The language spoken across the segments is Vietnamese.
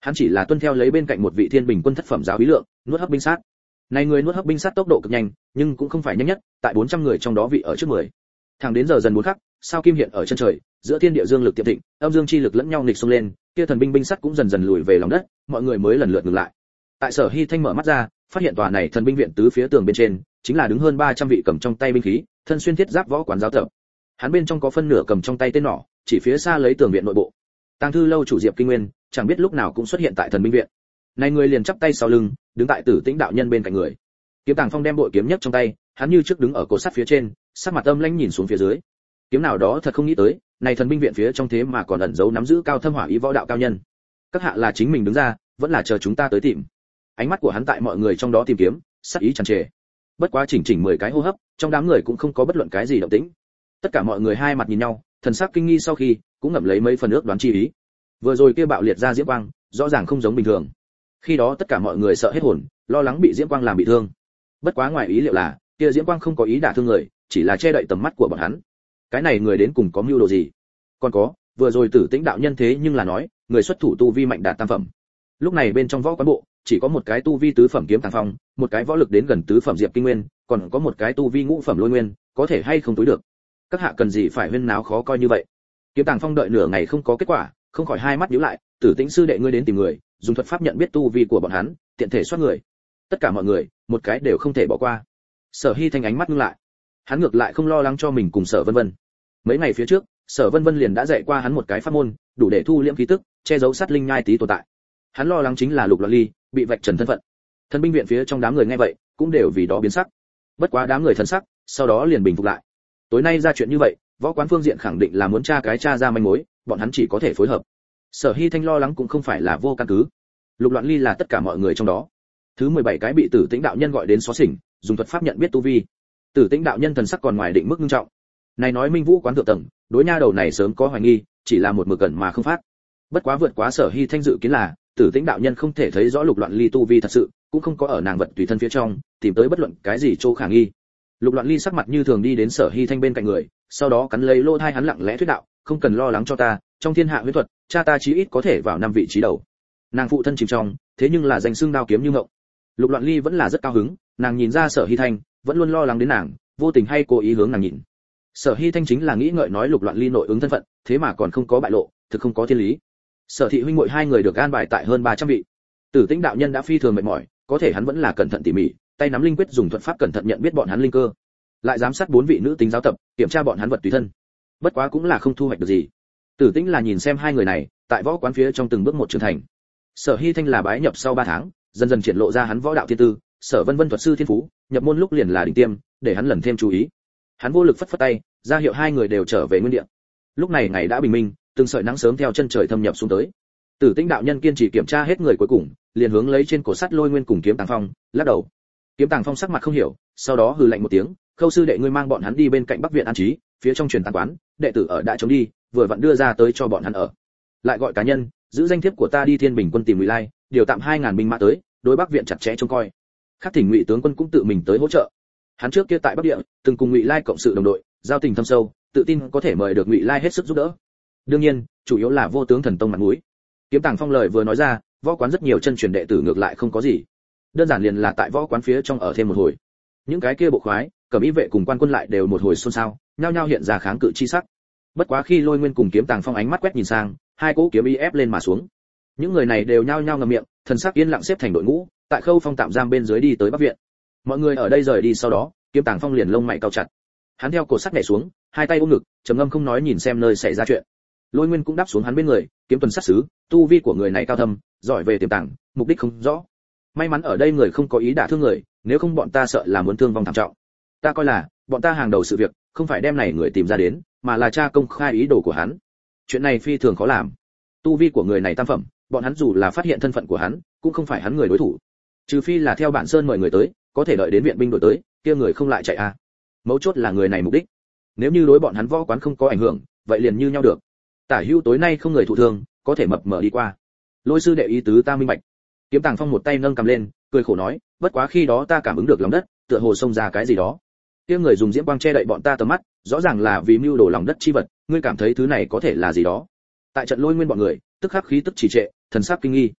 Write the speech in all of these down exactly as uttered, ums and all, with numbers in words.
Hắn chỉ là tuân theo lấy bên cạnh một vị thiên bình quân thất phẩm giáo úy lượng, nuốt hấp binh sát. Này người nuốt hấp binh sát tốc độ cực nhanh, nhưng cũng không phải nhanh nhất, tại bốn trăm người trong đó vị ở trước mười. Thẳng đến giờ dần bốn khắc, sao kim hiện ở chân trời, giữa thiên địa dương lực tiệm thịnh, âm dương chi lực lẫn nhau nghịch xông lên, kia thần binh binh sắt cũng dần dần lùi về lòng đất, mọi người mới lần lượt ngừng lại. Tại Sở Hi Thanh mở mắt ra, phát hiện tòa này thần binh viện tứ phía tường bên trên, chính là đứng hơn ba trăm vị cầm trong tay binh khí, thân xuyên thiết giáp võ quán giáo tập. Hắn bên trong có phân nửa cầm trong tay tên nỏ, chỉ phía xa lấy tường viện nội bộ. Tàng thư lâu chủ Diệp Kinh Nguyên, chẳng biết lúc nào cũng xuất hiện tại thần binh viện. Này người liền chắp tay sau lưng, đứng tại Tử Tĩnh đạo nhân bên cạnh người. Kiếm Tàng Phong đem bội kiếm nhấc trong tay, hắn như trước đứng ở cột sắt phía trên, sắc mặt âm lãnh nhìn xuống phía dưới. Kiếm nào đó thật không nghĩ tới, này thần binh viện phía trong thế mà còn ẩn giấu nắm giữ cao thâm hỏa ý võ đạo cao nhân. Các hạ là chính mình đứng ra, vẫn là chờ chúng ta tới tìm. Ánh mắt của hắn tại mọi người trong đó tìm kiếm, sắc ý tràn trề. Bất quá chỉnh chỉnh mười cái hô hấp, trong đám người cũng không có bất luận cái gì động tĩnh. Tất cả mọi người hai mặt nhìn nhau, thần sắc kinh nghi sau khi, cũng ngậm lấy mấy phần ước đoán chi ý. Vừa rồi kia bạo liệt ra diễm quang, rõ ràng không giống bình thường. Khi đó tất cả mọi người sợ hết hồn, lo lắng bị diễm quang làm bị thương. Bất quá ngoài ý liệu là, kia diễm quang không có ý đả thương người, chỉ là che đậy tầm mắt của bọn hắn. Cái này người đến cùng có mưu đồ gì? Còn có, vừa rồi Tử Tĩnh đạo nhân thế nhưng là nói, người xuất thủ tu vi mạnh đạt tam phẩm. Lúc này bên trong võ quán bộ, chỉ có một cái tu vi tứ phẩm Kiếm Tàng Phong, một cái võ lực đến gần tứ phẩm Diệp Kinh Nguyên, còn có một cái tu vi ngũ phẩm Lôi Nguyên, có thể hay không tối được. Các hạ cần gì phải huyên náo khó coi như vậy? Kiếm Tàng Phong đợi nửa ngày không có kết quả, không khỏi hai mắt nhíu lại, Tử Tĩnh sư đệ ngươi đến tìm người, dùng thuật pháp nhận biết tu vi của bọn hắn, tiện thể soát người. Tất cả mọi người, một cái đều không thể bỏ qua. Sở Hi Thanh ánh mắt ngưng lại. Hắn ngược lại không lo lắng cho mình cùng Sở Vân Vân. Mấy ngày phía trước, Sở Vân Vân liền đã dạy qua hắn một cái pháp môn, đủ để thu liễm khí tức, che giấu sát linh nhai tí tồn tại. Hắn lo lắng chính là Lục Loan Ly bị vạch trần thân phận. Thần binh viện phía trong đám người nghe vậy, cũng đều vì đó biến sắc. Bất quá đám người thần sắc, sau đó liền bình phục lại. Tối nay ra chuyện như vậy, võ quán phương diện khẳng định là muốn tra cái tra ra manh mối, bọn hắn chỉ có thể phối hợp. Sở Hi Thanh lo lắng cũng không phải là vô căn cứ. Lục Loan Ly là tất cả mọi người trong đó. Thứ mười bảy cái bị Tử Tĩnh đạo nhân gọi đến xóa xỉnh, dùng thuật pháp nhận biết tu vi. Tử Tĩnh đạo nhân thần sắc còn ngoài định mức nghiêm trọng. Này nói Minh Vũ quán thượng tầng, đối nha đầu này sớm có hoài nghi, chỉ là một mực gần mà không phát. Bất quá vượt quá Sở Hi Thanh dự kiến là, Tử Tĩnh đạo nhân không thể thấy rõ Lục Loan Ly tu vi thật sự, cũng không có ở nàng vật tùy thân phía trong, tìm tới bất luận cái gì chỗ khả nghi. Lục Loan Ly sắc mặt như thường đi đến Sở Hi Thanh bên cạnh người, sau đó cắn lấy lô thai hắn lặng lẽ thuyết đạo, không cần lo lắng cho ta, trong thiên hạ huyễn thuật, cha ta chí ít có thể vào năm vị trí đầu. Nàng phụ thân chìm trong, thế nhưng là danh xưng đao kiếm như ngộng. Lục Loan Ly vẫn là rất cao hứng, nàng nhìn ra Sở Hi Thanh vẫn luôn lo lắng đến nàng, vô tình hay cố ý hướng nàng nhìn. Sở Hi Thanh chính là nghĩ ngợi nói Lục Loan Ly nội ứng thân phận, thế mà còn không có bại lộ, thực không có thiên lý. Sở thị huynh muội hai người được an bài tại hơn ba trăm vị. Tử Tĩnh đạo nhân đã phi thường mệt mỏi, có thể hắn vẫn là cẩn thận tỉ mỉ, tay nắm linh quyết dùng thuật pháp cẩn thận nhận biết bọn hắn linh cơ, lại giám sát bốn vị nữ tính giáo tập, kiểm tra bọn hắn vật tùy thân. Bất quá cũng là không thu hoạch được gì. Tử Tĩnh là nhìn xem hai người này, tại võ quán phía trong từng bước một trưởng thành. Sở Hi Thanh là bái nhập sau ba tháng, dần dần triển lộ ra hắn võ đạo thiên tư, Sở Vân Vân thuật sư thiên phú, nhập môn lúc liền là đỉnh tiêm, để hắn lần thêm chú ý. Hắn vô lực phất phất tay, ra hiệu hai người đều trở về nguyên địa. Lúc này ngày đã bình minh, từng sợi nắng sớm theo chân trời thâm nhập xuống tới. Tử Tĩnh đạo nhân kiên trì kiểm tra hết người cuối cùng, liền hướng lấy trên cổ sắt Lôi Nguyên cùng Kiếm Tàng Phong, lắc đầu. Kiếm Tàng Phong sắc mặt không hiểu, sau đó hừ lạnh một tiếng, "Khâu sư đệ ngươi mang bọn hắn đi bên cạnh Bắc viện an trí, phía trong truyền tán quán, đệ tử ở đã chống đi, vừa vặn đưa ra tới cho bọn hắn ở. Lại gọi cá nhân, giữ danh thiếp của ta đi Thiên Bình quân tìm Ngụy Lai, điều tạm hai ngàn binh mã tới, đối Bắc viện chặt chẽ trông coi." Khắc Thỉnh Ngụy tướng quân cũng tự mình tới hỗ trợ. Hắn trước kia tại Bắc địa, từng cùng Ngụy Lai cộng sự đồng đội, giao tình thâm sâu, tự tin có thể mời được Ngụy Lai hết sức giúp đỡ. Đương nhiên, chủ yếu là Vô Tướng thần tông mặt mũi. Kiếm Tàng Phong lời vừa nói ra, võ quán rất nhiều chân truyền đệ tử ngược lại không có gì, đơn giản liền là tại võ quán phía trong ở thêm một hồi. Những cái kia bộ khoái, cẩm y vệ cùng quan quân lại đều một hồi xôn xao, nhao nhao hiện ra kháng cự chi sắc. Bất quá khi Lôi Nguyên cùng Kiếm Tàng Phong ánh mắt quét nhìn sang, hai cỗ kiếm y ép lên mà xuống. Những người này đều nhao nhao ngậm miệng, thần sắc yên lặng xếp thành đội ngũ, tại Khâu Phong tạm giam bên dưới đi tới Bắc viện. Mọi người ở đây rời đi sau đó, Kiếm Tàng Phong liền lông mày cau chặt. Hắn theo cổ sắt nhảy xuống, hai tay ôm ngực, trầm ngâm không nói nhìn xem nơi xảy ra chuyện. Lôi Nguyên cũng đáp xuống hắn bên người, kiếm tuần sát sứ, tu vi của người này cao thâm, giỏi về tiềm tàng, mục đích không rõ. May mắn ở đây người không có ý đả thương người, nếu không bọn ta sợ là muốn thương vong thảm trọng. Ta coi là, bọn ta hàng đầu sự việc, không phải đem này người tìm ra đến, mà là tra công khai ý đồ của hắn. Chuyện này phi thường khó làm. Tu vi của người này tam phẩm, bọn hắn dù là phát hiện thân phận của hắn, cũng không phải hắn người đối thủ. Trừ phi là theo bản sơn mời người tới, có thể đợi đến viện binh đội tới, kia người không lại chạy à. Mấu chốt là người này mục đích. Nếu như đối bọn hắn võ quán không có ảnh hưởng, vậy liền như nhau được. Tả Hữu tối nay không người thụ thương, có thể mập mờ đi qua. Lôi sư đệ ý tứ ta minh bạch. Kiếm Tàng Phong một tay nâng cầm lên, cười khổ nói, bất quá khi đó ta cảm ứng được lòng đất, tựa hồ xông ra cái gì đó. Kia người dùng diễm quang che đậy bọn ta tầm mắt, rõ ràng là vì mưu đồ lòng đất chi vật, ngươi cảm thấy thứ này có thể là gì đó? Tại trận Lôi Nguyên bọn người, tức khắc khí tức trì trệ, thần sắc kinh nghi.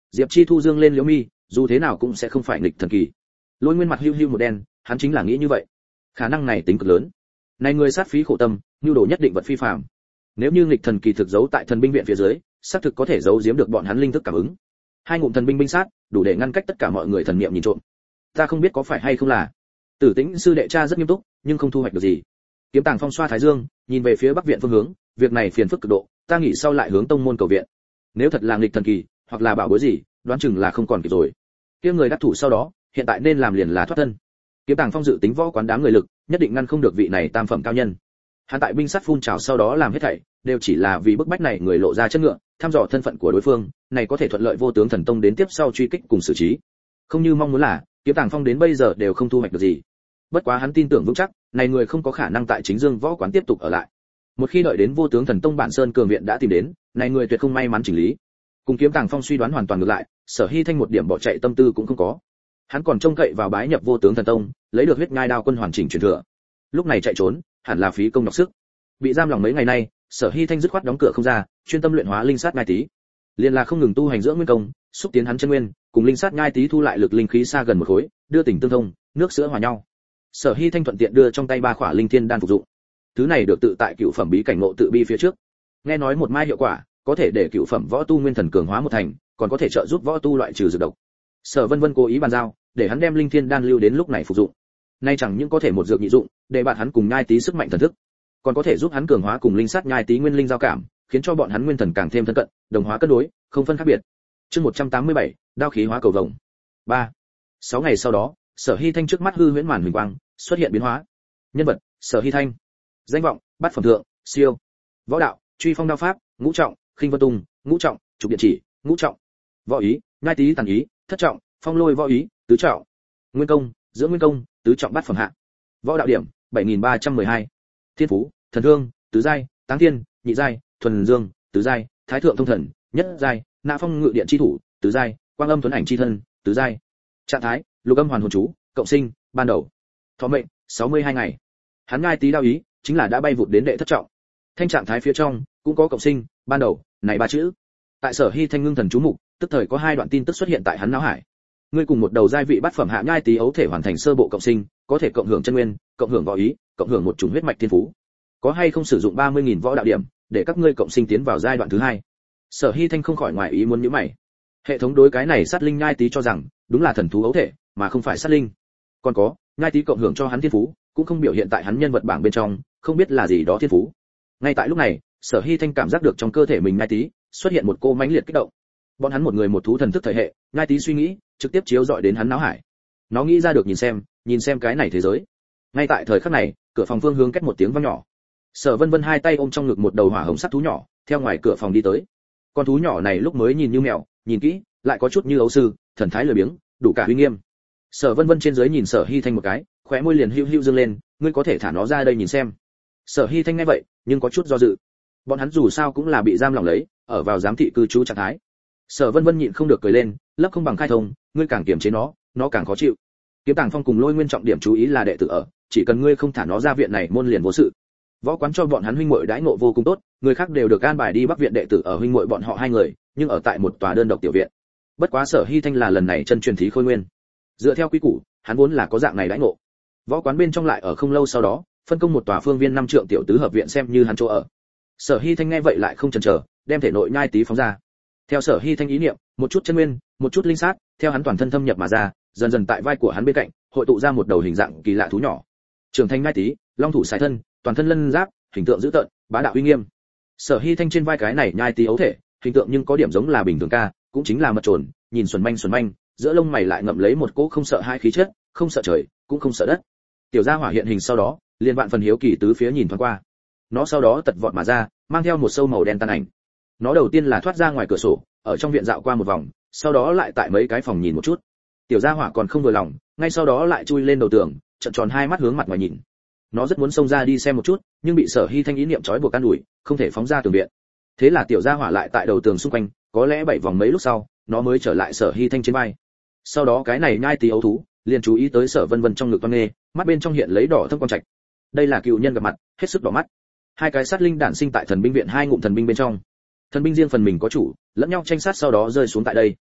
Diệp Chi Thu dương lên liễu mi, dù thế nào cũng sẽ không phải nghịch thần kỳ. Lôi Nguyên mặt hưu hưu một đen, hắn chính là nghĩ như vậy. Khả năng này tính cực lớn. Này người sát phí khổ tâm, nhu đồ nhất định vật phi phàm. Nếu như nghịch thần kỳ thực giấu tại thần binh viện phía dưới, xác thực có thể giấu giếm được bọn hắn linh thức cảm ứng. Hai ngụm thần binh binh sát, đủ để ngăn cách tất cả mọi người thần niệm nhìn trộm. Ta không biết có phải hay không là. Tử Tĩnh sư đệ cha rất nghiêm túc, nhưng không thu hoạch được gì. Kiếm Tàng Phong xoa thái dương, nhìn về phía bắc viện phương hướng, việc này phiền phức cực độ, ta nghĩ sau lại hướng tông môn cầu viện. Nếu thật là nghịch thần kỳ, hoặc là bảo bối gì, đoán chừng là không còn kịp rồi. Kia người đắc thủ sau đó, hiện tại nên làm liền là thoát thân. Kiếm Tàng Phong dự tính võ quán đám người lực, nhất định ngăn không được vị này tam phẩm cao nhân. Hắn tại binh sát phun trào sau đó làm hết thảy, đều chỉ là vì bức bách này người lộ ra chất ngựa, thăm dò thân phận của đối phương, này có thể thuận lợi vô tướng thần tông đến tiếp sau truy kích cùng xử trí. Không như mong muốn là, Kiếm Tàng Phong đến bây giờ đều không thu hoạch được gì. Bất quá hắn tin tưởng vững chắc, này người không có khả năng tại Chính Dương võ quán tiếp tục ở lại. Một khi đợi đến vô tướng thần tông bản sơn cường viện đã tìm đến, này người tuyệt không may mắn chỉnh lý. Cùng Kiếm Tàng Phong suy đoán hoàn toàn ngược lại, Sở Hy Thanh một điểm bỏ chạy tâm tư cũng không có. Hắn còn trông cậy vào bái nhập vô tướng thần tông, lấy được huyết ngai đao quân hoàn chỉnh truyền thừa. Lúc này chạy trốn, hẳn là phí công nhọc sức. Bị giam lòng mấy ngày nay, Sở Hy Thanh dứt khoát đóng cửa không ra, chuyên tâm luyện hóa linh sát ngai tí. Liên là không ngừng tu hành dưỡng nguyên công, xúc tiến hắn chân nguyên, cùng linh sát ngai tí thu lại lực linh khí xa gần một khối, đưa tình tương thông, nước sữa hòa nhau. Sở Hy Thanh thuận tiện đưa trong tay ba khỏa linh thiên đan phục dụng. Thứ này được tự tại cựu phẩm bí cảnh ngộ tự bi phía trước. Nghe nói một mai hiệu quả, có thể để cựu phẩm võ tu nguyên thần cường hóa một thành, còn có thể trợ giúp võ tu loại trừ dược độc. Sở Vân Vân cố ý bàn giao, để hắn đem linh thiên đan lưu đến lúc này phục dụng. Nay chẳng những có thể một dược nhị dụng, để bạn hắn cùng nhai tí sức mạnh thần thức, còn có thể giúp hắn cường hóa cùng linh sát nhai tí nguyên linh giao cảm, khiến cho bọn hắn nguyên thần càng thêm thân cận, đồng hóa cân đối, không phân khác biệt. Chương một trăm tám mươi bảy, đao khí hóa cầu vồng. ba. Sáu ngày sau đó, Sở Hy Thanh trước mắt hư huyễn màn huỳnh quang xuất hiện biến hóa. Nhân vật: Sở Hy Thanh. Danh vọng: bát phẩm thượng, siêu. Võ đạo: truy phong đao pháp, ngũ trọng, khinh vân tung, ngũ trọng, trục điện chỉ, ngũ trọng. Võ ý: nhai tí tàn ý, thất trọng, phong lôi võ ý, tứ trọng. Nguyên công: dưỡng nguyên công, tứ trọng bát phẩm hạ. Võ đạo điểm: bảy nghìn ba trăm mười hai. Thiên phú: thần thương, tứ giai, táng thiên, nhị giai, thuần dương, tứ giai, thái thượng thông thần, nhất giai, nạ phong ngự điện chi thủ, tứ giai, quang âm tuấn ảnh chi thân, tứ giai. Trạng thái: lục âm hoàn hồn chú, cộng sinh, ban đầu. Thọ mệnh: sáu mươi hai ngày. Hắn ngai tí đao ý, chính là đã bay vụt đến đệ thất trọng. Thanh trạng thái phía trong cũng có cộng sinh, ban đầu, này ba chữ. Tại Sở Hy Thanh ngưng thần chú mục, tức thời có hai đoạn tin tức xuất hiện tại hắn não hải. Ngươi cùng một đầu giai vị bát phẩm hạ nhai tí ấu thể hoàn thành sơ bộ cộng sinh, có thể cộng hưởng chân nguyên, cộng hưởng võ ý, cộng hưởng một chủng huyết mạch thiên phú. Có hay không sử dụng ba mươi nghìn võ đạo điểm, để các ngươi cộng sinh tiến vào giai đoạn thứ hai. Sở Hy Thanh không khỏi ngoài ý muốn nhíu mày. Hệ thống đối cái này sát linh nhai tí cho rằng, đúng là thần thú ấu thể, mà không phải sát linh. Còn có, nhai tí cộng hưởng cho hắn thiên phú, cũng không biểu hiện tại hắn nhân vật bảng bên trong, không biết là gì đó thiên phú. Ngay tại lúc này, Sở Hy Thanh cảm giác được trong cơ thể mình nhai tí xuất hiện một cô mãnh liệt kích động. Bọn hắn một người một thú thần thức thời hệ, nhai tí suy nghĩ, trực tiếp chiếu dọi đến hắn não hải. Nó nghĩ ra được nhìn xem, nhìn xem cái này thế giới. Ngay tại thời khắc này, cửa phòng phương hướng cách một tiếng vang nhỏ. Sở Vân Vân hai tay ôm trong ngực một đầu hỏa hồng sắt thú nhỏ, theo ngoài cửa phòng đi tới. Con thú nhỏ này lúc mới nhìn như mèo, nhìn kỹ, lại có chút như ấu sư, thần thái lười biếng, đủ cả uy nghiêm. Sở Vân Vân trên dưới nhìn Sở Hy Thanh một cái, khóe môi liền hưu hưu dương lên, ngươi có thể thả nó ra đây nhìn xem. Sở Hy Thanh nghe vậy, nhưng có chút do dự. Bọn hắn dù sao cũng là bị giam lỏng lấy, ở vào giám thị cư trú trạng thái. Sở Vân Vân nhịn không được cười lên, lấp không bằng khai thông, ngươi càng kiềm chế nó, nó càng khó chịu. Kiếm Tàng Phong cùng Lôi Nguyên trọng điểm chú ý là đệ tử ở, chỉ cần ngươi không thả nó ra viện này môn liền vô sự. Võ quán cho bọn hắn huynh muội đãi ngộ vô cùng tốt, người khác đều được an bài đi Bắc viện đệ tử ở huynh muội bọn họ hai người, nhưng ở tại một tòa đơn độc tiểu viện. Bất quá Sở Hy Thanh là lần này chân truyền thí Khôi Nguyên. Dựa theo quy củ, hắn vốn là có dạng này đãi ngộ. Võ quán bên trong lại ở không lâu sau đó, phân công một tòa phương viên năm trượng tiểu tứ hợp viện xem như hắn chỗ ở. Sở Hy Thanh nghe vậy lại không chần chờ, đem thể nội nhai tí phóng ra. Theo Sở Hy Thanh ý niệm, một chút chân nguyên, một chút linh sát, theo hắn toàn thân thâm nhập mà ra, dần dần tại vai của hắn bên cạnh, hội tụ ra một đầu hình dạng kỳ lạ thú nhỏ. Trường thanh nhai tí, long thủ sải thân, toàn thân lân giáp, hình tượng dữ tợn, bá đạo uy nghiêm. Sở Hy Thanh trên vai cái này nhai tí ấu thể, hình tượng nhưng có điểm giống là bình thường ca, cũng chính là mật trồn, nhìn xuẩn manh xuẩn manh, giữa lông mày lại ngậm lấy một cỗ không sợ hai khí chất, không sợ trời, cũng không sợ đất. Tiểu gia hỏa hiện hình sau đó, liền vạn phần hiếu kỳ tứ phía nhìn thoáng qua. Nó sau đó tật vọt mà ra, mang theo một sâu màu đen tan ảnh. Nó đầu tiên là thoát ra ngoài cửa sổ, ở trong viện dạo qua một vòng, sau đó lại tại mấy cái phòng nhìn một chút. Tiểu gia hỏa còn không vừa lòng, ngay sau đó lại chui lên đầu tường, trợn tròn hai mắt hướng mặt ngoài nhìn. Nó rất muốn xông ra đi xem một chút, nhưng bị Sở Hy Thanh ý niệm trói buộc can đuổi, không thể phóng ra tường viện. Thế là tiểu gia hỏa lại tại đầu tường xung quanh, có lẽ bảy vòng mấy lúc sau, nó mới trở lại Sở Hy Thanh trên vai. Sau đó cái này nhai tí ấu thú, liền chú ý tới Sở Vân Vân trong ngực toan nghê, mắt bên trong hiện lấy đỏ thâm quang trạch. Đây là cựu nhân gặp mặt, hết sức đỏ mắt. Hai cái sát linh đản sinh tại thần binh viện hai ngụm thần binh bên trong. Thần binh riêng phần mình có chủ, lẫn nhau tranh sát sau đó rơi xuống tại đây.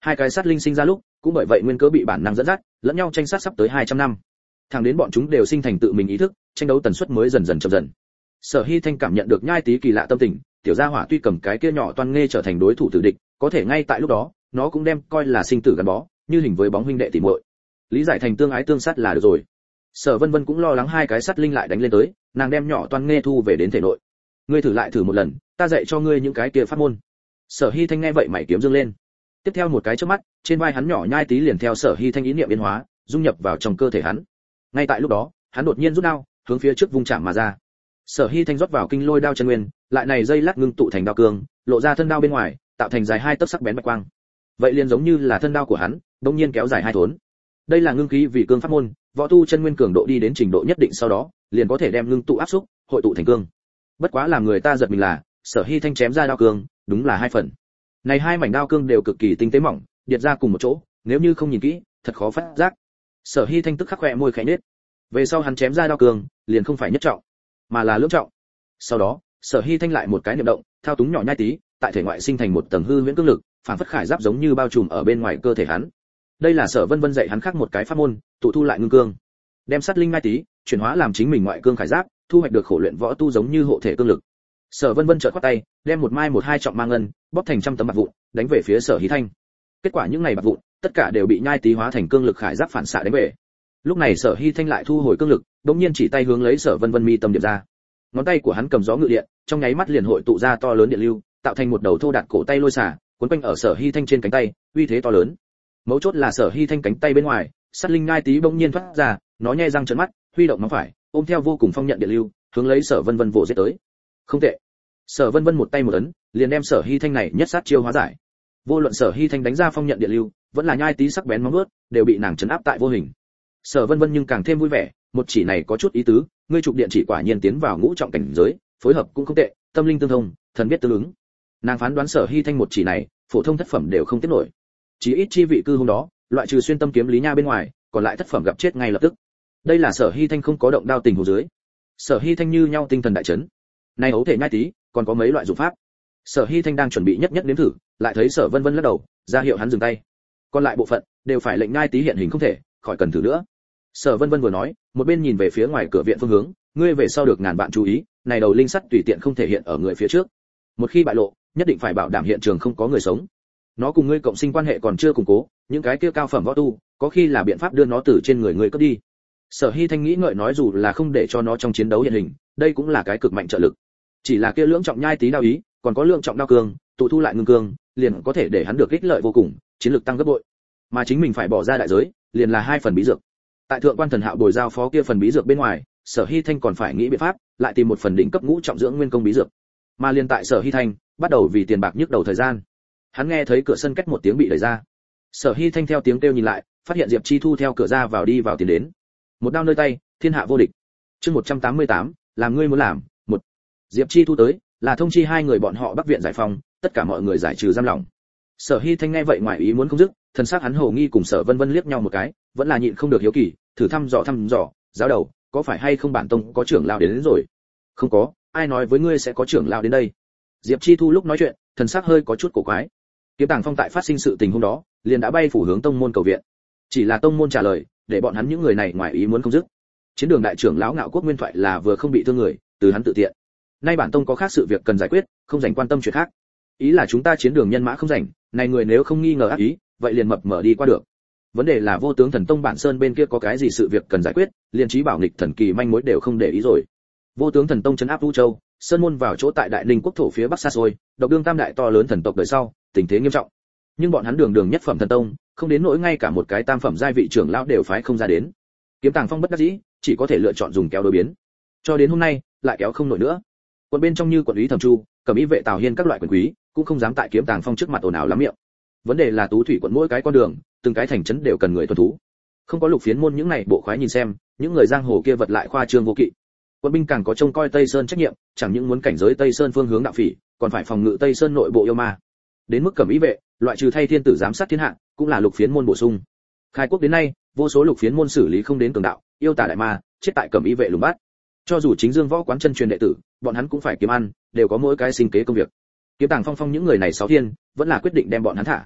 Hai cái sát linh sinh ra lúc, cũng bởi vậy nguyên cớ bị bản năng dẫn dắt, lẫn nhau tranh sát sắp tới hai trăm năm. Thẳng đến bọn chúng đều sinh thành tự mình ý thức, tranh đấu tần suất mới dần dần chậm dần. Sở Hi Thanh cảm nhận được nhai tí kỳ lạ tâm tình, tiểu gia hỏa tuy cầm cái kia nhỏ toan nghe trở thành đối thủ tử địch, có thể ngay tại lúc đó, nó cũng đem coi là sinh tử gắn bó, như hình với bóng huynh đệ tỉ muội. Lý giải thành tương ái tương sát là được rồi. Sở Vân Vân cũng lo lắng hai cái sát linh lại đánh lên tới, nàng đem nhỏ toan nghe thu về đến thể nội. Ngươi thử lại thử một lần, ta dạy cho ngươi những cái kia pháp môn. Sở Hi Thanh nghe vậy mày kiếm dương lên. Tiếp theo một cái chớp mắt, trên vai hắn nhỏ nhai tí liền theo Sở Hi Thanh ý niệm biến hóa, dung nhập vào trong cơ thể hắn. Ngay tại lúc đó, hắn đột nhiên rút đao, hướng phía trước vung chạm mà ra. Sở Hi Thanh rót vào kinh lôi đao chân nguyên, lại này dây lát ngưng tụ thành đao cương, lộ ra thân đao bên ngoài, tạo thành dài hai tấc sắc bén bạch quang. Vậy liền giống như là thân đao của hắn, đột nhiên kéo dài hai thốn. Đây là ngưng khí vì cương pháp môn, võ tu chân nguyên cường độ đi đến trình độ nhất định sau đó, liền có thể đem ngưng tụ áp xúc, hội tụ thành cương. Bất quá làm người ta giật mình là, Sở Hi Thanh chém ra đao cương, đúng là hai phần. Này hai mảnh đao cương đều cực kỳ tinh tế mỏng, điệt ra cùng một chỗ, nếu như không nhìn kỹ, thật khó phát giác. Sở Hi Thanh tức khắc khẽ môi khẽ nhếch. Về sau hắn chém ra đao cương, liền không phải nhất trọng, mà là lưỡng trọng. Sau đó, Sở Hi Thanh lại một cái niệm động, thao túng nhỏ nhai tí, tại thể ngoại sinh thành một tầng hư huyễn cương lực, phản phất khải giáp giống như bao trùm ở bên ngoài cơ thể hắn. Đây là Sở Vân Vân dạy hắn khác một cái pháp môn, tụ thu lại ngưng cương. Đem sát linh nhai tí, chuyển hóa làm chính mình ngoại cương khải giáp, thu hoạch được khổ luyện võ tu giống như hộ thể cương lực. Sở Vân Vân chợt quát tay, đem một mai một hai trọng mang ngân, bóp thành trăm tấm bạc vụn, đánh về phía Sở Hi Thanh. Kết quả những này bạc vụn, tất cả đều bị nhai tí hóa thành cương lực khải giáp phản xạ đánh về. Lúc này Sở Hi Thanh lại thu hồi cương lực, đống nhiên chỉ tay hướng lấy Sở Vân Vân mi tâm điểm ra. Ngón tay của hắn cầm gió ngự điện, trong nháy mắt liền hội tụ ra to lớn điện lưu, tạo thành một đầu thô đạt cổ tay lôi xả, cuốn quanh ở Sở Hi Thanh trên cánh tay, uy thế to lớn. Mấu chốt là Sở Hi Thanh cánh tay bên ngoài, sát linh nhai tí bỗng nhiên thoát ra, nó nhe răng trợn mắt, huy động móng phải, ôm theo vô cùng phong nhận điện lưu, hướng lấy Sở Vân Vân vồ giết tới. Không tệ. Sở Vân Vân một tay một ấn, liền đem Sở Hi Thanh này nhất sát chiêu hóa giải. Vô luận Sở Hi Thanh đánh ra phong nhận điện lưu, vẫn là nhai tí sắc bén móng vuốt, đều bị nàng trấn áp tại vô hình. Sở Vân Vân nhưng càng thêm vui vẻ, một chỉ này có chút ý tứ, ngươi trục điện chỉ quả nhiên tiến vào ngũ trọng cảnh giới, phối hợp cũng không tệ, tâm linh tương thông, thần biết tương ứng. Nàng phán đoán Sở Hi Thanh một chỉ này, phổ thông thất phẩm đều không tiếp nổi. Chỉ ít chi vị cư hôm đó, loại trừ xuyên tâm kiếm lý nha bên ngoài, còn lại thất phẩm gặp chết ngay lập tức. Đây là Sở Hi Thanh không có động đao tình huống dưới. Sở Hi Thanh như nhau tinh thần đại chấn. Này ấu thể nhai tí, còn có mấy loại dụng pháp. Sở Hi Thanh đang chuẩn bị nhất nhất nếm thử, lại thấy Sở Vân Vân lắc đầu, ra hiệu hắn dừng tay. Còn lại bộ phận đều phải lệnh nhai tí hiện hình không thể, khỏi cần thử nữa. Sở Vân Vân vừa nói, một bên nhìn về phía ngoài cửa viện phương hướng, ngươi về sau được ngàn bạn chú ý, này đầu linh sắt tùy tiện không thể hiện ở người phía trước. Một khi bại lộ, nhất định phải bảo đảm hiện trường không có người sống. Nó cùng ngươi cộng sinh quan hệ còn chưa củng cố, những cái kia cao phẩm võ tu, có khi là biện pháp đưa nó từ trên người ngươi cướp đi. Sở Hi Thanh nghĩ ngợi nói dù là không để cho nó trong chiến đấu hiện hình, đây cũng là cái cực mạnh trợ lực. Chỉ là kia lưỡng trọng nhai tí đao ý, còn có lượng trọng đao cương, tụ thu lại ngưng cương, liền có thể để hắn được ích lợi vô cùng, chiến lực tăng gấp bội. Mà chính mình phải bỏ ra đại giới, liền là hai phần bí dược. Tại thượng quan thần hạo bồi giao phó kia phần bí dược bên ngoài, Sở Hi Thanh còn phải nghĩ biện pháp, lại tìm một phần đỉnh cấp ngũ trọng dưỡng nguyên công bí dược. Mà liền tại Sở Hi Thanh bắt đầu vì tiền bạc nhức đầu thời gian, hắn nghe thấy cửa sân két một tiếng bị đẩy ra. Sở Hi Thanh theo tiếng kêu nhìn lại, phát hiện Diệp Chi Thu theo cửa ra vào đi vào tiến đến. Một đao nơi tay, thiên hạ vô địch. Chương một trăm tám mươi tám, làm ngươi muốn làm, một. Diệp Chi Thu tới, là thông chi hai người bọn họ Bắc viện giải phóng, tất cả mọi người giải trừ giam lỏng. Sở Hi Thanh nghe vậy ngoài ý muốn không dứt, thần sắc hắn hồ nghi cùng Sở Vân Vân liếc nhau một cái, vẫn là nhịn không được hiếu kỳ, thử thăm dò thăm dò, giáo đầu, có phải hay không bản tông có trưởng lão đến, đến rồi? Không có, ai nói với ngươi sẽ có trưởng lão đến đây? Diệp Chi Thu lúc nói chuyện, thần sắc hơi có chút cổ quái. Kiếm Tàng Phong tại phát sinh sự tình hôm đó, liền đã bay phủ hướng tông môn cầu viện. Chỉ là tông môn trả lời, để bọn hắn những người này ngoài ý muốn không dứt. Chiến đường đại trưởng lão Ngạo Quốc Nguyên thoại là vừa không bị thương người, từ hắn tự tiện. Nay bản tông có khác sự việc cần giải quyết, không dành quan tâm chuyện khác. Ý là chúng ta chiến đường nhân mã không rảnh, này người nếu không nghi ngờ ác ý, vậy liền mập mở đi qua được. Vấn đề là Vô Tướng Thần Tông bản sơn bên kia có cái gì sự việc cần giải quyết, liền trí bảo nghịch thần kỳ manh mối đều không để ý rồi. Vô Tướng Thần Tông trấn áp Vũ Châu, sơn môn vào chỗ tại Đại Ninh quốc thổ phía bắc xa xôi, độc đương tam đại to lớn thần tộc đời sau, tình thế nghiêm trọng. Nhưng bọn hắn đường đường nhất phẩm thần tông, không đến nỗi ngay cả một cái tam phẩm giai vị trưởng lão đều phái không ra đến. Kiếm Tàng Phong bất đắc dĩ, chỉ có thể lựa chọn dùng kéo đối biến. Cho đến hôm nay, lại kéo không nổi nữa. Quận bên trong như quận úy Thẩm Chu, Cẩm Y vệ Tào Hiên các loại quyền quý, cũng không dám tại Kiếm Tàng Phong trước mặt ồn ào lắm miệng. Vấn đề là Tú Thủy quận mỗi cái con đường, từng cái thành trấn đều cần người tuân thú. Không có Lục Phiến môn những này bộ khoái nhìn xem, những người giang hồ kia vật lại khoa trương vô kỵ. Quân binh càng có trông coi Tây Sơn trách nhiệm, chẳng những muốn cảnh giới Tây Sơn phương hướng đạo phỉ, còn phải phòng ngự Tây Sơn nội bộ yêu ma. Đến mức Cẩm Y vệ, loại trừ thay thiên tử giám sát thiên hạ, cũng là Lục Phiến môn bổ sung. Khai quốc đến nay, vô số Lục Phiến môn xử lý không đến cường đạo, yêu tà đại ma, chết tại Cẩm Y vệ lùng bát. Cho dù chính Dương Võ quán chân truyền đệ tử, bọn hắn cũng phải kiếm ăn, đều có mỗi cái sinh kế công việc. Kiếm Tàng Phong Phong những người này sáu thiên, vẫn là quyết định đem bọn hắn thả.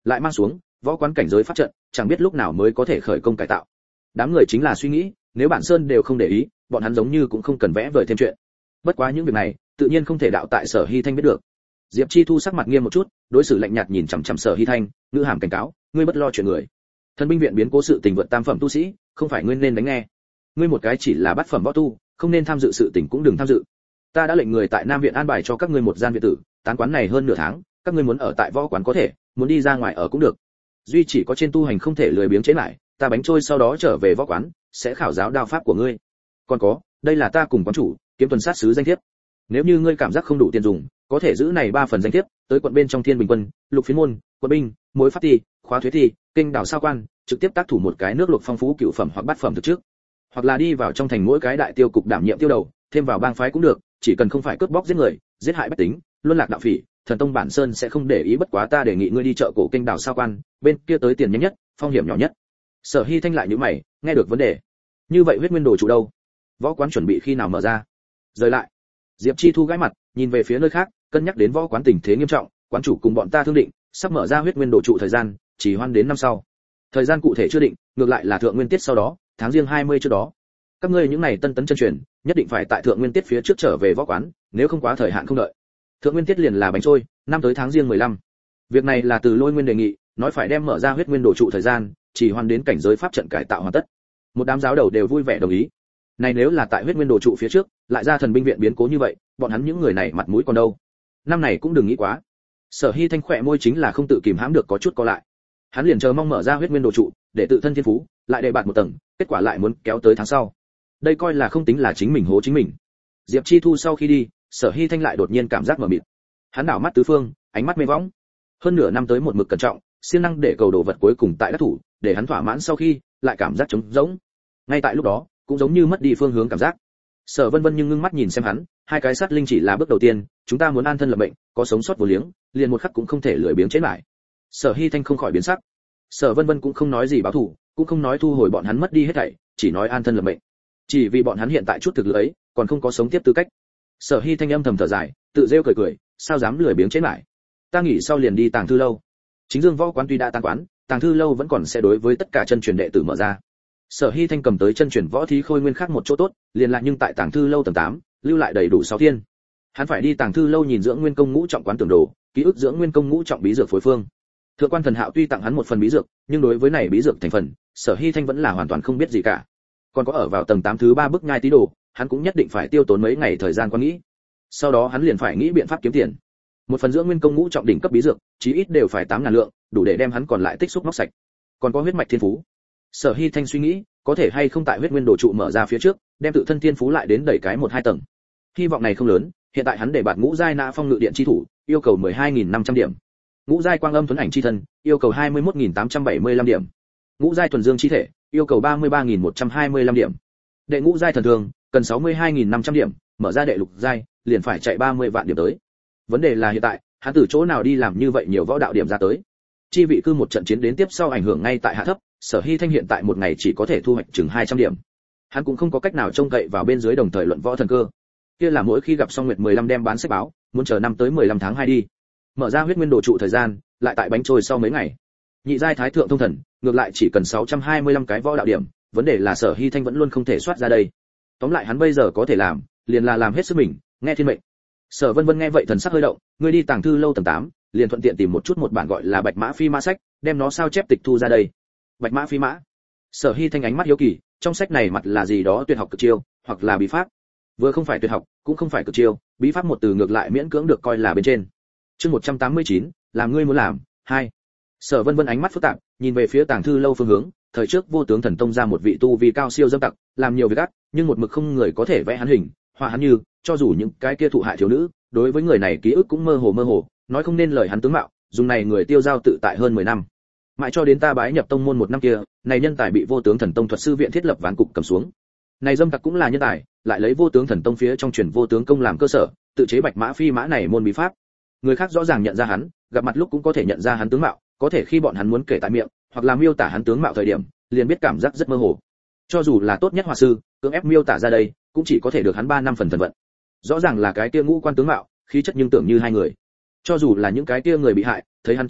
lại mang xuống võ quán cảnh giới pháp trận, chẳng biết lúc nào mới có thể khởi công cải tạo. Đám người chính là suy nghĩ, nếu bản sơn đều không để ý, bọn hắn giống như cũng không cần vẽ vời thêm chuyện. Bất quá những việc này tự nhiên không thể đạo tại Sở Hy Thanh biết được. Diệp Chi Thu sắc mặt nghiêm một chút, đối xử lạnh nhạt nhìn chằm chằm Sở Hy Thanh, ngữ hàm cảnh cáo, ngươi bất lo chuyện người. Thần binh viện biến cố sự tình vượt tam phẩm tu sĩ, không phải ngươi nên đánh nghe. Ngươi một cái chỉ là bát phẩm võ tu, không nên tham dự sự tình cũng đừng tham dự. Ta đã lệnh người tại Nam viện an bài cho các ngươi một gian viện tử, tán quán này hơn nửa tháng, các ngươi muốn ở tại võ quán có thể, muốn đi ra ngoài ở cũng được. Duy chỉ có trên tu hành không thể lười biếng chế lại, ta bánh trôi sau đó trở về võ quán, sẽ khảo giáo đao pháp của ngươi. Còn có, đây là ta cùng quán chủ, kiếm tuần sát sứ danh thiếp. Nếu như ngươi cảm giác không đủ tiền dùng, có thể giữ này ba phần danh thiếp, tới quận bên trong Thiên Bình quân, Lục Phiến môn, Quận binh, Mối pháp thi, Khóa thuế thi, Kinh đảo sao quan, trực tiếp tác thủ một cái nước luộc phong phú cửu phẩm hoặc bát phẩm thực trước. Hoặc là đi vào trong thành mỗi cái đại tiêu cục đảm nhiệm tiêu đầu, thêm vào bang phái cũng được, chỉ cần không phải cướp bóc giết người, giết hại bách tính, luân lạc đạo phỉ, thần tông bản sơn sẽ không để ý. Bất quá ta đề nghị ngươi đi chợ cổ Kinh đảo sao quan, bên kia tới tiền nhanh nhất, phong hiểm nhỏ nhất. Sở Hy Thanh lại nhíu mày, nghe được vấn đề. Như vậy huyết nguyên đồ trụ đâu? Võ quán chuẩn bị khi nào mở ra? Rời lại. Diệp Chi Thu gãi mặt, nhìn về phía nơi khác, cân nhắc đến võ quán tình thế nghiêm trọng, quán chủ cùng bọn ta thương định, sắp mở ra huyết nguyên đồ trụ thời gian, chỉ hoan đến năm sau. Thời gian cụ thể chưa định, ngược lại là thượng nguyên tiết sau đó, tháng riêng hai mươi trước đó. Các ngươi những này tân tấn chân truyền, nhất định phải tại thượng nguyên tiết phía trước trở về võ quán, nếu không quá thời hạn không đợi. Thượng nguyên tiết liền là bánh trôi, năm tới tháng riêng mười lăm. Việc này là từ Lôi Nguyên đề nghị, nói phải đem mở ra huyết nguyên đồ trụ thời gian, chỉ hoan đến cảnh giới pháp trận cải tạo hoàn tất. Một đám giáo đầu đều vui vẻ đồng ý. Này nếu là tại huyết nguyên đồ trụ phía trước, lại ra thần binh viện biến cố như vậy, bọn hắn những người này mặt mũi còn đâu. Năm này cũng đừng nghĩ quá. Sở Hy Thanh khỏe môi chính là không tự kìm hãm được có chút co lại. Hắn liền chờ mong mở ra huyết nguyên đồ trụ, để tự thân thiên phú, lại đề bạt một tầng, kết quả lại muốn kéo tới tháng sau. Đây coi là không tính là chính mình hố chính mình. Diệp Chi Thu sau khi đi, Sở Hy Thanh lại đột nhiên cảm giác mờ mịt. Hắn đảo mắt tứ phương, ánh mắt mê võng. Hơn nửa năm tới một mực cẩn trọng, siêng năng để cầu đồ vật cuối cùng tại đắc thủ, để hắn thỏa mãn sau khi, lại cảm giác trống rỗng. Ngay tại lúc đó, cũng giống như mất đi phương hướng cảm giác. Sở Vân Vân nhưng ngưng mắt nhìn xem hắn, hai cái sát linh chỉ là bước đầu tiên, chúng ta muốn an thân lập mệnh, có sống sót vô liếng, liền một khắc cũng không thể lười biếng chết lại. Sở Hy Thanh không khỏi biến sắc. Sở Vân Vân cũng không nói gì báo thù, cũng không nói thu hồi bọn hắn mất đi hết thảy, chỉ nói an thân lập mệnh. Chỉ vì bọn hắn hiện tại chút thực lực ấy, còn không có sống tiếp tư cách. Sở Hy Thanh âm thầm thở dài, tự rêu cười cười, sao dám lười biếng chết lại. Ta nghỉ sau liền đi Tàng Thư lâu. Chính Dương võ quán tuy đã tan quán, Tàng Thư lâu vẫn còn sẽ đối với tất cả chân truyền đệ tử mở ra. Sở Hy Thanh cầm tới chân truyền võ thí khôi nguyên khác một chỗ tốt, liền lại nhưng tại Tàng Thư lâu tầng tám, lưu lại đầy đủ sáu thiên. Hắn phải đi Tàng Thư lâu nhìn dưỡng nguyên công ngũ trọng quán tưởng đồ, ký ức dưỡng nguyên công ngũ trọng bí dược phối phương. Thượng quan Thần Hạo tuy tặng hắn một phần bí dược, nhưng đối với này bí dược thành phần, Sở Hy Thanh vẫn là hoàn toàn không biết gì cả. Còn có ở vào tầng tám thứ ba bức nhai tí đồ, hắn cũng nhất định phải tiêu tốn mấy ngày thời gian quan nghĩ. Sau đó hắn liền phải nghĩ biện pháp kiếm tiền. Một phần dưỡng nguyên công ngũ trọng đỉnh cấp bí dược, chí ít đều phải tám ngàn lượng, đủ để đem hắn còn lại tích xúc móc sạch. Còn có huyết mạch thiên phú. Sở Hy Thanh suy nghĩ, có thể hay không tại huyết nguyên đồ trụ mở ra phía trước, đem tự thân thiên phú lại đến đẩy cái một hai tầng. Hy vọng này không lớn, hiện tại hắn để bạt ngũ giai nã phong ngự điện chi thủ, yêu cầu mười hai nghìn năm trăm điểm. Ngũ giai quang âm tuấn ảnh chi thân, yêu cầu hai mươi mốt nghìn tám trăm bảy mươi lăm điểm. Ngũ giai thuần dương chi thể, yêu cầu ba mươi ba nghìn một trăm hai mươi lăm điểm. Đệ ngũ giai thần thường, cần sáu mươi hai nghìn năm trăm điểm, mở ra đệ lục giai, liền phải chạy ba mươi vạn điểm tới. Vấn đề là hiện tại, hắn từ chỗ nào đi làm như vậy nhiều võ đạo điểm ra tới? Chi vị cư một trận chiến đến tiếp sau ảnh hưởng ngay tại hạ thấp, Sở Hy Thanh hiện tại một ngày chỉ có thể thu hoạch chừng hai trăm điểm. Hắn cũng không có cách nào trông cậy vào bên dưới đồng thời luận võ thần cơ. Kia là mỗi khi gặp xong nguyệt mười lăm đem bán sách báo, muốn chờ năm tới mười lăm tháng hai đi. Mở ra huyết nguyên đồ trụ thời gian, lại tại bánh trôi sau mấy ngày. Nhị giai thái thượng thông thần, ngược lại chỉ cần sáu trăm hai mươi lăm cái võ đạo điểm, vấn đề là Sở Hy Thanh vẫn luôn không thể soát ra đây. Tóm lại hắn bây giờ có thể làm, liền là làm hết sức mình, nghe thiên mệnh. Sở Vân Vân nghe vậy thần sắc hơi động, ngươi đi Tàng Thư lâu tầng tám, liền thuận tiện tìm một chút một bản gọi là Bạch Mã Phi Mã sách, đem nó sao chép tịch thu ra đây. Bạch Mã Phi Mã. Sở Hy Thanh ánh mắt hiếu kỳ, trong sách này mặt là gì đó tuyệt học cực chiêu, hoặc là bí pháp. Vừa không phải tuyệt học, cũng không phải cực chiêu, bí pháp một từ ngược lại miễn cưỡng được coi là bên trên. Chương một trăm tám mươi chín, làm ngươi muốn làm, hai. Sở Vân Vân ánh mắt phức tạp, nhìn về phía Tàng Thư lâu phương hướng, thời trước Vô Tướng Thần Tông ra một vị tu vi cao siêu dâm tặc, làm nhiều việc ác, nhưng một mực không người có thể vẽ hắn hình, họa hắn như, cho dù những cái kia thụ hại thiếu nữ, đối với người này ký ức cũng mơ hồ mơ hồ, nói không nên lời hắn tướng mạo, dùng này người tiêu giao tự tại hơn mười năm. Mãi cho đến ta bái nhập tông môn một năm kia, này nhân tài bị Vô Tướng Thần Tông thuật sư viện thiết lập ván cục cầm xuống. Này dâm tặc cũng là nhân tài, lại lấy Vô Tướng Thần Tông phía trong truyền Vô Tướng công làm cơ sở, tự chế Bạch Mã Phi Mã này môn bí pháp. Người khác rõ ràng nhận ra hắn, gặp mặt lúc cũng có thể nhận ra hắn tướng mạo, có thể khi bọn hắn muốn kể tại miệng, hoặc là miêu tả hắn tướng mạo thời điểm, liền biết cảm giác rất mơ hồ. Cho dù là tốt nhất họa sư, cưỡng ép miêu tả ra đây, cũng chỉ có thể được hắn ba năm phần thần vận. Rõ ràng là cái kia ngũ quan tướng mạo, khí chất nhưng tưởng như hai người. Cho dù là những cái kia người bị hại, thấy hắn trước mặt,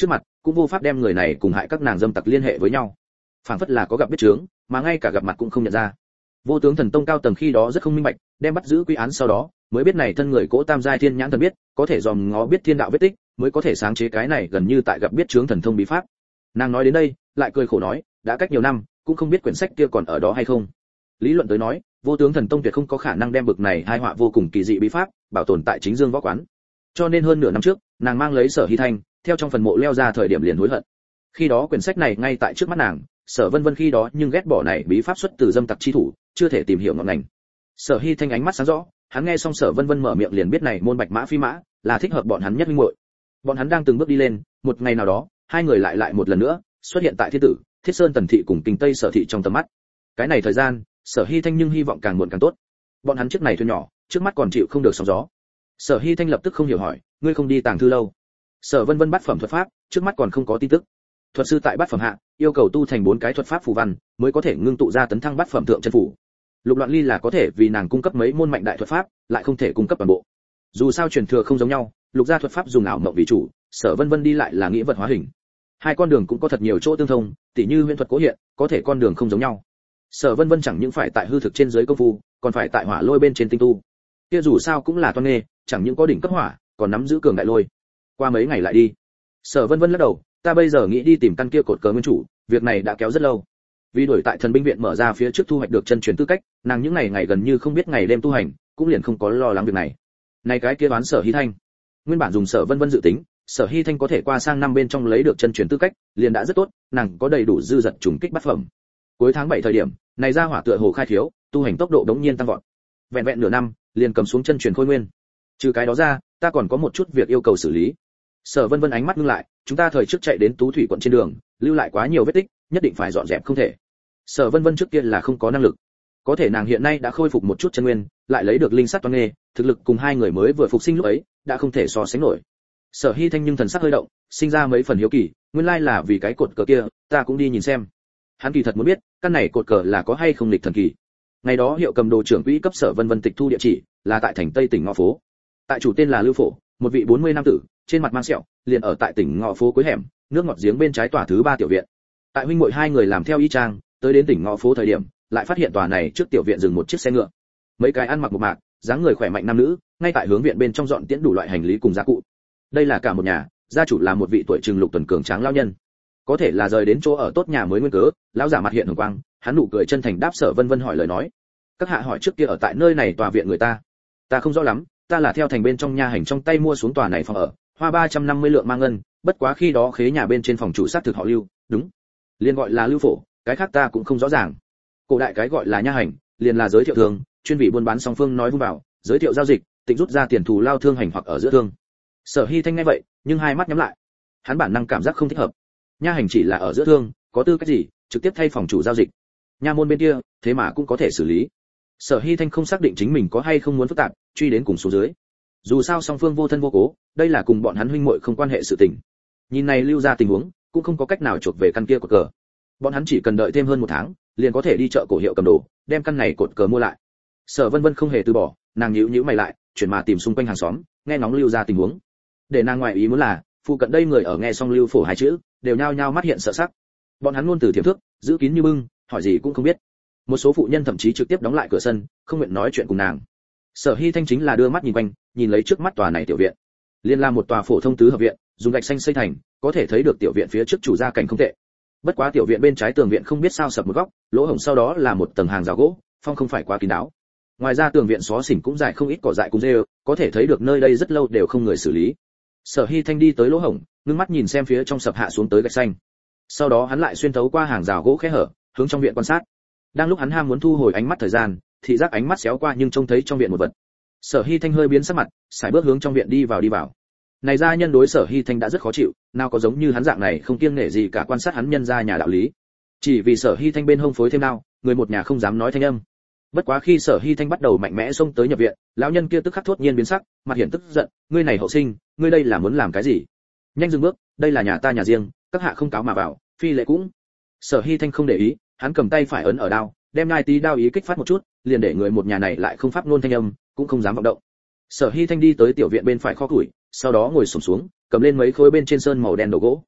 cũng vô pháp đem người này cùng hại các nàng dâm tặc liên hệ với nhau, phảng phất là có gặp biết chướng, mà ngay cả gặp mặt cũng không nhận ra. Vô tướng thần tông cao tầng khi đó rất không minh bạch, đem bắt giữ quy án sau đó mới biết này thân người cỗ tam giai thiên nhãn thần biết, có thể dòm ngó biết thiên đạo vết tích, mới có thể sáng chế cái này gần như tại gặp biết chướng thần thông bí pháp. Nàng nói đến đây lại cười khổ nói, đã cách nhiều năm cũng không biết quyển sách kia còn ở đó hay không. Lý luận tới nói, vô tướng thần tông tuyệt không có khả năng đem bực này hai họa vô cùng kỳ dị bí pháp bảo tồn tại chính dương võ quán, cho nên hơn nửa năm trước nàng mang lấy Sở Hy Thanh theo trong phần mộ leo ra thời điểm liền hối hận. Khi đó quyển sách này ngay tại trước mắt nàng, Sở Vân Vân khi đó nhưng ghét bỏ này bí pháp xuất từ dâm tặc chi thủ, chưa thể tìm hiểu ngọn ngành. Sở Hy Thanh ánh mắt sáng rõ, hắn nghe xong Sở Vân Vân mở miệng liền biết này môn bạch mã phi mã là thích hợp bọn hắn nhất minh muội. Bọn hắn đang từng bước đi lên, một ngày nào đó, hai người lại lại một lần nữa xuất hiện tại Thiên Tử, Thiết Sơn Tần thị cùng Kình Tây Sở thị trong tầm mắt. Cái này thời gian, Sở Hy Thanh nhưng hy vọng càng muộn càng tốt. Bọn hắn chiếc này thuyền nhỏ, trước mắt còn chịu không được sóng gió. Sở Hy Thanh lập tức không hiểu hỏi, ngươi không đi tàng thư lâu? Sở Vân Vân bắt phẩm thuật pháp, trước mắt còn không có tin tức. Thuật sư tại bát phẩm hạ, yêu cầu tu thành bốn cái thuật pháp phù văn, mới có thể ngưng tụ ra tấn thăng bát phẩm thượng chân phủ. Lục Loạn Ly là có thể vì nàng cung cấp mấy môn mạnh đại thuật pháp, lại không thể cung cấp toàn bộ. Dù sao truyền thừa không giống nhau, Lục gia thuật pháp dùng ảo mộng vì chủ, Sở Vân Vân đi lại là nghĩa vật hóa hình. Hai con đường cũng có thật nhiều chỗ tương thông, tỉ như huyễn thuật cố hiện, có thể con đường không giống nhau. Sở Vân Vân chẳng những phải tại hư thực trên dưới công phu, còn phải tại hỏa lôi bên trên tinh tu. Kia dù sao cũng là toan nghề, chẳng những có đỉnh cấp hỏa, còn nắm giữ cường đại lôi. Qua mấy ngày lại đi. Sở Vân Vân lắc đầu, ta bây giờ nghĩ đi tìm căn kia cột cờ nguyên chủ, việc này đã kéo rất lâu. Vì đuổi tại thần binh viện mở ra phía trước thu hoạch được chân truyền tư cách, nàng những ngày ngày gần như không biết ngày đêm tu hành, cũng liền không có lo lắng việc này. Này cái kia đoán Sở Hy Thanh, nguyên bản dùng Sở Vân Vân dự tính, Sở Hy Thanh có thể qua sang năm bên trong lấy được chân truyền tư cách, liền đã rất tốt, nàng có đầy đủ dư dật trùng kích bát phẩm. Cuối tháng bảy thời điểm, này ra hỏa tựa hồ khai thiếu, tu hành tốc độ đống nhiên tăng vọt. Vẹn vẹn nửa năm, liền cầm xuống chân truyền khôi nguyên. Trừ cái đó ra, ta còn có một chút việc yêu cầu xử lý. Sở Vân Vân ánh mắt ngưng lại, chúng ta thời trước chạy đến Tú Thủy quận trên đường, lưu lại quá nhiều vết tích, nhất định phải dọn dẹp không thể. Sở Vân Vân trước kia là không có năng lực, có thể nàng hiện nay đã khôi phục một chút chân nguyên, lại lấy được linh sắt toan nghề, thực lực cùng hai người mới vừa phục sinh lúc ấy, đã không thể so sánh nổi. Sở Hy Thanh nhưng thần sắc hơi động, sinh ra mấy phần hiếu kỳ, nguyên lai là vì cái cột cờ kia, ta cũng đi nhìn xem. Hắn kỳ thật muốn biết, căn này cột cờ là có hay không lịch thần kỳ. Ngày đó hiệu cầm đồ trưởng quỹ cấp Sở Vân Vân tịch thu địa chỉ, là tại thành Tây tỉnh Ngõ phố. Tại chủ tên là Lưu Phổ, một vị bốn mươi nam tử, trên mặt mang sẹo, liền ở tại tỉnh Ngõ phố cuối hẻm, nước ngọt giếng bên trái tòa thứ ba tiểu viện. Tại huynh muội hai người làm theo y trang, tới đến tỉnh Ngõ phố thời điểm, lại phát hiện tòa này trước tiểu viện dừng một chiếc xe ngựa. Mấy cái ăn mặc một mạc, dáng người khỏe mạnh nam nữ, ngay tại hướng viện bên trong dọn tiễn đủ loại hành lý cùng gia cụ. Đây là cả một nhà, gia chủ là một vị tuổi trừng lục tuần cường tráng lão nhân. Có thể là rời đến chỗ ở tốt nhà mới nguyên cớ, lão giả mặt hiện hồng quang, hắn nụ cười chân thành đáp Sở Vân Vân hỏi lời nói. Các hạ hỏi trước kia ở tại nơi này tòa viện người ta, ta không rõ lắm, ta là theo thành bên trong nha hành trong tay mua xuống tòa này phòng ở, hoa ba trăm năm mươi lượng mang ngân, bất quá khi đó khế nhà bên trên phòng chủ sát thực họ Lưu, đúng, liền gọi là Lưu Phổ, cái khác ta cũng không rõ ràng. Cổ đại cái gọi là nha hành, liền là giới thiệu thương, chuyên vị buôn bán song phương nói vung vào, giới thiệu giao dịch, tịnh rút ra tiền thù lao thương hành hoặc ở giữa thương. Sở Hy Thanh nghe vậy, nhưng hai mắt nhắm lại, hắn bản năng cảm giác không thích hợp. Nha hành chỉ là ở giữa thương, có tư cách gì trực tiếp thay phòng chủ giao dịch? Nha môn bên kia, thế mà cũng có thể xử lý. Sở Hy Thanh không xác định chính mình có hay không muốn phức tạp, truy đến cùng số dưới. Dù sao song phương vô thân vô cố, đây là cùng bọn hắn huynh muội không quan hệ sự tình. Nhìn này Lưu ra tình huống, cũng không có cách nào chuộc về căn kia cột cờ. Bọn hắn chỉ cần đợi thêm hơn một tháng, liền có thể đi chợ cổ hiệu cầm đồ, đem căn này cột cờ mua lại. Sở Vân Vân không hề từ bỏ, nàng nhíu nhíu mày lại, chuyển mà tìm xung quanh hàng xóm, nghe ngóng Lưu ra tình huống. Để nàng ngoại ý muốn là, phụ cận đây người ở nghe xong Lưu Phổ hai chữ, đều nhao nhao mắt hiện sợ sắc. Bọn hắn luôn từ tiềm thức, giữ kín như bưng, hỏi gì cũng không biết. Một số phụ nhân thậm chí trực tiếp đóng lại cửa sân, không nguyện nói chuyện cùng nàng. Sở Hy Thanh chính là đưa mắt nhìn quanh, nhìn lấy trước mắt tòa này tiểu viện. Liên là một tòa phổ thông tứ hợp viện, dùng gạch xanh xây thành, có thể thấy được tiểu viện phía trước chủ gia cảnh không tệ. Bất quá tiểu viện bên trái tường viện không biết sao sập một góc, lỗ hổng sau đó là một tầng hàng rào gỗ, phong không phải quá kín đáo. Ngoài ra tường viện xó xỉnh cũng dài không ít cỏ dại cùng rêu, có thể thấy được nơi đây rất lâu đều không người xử lý. Sở Hy Thanh đi tới lỗ hổng, ngưng mắt nhìn xem phía trong sập hạ xuống tới gạch xanh. Sau đó hắn lại xuyên thấu qua hàng rào gỗ khẽ hở, hướng trong viện quan sát. Đang lúc hắn ham muốn thu hồi ánh mắt thời gian, thị giác ánh mắt xéo qua nhưng trông thấy trong viện một vật. Sở Hy Thanh hơi biến sắc mặt, sải bước hướng trong viện đi vào đi vào. Này gia nhân đối Sở Hy Thanh đã rất khó chịu, nào có giống như hắn dạng này không kiêng nể gì cả quan sát hắn nhân gia nhà đạo lý. Chỉ vì Sở Hy Thanh bên hông phối thêm đao, người một nhà không dám nói thanh âm. Bất quá khi Sở Hy Thanh bắt đầu mạnh mẽ xông tới nhập viện, lão nhân kia tức khắc thốt nhiên biến sắc, mặt hiện tức giận, ngươi này hậu sinh, ngươi đây là muốn làm cái gì? Nhanh dừng bước, đây là nhà ta nhà riêng, các hạ không cáo mà vào, phi lệ cũng. Sở Hy Thanh không để ý, hắn cầm tay phải ấn ở đao, đem ngai tí đao ý kích phát một chút, liền để người một nhà này lại không pháp nôn thanh âm, cũng không dám vọng động. Sở Hy Thanh đi tới tiểu viện bên phải kho củi, sau đó ngồi xổm xuống, cầm lên mấy khối bên trên sơn màu đen đồ gỗ.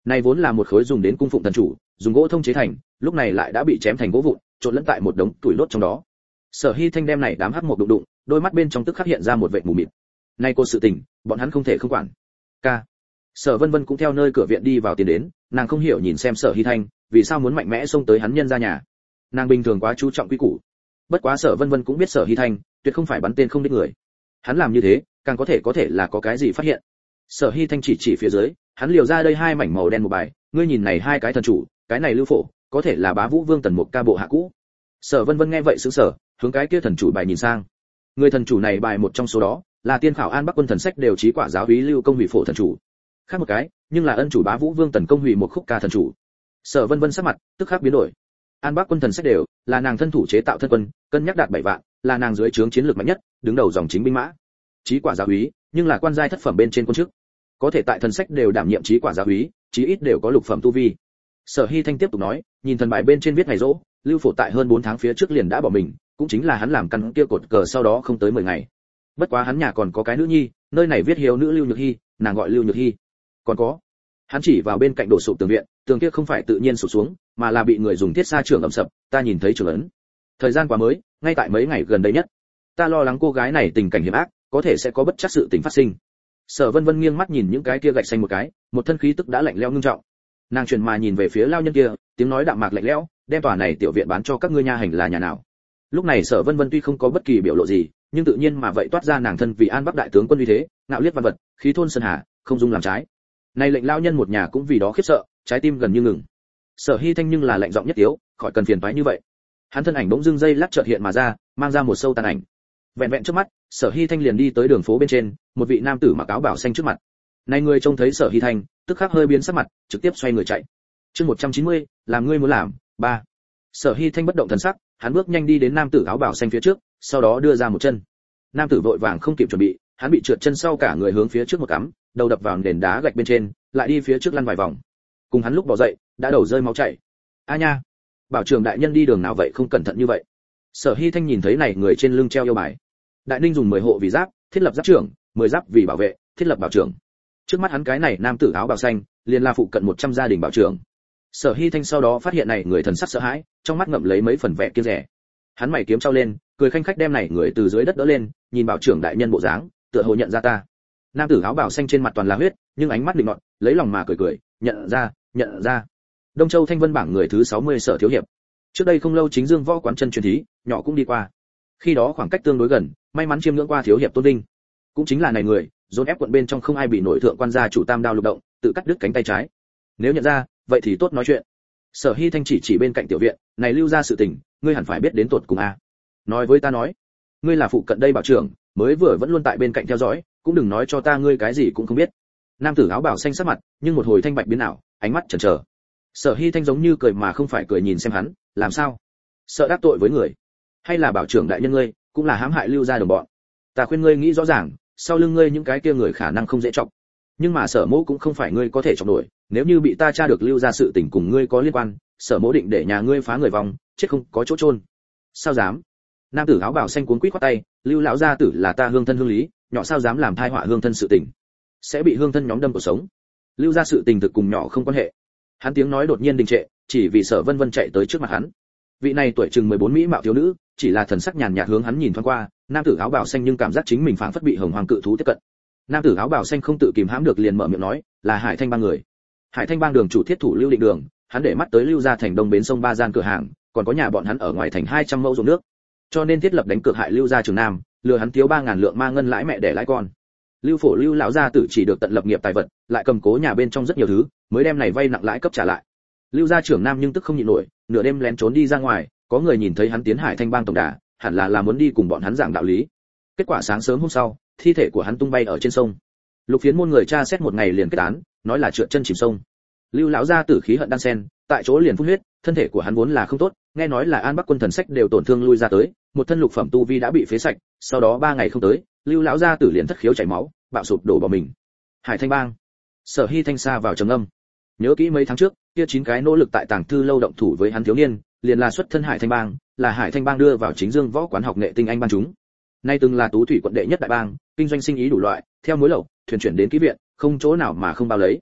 Này vốn là một khối dùng đến cung phụng thần chủ, dùng gỗ thông chế thành, lúc này lại đã bị chém thành gỗ vụn, trộn lẫn tại một đống tuổi lốt trong đó. Sở Hi Thanh đem này đám hắc một đụng đụng, đôi mắt bên trong tức khắc hiện ra một vệt mù mịt. Này cô sự tình, bọn hắn không thể không quản. Ca. Sở Vân Vân cũng theo nơi cửa viện đi vào tiến đến, nàng không hiểu nhìn xem Sở Hi Thanh, vì sao muốn mạnh mẽ xông tới hắn nhân ra nhà. Nàng bình thường quá chú trọng quy củ. Bất quá Sở Vân Vân cũng biết Sở Hi Thanh, tuyệt không phải bắn tên không đích người. Hắn làm như thế, càng có thể có thể là có cái gì phát hiện. Sở Hi Thanh chỉ chỉ phía dưới, hắn liều ra đây hai mảnh màu đen một bài, ngươi nhìn này hai cái thần chủ, cái này lưu phổ, có thể là Bá Vũ Vương Tần Mục ca bộ hạ cũ. Sở Vân Vân nghe vậy sững sờ, hướng cái kia thần chủ bài nhìn sang. Người thần chủ này bài một trong số đó, là tiên khảo An Bắc quân thần sách đều trí quả giáo úy Lưu Công hủy phổ thần chủ. Khác một cái, nhưng là ân chủ Bá Vũ Vương Tần Công hủy một khúc ca thần chủ. Sở Vân Vân sắc mặt tức khắc biến đổi. An Bắc quân thần sách đều, là nàng thân thủ chế tạo thân quân, cân nhắc đạt bảy vạn, là nàng dưới trướng chiến lược mạnh nhất, đứng đầu dòng chính binh mã. Trí quả giáo úy, nhưng là quan giai thất phẩm bên trên quân chức. Có thể tại thần sách đều đảm nhiệm trí quả giáo úy, chí ít đều có lục phẩm tu vi. Sở Hi Thanh tiếp tục nói, nhìn thần bài bên trên viết ngày rỗ, Lưu Phổ tại hơn bốn tháng phía trước liền đã bỏ mình, cũng chính là hắn làm căn kia cột cờ sau đó không tới mười ngày. Bất quá hắn nhà còn có cái nữ nhi, nơi này viết hiếu nữ Lưu Nhược Hi, nàng gọi Lưu Nhược Hi. Còn có, hắn chỉ vào bên cạnh đổ sụp tường viện, tường kia không phải tự nhiên sụp xuống, mà là bị người dùng thiết sa trưởng ẩm sập, ta nhìn thấy trường ấn. Thời gian quá mới, ngay tại mấy ngày gần đây nhất. Ta lo lắng cô gái này tình cảnh hiểm ác, có thể sẽ có bất trắc sự tình phát sinh. Sở Vân Vân nghiêng mắt nhìn những cái kia gạch xanh một cái, một thân khí tức đã lạnh lẽo ngưng trọng. Nàng chuyển mà nhìn về phía lao nhân kia, tiếng nói đạm mạc lạnh lẽo, đem tòa này tiểu viện bán cho các ngươi nha hành là nhà nào? Lúc này Sở Vân Vân tuy không có bất kỳ biểu lộ gì, nhưng tự nhiên mà vậy toát ra nàng thân vì An Bắc đại tướng quân uy thế, ngạo liệt văn vật, khí thôn sơn hà, không dung làm trái. Này lệnh lao nhân một nhà cũng vì đó khiếp sợ, trái tim gần như ngừng. Sở Hi Thanh nhưng là lạnh giọng nhất tiếu, khỏi cần phiền toái như vậy. Hắn thân ảnh bỗng dưng dây lắc chợt hiện mà ra, mang ra một sâu tàn ảnh. Vẹn vẹn trước mắt, Sở Hi Thanh liền đi tới đường phố bên trên, một vị nam tử mặc áo bảo xanh trước mặt. Này người trông thấy Sở Hi Thanh, tức khắc hơi biến sắc mặt, trực tiếp xoay người chạy. Chương một trăm chín mươi, làm ngươi muốn làm, ba. Sở Hi Thanh bất động thần sắc, hắn bước nhanh đi đến nam tử áo bảo xanh phía trước, sau đó đưa ra một chân. Nam tử vội vàng không kịp chuẩn bị, hắn bị trượt chân sau cả người hướng phía trước một cắm, đầu đập vào nền đá gạch bên trên, lại đi phía trước lăn vài vòng. Cùng hắn lúc bò dậy, đã đầu rơi máu chảy. A nha, bảo trưởng đại nhân đi đường nào vậy không cẩn thận như vậy. Sở Hi Thanh nhìn thấy này người trên lưng treo yêu bài. Đại Ninh dùng mười hộ vì giáp, thiết lập giáp trưởng, mười giáp vì bảo vệ, thiết lập bảo trưởng. Trước mắt hắn cái này nam tử áo bào xanh, liền là phụ cận một trăm gia đình bảo trưởng. Sở Hi Thanh sau đó phát hiện này người thần sắc sợ hãi, trong mắt ngậm lấy mấy phần vẻ kiêng dè. Hắn mày kiếm trao lên, cười khanh khách đem này người từ dưới đất đỡ lên, nhìn bảo trưởng đại nhân bộ dáng, tựa hồ nhận ra ta. Nam tử áo bào xanh trên mặt toàn là huyết, nhưng ánh mắt định nọt, lấy lòng mà cười cười, nhận ra, nhận ra. Đông Châu Thanh Vân bảng người thứ sáu mươi Sở thiếu hiệp. Trước đây không lâu chính Dương võ quán chân truyền thí, nhỏ cũng đi qua. Khi đó khoảng cách tương đối gần, may mắn chiêm ngưỡng qua thiếu hiệp Tôn Đinh. Cũng chính là này người, dồn ép quận bên trong không ai bị nổi thượng quan gia chủ tam đao lục động, tự cắt đứt cánh tay trái. Nếu nhận ra, vậy thì tốt nói chuyện. Sở Hi Thanh chỉ chỉ bên cạnh tiểu viện, này lưu ra sự tình, ngươi hẳn phải biết đến tột cùng a. Nói với ta nói, ngươi là phụ cận đây bảo trưởng, mới vừa vẫn luôn tại bên cạnh theo dõi, cũng đừng nói cho ta ngươi cái gì cũng không biết. Nam tử áo bảo xanh sắc mặt, nhưng một hồi thanh bạch biến ảo, ánh mắt chần chờ. Sở Hi Thanh giống như cười mà không phải cười nhìn xem hắn, làm sao? Sợ đắc tội với người, hay là bảo trưởng đại nhân ngươi, cũng là hãm hại lưu gia đồng bọn. Ta khuyên ngươi nghĩ rõ ràng, sau lưng ngươi những cái kia người khả năng không dễ trọng. Nhưng mà Sở Mỗ cũng không phải ngươi có thể chọc nổi, nếu như bị ta tra được lưu gia sự tình cùng ngươi có liên quan, Sở Mỗ định để nhà ngươi phá người vòng, chết không có chỗ chôn. Sao dám? Nam tử áo bảo xanh cuốn quýt quát tay, Lưu lão gia tử là ta hương thân hương lý, nhỏ sao dám làm thai họa hương thân sự tình, sẽ bị hương thân nhóm đâm cuộc sống. Lưu gia sự tình thực cùng nhỏ không quan hệ. Hắn tiếng nói đột nhiên đình trệ, chỉ vì Sở Vân Vân chạy tới trước mặt hắn. Vị này tuổi chừng mười bốn mỹ mạo thiếu nữ, chỉ là thần sắc nhàn nhạt hướng hắn nhìn thoáng qua, nam tử áo bào xanh nhưng cảm giác chính mình phảng phất bị hồng hoàng cự thú tiếp cận. Nam tử áo bào xanh không tự kìm hãm được liền mở miệng nói, là Hải Thanh bang người. Hải Thanh bang đường chủ thiết thủ Lưu Định Đường, hắn để mắt tới Lưu gia thành đông bến sông ba gian cửa hàng, còn có nhà bọn hắn ở ngoài thành hai trăm mẫu ruộng nước. Cho nên thiết lập đánh cược hại Lưu gia Trường Nam, lừa hắn thiếu ba ngàn lượng ma ngân lãi mẹ để lãi con. Lưu Phổ Lưu lão gia tử chỉ được tận lập nghiệp tài vật, lại cầm cố nhà bên trong rất nhiều thứ, mới đem này vay nặng lãi cấp trả lại. Lưu gia trưởng Nam nhưng tức không nhịn nổi, nửa đêm lén trốn đi ra ngoài, có người nhìn thấy hắn tiến Hải Thanh bang tổng đà, hẳn là là muốn đi cùng bọn hắn giảng đạo lý. Kết quả sáng sớm hôm sau, thi thể của hắn tung bay ở trên sông. Lục Phiến môn người tra xét một ngày liền kết án, nói là trượt chân chìm sông. Lưu lão gia tử khí hận đan sen, tại chỗ liền phun huyết, thân thể của hắn vốn là không tốt, nghe nói là An Bắc quân thần sách đều tổn thương lui ra tới, một thân lục phẩm tu vi đã bị phế sạch, sau đó ba ngày không tới, Lưu lão gia tử liền thất khiếu chảy máu, bạo sụp đổ bỏ mình. Hải Thanh bang. Sở Hi Thanh xa vào trầm âm. Nhớ kỹ mấy tháng trước, kia chín cái nỗ lực tại tàng thư lâu động thủ với hắn thiếu niên, liền là xuất thân Hải Thanh bang, là Hải Thanh bang đưa vào chính Dương võ quán học nghệ tinh anh ban chúng. Nay từng là tú thủy quận đệ nhất đại bang, kinh doanh sinh ý đủ loại, theo mối lậu, thuyền chuyển đến ký viện, không chỗ nào mà không bao lấy.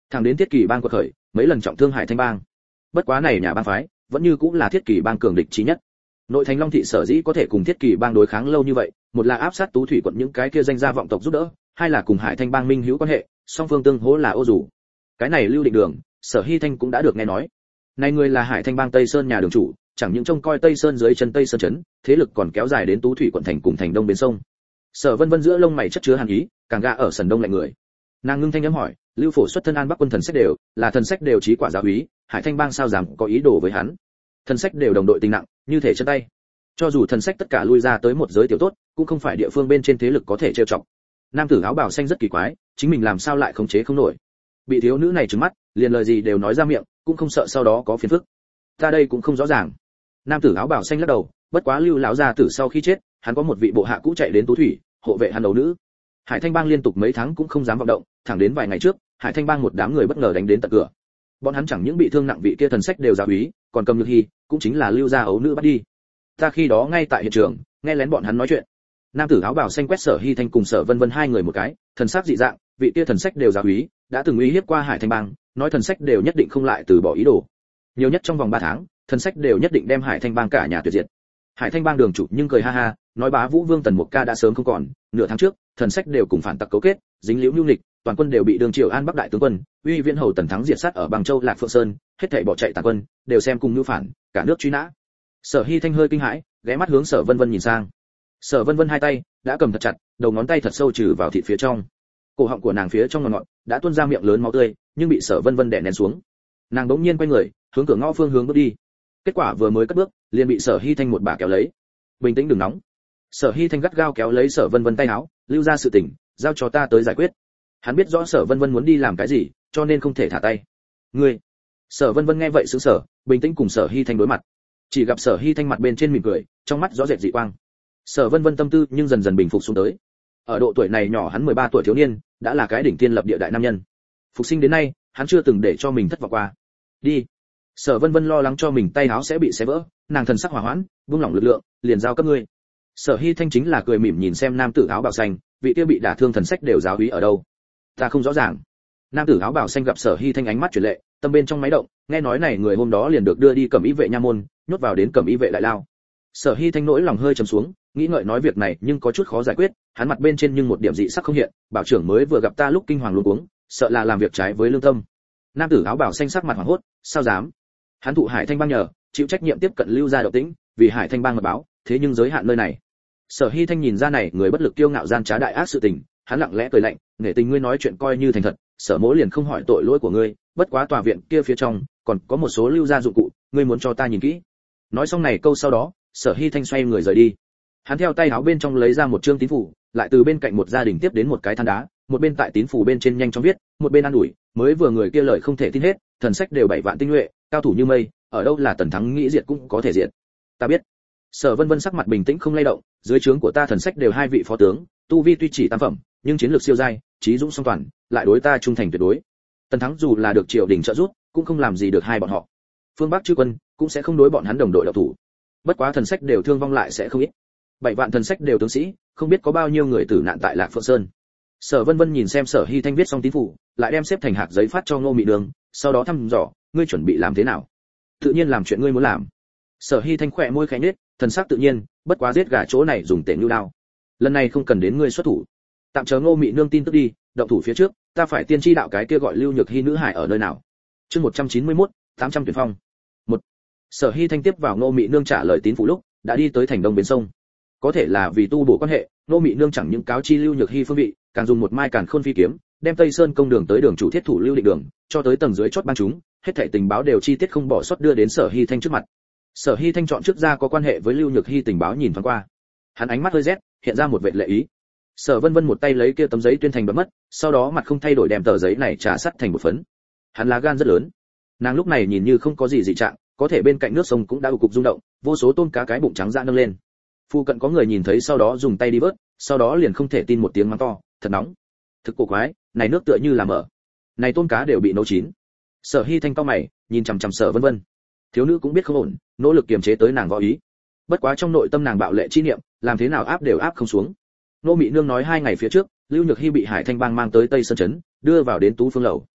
Thẳng đến Thiết Kỳ bang quật khởi, mấy lần trọng thương Hải Thanh bang. Bất quá này nhà bang phái, vẫn như cũng là Thiết Kỳ bang cường địch chí nhất. Nội thành Long thị sở dĩ có thể cùng Thiết Kỳ bang đối kháng lâu như vậy, một là áp sát Tú Thủy quận những cái kia danh gia vọng tộc giúp đỡ, hai là cùng Hải Thanh bang minh hữu quan hệ, song phương tương hỗ là ô dù. Cái này Lưu Định Đường, Sở Hy Thanh cũng đã được nghe nói. Này người là Hải Thanh bang Tây Sơn nhà đường chủ, chẳng những trông coi Tây Sơn dưới chân Tây Sơn trấn, thế lực còn kéo dài đến Tú Thủy quận thành cùng thành đông bến sông. Sở Vân Vân giữa lông mày chất chứa hàn ý, càng gạ ở sần đông lạnh người. Nàng ngưng thanh âm hỏi, Lưu Phổ xuất thân An Bắc quân thần sách đều, là thần sách đều trí quả giáo úy, Hải Thanh bang sao dám có ý đồ với hắn? Thần sách đều đồng đội tình nặng, như thể chân tay. Cho dù thần sách tất cả lui ra tới một giới tiểu tốt, cũng không phải địa phương bên trên thế lực có thể trêu chọc. Nam tử áo bào xanh rất kỳ quái, chính mình làm sao lại khống chế không nổi? Bị thiếu nữ này trừng mắt, liền lời gì đều nói ra miệng, cũng không sợ sau đó có phiền phức. Ta đây cũng không rõ ràng. Nam tử áo bào xanh lắc đầu, bất quá Lưu lão gia tử sau khi chết, hắn có một vị bộ hạ cũ chạy đến Tú Thủy, hộ vệ hắn đầu nữ. Hải Thanh bang liên tục mấy tháng cũng không dám vọng động, thẳng đến vài ngày trước, Hải Thanh bang một đám người bất ngờ đánh đến tận cửa. Bọn hắn chẳng những bị thương nặng vị kia thần sách đều giáo úy, còn cầm Nhược Hi, cũng chính là Lưu gia ấu nữ bắt đi. Ta khi đó ngay tại hiện trường, nghe lén bọn hắn nói chuyện. Nam tử áo bào xanh quét Sở Hy Thanh cùng Sở Vân Vân hai người một cái, thần sắc dị dạng, vị kia thần sách đều giáo úy, đã từng uy hiếp qua Hải Thanh bang, nói thần sách đều nhất định không lại từ bỏ ý đồ. Nhiều nhất trong vòng ba tháng, thần sách đều nhất định đem Hải Thanh bang cả nhà tuyệt diệt. Hải Thanh bang đường chủ nhưng cười ha ha, nói Bá Vũ Vương Tần Mục Ca đã sớm không còn, nửa tháng trước, thần sách đều cùng phản tặc cấu kết, dính liễu nhu nghịch, toàn quân đều bị Đường Triều An Bắc đại tướng quân, Uy Viễn hầu Tần Thắng diệt sát ở Bằng Châu Lạc Phượng Sơn, hết thảy bỏ chạy tàn quân, đều xem cùng nhu phản, cả nước truy nã. Sở Hy Thanh hơi kinh hãi, ghé mắt hướng Sở Vân Vân nhìn sang. Sở Vân Vân hai tay đã cầm thật chặt, đầu ngón tay thật sâu trừ vào thịt phía trong. Cổ họng của nàng phía trong ngọt ngọt, đã tuôn ra miệng lớn máu tươi, nhưng bị Sở Vân Vân đè nén xuống. Nàng bỗng nhiên quay người, hướng cửa ngõ phương hướng bước đi. Kết quả vừa mới cất bước, liền bị Sở Hy Thanh một bà kéo lấy. Bình tĩnh đừng nóng. Sở Hy Thanh gắt gao kéo lấy Sở Vân Vân tay áo, lưu ra sự tình, giao cho ta tới giải quyết. Hắn biết rõ Sở Vân Vân muốn đi làm cái gì, cho nên không thể thả tay. Ngươi. Sở Vân Vân nghe vậy sững sờ, bình tĩnh cùng Sở Hy Thanh đối mặt. Chỉ gặp Sở Hy Thanh mặt bên trên mỉm cười, trong mắt rõ rệt dị quang. Sở Vân Vân tâm tư nhưng dần dần bình phục xuống tới. Ở độ tuổi này nhỏ hắn mười ba tuổi thiếu niên, đã là cái đỉnh tiên lập địa đại nam nhân. Phục sinh đến nay, hắn chưa từng để cho mình thất vọng qua. Đi. Sở Vân Vân lo lắng cho mình tay áo sẽ bị xé vỡ, nàng thần sắc hòa hoãn, buông lỏng lực lượng, liền giao cấp ngươi. Sở Hy Thanh chính là cười mỉm nhìn xem nam tử áo bào xanh, vị kia bị đả thương thần sách đều giáo úy ở đâu? Ta không rõ ràng. Nam tử áo bào xanh gặp Sở Hy Thanh ánh mắt chuyển lệ, tâm bên trong máy động, nghe nói này người hôm đó liền được đưa đi Cẩm Y vệ nha môn, nhốt vào đến Cẩm Y vệ đại lao. Sở Hy Thanh nỗi lòng hơi trầm xuống, nghĩ ngợi nói việc này nhưng có chút khó giải quyết, hắn mặt bên trên nhưng một điểm dị sắc không hiện, bảo trưởng mới vừa gặp ta lúc kinh hoàng luống cuống, sợ là làm việc trái với lương tâm. Nam tử áo bào xanh sắc mặt hoảng hốt, sao dám? Hắn thụ Hải Thanh bang nhờ, chịu trách nhiệm tiếp cận Lưu gia động tĩnh, vì Hải Thanh bang mật báo, thế nhưng giới hạn nơi này. Sở Hy Thanh nhìn ra này người bất lực kiêu ngạo gian trá đại ác sự tình, hắn lặng lẽ cười lạnh, nể tình ngươi nói chuyện coi như thành thật, Sở Mỗ liền không hỏi tội lỗi của ngươi, bất quá tòa viện kia phía trong còn có một số Lưu gia dụng cụ, ngươi muốn cho ta nhìn kỹ. Nói xong này câu sau đó, Sở Hy Thanh xoay người rời đi. Hắn theo tay áo bên trong lấy ra một trương tín phủ, lại từ bên cạnh một gia đình tiếp đến một cái than đá, một bên tại tín phủ bên trên nhanh chóng viết, một bên ăn ủi, mới vừa người kia lời không thể tin hết, thần sách đều bảy vạn tinh nhuệ, cao thủ như mây, ở đâu là Tần Thắng nghĩ diệt cũng có thể diệt. Ta biết. Sở Vân Vân sắc mặt bình tĩnh không lay động, dưới trướng của ta thần sách đều hai vị phó tướng, tu vi tuy chỉ tam phẩm, nhưng chiến lược siêu giai, trí dũng song toàn, lại đối ta trung thành tuyệt đối. Tần Thắng dù là được triều đình trợ giúp, cũng không làm gì được hai bọn họ. Phương Bắc chư quân cũng sẽ không đối bọn hắn đồng đội đạo thủ. Bất quá thần sách đều thương vong lại sẽ không ít. Bảy vạn thần sách đều tướng sĩ, không biết có bao nhiêu người tử nạn tại Lạc Phượng Sơn. Sở Vân Vân nhìn xem Sở Hy Thanh viết xong tín phủ, lại đem xếp thành hạt giấy phát cho Ngô Mị Nương, sau đó thăm dò, ngươi chuẩn bị làm thế nào? Tự nhiên làm chuyện ngươi muốn làm. Sở Hy Thanh khẽ môi khẽ nhếch, thần sắc tự nhiên, bất quá giết gà chỗ này dùng tể nhu đao. Lần này không cần đến ngươi xuất thủ. Tạm chờ Ngô Mị Nương tin tức đi, động thủ phía trước, ta phải tiên tri đạo cái kia gọi Lưu Nhược Hi nữ hải ở nơi nào. Chương một trăm chín mươi mốt, tám trăm tuyển phong. một. Sở Hy Thanh tiếp vào Ngô Mị Nương trả lời tín phủ lúc, đã đi tới thành đông bến sông. Có thể là vì tu bổ quan hệ, Ngô Mị Nương chẳng những cáo chi Lưu Nhược Hi phương vị, càng dùng một mai càn khôn phi kiếm, đem Tây Sơn công đường tới đường chủ thiết thủ Lưu Định Đường, cho tới tầng dưới chót ban chúng, hết thảy tình báo đều chi tiết không bỏ sót đưa đến Sở Hy Thanh trước mặt. Sở Hy Thanh chọn trước ra có quan hệ với Lưu Nhược Hi tình báo nhìn thoáng qua. Hắn ánh mắt hơi rét, hiện ra một vệt lệ ý. Sở Vân Vân một tay lấy kia tấm giấy tuyên thành bấm mất, sau đó mặt không thay đổi đem tờ giấy này trà sắt thành một phấn. Hắn lá gan rất lớn. Nàng lúc này nhìn như không có gì dị trạng, có thể bên cạnh nước sông cũng đã ù cục rung động, vô số tôm cá cái bụng trắng ra nâng lên. Phu cận có người nhìn thấy sau đó dùng tay đi vớt, sau đó liền không thể tin một tiếng mắng to, thật nóng. Thực cổ quái, này nước tựa như là mở. Này tôm cá đều bị nấu chín. Sở Hy Thanh cau mày, nhìn chằm chằm Sở Vân Vân. Thiếu nữ cũng biết không ổn, nỗ lực kiềm chế tới nàng gõ ý. Bất quá trong nội tâm nàng bạo lệ chi niệm, làm thế nào áp đều áp không xuống. Nô Mị Nương nói hai ngày phía trước, Lưu Nhược Hi bị Hải Thanh bang mang tới Tây Sơn trấn, đưa vào đến Tú Phương lầu.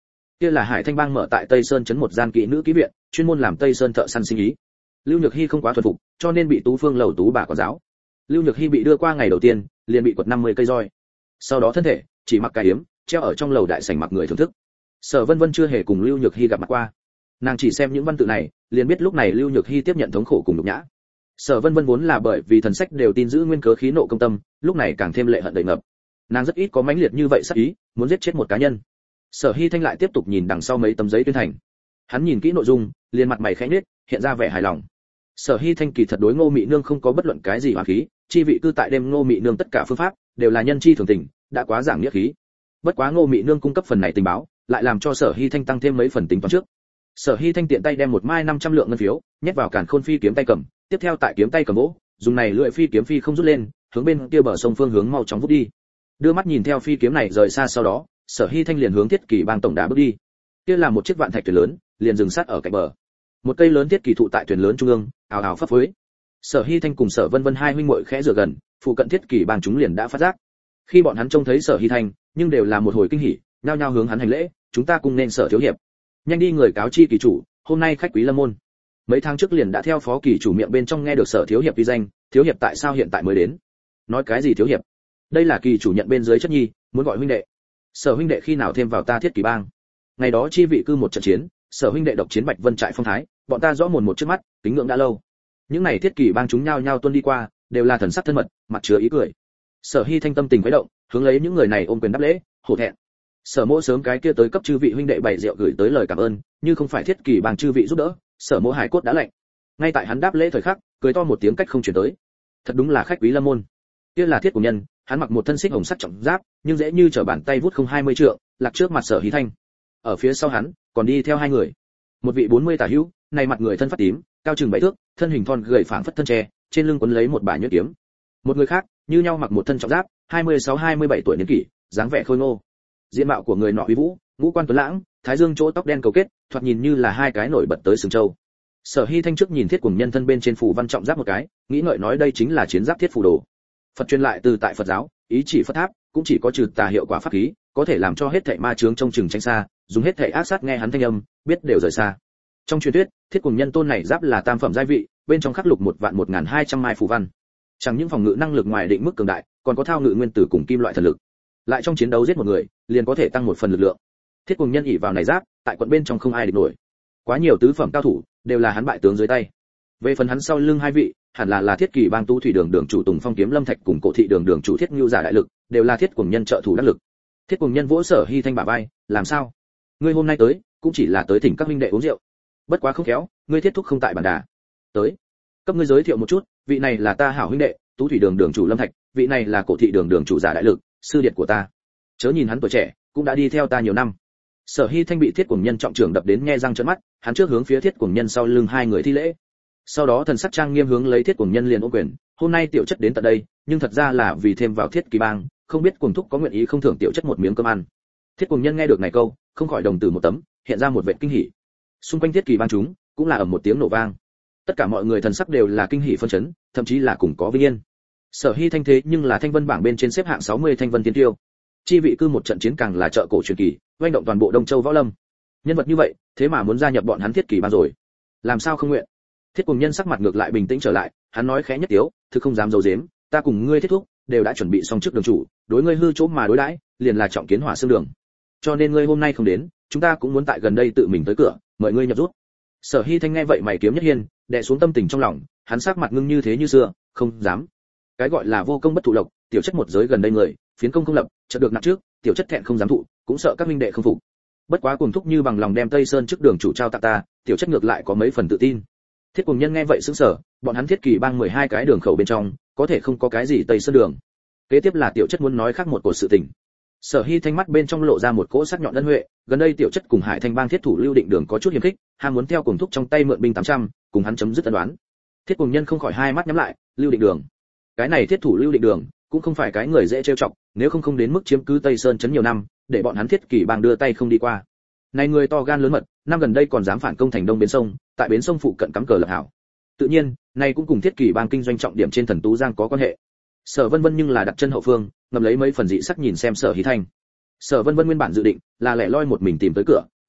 Kia là Hải Thanh bang mở tại Tây Sơn trấn một gian kỹ nữ kỹ viện, chuyên môn làm Tây Sơn thợ săn sinh ý. Lưu Nhược Hi không quá thuần phục, cho nên bị Tú Phương lầu tú bà quản giáo. Lưu Nhược Hi bị đưa qua ngày đầu tiên, liền bị quật năm mươi cây roi. Sau đó thân thể chỉ mặc cái yếm, treo ở trong lầu đại sảnh mặc người thưởng thức. Sở Vân Vân chưa hề cùng Lưu Nhược Hi gặp mặt qua. Nàng chỉ xem những văn tự này, liền biết lúc này Lưu Nhược Hi tiếp nhận thống khổ cùng nhục nhã. Sở Vân Vân vốn là bởi vì thần sách đều tin giữ nguyên cớ khí nộ công tâm, lúc này càng thêm lệ hận đầy ngập. Nàng rất ít có mãnh liệt như vậy sát ý, muốn giết chết một cá nhân. Sở Hi Thanh lại tiếp tục nhìn đằng sau mấy tấm giấy tuyên thành. Hắn nhìn kỹ nội dung, liền mặt mày khẽ nhếch, hiện ra vẻ hài lòng. Sở Hi Thanh kỳ thật đối Ngô Mị Nương không có bất luận cái gì oán khí, chi vị cư tại đêm Ngô Mị Nương tất cả phương pháp đều là nhân chi thường tình, đã quá giảng nghĩa khí. Bất quá Ngô Mị Nương cung cấp phần này tình báo, lại làm cho Sở Hi Thanh tăng thêm mấy phần tính toán trước. Sở Hi Thanh tiện tay đem một mai năm trăm lượng ngân phiếu nhét vào càn khôn phi kiếm tay cầm, tiếp theo tại kiếm tay cầm vỗ, dùng này lưỡi phi kiếm phi không rút lên, hướng bên kia bờ sông phương hướng mau chóng vút đi. Đưa mắt nhìn theo phi kiếm này rời xa, sau đó Sở Hi Thanh liền hướng Thiết Kỳ bang tổng đà bước đi. Kia là một chiếc vạn thạch thuyền lớn, liền dừng sát ở cạnh bờ. Một cây lớn thiết kỳ thụ tại thuyền lớn trung ương, ào ào phấp phới. Sở Hi Thanh cùng Sở Vân Vân hai huynh muội khẽ rửa gần, phụ cận Thiết Kỳ bang chúng liền đã phát giác. Khi bọn hắn trông thấy Sở Hi Thanh, nhưng đều là một hồi kinh hỉ, nhao nhao hướng hắn hành lễ, chúng ta cùng nên Sở thiếu hiệp. Nhanh đi người cáo chi kỳ chủ, hôm nay khách quý lâm môn. Mấy tháng trước liền đã theo phó kỳ chủ miệng bên trong nghe được Sở thiếu hiệp uy danh, thiếu hiệp tại sao hiện tại mới đến? Nói cái gì thiếu hiệp? Đây là kỳ chủ nhận bên dưới chất nhi, muốn gọi huynh đệ. Sở huynh đệ khi nào thêm vào ta Thiết Kỳ bang? Ngày đó chi vị cư một trận chiến, Sở huynh đệ độc chiến Bạch Vân trại phong thái, bọn ta rõ mồn một trước mắt, kính ngưỡng đã lâu. Những này Thiết Kỳ bang chúng nhao nhao tuân đi qua, đều là thần sắc thân mật, mặt chứa ý cười. Sở Hi Thanh tâm tình khuấy động, hướng lấy những người này ôm quyền đáp lễ, hổ thẹn. Sở Mỗ sớm cái kia tới cấp chư vị huynh đệ bày rượu gửi tới lời cảm ơn, như không phải Thiết Kỳ bang chư vị giúp đỡ, Sở Mỗ hải cốt đã lạnh. Ngay tại hắn đáp lễ thời khắc, cười to một tiếng cách không truyền tới. Thật đúng là khách quý lâm môn. Kia là Thiết của nhân, hắn mặc một thân xích hồng sắc trọng giáp, nhưng dễ như trở bàn tay vút không hai mươi trượng, lạc trước mặt Sở Hi Thanh. Ở phía sau hắn, còn đi theo hai người. Một vị bốn mươi tả hữu, này mặt người thân phát tím, cao chừng bảy thước, thân hình thon gầy phảng phất thân tre, trên lưng quấn lấy một bả nhuyễn kiếm. Một người khác, như nhau mặc một thân trọng giáp, hai mươi sáu hai mươi bảy tuổi niên kỷ, dáng vẻ khôi ngô. Diện mạo của người nọ uy vũ, ngũ quan tuấn lãng, thái dương chỗ tóc đen cầu kết, thoạt nhìn như là hai cái nổi bật tới sừng châu. Sở Hi Thanh trước nhìn Thiết Cuồng nhân thân bên trên phù văn trọng giáp một cái, nghĩ ngợi nói đây chính là chiến giáp thiết phù đồ. Phật truyền lại từ tại Phật giáo, ý chỉ Phật tháp, cũng chỉ có trừ tà hiệu quả pháp khí, có thể làm cho hết thảy ma chướng trong chừng tránh xa, dùng hết thảy ác sát nghe hắn thanh âm, biết đều rời xa. Trong truyền thuyết, Thiết Cuồng nhân tôn này giáp là tam phẩm giai vị, bên trong khắc lục một vạn một ngàn hai trăm mai phù văn. Chẳng những phòng ngự năng lực ngoài định mức cường đại, còn có thao ngự nguyên tử cùng kim loại thần lực. Lại trong chiến đấu giết một người, liền có thể tăng một phần lực lượng. Thiết Cuồng nhân ỷ vào này giáp, tại quận bên trong không ai địch nổi. Quá nhiều tứ phẩm cao thủ, đều là hắn bại tướng dưới tay. Về phần hắn sau lưng hai vị, hẳn là là Thiết Kỳ bang tu thủy đường đường chủ Tùng Phong kiếm Lâm Thạch cùng Cổ thị đường đường chủ Thiết Nưu giả đại lực, đều là Thiết Cuồng nhân trợ thủ đắc lực. Thiết Cuồng nhân vỗ Sở Hi Thanh bả vai, làm sao? Ngươi hôm nay tới, cũng chỉ là tới thỉnh các huynh đệ uống rượu. Bất quá không khéo, ngươi Thiết thúc không tại bản đà. Tới, cấp ngươi giới thiệu một chút, vị này là ta hảo huynh đệ, tu thủy đường đường chủ Lâm Thạch, vị này là Cổ thị đường đường chủ giả đại lực, sư điệt của ta. Chớ nhìn hắn tuổi trẻ, cũng đã đi theo ta nhiều năm. Sở Hi Thanh bị Thiết Cuồng nhân trọng trưởng đập đến nhe răng trợn mắt, hắn trước hướng phía Thiết Cuồng nhân sau lưng hai người thi lễ. Sau đó thần sắc trang nghiêm hướng lấy Thiết Cuồng nhân liền ôm quyền, hôm nay tiểu chất đến tận đây, nhưng thật ra là vì thêm vào Thiết Kỳ bang, không biết Cuồng thúc có nguyện ý không thưởng tiểu chất một miếng cơm ăn. Thiết Cuồng nhân nghe được này câu, không khỏi đồng tử một tấm, hiện ra một vệt kinh hỉ. Xung quanh Thiết Kỳ bang chúng, cũng là ầm một tiếng nổ vang. Tất cả mọi người thần sắc đều là kinh hỉ phân chấn, thậm chí là cùng có vinh yên. Sở Hi Thanh thế nhưng là thanh vân bảng bên trên xếp hạng sáu mươi thanh vân tiên tiêu. Chi vị cư một trận chiến càng là trợ cổ truyền kỳ, oanh động toàn bộ Đông Châu võ lâm. Nhân vật như vậy, thế mà muốn gia nhập bọn hắn Thiết Kỳ bang rồi. Làm sao không nguyện? Thiết Cuồng nhân sắc mặt ngược lại bình tĩnh trở lại, hắn nói khẽ nhất tiếu, thực không dám giấu giếm, ta cùng ngươi Thiết thúc đều đã chuẩn bị xong trước đường chủ, đối ngươi hư chỗ mà đối đãi, liền là trọng kiến hỏa xương đường. Cho nên ngươi hôm nay không đến, chúng ta cũng muốn tại gần đây tự mình tới cửa, mời ngươi nhập rút. Sở Hi Thanh nghe vậy mày kiếm nhất hiên, đè xuống tâm tình trong lòng, hắn sắc mặt ngưng như thế như xưa, không dám. Cái gọi là vô công bất thụ lộc, tiểu chất một giới gần đây người, phiến công không lập, chợt được nặng trước, tiểu chất thẹn không dám thụ, cũng sợ các minh đệ không phục. Bất quá Cuồng thúc như bằng lòng đem Tây Sơn trước đường chủ trao tặng ta, tiểu chất ngược lại có mấy phần tự tin. Thiết Cuồng nhân nghe vậy sững sờ, bọn hắn Thiết Kỳ bang mười hai cái đường khẩu bên trong, có thể không có cái gì Tây Sơn đường. Kế tiếp là tiểu chất muốn nói khác một cuộc sự tình. Sở Hi Thanh mắt bên trong lộ ra một cỗ sắc nhọn ân huệ, gần đây tiểu chất cùng Hải Thanh bang thiết thủ Lưu Định Đường có chút hiềm khích, ham muốn theo Cuồng thúc trong tay mượn binh tám trăm, cùng hắn chấm dứt ân đoán. Thiết Cuồng nhân không khỏi hai mắt nhắm lại, Lưu Định Đường. Cái này thiết thủ Lưu Định Đường, cũng không phải cái người dễ trêu chọc, nếu không không đến mức chiếm cứ Tây Sơn trấn nhiều năm, để bọn hắn Thiết Kỳ bang đưa tay không đi qua. Này người to gan lớn mật, năm gần đây còn dám phản công thành Đông bến sông, tại bến sông phụ cận cắm cờ lập hảo. Tự nhiên, này cũng cùng Thiết Kỳ bang kinh doanh trọng điểm trên Thần Tú Giang có quan hệ. Sở Vân Vân nhưng là đặt chân hậu phương, ngầm lấy mấy phần dị sắc nhìn xem Sở Hi Thanh. Sở Vân Vân nguyên bản dự định là lẻ loi một mình tìm tới cửa,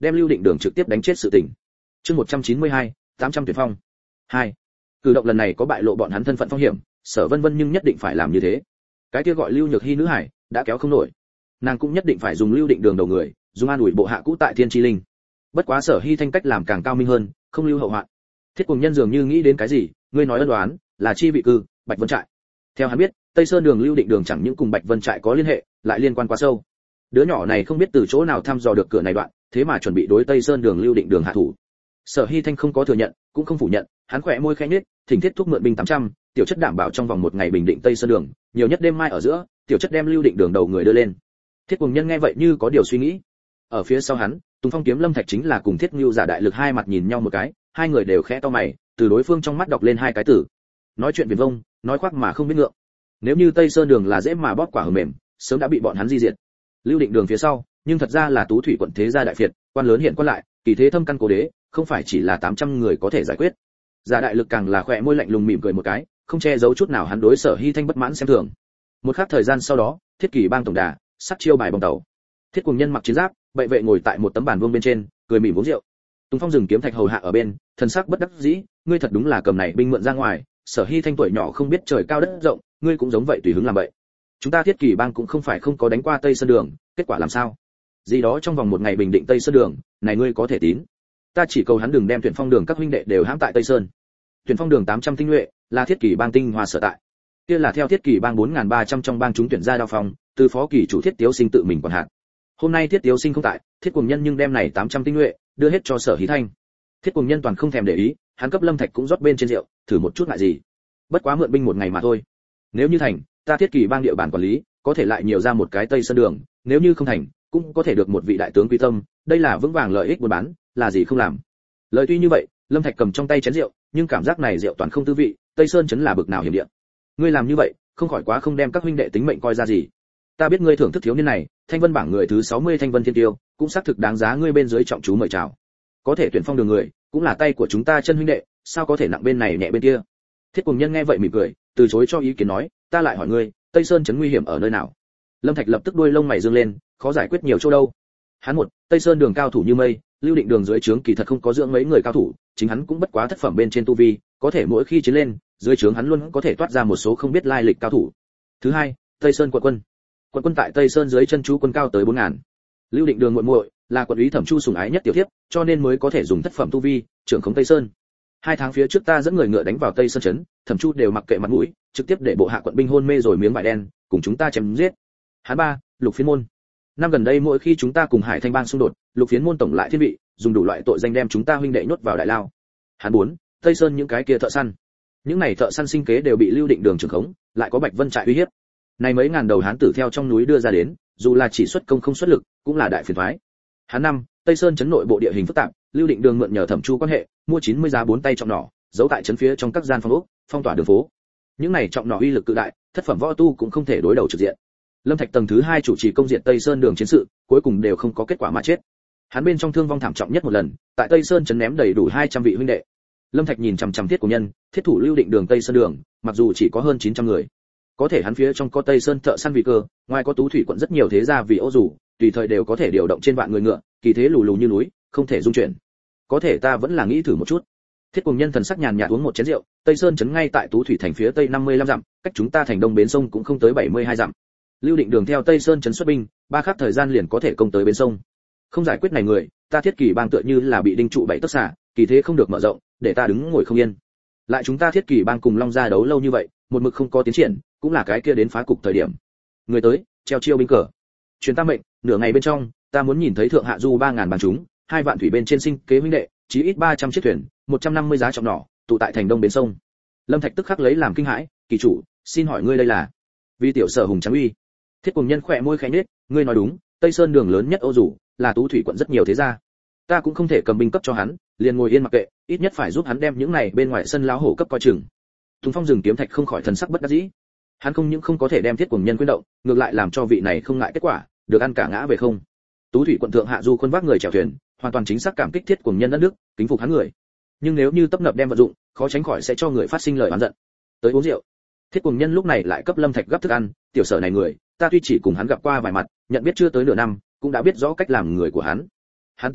đem Lưu Định Đường trực tiếp đánh chết sự tình. Chương một trăm chín mươi hai, tám trăm tuyệt phong. hai. Cử động lần này có bại lộ bọn hắn thân phận phong hiểm, Sở Vân Vân nhưng nhất định phải làm như thế. Cái kia gọi Lưu Nhược Hi nữ hải đã kéo không nổi, nàng cũng nhất định phải dùng Lưu Định Đường đầu người, dùng an ủi bộ hạ cũ tại Thiên Chi Linh. Bất quá Sở Hi Thanh cách làm càng cao minh hơn, không lưu hậu hoạn. Thiết Cuồng Nhân dường như nghĩ đến cái gì, ngươi nói ân đoán, là chi vị cư, Bạch Vân trại. Theo hắn biết, Tây Sơn Đường Lưu Định Đường chẳng những cùng Bạch Vân trại có liên hệ, lại liên quan quá sâu. Đứa nhỏ này không biết từ chỗ nào thăm dò được cửa này đoạn, thế mà chuẩn bị đối Tây Sơn Đường Lưu Định Đường hạ thủ. Sở Hi Thanh không có thừa nhận, cũng không phủ nhận, hắn khỏe môi khẽ nhếch, thỉnh Thiết thúc mượn binh tám trăm, tiểu chất đảm bảo trong vòng một ngày bình định Tây Sơn Đường, nhiều nhất đêm mai ở giữa, tiểu chất đem Lưu Định Đường đầu người đưa lên. Thiết Cuồng Nhân nghe vậy như có điều suy nghĩ. Ở phía sau hắn, Tùng Phong kiếm Lâm Thạch chính là cùng Thiết Nưu giả đại lực hai mặt nhìn nhau một cái, hai người đều khẽ to mày, từ đối phương trong mắt đọc lên hai cái từ. Nói chuyện viển vông, nói khoác mà không biết ngượng. Nếu như Tây Sơn Đường là dễ mà bóp quả hờ mềm, sớm đã bị bọn hắn di diệt. Lưu Định Đường phía sau, nhưng thật ra là Tú Thủy quận thế gia đại phiệt, quan lớn hiện quan lại, kỳ thế thâm căn cố đế, không phải chỉ là tám trăm người có thể giải quyết. Giả đại lực càng là khỏe môi lạnh lùng mỉm cười một cái, không che giấu chút nào hắn đối Sở Hi Thanh bất mãn xem thường. Một khắc thời gian sau đó, Thiết Kỳ bang tổng đà, sắt chiêu bài bồng tàu. Thiết Cuồng Nhân mặc chiến giáp, bệ vệ ngồi tại một tấm bàn vuông bên trên, cười mỉm uống rượu. Tùng Phong dừng kiếm thạch hầu hạ ở bên, thần sắc bất đắc dĩ, ngươi thật đúng là cầm này binh mượn ra ngoài, Sở Hi Thanh tuổi nhỏ không biết trời cao đất rộng, ngươi cũng giống vậy tùy hứng làm vậy. Chúng ta Thiết Kỳ bang cũng không phải không có đánh qua Tây Sơn Đường, kết quả làm sao? Gì đó trong vòng một ngày bình định Tây Sơn Đường, này ngươi có thể tín. Ta chỉ cầu hắn đừng đem Tuyển Phong Đường các huynh đệ đều hãm tại Tây Sơn. Tuyển Phong Đường tám trăm tinh nhuệ, là Thiết Kỳ bang tinh hoa sở tại. Kia là theo Thiết Kỳ bang bốn nghìn ba trăm trong bang chúng tuyển ra đao phong, từ phó kỳ chủ Thiết Tiếu Sinh tự mình quản hạt. Hôm nay Thiết Tiếu Sinh không tại, Thiết Cuồng Nhân nhưng đem này tám trăm tinh nhuệ đưa hết cho Sở Hí Thanh. Thiết Cuồng Nhân toàn không thèm để ý, hắn cấp Lâm Thạch cũng rót bên trên rượu, thử một chút ngại gì. Bất quá mượn binh một ngày mà thôi. Nếu như thành, ta Thiết Kỳ bang địa bàn quản lý, có thể lại nhiều ra một cái Tây Sơn Đường, nếu như không thành, cũng có thể được một vị đại tướng quy tâm, đây là vững vàng lợi ích buôn bán, là gì không làm. Lời tuy như vậy, Lâm Thạch cầm trong tay chén rượu, nhưng cảm giác này rượu toàn không tư vị, Tây Sơn chấn là bực nào hiểm địa. Ngươi làm như vậy, không khỏi quá không đem các huynh đệ tính mệnh coi ra gì. Ta biết ngươi thưởng thức thiếu niên này, Thanh Vân bảng người thứ sáu mươi Thanh Vân Thiên Tiêu, cũng xác thực đáng giá ngươi bên dưới trọng chú mời chào. Có thể Tuyển Phong Đường người, cũng là tay của chúng ta chân huynh đệ, sao có thể nặng bên này nhẹ bên kia. Thiết Cuồng Nhân nghe vậy mỉm cười, từ chối cho ý kiến nói, ta lại hỏi ngươi, Tây Sơn chấn nguy hiểm ở nơi nào? Lâm Thạch lập tức đuôi lông mày dương lên, khó giải quyết nhiều chỗ đâu. Hắn một, Tây Sơn Đường cao thủ như mây, Lưu Định Đường dưới trướng kỳ thật không có dưỡng mấy người cao thủ, chính hắn cũng bất quá thất phẩm bên trên tu vi, có thể mỗi khi chiến lên, dưới trướng hắn luôn có thể toát ra một số không biết lai lịch cao thủ. Thứ hai, Tây Sơn quận quân. Quận quân tại Tây Sơn dưới chân chú quân cao tới bốn ngàn. Lưu Định Đường muội muội là quận úy Thẩm Chu sủng ái nhất tiểu thiếp, cho nên mới có thể dùng thất phẩm tu vi trưởng khống Tây Sơn. Hai tháng phía trước ta dẫn người ngựa đánh vào Tây Sơn trấn, Thẩm Chu đều mặc kệ mặt mũi, trực tiếp để bộ hạ quận binh hôn mê rồi miếng vải đen, cùng chúng ta chém giết. Hắn ba, Lục Phiến môn. Năm gần đây mỗi khi chúng ta cùng Hải Thanh bang xung đột, Lục Phiến môn tổng lại thiên vị, dùng đủ loại tội danh đem chúng ta huynh đệ nhốt vào đại lao. Hắn bốn, Tây Sơn những cái kia thợ săn. Những này thợ săn sinh kế đều bị Lưu Định Đường trưởng khống, lại có Bạch Vân trại uy hiếp. Này mấy ngàn đầu hán tử theo trong núi đưa ra đến, dù là chỉ xuất công không xuất lực, cũng là đại phiền toái. Hắn năm, Tây Sơn chấn nội bộ địa hình phức tạp, Lưu Định Đường mượn nhờ Thẩm Chu quan hệ, mua chín mươi giá bốn tay trọng nỏ, giấu tại trấn phía trong các gian phòng ốc, phong tỏa đường phố. Những này trọng nỏ uy lực cự đại, thất phẩm võ tu cũng không thể đối đầu trực diện. Lâm Thạch tầng thứ hai chủ trì công diện Tây Sơn Đường chiến sự, cuối cùng đều không có kết quả mà chết. Hắn bên trong thương vong thảm trọng nhất một lần, tại Tây Sơn trấn ném đầy đủ hai trăm vị huynh đệ. Lâm Thạch nhìn chằm chằm Thiết Cuồng Nhân, thiết thủ Lưu Định Đường Tây Sơn Đường, mặc dù chỉ có hơn chín trăm người, có thể hắn phía trong có Tây Sơn thợ săn vì cơ, ngoài có Tú Thủy quận rất nhiều thế gia vì ô dù, tùy thời đều có thể điều động trên vạn người ngựa, kỳ thế lù lù như núi, không thể dung chuyển. Có thể ta vẫn là nghĩ thử một chút. Thiết Cuồng Nhân thần sắc nhàn nhạt uống một chén rượu, Tây Sơn trấn ngay tại Tú Thủy thành phía tây năm mươi lăm dặm, cách chúng ta thành đông bến sông cũng không tới bảy mươi hai dặm. Lưu Định Đường theo Tây Sơn trấn xuất binh, ba khắc thời gian liền có thể công tới bến sông. Không giải quyết này người, ta Thiết Kỳ bang tựa như là bị đinh trụ bảy tấc xả, kỳ thế không được mở rộng, để ta đứng ngồi không yên. Lại chúng ta Thiết Kỳ bang cùng Long gia đấu lâu như vậy, một mực không có tiến triển, cũng là cái kia đến phá cục thời điểm. Người tới, treo chiêu binh cờ. Truyền ta mệnh, nửa ngày bên trong, ta muốn nhìn thấy thượng hạ du ba ngàn bang chúng, hai vạn thủy bên trên sinh kế huynh đệ, chí ít ba trăm chiếc thuyền, một trăm năm mươi giá trọng nỏ, tụ tại thành đông bến sông. Lâm Thạch tức khắc lấy làm kinh hãi, kỳ chủ, xin hỏi ngươi đây là? Vì tiểu sở hùng trắng uy. Thiết Cuồng Nhân khỏe môi khẽ nhếch, ngươi nói đúng, Tây Sơn Đường lớn nhất Ô Dù, là Tú Thủy quận rất nhiều thế gia. Ta cũng không thể cầm binh cấp cho hắn, liền ngồi yên mặc kệ, ít nhất phải giúp hắn đem những này bên ngoài sân láo hổ cấp coi chừng. Tùng Phong dừng kiếm thạch không khỏi thần sắc bất đắc dĩ. Hắn không những không có thể đem Thiết Cuồng Nhân quyến động, ngược lại làm cho vị này không ngại kết quả, được ăn cả ngã về không. Tú Thủy quận thượng hạ du quân vác người chèo thuyền, hoàn toàn chính xác cảm kích Thiết Cuồng Nhân đất nước, kính phục hắn người. Nhưng nếu như tấp nập đem vận dụng, khó tránh khỏi sẽ cho người phát sinh lời oán giận. Tới uống rượu. Thiết Cuồng Nhân lúc này lại cấp Lâm Thạch gấp thức ăn, tiểu sở này người, ta tuy chỉ cùng hắn gặp qua vài mặt, nhận biết chưa tới nửa năm, cũng đã biết rõ cách làm người của hắn. Hắn tính cách,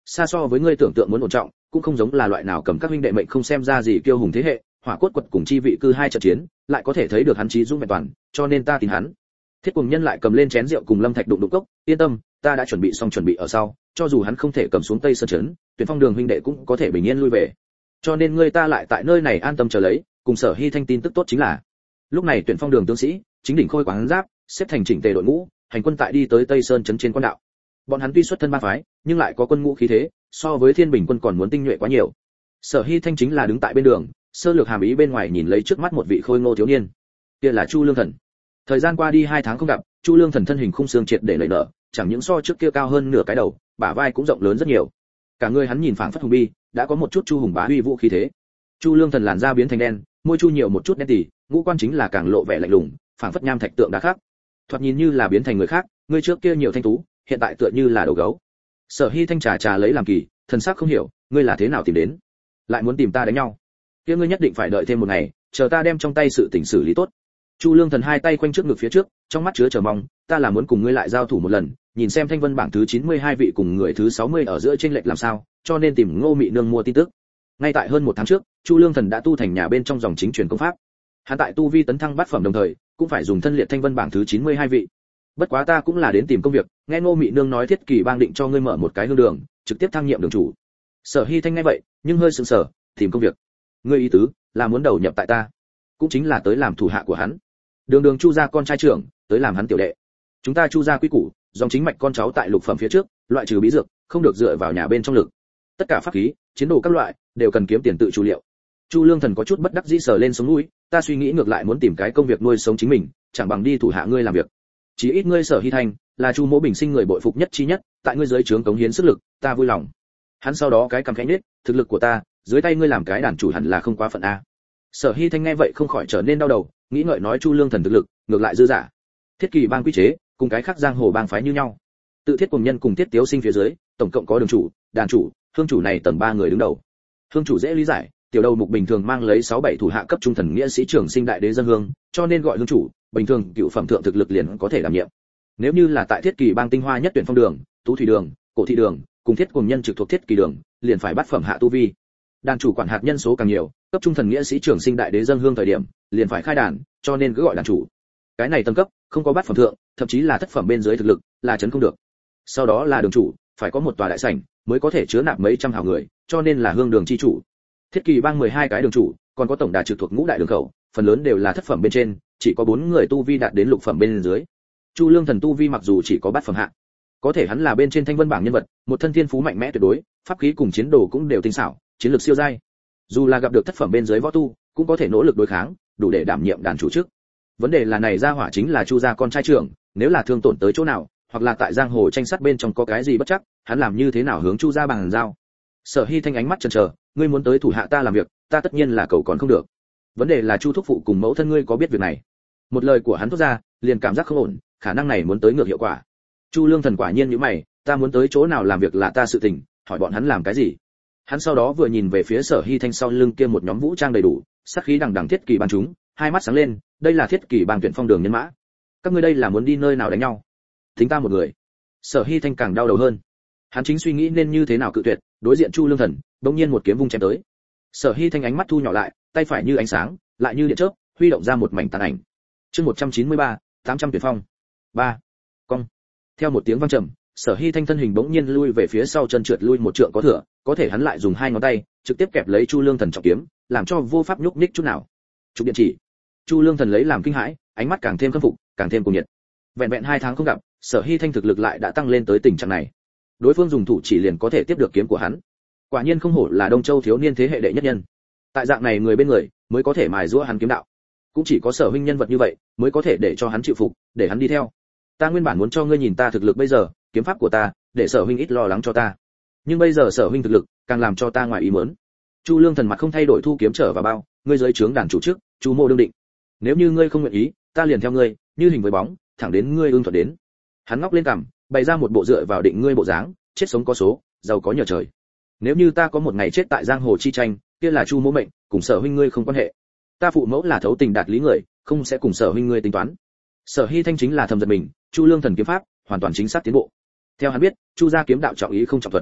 xa so với ngươi tưởng tượng muốn ổn trọng, cũng không giống là loại nào cầm các huynh đệ mệnh không xem ra gì kiêu hùng thế hệ, hỏa cốt quật cùng chi vị cư hai trận chiến, lại có thể thấy được hắn trí dũng vẹn toàn, cho nên ta tin hắn. Thiết Cùng Nhân lại cầm lên chén rượu cùng Lâm Thạch đụng đụng cốc, yên tâm, ta đã chuẩn bị xong chuẩn bị ở sau, cho dù hắn không thể cầm xuống Tây Sơn trấn, Tuyển Phong Đường huynh đệ cũng có thể bình yên lui về. Cho nên ngươi ta lại tại nơi này an tâm chờ lấy, cùng Sở Hy Thanh tin tức tốt chính là, lúc này Tuyển Phong Đường tướng sĩ chính đỉnh khôi quán giáp, xếp thành chỉnh tề đội ngũ, hành quân tại đi tới Tây Sơn trấn trên quan đạo. Bọn hắn tuy xuất thân ba phái, nhưng lại có quân ngũ khí thế, so với Thiên Bình quân còn muốn tinh nhuệ quá nhiều. Sở Hy Thanh chính là đứng tại bên đường, sơ lược hàm ý bên ngoài nhìn lấy trước mắt một vị khôi ngô thiếu niên. Kia là Chu Lương Thần. Thời gian qua đi hai tháng không gặp, Chu Lương Thần thân hình khung xương triệt để lầy nở, chẳng những so trước kia cao hơn nửa cái đầu, bả vai cũng rộng lớn rất nhiều. Cả người hắn nhìn phảng phất hùng bi, đã có một chút Chu hùng bá uy vũ khí thế. Chu Lương Thần làn da biến thành đen, môi chu nhiều một chút đen tỉ, ngũ quan chính là càng lộ vẻ lạnh lùng, phảng phất nham thạch tượng đá khác. Thoạt nhìn như là biến thành người khác, người trước kia nhiều thanh tú, hiện tại tựa như là đầu gấu. Sở Hy Thanh trà trà lấy làm kỳ, thần sắc không hiểu, ngươi là thế nào tìm đến, lại muốn tìm ta đánh nhau? Kia ngươi nhất định phải đợi thêm một ngày, chờ ta đem trong tay sự tình xử lý tốt. Chu Lương Thần hai tay quanh trước ngực phía trước, trong mắt chứa chờ mong, ta là muốn cùng ngươi lại giao thủ một lần, nhìn xem Thanh Vân bảng thứ chín mươi hai vị cùng người thứ sáu mươi ở giữa chênh lệch làm sao, cho nên tìm Ngô Mị Nương mua tin tức. Ngay tại hơn một tháng trước, Chu Lương Thần đã tu thành nhà bên trong dòng chính truyền công pháp. Hắn tại tu vi tấn thăng bát phẩm đồng thời, cũng phải dùng thân liệt Thanh Vân bảng thứ chín mươi hai vị. Bất quá ta cũng là đến tìm công việc, nghe Ngô Mị Nương nói Thiết Kỳ bang định cho ngươi mở một cái hương đường, trực tiếp thăng nhiệm đường chủ. Sở Hy Thanh nghe vậy, nhưng hơi sững sờ, tìm công việc. Ngươi ý tứ là muốn đầu nhập tại ta, cũng chính là tới làm thủ hạ của hắn. Đường Đường Chu gia con trai trưởng, tới làm hắn tiểu đệ. Chúng ta Chu gia quy củ, dòng chính mạch con cháu tại lục phẩm phía trước, loại trừ bí dược, không được dựa vào nhà bên trong lực. Tất cả pháp khí, chiến đồ các loại, đều cần kiếm tiền tự chủ liệu. Chu Lương Thần có chút bất đắc dĩ sờ lên sống mũi, ta suy nghĩ ngược lại muốn tìm cái công việc nuôi sống chính mình, chẳng bằng đi thủ hạ ngươi làm việc. Chí ít ngươi Sở Hy Thanh, là Chu Mỗ Bình sinh người bội phục nhất chi nhất, tại ngươi dưới trướng cống hiến sức lực, ta vui lòng. Hắn sau đó cái cầm khẽ nết, thực lực của ta, dưới tay ngươi làm cái đàn chủ hẳn là không quá phận a. Sở Hy Thanh nghe vậy không khỏi trở nên đau đầu, nghĩ ngợi nói Chu Lương Thần thực lực, ngược lại dư giả. Thiết Kỳ bang quy chế, cùng cái khác giang hồ bang phái như nhau. Tự Thiết Cùng Nhân cùng Tiết Tiếu Sinh phía dưới, tổng cộng có đường chủ, đàn chủ, hương chủ này tầm ba người đứng đầu. Hương chủ dễ lý giải, tiểu đầu mục bình thường mang lấy sáu bảy thủ hạ cấp trung thần nghĩa sĩ trưởng sinh đại đế dân hương, cho nên gọi hương chủ, bình thường cựu phẩm thượng thực lực liền có thể đảm nhiệm. Nếu như là tại Thiết Kỳ bang tinh hoa nhất tuyển phong đường, tú thủy đường, cổ thị đường, cùng Thiết Cùng Nhân trực thuộc Thiết Kỳ đường, liền phải bắt phẩm hạ tu vi. Đàn chủ quản hạt nhân số càng nhiều, cấp trung thần nghĩa sĩ trưởng sinh đại đế dân hương thời điểm, liền phải khai đàn, cho nên cứ gọi đàn chủ. Cái này tầng cấp, không có bát phẩm thượng, thậm chí là thất phẩm bên dưới thực lực, là chấn không được. Sau đó là đường chủ, phải có một tòa đại sảnh, mới có thể chứa nạp mấy trăm hào người, cho nên là hương đường chi chủ. Thiết Kỳ bang mười hai cái đường chủ, còn có tổng đà trực thuộc ngũ đại đường khẩu, phần lớn đều là thất phẩm bên trên, chỉ có bốn người tu vi đạt đến lục phẩm bên dưới. Chu Lương Thần tu vi mặc dù chỉ có bát phẩm hạ, có thể hắn là bên trên Thanh Vân bảng nhân vật, một thân thiên phú mạnh mẽ tuyệt đối, pháp khí cùng chiến đồ cũng đều tinh xảo, chiến lược siêu giai. Dù là gặp được thất phẩm bên dưới võ tu, cũng có thể nỗ lực đối kháng, đủ để đảm nhiệm đàn chủ chức. Vấn đề là này gia hỏa chính là Chu gia con trai trưởng, nếu là thương tổn tới chỗ nào, hoặc là tại giang hồ tranh sát bên trong có cái gì bất chắc, hắn làm như thế nào hướng Chu gia bằng giao. Sở Hy Thanh ánh mắt chần chờ, ngươi muốn tới thủ hạ ta làm việc, ta tất nhiên là cầu còn không được. Vấn đề là Chu thúc phụ cùng mẫu thân ngươi có biết việc này? Một lời của hắn thốt ra, liền cảm giác không ổn, khả năng này muốn tới ngược hiệu quả. Chu Lương Thần quả nhiên nhíu mày, ta muốn tới chỗ nào làm việc là ta sự tình, hỏi bọn hắn làm cái gì? Hắn sau đó vừa nhìn về phía Sở Hy Thanh sau lưng kia một nhóm vũ trang đầy đủ, sát khí đằng đằng Thiết Kỳ bang chúng, hai mắt sáng lên, đây là Thiết Kỳ bang tuyển phong đường nhân mã. Các ngươi đây là muốn đi nơi nào đánh nhau? Tính ta một người. Sở Hy Thanh càng đau đầu hơn. Hắn chính suy nghĩ nên như thế nào cự tuyệt, đối diện Chu Lương Thần, đột nhiên một kiếm vung chém tới. Sở Hy Thanh ánh mắt thu nhỏ lại, tay phải như ánh sáng, lại như điện chớp, huy động ra một mảnh tàn ảnh. Chương một trăm chín mươi ba, tám trăm tuyệt phong. ba. Cong. Theo một tiếng vang trầm, Sở Hy Thanh thân hình bỗng nhiên lui về phía sau, chân trượt lui một trượng có thừa, có thể hắn lại dùng hai ngón tay trực tiếp kẹp lấy Chu Lương Thần trọng kiếm, làm cho vô pháp nhúc nhích chút nào. Trục điện chỉ. Chu Lương Thần lấy làm kinh hãi, ánh mắt càng thêm khâm phục, càng thêm cuồng nhiệt. Vẹn vẹn hai tháng không gặp, Sở Hy Thanh thực lực lại đã tăng lên tới tình trạng này. Đối phương dùng thủ chỉ liền có thể tiếp được kiếm của hắn. Quả nhiên không hổ là Đông Châu thiếu niên thế hệ đệ nhất nhân. Tại dạng này người bên người, mới có thể mài giũa hắn kiếm đạo. Cũng chỉ có Sở huynh nhân vật như vậy, mới có thể để cho hắn chịu phục, để hắn đi theo. Ta nguyên bản muốn cho ngươi nhìn ta thực lực bây giờ, kiếm pháp của ta, để Sở huynh ít lo lắng cho ta. Nhưng bây giờ Sở huynh thực lực, càng làm cho ta ngoài ý muốn. Chu Lương Thần mặt không thay đổi thu kiếm trở vào bao, ngươi dưới trướng đàn chủ trước, Chu Mô đương định. Nếu như ngươi không nguyện ý, ta liền theo ngươi, như hình với bóng, thẳng đến ngươi ưng thuận đến. Hắn ngóc lên cằm, bày ra một bộ dựa vào định ngươi bộ dáng, chết sống có số, giàu có nhờ trời. Nếu như ta có một ngày chết tại giang hồ chi tranh, kia là Chu Mỗ mệnh, cùng Sở huynh ngươi không quan hệ. Ta phụ mẫu là thấu tình đạt lý người, không sẽ cùng Sở huynh ngươi tính toán. Sở Hy Thanh chính là thầm giật mình, Chu Lương Thần kiếm pháp, hoàn toàn chính xác tiến bộ. Theo hắn biết, Chu gia kiếm đạo trọng ý không trọng thuật.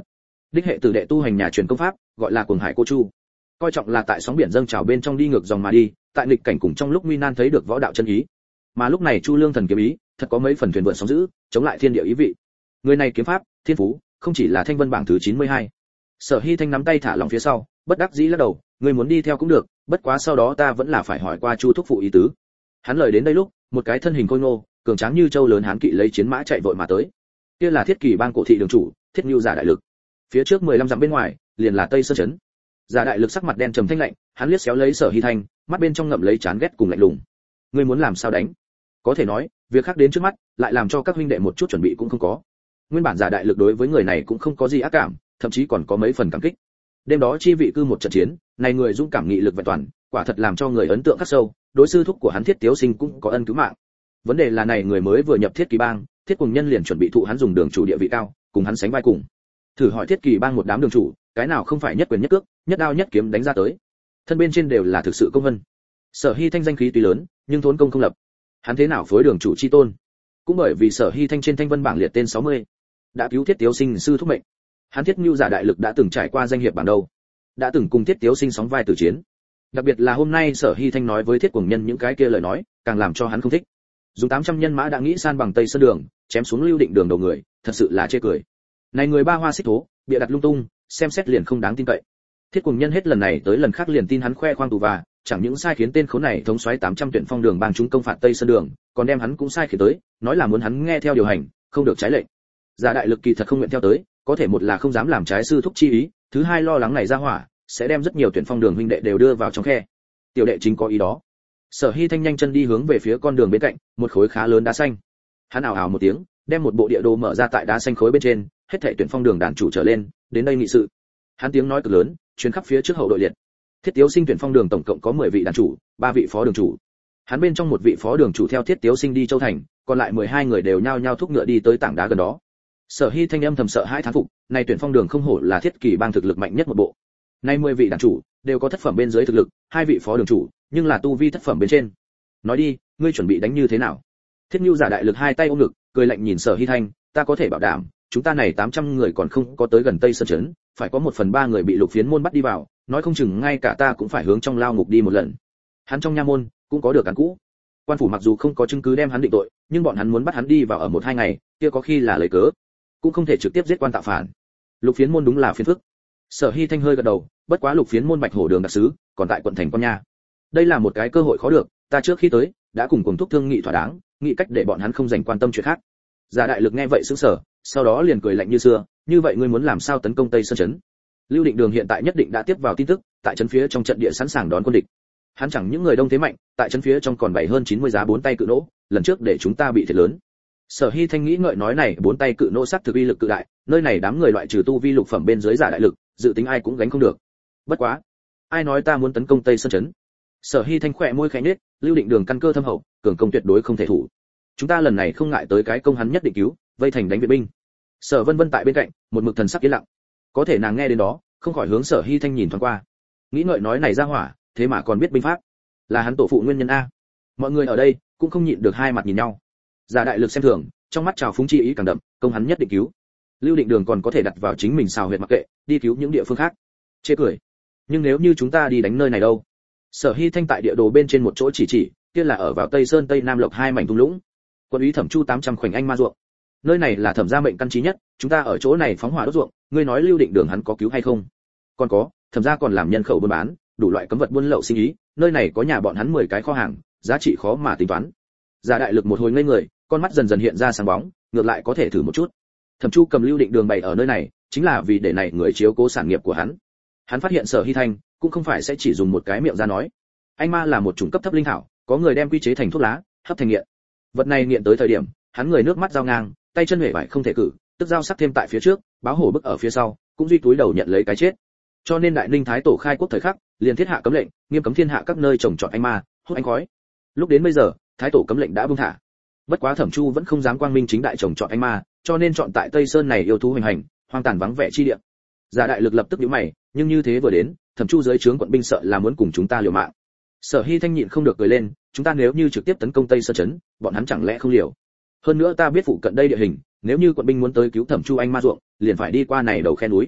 đích hệ tử đệ tu hành nhà truyền công pháp, gọi là Cuồng Hải Cô Chu. Coi trọng là tại sóng biển dâng trào bên trong đi ngược dòng mà đi, tại nghịch cảnh cùng trong lúc nguy nan thấy được võ đạo chân ý. Mà lúc này Chu Lương thần kiếm ý, thật có mấy phần thuyền vượt sóng dữ, chống lại thiên địa ý vị. Người này kiếm pháp, thiên phú, không chỉ là thanh vân bảng thứ chín mươi hai. Sở Hi Thanh nắm tay thả lỏng phía sau, bất đắc dĩ lắc đầu, người muốn đi theo cũng được, bất quá sau đó ta vẫn là phải hỏi qua Chu thúc phụ ý tứ. Hắn lời đến đây lúc, một cái thân hình khôi ngô, cường tráng như châu lớn hán kỵ lấy chiến mã chạy vội mà tới. Kia là Thiết Kỳ bang cổ thị đường chủ, Thiết Nưu Giả Đại Lực. Phía trước mười lăm dặm bên ngoài, liền là Tây Sơn trấn. Giả Đại Lực sắc mặt đen trầm thanh lạnh, hắn liếc xéo lấy Sở Hi Thanh, mắt bên trong ngậm lấy chán ghét cùng lạnh lùng. Ngươi muốn làm sao đánh? Có thể nói, việc khác đến trước mắt, lại làm cho các huynh đệ một chút chuẩn bị cũng không có. Nguyên bản Giả Đại Lực đối với người này cũng không có gì ác cảm, thậm chí còn có mấy phần cảm kích. Đêm đó chi vị cư một trận chiến, này người dũng cảm nghị lực vẹn toàn, quả thật làm cho người ấn tượng khắc sâu, đối sư thúc của hắn Thiết Tiếu Sinh cũng có ân cứu mạng. Vấn đề là này người mới vừa nhập Thiết Kỳ bang, Thiết Cuồng Nhân liền chuẩn bị thụ hắn dùng đường chủ địa vị cao, cùng hắn sánh vai cùng. Thử hỏi Thiết Kỳ bang một đám đường chủ, cái nào không phải nhất quyền nhất cước, nhất đao nhất kiếm đánh ra tới. Thân bên trên đều là thực sự công vân. Sở Hi Thanh danh khí tuy lớn, nhưng thốn công không lập. Hắn thế nào phối đường chủ chi tôn? Cũng bởi vì Sở Hi Thanh trên thanh vân bảng liệt tên sáu mươi, đã cứu Thiết Tiếu Sinh sư thúc mệnh. Hắn Thiết Nưu Giả Đại Lực đã từng trải qua danh hiệp bảng đầu, đã từng cùng Thiết Tiếu Sinh sóng vai tử chiến. Đặc biệt là hôm nay Sở Hi Thanh nói với Thiết Cuồng Nhân những cái kia lời nói, càng làm cho hắn không thích. Dùng tám trăm nhân mã đã nghĩ san bằng Tây Sơn đường, chém xuống Lưu Định Đường đầu người, thật sự là chê cười. Này người ba hoa xích thố, bịa đặt lung tung, xem xét liền không đáng tin cậy. Thiết Cuồng Nhân hết lần này tới lần khác liền tin hắn khoe khoang tù và, chẳng những sai khiến tên khốn này thống soái tám trăm tuyển phong đường bang chúng công phạt Tây Sơn đường, còn đem hắn cũng sai khiến tới, nói là muốn hắn nghe theo điều hành, không được trái lệnh. Giả Đại Lực kỳ thật không nguyện theo tới, có thể một là không dám làm trái sư thúc chi ý, thứ hai lo lắng này ra hỏa, sẽ đem rất nhiều tuyển phong đường huynh đệ đều đưa vào trong khe. Tiểu đệ chính có ý đó. Sở Hi Thanh nhanh chân đi hướng về phía con đường bên cạnh, một khối khá lớn đá xanh. Hắn ảo ảo một tiếng, đem một bộ địa đồ mở ra tại đá xanh khối bên trên, hết thảy tuyển phong đường đàn chủ trở lên, đến đây nghị sự. Hắn tiếng nói cực lớn, truyền khắp phía trước hậu đội liệt. Thiết Tiếu Sinh tuyển phong đường tổng cộng có mười vị đàn chủ, ba vị phó đường chủ. Hắn bên trong một vị phó đường chủ theo Thiết Tiếu Sinh đi Châu thành, còn lại mười hai người đều nhao nhao thúc ngựa đi tới tảng đá gần đó. Sở Hi Thanh âm thầm sợ hãi thán phục, này tuyển phong đường không hổ là Thiết Kỳ bang thực lực mạnh nhất một bộ. Nay mười vị đàn chủ đều có thất phẩm bên dưới thực lực, hai vị phó đường chủ, nhưng là tu vi thất phẩm bên trên. Nói đi, ngươi chuẩn bị đánh như thế nào? Thiết Nưu Giả Đại Lực hai tay ôm ngực, cười lạnh nhìn Sở Hi Thanh, ta có thể bảo đảm, chúng ta này tám trăm người còn không có tới gần Tây Sơn trấn, phải có một phần ba người bị Lục Phiến môn bắt đi vào, nói không chừng ngay cả ta cũng phải hướng trong lao ngục đi một lần. Hắn trong nha môn cũng có được án cũ. Quan phủ mặc dù không có chứng cứ đem hắn định tội, nhưng bọn hắn muốn bắt hắn đi vào ở một hai ngày, kia có khi là lấy cớ, cũng không thể trực tiếp giết quan tạo phản. Lục Phiến môn đúng là phiền phức. Sở Hi Thanh hơi gật đầu, bất quá Lục Phiến môn Bạch Hổ đường đặc sứ, còn tại quận thành Quan Nha. Đây là một cái cơ hội khó được, ta trước khi tới đã cùng cùng thúc thương nghị thỏa đáng, nghĩ cách để bọn hắn không dành quan tâm chuyện khác. Giả Đại Lực nghe vậy sững sờ, sau đó liền cười lạnh như xưa, như vậy ngươi muốn làm sao tấn công Tây Sơn trấn? Lưu Định Đường hiện tại nhất định đã tiếp vào tin tức, tại trấn phía trong trận địa sẵn sàng đón quân địch. Hắn chẳng những người đông thế mạnh, tại trấn phía trong còn bảy hơn chín mươi giá bốn tay cự nỗ, lần trước để chúng ta bị thiệt lớn. Sở Hi Thanh nghĩ ngợi nói này bốn tay cự nỗ sắc thực uy lực cự đại, nơi này đám người loại trừ tu vi lục phẩm bên dưới Giả Đại Lực, dự tính ai cũng gánh không được. Bất quá, ai nói ta muốn tấn công Tây Sơn trấn? Sở Hi Thanh khẽ môi khẽ nhếch, Lưu Định Đường căn cơ thâm hậu, cường công tuyệt đối không thể thủ. Chúng ta lần này không ngại tới cái công hắn nhất định cứu, vây thành đánh viện binh. Sở Vân Vân tại bên cạnh, một mực thần sắc yên lặng. Có thể nàng nghe đến đó, không khỏi hướng Sở Hi Thanh nhìn thoáng qua. Nghĩ ngợi nói này ra hỏa, thế mà còn biết binh pháp, là hắn tổ phụ nguyên nhân a. Mọi người ở đây cũng không nhịn được hai mặt nhìn nhau. Giả Đại Lực xem thường, trong mắt trào phúng chi ý càng đậm, công hắn nhất định cứu. Lưu Định Đường còn có thể đặt vào chính mình xào huyệt mặc kệ, đi cứu những địa phương khác. Chê cười. Nhưng nếu như chúng ta đi đánh nơi này đâu? Sở Hi Thanh tại địa đồ bên trên một chỗ chỉ chỉ, kia là ở vào Tây Sơn Tây Nam Lộc hai mảnh thung lũng. Quân úy Thẩm Chu tám trăm khoảnh anh ma ruộng. Nơi này là Thẩm gia mệnh căn chí nhất, chúng ta ở chỗ này phóng hỏa đốt ruộng, ngươi nói Lưu Định Đường hắn có cứu hay không? Còn có, Thẩm gia còn làm nhân khẩu buôn bán, đủ loại cấm vật buôn lậu sinh ý, nơi này có nhà bọn hắn mười cái kho hàng, giá trị khó mà tính toán. Giả Đại Lực một hồi ngây người, con mắt dần dần hiện ra sáng bóng, ngược lại có thể thử một chút. Thẩm Chu cầm Lưu Định Đường bày ở nơi này, chính là vì để này người chiếu cố sản nghiệp của hắn. Hắn phát hiện Sở Hi Thanh cũng không phải sẽ chỉ dùng một cái miệng ra nói. Anh ma là một chủng cấp thấp linh thảo, có người đem quy chế thành thuốc lá, hấp thành nghiện. Vật này nghiện tới thời điểm, hắn người nước mắt giao ngang, tay chân huệ vải không thể cử, tức dao sắc thêm tại phía trước, báo hổ bức ở phía sau, cũng duy túi đầu nhận lấy cái chết. Cho nên Đại Ninh Thái Tổ khai quốc thời khắc, liền thiết hạ cấm lệnh, nghiêm cấm thiên hạ các nơi trồng trọt anh ma, hút anh khói. Lúc đến bây giờ, Thái Tổ cấm lệnh đã buông thả. Bất quá Thẩm Chu vẫn không dám quang minh chính đại trồng trọt anh ma, cho nên chọn tại Tây Sơn này yêu thú hoành hành, hoang tàn vắng vẻ chi địa. Giả Đại Lực lập tức nhíu mày, nhưng như thế vừa đến, Thẩm Chu dưới trướng quận binh sợ là muốn cùng chúng ta liều mạng. Sở Hi Thanh nhịn không được cười lên, chúng ta nếu như trực tiếp tấn công Tây Sơn trấn, bọn hắn chẳng lẽ không liều? Hơn nữa ta biết phụ cận đây địa hình, nếu như quận binh muốn tới cứu Thẩm Chu anh ma ruộng, liền phải đi qua này đầu khe núi.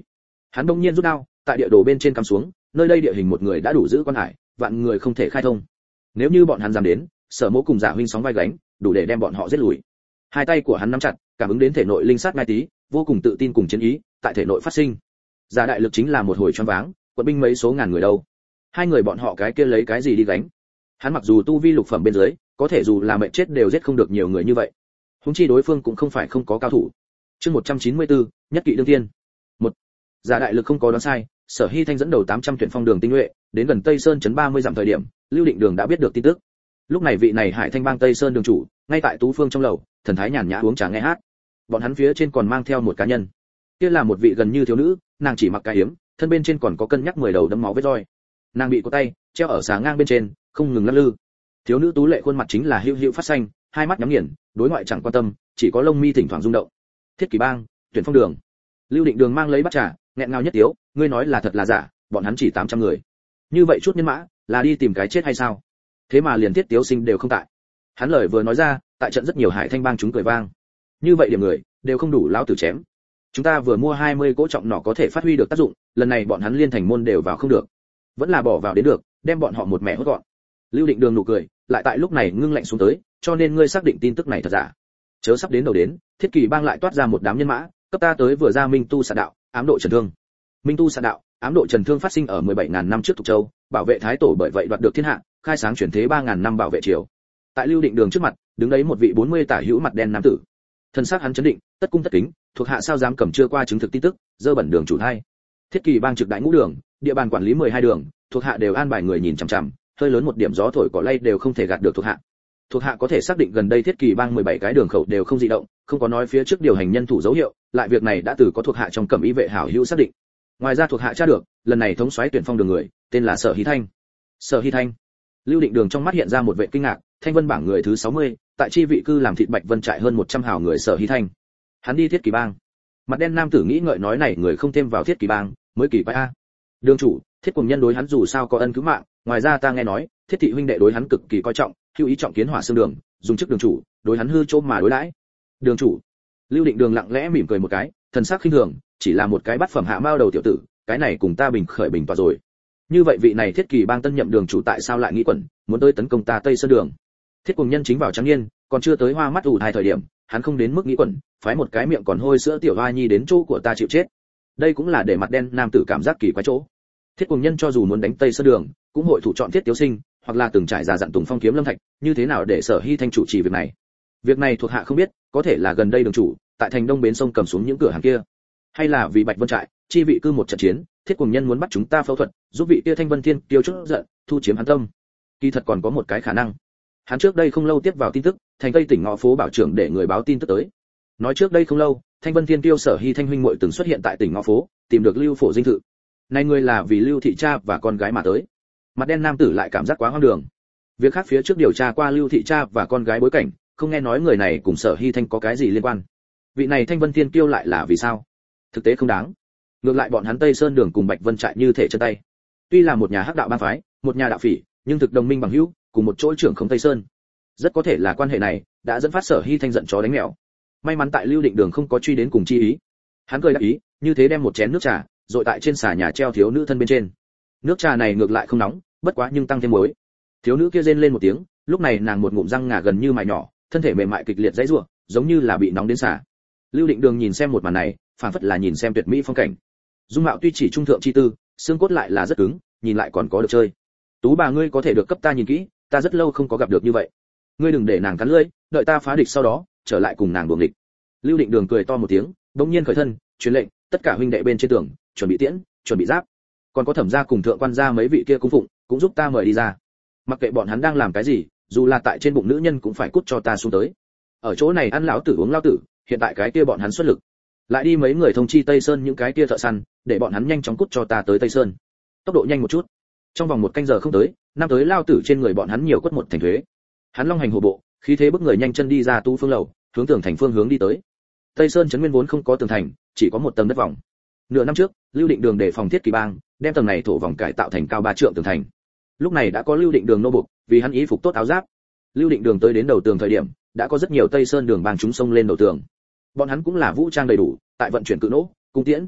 Hắn đông nhiên rút đao, tại địa đồ bên trên cắm xuống, nơi đây địa hình một người đã đủ giữ quan hải, vạn người không thể khai thông. Nếu như bọn hắn dám đến, Sở Mỗ cùng Giả huynh sóng vai gánh, đủ để đem bọn họ giết lùi. Hai tay của hắn nắm chặt, cảm ứng đến thể nội linh sát ngai tí, vô cùng tự tin cùng chiến ý tại thể nội phát sinh. Giả đại lực chính là một hồi choáng váng, quận binh mấy số ngàn người đâu. Hai người bọn họ cái kia lấy cái gì đi gánh? Hắn mặc dù tu vi lục phẩm bên dưới, có thể dù là mệnh chết đều giết không được nhiều người như vậy. Huống chi đối phương cũng không phải không có cao thủ. Chương một trăm chín mươi tư, nhất kỵ đương thiên. Một, Giả đại lực không có đoán sai, Sở Hy Thanh dẫn đầu tám trăm tuyển phong đường tinh nhuệ, đến gần Tây Sơn trấn ba mươi dặm thời điểm, Lưu Định Đường đã biết được tin tức. Lúc này vị này Hải Thanh bang Tây Sơn đường chủ, ngay tại Tú Phương trong lầu, thần thái nhàn nhã uống trà nghe hát. Bọn hắn phía trên còn mang theo một cá nhân. Kia là một vị gần như thiếu nữ, nàng chỉ mặc cái yếm, thân bên trên còn có cân nhắc mười đầu đấm máu vết roi. Nàng bị cột tay treo ở xà ngang bên trên, không ngừng lắc lư. Thiếu nữ tú lệ khuôn mặt chính là hữu hữu phát xanh, hai mắt nhắm nghiền, đối ngoại chẳng quan tâm, chỉ có lông mi thỉnh thoảng rung động. Thiết Kỳ bang, tuyển phong đường. Lưu Định Đường mang lấy bát trà, nghẹn ngào nhất tiếu, ngươi nói là thật là giả, bọn hắn chỉ tám trăm người. Như vậy chút nhân mã, là đi tìm cái chết hay sao? Thế mà liền Thiết Tiếu Sinh đều không tại. Hắn lời vừa nói ra, tại trận rất nhiều Hải Thanh bang chúng cười vang. Như vậy điểm người, đều không đủ lão tử chém. Chúng ta vừa mua hai mươi cỗ trọng nỏ có thể phát huy được tác dụng, lần này bọn hắn liên thành môn đều vào không được. Vẫn là bỏ vào đến được, đem bọn họ một mẻ hốt gọn. Lưu Định Đường nụ cười, lại tại lúc này ngưng lạnh xuống tới, cho nên ngươi xác định tin tức này thật giả. Chớ sắp đến đầu đến, Thiết Kỳ bang lại toát ra một đám nhân mã, cấp ta tới vừa ra Minh Tu Sạn đạo, ám độ Trần Thương. Minh Tu Sạn đạo, ám độ Trần Thương phát sinh ở mười bảy nghìn năm trước Tục Châu, bảo vệ thái tổ bởi vậy đoạt được thiên hạ, khai sáng chuyển thế ba nghìn năm bảo vệ triều. Tại Lưu Định Đường trước mặt, đứng đấy một vị bốn mươi tả hữu mặt đen nam tử. Thân xác hắn chấn định, tất cung tất kính, thuộc hạ sao dám cầm chưa qua chứng thực tin tức, dơ bẩn đường chủ hai. Thiết Kỳ bang trực đại ngũ đường, địa bàn quản lý mười hai đường, thuộc hạ đều an bài người nhìn chằm chằm, hơi lớn một điểm gió thổi cỏ lay đều không thể gạt được thuộc hạ. Thuộc hạ có thể xác định gần đây Thiết Kỳ bang mười bảy cái đường khẩu đều không dị động, không có nói phía trước điều hành nhân thủ dấu hiệu, lại việc này đã từ có thuộc hạ trong cẩm y vệ hảo hữu xác định. Ngoài ra thuộc hạ tra được, lần này thống soái tuyển phong đường người, tên là Sở Hy Thanh. Sở Hy Thanh. Lưu Định Đường trong mắt hiện ra một vẻ kinh ngạc, Thanh Vân bảng người thứ sáu mươi, tại chi vị cư làm thịt Bạch Vân trại hơn một trăm hào người Sở Hy Thanh. Hắn đi Thiết Kỳ bang. Mặt đen nam tử nghĩ ngợi nói này người không thêm vào Thiết Kỳ bang, mới kỳ quái a. Đường chủ, Thiết cùng nhân đối hắn dù sao có ân cứu mạng, ngoài ra ta nghe nói, Thiết thị huynh đệ đối hắn cực kỳ coi trọng, hữu ý trọng kiến Hỏa Xương đường, dùng chức đường chủ, đối hắn hư chôm mà đối đãi. Đường chủ. Lưu Định Đường lặng lẽ mỉm cười một cái, thần sắc khinh thường, chỉ là một cái bát phẩm hạ mao đầu tiểu tử, cái này cùng ta bình khởi bình tọa rồi. Như vậy vị này Thiết Kỳ bang tân nhậm đường chủ tại sao lại nghĩ quẩn, muốn tới tấn công ta Tây Sơn đường? Thiết cùng nhân chính vào trắng niên, còn chưa tới hoa mắt ủ thai thời điểm, hắn không đến mức nghĩ quẩn, phái một cái miệng còn hôi sữa tiểu hoa nhi đến chỗ của ta chịu chết. Đây cũng là để mặt đen nam tử cảm giác kỳ quái chỗ. Thiết cùng nhân cho dù muốn đánh Tây Sơn đường, cũng hội thủ chọn Thiết Tiếu Sinh, hoặc là từng trải giả dặn Tùng Phong kiếm lâm thạch, như thế nào để Sở Hy Thanh chủ trì việc này? Việc này thuộc hạ không biết, có thể là gần đây đường chủ tại thành đông bến sông cầm xuống những cửa hàng kia, hay là vì Bạch Vân trại chi vị cư một trận chiến, Thiết cùng nhân muốn bắt chúng ta phẫu thuật, giúp vị kia Thanh Vân Thiên tiêu chút giận, thu chiếm hắn tâm. Kỳ thật còn có một cái khả năng. Hắn trước đây không lâu tiếp vào tin tức, thành Tây tỉnh ngõ phố bảo trưởng để người báo tin tức tới. Nói trước đây không lâu, Thanh Vân Thiên tiêu Sở Hy Thanh huynh muội từng xuất hiện tại tỉnh ngõ phố, tìm được Lưu Phổ dinh thự. Này người là vì Lưu thị cha và con gái mà tới. Mặt đen nam tử lại cảm giác quá hoang đường. Việc khác phía trước điều tra qua Lưu thị cha và con gái bối cảnh, không nghe nói người này cùng Sở Hy Thanh có cái gì liên quan. Vị này Thanh Vân Thiên tiêu lại là vì sao? Thực tế không đáng. Ngược lại bọn hắn Tây Sơn đường cùng Bạch Vân trại như thể chân tay. Tuy là một nhà hắc đạo bang phái, một nhà đạo phỉ, nhưng thực đồng minh bằng hữu, cùng một chỗ trưởng không Tây Sơn. Rất có thể là quan hệ này đã dẫn phát Sở Hy Thanh giận chó đánh mèo. May mắn tại Lưu Định Đường không có truy đến cùng chi ý. Hắn cười đáp ý, như thế đem một chén nước trà, dội tại trên xà nhà treo thiếu nữ thân bên trên. Nước trà này ngược lại không nóng, bất quá nhưng tăng thêm muối. Thiếu nữ kia rên lên một tiếng, lúc này nàng một ngụm răng ngà gần như mài nhỏ, thân thể mềm mại kịch liệt dãy rủa, giống như là bị nóng đến xả. Lưu Định Đường nhìn xem một màn này, phảng phất là nhìn xem tuyệt mỹ phong cảnh. Dung mạo tuy chỉ trung thượng chi tư, xương cốt lại là rất cứng, nhìn lại còn có được chơi. Tú bà ngươi có thể được cấp ta nhìn kỹ, ta rất lâu không có gặp được như vậy. Ngươi đừng để nàng cắn lưỡi, đợi ta phá địch sau đó, trở lại cùng nàng đuổi địch. Lưu Định Đường cười to một tiếng, bỗng nhiên khởi thân, truyền lệnh, tất cả huynh đệ bên trên tường, chuẩn bị tiễn, chuẩn bị giáp. Còn có thẩm gia cùng thượng quan gia mấy vị kia cung phụng, cũng giúp ta mời đi ra. Mặc kệ bọn hắn đang làm cái gì, dù là tại trên bụng nữ nhân cũng phải cút cho ta xuống tới. Ở chỗ này ăn lão tử uống lão tử, hiện tại cái kia bọn hắn xuất lực. Lại đi mấy người thông chi Tây Sơn những cái kia thợ săn, để bọn hắn nhanh chóng cút cho ta tới Tây Sơn. Tốc độ nhanh một chút. Trong vòng một canh giờ không tới, năm tới lao tử trên người bọn hắn nhiều quất một thành thuế. Hắn long hành hổ bộ, khí thế bức người nhanh chân đi ra tu phương lầu, hướng tường thành phương hướng đi tới. Tây Sơn trấn nguyên vốn không có tường thành, chỉ có một tầng đất vòng. Nửa năm trước, Lưu Định Đường để phòng Thiết Kỳ bang, đem tầng này thổ vòng cải tạo thành cao ba trượng tường thành. Lúc này đã có Lưu Định Đường nô buộc, vì hắn ý phục tốt áo giáp. Lưu Định Đường tới đến đầu tường thời điểm, đã có rất nhiều Tây Sơn đường bang chúng xông lên đầu tường. Bọn hắn cũng là vũ trang đầy đủ, tại vận chuyển cự nỗ, cung tiễn.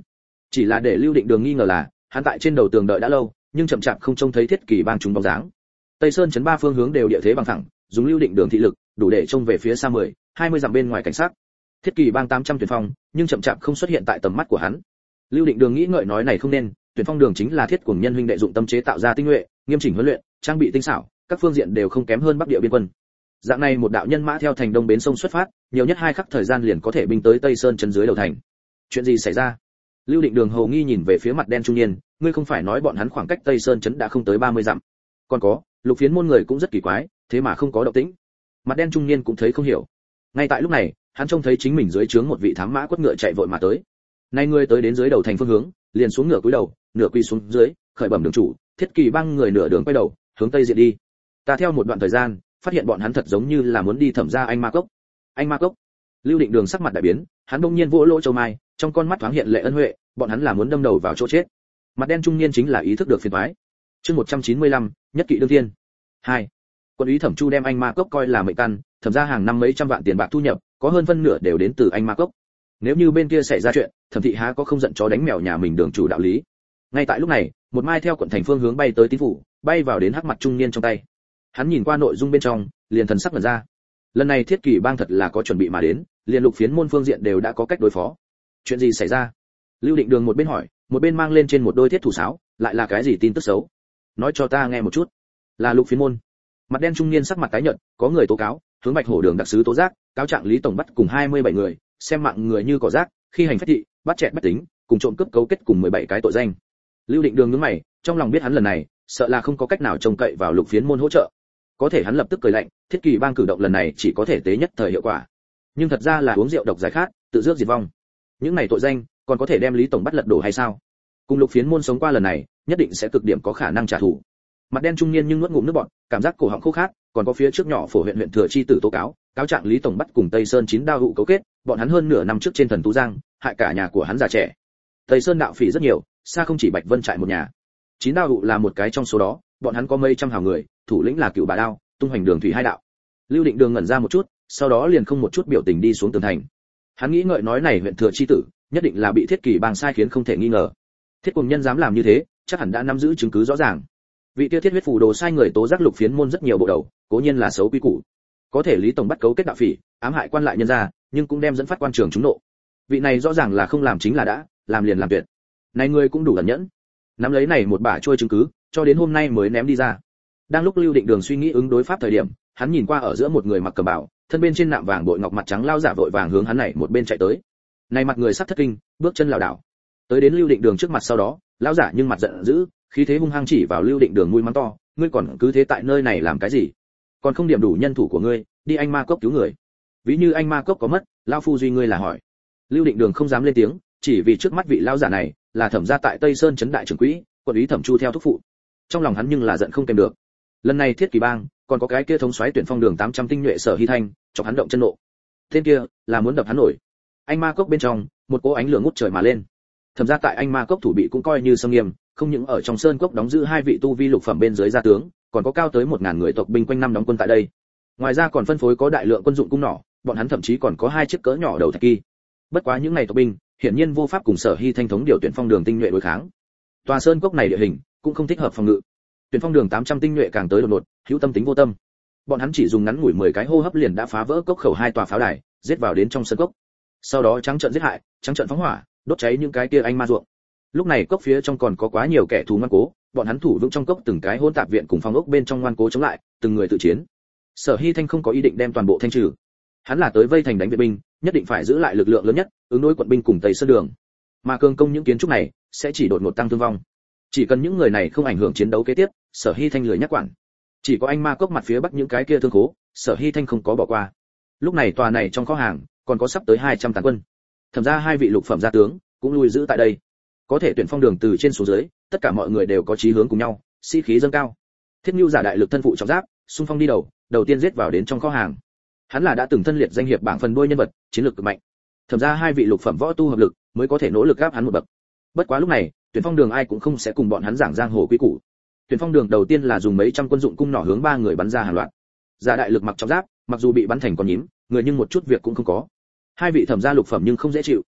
Chỉ là để Lưu Định Đường nghi ngờ là, hắn tại trên đầu tường đợi đã lâu, nhưng chậm chạp không trông thấy Thiết Kỳ Bang chúng bóng dáng. Tây Sơn trấn ba phương hướng đều địa thế bằng phẳng, dùng Lưu Định Đường thị lực, đủ để trông về phía xa mười, hai mươi dặm bên ngoài cảnh sát. Thiết Kỳ Bang tám trăm tuyển phong, nhưng chậm chạp không xuất hiện tại tầm mắt của hắn. Lưu Định Đường nghĩ ngợi nói này không nên, tuyển phong đường chính là Thiết Cuồng Nhân huynh đệ dụng tâm chế tạo ra tinh nhuệ, nghiêm chỉnh huấn luyện, trang bị tinh xảo, các phương diện đều không kém hơn Bắc Địa biên quân. Dạng này một đạo nhân mã theo thành đông bến sông xuất phát, nhiều nhất hai khắc thời gian liền có thể binh tới Tây Sơn trấn dưới đầu thành. Chuyện gì xảy ra? Lưu Định Đường hầu nghi nhìn về phía mặt đen trung niên, ngươi không phải nói bọn hắn khoảng cách Tây Sơn trấn đã không tới ba mươi dặm? Còn có, Lục Phiến môn người cũng rất kỳ quái, thế mà không có động tĩnh. Mặt đen trung niên cũng thấy không hiểu. Ngay tại lúc này, hắn trông thấy chính mình dưới trướng một vị thám mã quất ngựa chạy vội mà tới. Nay người tới đến dưới đầu thành phương hướng, liền xuống ngựa cúi đầu, nửa quỳ xuống dưới, khởi bẩm đường chủ, Thiết Kỳ Bang người nửa đường quay đầu, hướng tây diện đi. Ta theo một đoạn thời gian, phát hiện bọn hắn thật giống như là muốn đi thẩm ra anh ma cốc. Anh ma cốc? Lưu Định Đường sắc mặt đại biến, hắn bỗng nhiên vỗ lỗ châu mai, trong con mắt thoáng hiện lệ ân huệ, bọn hắn là muốn đâm đầu vào chỗ chết. Mặt đen trung niên chính là ý thức được phiền toái. Chương một trăm chín mươi lăm, nhất kỵ đương thiên. hai. Quân úy Thẩm Chu đem anh ma cốc coi là mệnh căn, thẩm ra hàng năm mấy trăm vạn tiền bạc thu nhập, có hơn phân nửa đều đến từ anh ma cốc. Nếu như bên kia xảy ra chuyện, Thẩm thị há có không giận chó đánh mèo nhà mình đường chủ đạo lý. Ngay tại lúc này, một mai theo quận thành phương hướng bay tới tín phủ, bay vào đến hắc mặt trung niên trong tay. Hắn nhìn qua nội dung bên trong, liền thần sắc ngẩn ra. Lần này Thiết Kỳ Bang thật là có chuẩn bị mà đến, liền Lục Phiến môn phương diện đều đã có cách đối phó. Chuyện gì xảy ra? Lưu Định Đường một bên hỏi, một bên mang lên trên một đôi thiết thủ sáo, lại là cái gì tin tức xấu? Nói cho ta nghe một chút. Là Lục Phiến môn. Mặt đen trung niên sắc mặt tái nhợt, có người tố cáo, hướng Bạch Hổ đường đặc sứ tố giác, cáo trạng Lý tổng bắt cùng hai mươi bảy người, xem mạng người như cỏ rác, khi hành phách thị, bắt chẹt bách tính, cùng trộm cướp cấu kết cùng mười bảy cái tội danh. Lưu Định Đường nhướng mày, trong lòng biết hắn lần này, sợ là không có cách nào trông cậy vào Lục Phiến môn hỗ trợ. Có thể hắn lập tức cười lạnh, Thiết Kỳ Bang cử động lần này chỉ có thể tế nhất thời hiệu quả. Nhưng thật ra là uống rượu độc giải khát, tự rước diệt vong. Những này tội danh, còn có thể đem Lý tổng bắt lật đổ hay sao? Cùng Lục Phiến môn sống qua lần này, nhất định sẽ cực điểm có khả năng trả thù. Mặt đen trung niên nhưng nuốt ngụm nước bọt, cảm giác cổ họng khô khát, còn có phía trước nhỏ phổ huyện huyện thừa chi tử tố cáo, cáo trạng Lý tổng bắt cùng Tây Sơn chín đao hụ cấu kết, bọn hắn hơn nửa năm trước trên thần tú giang, hại cả nhà của hắn già trẻ. Tây Sơn đạo phỉ rất nhiều, xa không chỉ Bạch Vân trại một nhà. Chín đao hụ là một cái trong số đó, bọn hắn có mấy trăm hào người, thủ lĩnh là Cửu Bà Đao, tung hoành đường thủy hai đạo. Lưu Định Đường ngẩn ra một chút, sau đó liền không một chút biểu tình đi xuống tường thành. Hắn nghĩ ngợi nói này huyện thừa chi tử, nhất định là bị Thiết Kỳ Bang sai khiến không thể nghi ngờ. Thiết Cuồng Nhân dám làm như thế, chắc hẳn đã nắm giữ chứng cứ rõ ràng. Vị kia Thiết huyết phù đồ sai người tố giác Lục Phiến môn rất nhiều bộ đầu, cố nhiên là xấu quy củ. Có thể Lý tổng bắt cấu kết đạo phỉ, ám hại quan lại nhân gia, nhưng cũng đem dẫn phát quan trường chúng nộ. Vị này rõ ràng là không làm chính là đã, làm liền làm tuyệt. Này người cũng đủ ẩn nhẫn. Nắm lấy này một bả trôi chứng cứ, cho đến hôm nay mới ném đi ra. Đang lúc Lưu Định Đường suy nghĩ ứng đối pháp thời điểm, hắn nhìn qua ở giữa một người mặc cẩm bào, thân bên trên nạm vàng bội ngọc mặt trắng lao giả vội vàng hướng hắn này một bên chạy tới. Này mặt người sắp thất kinh, bước chân lảo đảo. Tới đến Lưu Định Đường trước mặt sau đó, lão giả nhưng mặt giận dữ, khí thế hung hăng chỉ vào Lưu Định Đường mũi mắng to, ngươi còn cứ thế tại nơi này làm cái gì? Còn không điểm đủ nhân thủ của ngươi, đi anh ma cốc cứu người. Ví như anh ma cốc có mất, lão phu duy ngươi là hỏi. Lưu Định Đường không dám lên tiếng, chỉ vì trước mắt vị lão giả này là thẩm gia tại Tây Sơn trấn đại trưởng quỹ, quận úy Thẩm Chu theo thúc phụ. Trong lòng hắn nhưng là giận không kềm được. Lần này Thiết Kỳ Bang, còn có cái kia thống soái tuyển phong đường tám trăm tinh nhuệ Sở Hy Thanh, chọc hắn động chân nộ. Tên kia là muốn đập hắn nổi. Anh ma cốc bên trong, một cỗ ánh lửa ngút trời mà lên. Thẩm ra tại anh ma cốc thủ bị cũng coi như sâm nghiêm, không những ở trong sơn cốc đóng giữ hai vị tu vi lục phẩm bên dưới gia tướng, còn có cao tới một ngàn người tộc binh quanh năm đóng quân tại đây. Ngoài ra còn phân phối có đại lượng quân dụng cung nỏ, bọn hắn thậm chí còn có hai chiếc cỡ nhỏ đầu thạch kỳ. Bất quá những này tộc binh, hiển nhiên vô pháp cùng Sở Hy Thanh thống điều tuyển phong đường tinh nhuệ đối kháng. Tòa sơn cốc này địa hình cũng không thích hợp phòng ngự. Tuyển phong đường tám trăm tinh nhuệ càng tới đột ngột, hữu tâm tính vô tâm. Bọn hắn chỉ dùng ngắn ngủi mười cái hô hấp liền đã phá vỡ cốc khẩu hai tòa pháo đài, giết vào đến trong sơn cốc. Sau đó trắng trợn giết hại, trắng trợn phóng hỏa, đốt cháy những cái kia anh ma ruộng. Lúc này cốc phía trong còn có quá nhiều kẻ thù ngoan cố, bọn hắn thủ vững trong cốc từng cái hỗn tạp viện cùng phong ốc bên trong ngoan cố chống lại, từng người tự chiến. Sở Hy Thanh không có ý định đem toàn bộ thanh trừ. Hắn là tới vây thành đánh viện binh, nhất định phải giữ lại lực lượng lớn nhất, ứng đối quận binh cùng Tây Sơn đường. Mà cường công những kiến trúc này sẽ chỉ đột ngột tăng thương vong. Chỉ cần những người này không ảnh hưởng chiến đấu kế tiếp, Sở Hy Thanh lười nhắc quản. Chỉ có anh ma cốc mặt phía bắc những cái kia thương khố, Sở Hy Thanh không có bỏ qua. Lúc này tòa này trong kho hàng còn có sắp tới hai trăm tàn quân. Thẩm ra hai vị lục phẩm gia tướng cũng lui giữ tại đây. Có thể tuyển phong đường từ trên xuống dưới, tất cả mọi người đều có chí hướng cùng nhau, sĩ khí dâng cao. Thiết Nưu giả đại lực thân phụ trọng giáp, xung phong đi đầu, đầu tiên giết vào đến trong kho hàng. Hắn là đã từng thân liệt danh hiệp bảng phần đuôi nhân vật, chiến lược cực mạnh. Thẩm ra hai vị lục phẩm võ tu hợp lực, mới có thể nỗ lực gáp hắn một bậc. Bất quá lúc này, tuyển phong đường ai cũng không sẽ cùng bọn hắn giảng giang hồ quý củ. Tuyển phong đường đầu tiên là dùng mấy trăm quân dụng cung nỏ hướng ba người bắn ra hàng loạt. Giả đại lực mặc trọng giáp, mặc dù bị bắn thành con nhím, người nhưng một chút việc cũng không có. Hai vị thẩm gia lục phẩm nhưng không dễ chịu,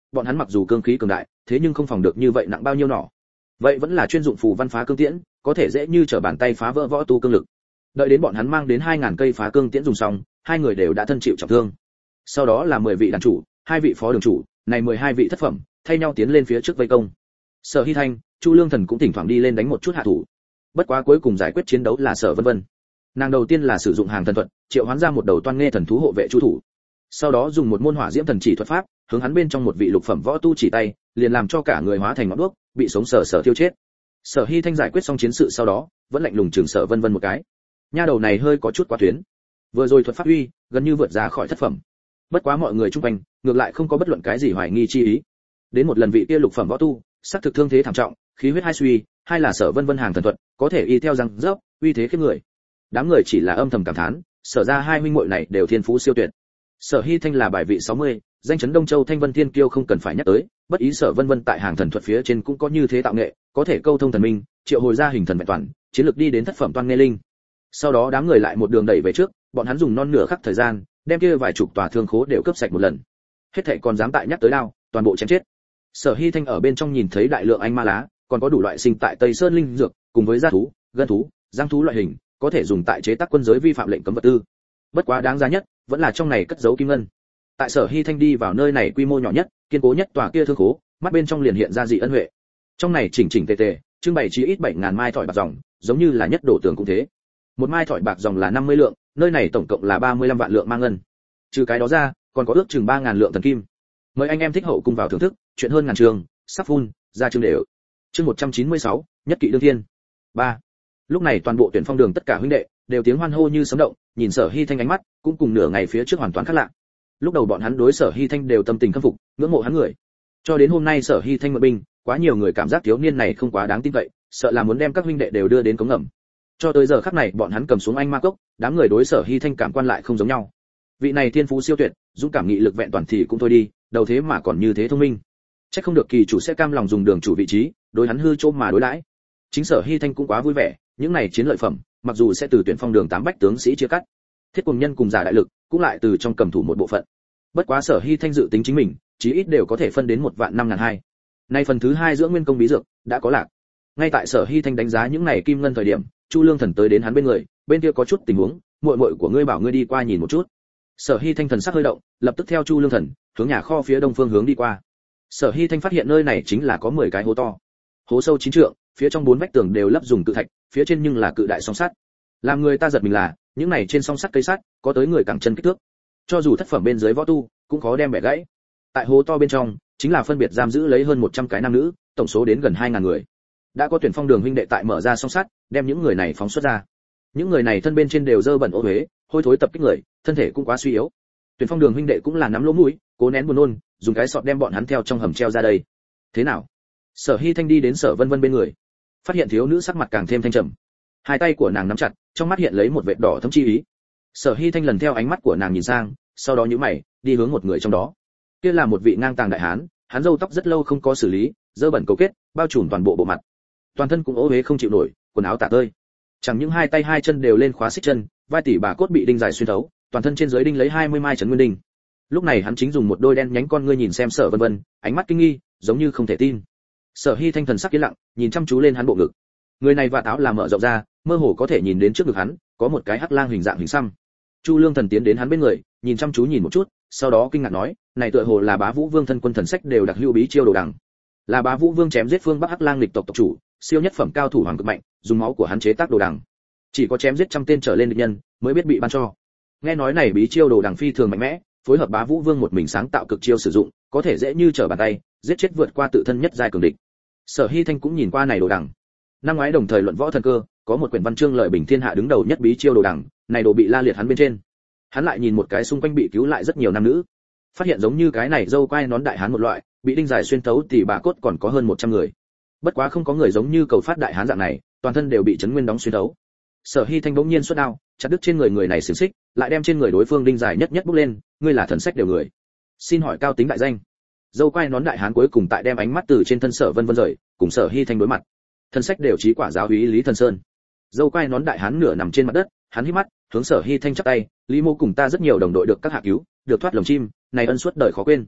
bọn hắn mặc dù cương khí cường đại, thế nhưng không phòng được như vậy nặng bao nhiêu nỏ. Vậy vẫn là chuyên dụng phù văn phá cương tiễn, có thể dễ như trở bàn tay phá vỡ võ tu cương lực. Đợi đến bọn hắn mang đến hai ngàn cây phá cương tiễn dùng xong, hai người đều đã thân chịu trọng thương. Sau đó là mười vị đàn chủ, hai vị phó đường chủ, này mười hai vị thất phẩm, thay nhau tiến lên phía trước vây công. Sở Hi Thanh, Chu Lương Thần cũng thỉnh thoảng đi lên đánh một chút hạ thủ. Bất quá cuối cùng giải quyết chiến đấu là Sở Vân Vân. Nàng đầu tiên là sử dụng hàng thần thuật, triệu hoán ra một đầu toan nghe thần thú hộ vệ Chu thủ. Sau đó dùng một môn hỏa diễm thần chỉ thuật pháp, hướng hắn bên trong một vị lục phẩm võ tu chỉ tay, liền làm cho cả người hóa thành ngọn đuốc, bị sống sờ sờ thiêu chết. Sở Hi Thanh giải quyết xong chiến sự sau đó, vẫn lạnh lùng chừng Sở Vân Vân một cái. Nha đầu này hơi có chút quá tuyến. Vừa rồi thuật pháp uy, gần như vượt ra khỏi thất phẩm. Bất quá mọi người chung quanh, ngược lại không có bất luận cái gì hoài nghi chi ý. Đến một lần vị kia lục phẩm võ tu, sắc thực thương thế thảm trọng, khí huyết hai suy, hai là Sở Vân Vân hàng thần thuật, có thể y theo răng rớp, uy thế khiếp người. Đám người chỉ là âm thầm cảm thán, Sở ra hai huynh muội này đều thiên phú siêu tuyệt. Sở Hi Thanh là bài vị sáu mươi, danh chấn Đông Châu Thanh Vân Thiên Kiêu không cần phải nhắc tới, bất ý Sở Vân Vân tại hàng thần thuật phía trên cũng có như thế tạo nghệ, có thể câu thông thần minh, triệu hồi ra hình thần vẹn toàn, chiến lược đi đến thất phẩm toan nghe linh. Sau đó đám người lại một đường đẩy về trước, bọn hắn dùng non nửa khắc thời gian, đem kia vài chục tòa thương khố đều cướp sạch một lần. Hết thảy còn dám tại nhắc tới đao, toàn bộ chém chết. Sở Hi Thanh ở bên trong nhìn thấy đại lượng anh ma lá, còn có đủ loại sinh tại Tây Sơn linh dược, cùng với gia thú, gân thú, giang thú loại hình, có thể dùng tại chế tác quân giới vi phạm lệnh cấm vật tư. Bất quá đáng giá nhất, vẫn là trong này cất giấu kim ngân. Tại Sở Hi Thanh đi vào nơi này quy mô nhỏ nhất, kiên cố nhất tòa kia thương khố, mắt bên trong liền hiện ra dị ân huệ. Trong này chỉnh chỉnh tề tề, trưng bày chí ít bảy ngàn mai thỏi bạc ròng, giống như là nhất đổ tường cũng thế. Một mai thỏi bạc ròng là năm mươi lượng, nơi này tổng cộng là ba mươi lăm vạn lượng mang ngân. Trừ cái đó ra, còn có ước chừng ba ngàn lượng thần kim. Mời anh em thích hậu cùng vào thưởng thức, chuyện hơn ngàn trường, sắp phun, ra chương đều. Chương một trăm chín mươi sáu, nhất kỵ đương thiên. ba. Lúc này toàn bộ tuyển phong đường tất cả huynh đệ đều tiếng hoan hô như sấm động, nhìn Sở Hi Thanh ánh mắt cũng cùng nửa ngày phía trước hoàn toàn khác lạ. Lúc đầu bọn hắn đối Sở Hi Thanh đều tâm tình khâm phục, ngưỡng mộ hắn người. Cho đến hôm nay Sở Hi Thanh mượn binh, quá nhiều người cảm giác thiếu niên này không quá đáng tin cậy, sợ là muốn đem các huynh đệ đều đưa đến cống ngầm. Cho tới giờ khắc này bọn hắn cầm xuống anh ma cốc, đám người đối Sở Hi Thanh cảm quan lại không giống nhau. Vị này thiên phú siêu tuyệt, dũng cảm nghị lực vẹn toàn thì cũng thôi đi, đầu thế mà còn như thế thông minh. Chắc không được kỳ chủ sẽ cam lòng dùng đường chủ vị trí, đối hắn hư trôm mà đối đãi. Chính Sở Hi Thanh cũng quá vui vẻ, những này chiến lợi phẩm, mặc dù sẽ từ tuyển phong đường tám bách tướng sĩ chia cắt, thiết cùng nhân cùng giả đại lực, cũng lại từ trong cầm thủ một bộ phận. Bất quá Sở Hi Thanh dự tính chính mình, chí ít đều có thể phân đến một vạn năm ngàn hai. Nay phần thứ hai giữa nguyên công bí dược đã có lạc. Ngay tại Sở Hi Thanh đánh giá những này kim ngân thời điểm, Chu Lương Thần tới đến hắn bên người, bên kia có chút tình huống, muội muội của ngươi bảo ngươi đi qua nhìn một chút. Sở Hi Thanh thần sắc hơi động, lập tức theo Chu Lương Thần, hướng nhà kho phía đông phương hướng đi qua. Sở Hi Thanh phát hiện nơi này chính là có mười cái hố to. Hố sâu chín trượng, phía trong bốn vách tường đều lắp dùng cự thạch, phía trên nhưng là cự đại song sắt. Làm người ta giật mình là, những này trên song sắt cây sắt, có tới người cẳng chân kích thước. Cho dù thất phẩm bên dưới võ tu, cũng khó đem bẻ gãy. Tại hố to bên trong, chính là phân biệt giam giữ lấy hơn một trăm cái nam nữ, tổng số đến gần hai ngàn người. Đã có tuyển phong đường huynh đệ tại mở ra song sắt, đem những người này phóng xuất ra. Những người này thân bên trên đều dơ bẩn ô uế, hôi thối tập kích người, thân thể cũng quá suy yếu. Tuyển phong đường huynh đệ cũng là nắm lỗ mũi, cố nén buồn nôn, dùng cái sọt đem bọn hắn theo trong hầm treo ra đây. Thế nào? Sở Hi Thanh đi đến Sở Vân Vân bên người, phát hiện thiếu nữ sắc mặt càng thêm thanh trầm. Hai tay của nàng nắm chặt, trong mắt hiện lấy một vệt đỏ thẫm chi ý. Sở Hi Thanh lần theo ánh mắt của nàng nhìn sang, sau đó nhíu mày, đi hướng một người trong đó. Kia là một vị ngang tàng đại hán, hắn râu tóc rất lâu không có xử lý, dơ bẩn cấu kết, bao trùm toàn bộ bộ mặt. Toàn thân cũng ố uế không chịu nổi, quần áo tả tơi. Chẳng những hai tay hai chân đều lên khóa xích chân, vai tỉ bà cốt bị đinh dài xuyên thấu, toàn thân trên dưới đinh lấy hai mươi mai trấn nguyên đinh. Lúc này hắn chính dùng một đôi đen nhánh con ngươi nhìn xem Sở Vân Vân, ánh mắt kinh nghi, giống như không thể tin. Sở Hi Thanh thần sắc yên lặng, nhìn chăm chú lên hắn bộ ngực. Người này vạt áo là mở rộng ra, mơ hồ có thể nhìn đến trước ngực hắn, có một cái hắc lang hình dạng hình xăm. Chu Lương Thần tiến đến hắn bên người, nhìn chăm chú nhìn một chút, sau đó kinh ngạc nói, này tựa hồ là Bá Vũ Vương thân quân thần sách đều đặc hữu bí chiêu đồ đằng. Là Bá Vũ Vương chém giết phương Bắc Hắc Lang lịch tộc tộc chủ, siêu nhất phẩm cao thủ hoàng cực mạnh, dùng máu của hắn chế tác đồ đằng. Chỉ có chém giết trăm tên trở lên địch nhân, mới biết bị ban cho. Nghe nói này bí chiêu đồ đằng phi thường mạnh mẽ, phối hợp Bá Vũ Vương một mình sáng tạo cực chiêu sử dụng, có thể dễ như trở bàn tay, giết chết vượt qua tự thân nhất giai cường địch. Sở Hi Thanh cũng nhìn qua này đồ đằng. Năm ngoái đồng thời luận võ thần cơ, có một quyển văn chương lợi bình thiên hạ đứng đầu nhất bí chiêu đồ đằng, này đồ bị la liệt hắn bên trên. Hắn lại nhìn một cái xung quanh bị cứu lại rất nhiều nam nữ, phát hiện giống như cái này dâu quai nón đại hán một loại, bị đinh dài xuyên thấu tỉ bà cốt còn có hơn một trăm người. Bất quá không có người giống như cầu phát đại hán dạng này, toàn thân đều bị chấn nguyên đóng xuyên thấu. Sở Hi Thanh bỗng nhiên xuất đao, chặt đứt trên người người này xiềng xích, lại đem trên người đối phương đinh dài nhất nhất bốc lên, ngươi là thần sách đều người. Xin hỏi cao tính đại danh. Dâu quai nón đại hán cuối cùng tại đem ánh mắt từ trên thân Sở Vân Vân rời, cùng Sở Hi Thanh đối mặt. Thần sách đều trí quả giáo úy Lý Thần Sơn. Dâu quai nón đại hán nửa nằm trên mặt đất, hắn hít mắt, hướng Sở Hi Thanh chắp tay, Lý Mô cùng ta rất nhiều đồng đội được các hạ cứu, được thoát lồng chim, này ân suốt đời khó quên.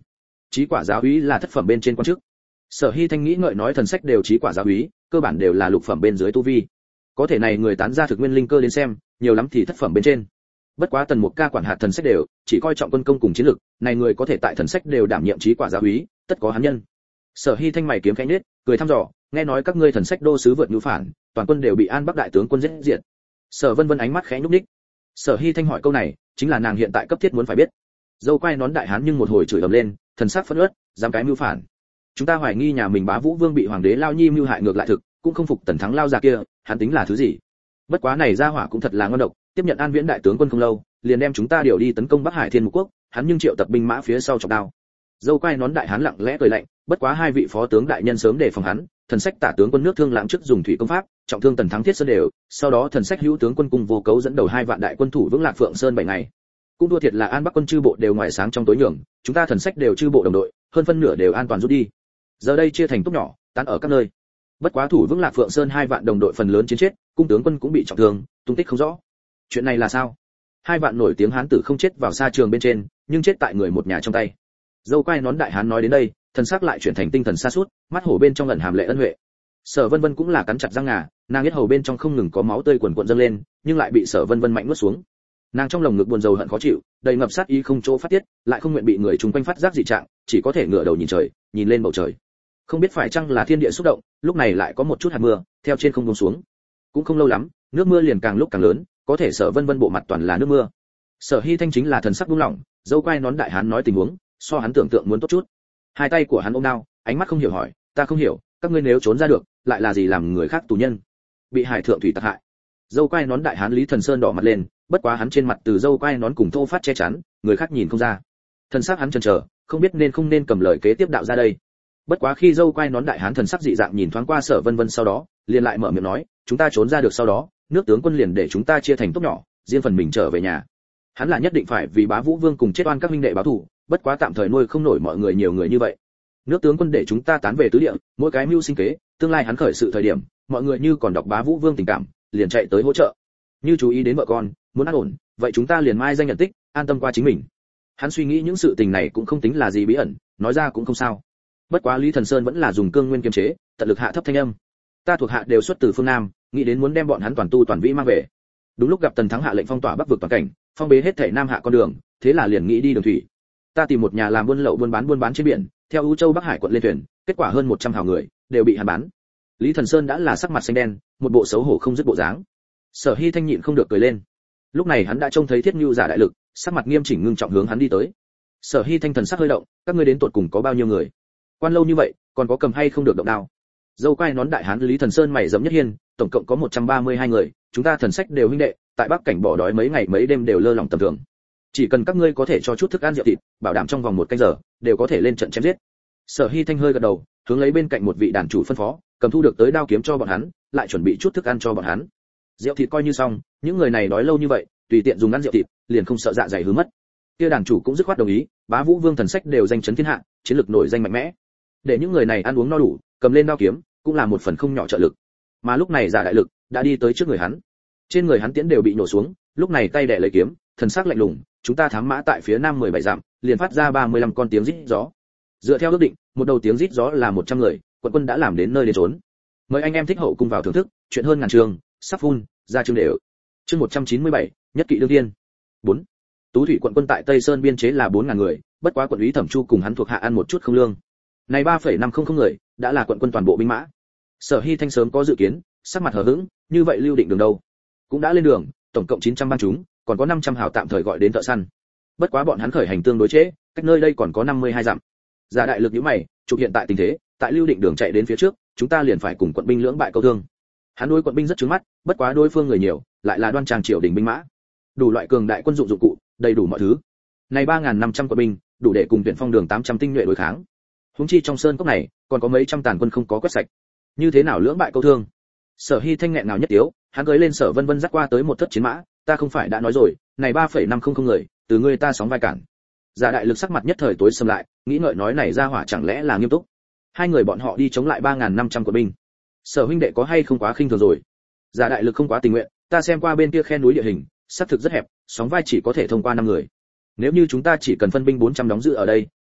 Chí quả giáo úy là thất phẩm bên trên quan chức. Sở Hi Thanh nghĩ ngợi nói thần sách đều chí quả giáo úy, cơ bản đều là lục phẩm bên dưới tu vi. Có thể này người tán ra thực nguyên linh cơ đến xem, nhiều lắm thì thất phẩm bên trên. Bất quá Tần Mục Ca quản hạt thần sách đều, chỉ coi trọng quân công cùng chiến lược, này người có thể tại thần sách đều đảm nhiệm chí quả giáo úy, tất có hắn nhân. Sở Hi Thanh mày kiếm khẽ nhếch, cười thăm dò, nghe nói các ngươi thần sách đô sứ vượt ngữ phản, toàn quân đều bị An Bắc đại tướng quân giết diệt. Sở Vân Vân ánh mắt khẽ nhúc nhích. Sở Hi Thanh hỏi câu này, chính là nàng hiện tại cấp thiết muốn phải biết. Dâu quay nón đại hán nhưng một hồi chửi ầm lên, thần sắc phẫn uất, dám cái mưu phản. Chúng ta hoài nghi nhà mình Bá Vũ Vương bị hoàng đế Lao Nhi mưu hại ngược lại thực, cũng không phục Tần Thắng lao già kia, hắn tính là thứ gì? Bất quá này ra hỏa cũng thật là ngon độc, tiếp nhận An Viễn đại tướng quân không lâu, liền đem chúng ta điều đi tấn công Bắc Hải Thiên Mục Quốc, hắn nhưng triệu tập binh mã phía sau chọc đao. Dâu quay nón đại hán lặng lẽ cười lạnh, bất quá hai vị phó tướng đại nhân sớm đề phòng hắn, thần sách tả tướng quân nước Thương Lãng trước dùng thủy công pháp, trọng thương Tần Thắng Thiết Sơn đều, sau đó thần sách hữu tướng quân cùng vô cấu dẫn đầu hai vạn đại quân thủ vững Lạc Phượng Sơn bảy ngày. Cũng đua thiệt là An Bắc quân chư bộ đều ngoài sáng trong tối nhường, chúng ta thần sách đều chư bộ đồng đội, hơn phân nửa đều an toàn rút đi. Giờ đây chia thành tốc nhỏ, tán ở các nơi. Bất quá thủ vững Lạc Phượng Sơn hai vạn đồng đội phần lớn chiến chết, cung tướng quân cũng bị trọng thương, tung tích không rõ. Chuyện này là sao? Hai vạn nổi tiếng hán tử không chết vào xa trường bên trên, nhưng chết tại người một nhà trong tay. Dâu quai nón đại hán nói đến đây, thần sắc lại chuyển thành tinh thần xa suốt, mắt hổ bên trong ẩn hàm lệ ân huệ. Sở Vân Vân cũng là cắn chặt răng ngà, nàng biết hầu bên trong không ngừng có máu tươi quần quần dâng lên, nhưng lại bị Sở Vân Vân mạnh nuốt xuống. Nàng trong lồng ngực buồn rầu hận khó chịu, đầy ngập sát ý không chỗ phát tiết, lại không nguyện bị người chúng quanh phát giác dị trạng, chỉ có thể ngửa đầu nhìn trời, nhìn lên bầu trời. Không biết phải chăng là thiên địa xúc động, lúc này lại có một chút hạt mưa theo trên không buông xuống. Cũng không lâu lắm, nước mưa liền càng lúc càng lớn, có thể Sở Vân Vân bộ mặt toàn là nước mưa. Sở Hi Thanh chính là thần sắc buông lỏng, dâu quai nón đại hán nói tình huống, so hắn tưởng tượng muốn tốt chút. Hai tay của hắn ôm đao, ánh mắt không hiểu hỏi, ta không hiểu, các ngươi nếu trốn ra được, lại là gì làm người khác tù nhân? Bị hải thượng thủy tặc hại. Dâu quai nón đại hán Lý Thần Sơn đỏ mặt lên, bất quá hắn trên mặt từ dâu quai nón cùng thô phát che chắn, người khác nhìn không ra. Thần sắc hắn chần chờ, không biết nên không nên cầm lời kế tiếp đạo ra đây. Bất quá khi dâu quai nón đại hán thần sắc dị dạng nhìn thoáng qua Sở Vân Vân sau đó, liền lại mở miệng nói, chúng ta trốn ra được sau đó, nước tướng quân liền để chúng ta chia thành tốc nhỏ, riêng phần mình trở về nhà. Hắn là nhất định phải vì Bá Vũ Vương cùng chết oan các huynh đệ báo thù, bất quá tạm thời nuôi không nổi mọi người nhiều người như vậy. Nước tướng quân để chúng ta tán về tứ địa, mỗi cái mưu sinh kế, tương lai hắn khởi sự thời điểm, mọi người như còn đọc Bá Vũ Vương tình cảm, liền chạy tới hỗ trợ. Như chú ý đến vợ con, muốn an ổn, vậy chúng ta liền mai danh nhận tích, an tâm qua chính mình. Hắn suy nghĩ những sự tình này cũng không tính là gì bí ẩn, nói ra cũng không sao. Bất quá Lý Thần Sơn vẫn là dùng cương nguyên kiềm chế, tận lực hạ thấp thanh âm. Ta thuộc hạ đều xuất từ phương Nam, nghĩ đến muốn đem bọn hắn toàn tu toàn vĩ mang về. Đúng lúc gặp Tần Thắng hạ lệnh phong tỏa Bắc vực toàn cảnh, phong bế hết thảy Nam hạ con đường, thế là liền nghĩ đi đường thủy. Ta tìm một nhà làm buôn lậu buôn bán buôn bán trên biển, theo ưu châu Bắc Hải quận lên thuyền, kết quả hơn một trăm hào người đều bị hắn bán. Lý Thần Sơn đã là sắc mặt xanh đen, một bộ xấu hổ không dứt bộ dáng. Sở Hi Thanh nhịn không được cười lên. Lúc này hắn đã trông thấy Thiết Nưu giả đại lực, sắc mặt nghiêm chỉnh ngưng trọng hướng hắn đi tới. Sở Hi Thanh thần sắc hơi động, các ngươi đến tụt cùng có bao nhiêu người? Quan lâu như vậy, còn có cầm hay không được động đao? Dâu quai nón đại hán Lý Thần Sơn mày giẫm nhất hiên, tổng cộng có một trăm ba mươi hai người, chúng ta thần sách đều huynh đệ, tại Bắc cảnh bỏ đói mấy ngày mấy đêm đều lơ lỏng tầm thường. Chỉ cần các ngươi có thể cho chút thức ăn rượu thịt, bảo đảm trong vòng một canh giờ đều có thể lên trận chém giết. Sở Hi Thanh hơi gật đầu, hướng lấy bên cạnh một vị đàn chủ phân phó, cầm thu được tới đao kiếm cho bọn hắn, lại chuẩn bị chút thức ăn cho bọn hắn. Rượu thịt coi như xong, những người này đói lâu như vậy, tùy tiện dùng ăn rượu thịt, liền không sợ dạ dày hư mất. Kia đàn chủ cũng dứt khoát đồng ý, Bá Vũ Vương thần sách đều danh chấn thiên hạ, chiến lực nổi danh mạnh mẽ. Để những người này ăn uống no đủ, cầm lên đao kiếm, cũng là một phần không nhỏ trợ lực. Mà lúc này giả đại lực đã đi tới trước người hắn. Trên người hắn tiễn đều bị nổ xuống, lúc này tay đè lấy kiếm, thần sắc lạnh lùng, chúng ta thám mã tại phía nam mười bảy dặm, liền phát ra ba mươi lăm con tiếng rít gió. Dựa theo ước định, một đầu tiếng rít gió là một trăm người, quận quân đã làm đến nơi đến trốn. Mời anh em thích hậu cùng vào thưởng thức, chuyện hơn ngàn trường, sắp phun, ra chương đều. Chương một trăm chín mươi bảy, nhất kỵ đương tiên. bốn. Tú thủy quận quân tại Tây Sơn biên chế là bốn ngàn người, bất quá quận úy Thẩm Chu cùng hắn thuộc hạ ăn một chút không lương. Này ba phẩy năm không người, đã là quận quân toàn bộ binh mã. Sở Hi Thanh sớm có dự kiến, sắc mặt hờ hững, như vậy Lưu Định Đường đâu? Cũng đã lên đường, tổng cộng chín trăm bang chúng, còn có năm trăm hào tạm thời gọi đến thợ săn. Bất quá bọn hắn khởi hành tương đối trễ, cách nơi đây còn có năm mươi hai dặm. Giả đại lực nhíu mày, chụp hiện tại tình thế, tại Lưu Định Đường chạy đến phía trước, chúng ta liền phải cùng quận binh lưỡng bại câu thương. Hắn đối quận binh rất trướng mắt, bất quá đối phương người nhiều, lại là đoan trang triều đình binh mã. Đủ loại cường đại quân dụng dụng cụ, đầy đủ mọi thứ. Này ba nghìn năm trăm quận binh, đủ để cùng tuyển phong đường tám trăm tinh nhuệ đối kháng. Huống chi trong sơn cốc này, còn có mấy trăm tàn quân không có quét sạch. Như thế nào lưỡng bại câu thương? Sở Hi Thanh nghẹn nào nhất tiếu, hắn cưỡi lên Sở Vân Vân dắt qua tới một thất chiến mã, ta không phải đã nói rồi, này ba phẩy năm không người, từ ngươi ta sóng vai cản. Giả đại lực sắc mặt nhất thời tối sầm lại, nghĩ ngợi nói này ra hỏa chẳng lẽ là nghiêm túc. Hai người bọn họ đi chống lại ba nghìn năm trăm quận binh. Sở huynh đệ có hay không quá khinh thường rồi? Giả đại lực không quá tình nguyện, ta xem qua bên kia khe núi địa hình, xác thực rất hẹp, sóng vai chỉ có thể thông qua năm người. Nếu như chúng ta chỉ cần phân binh bốn trăm đóng giữ ở đây,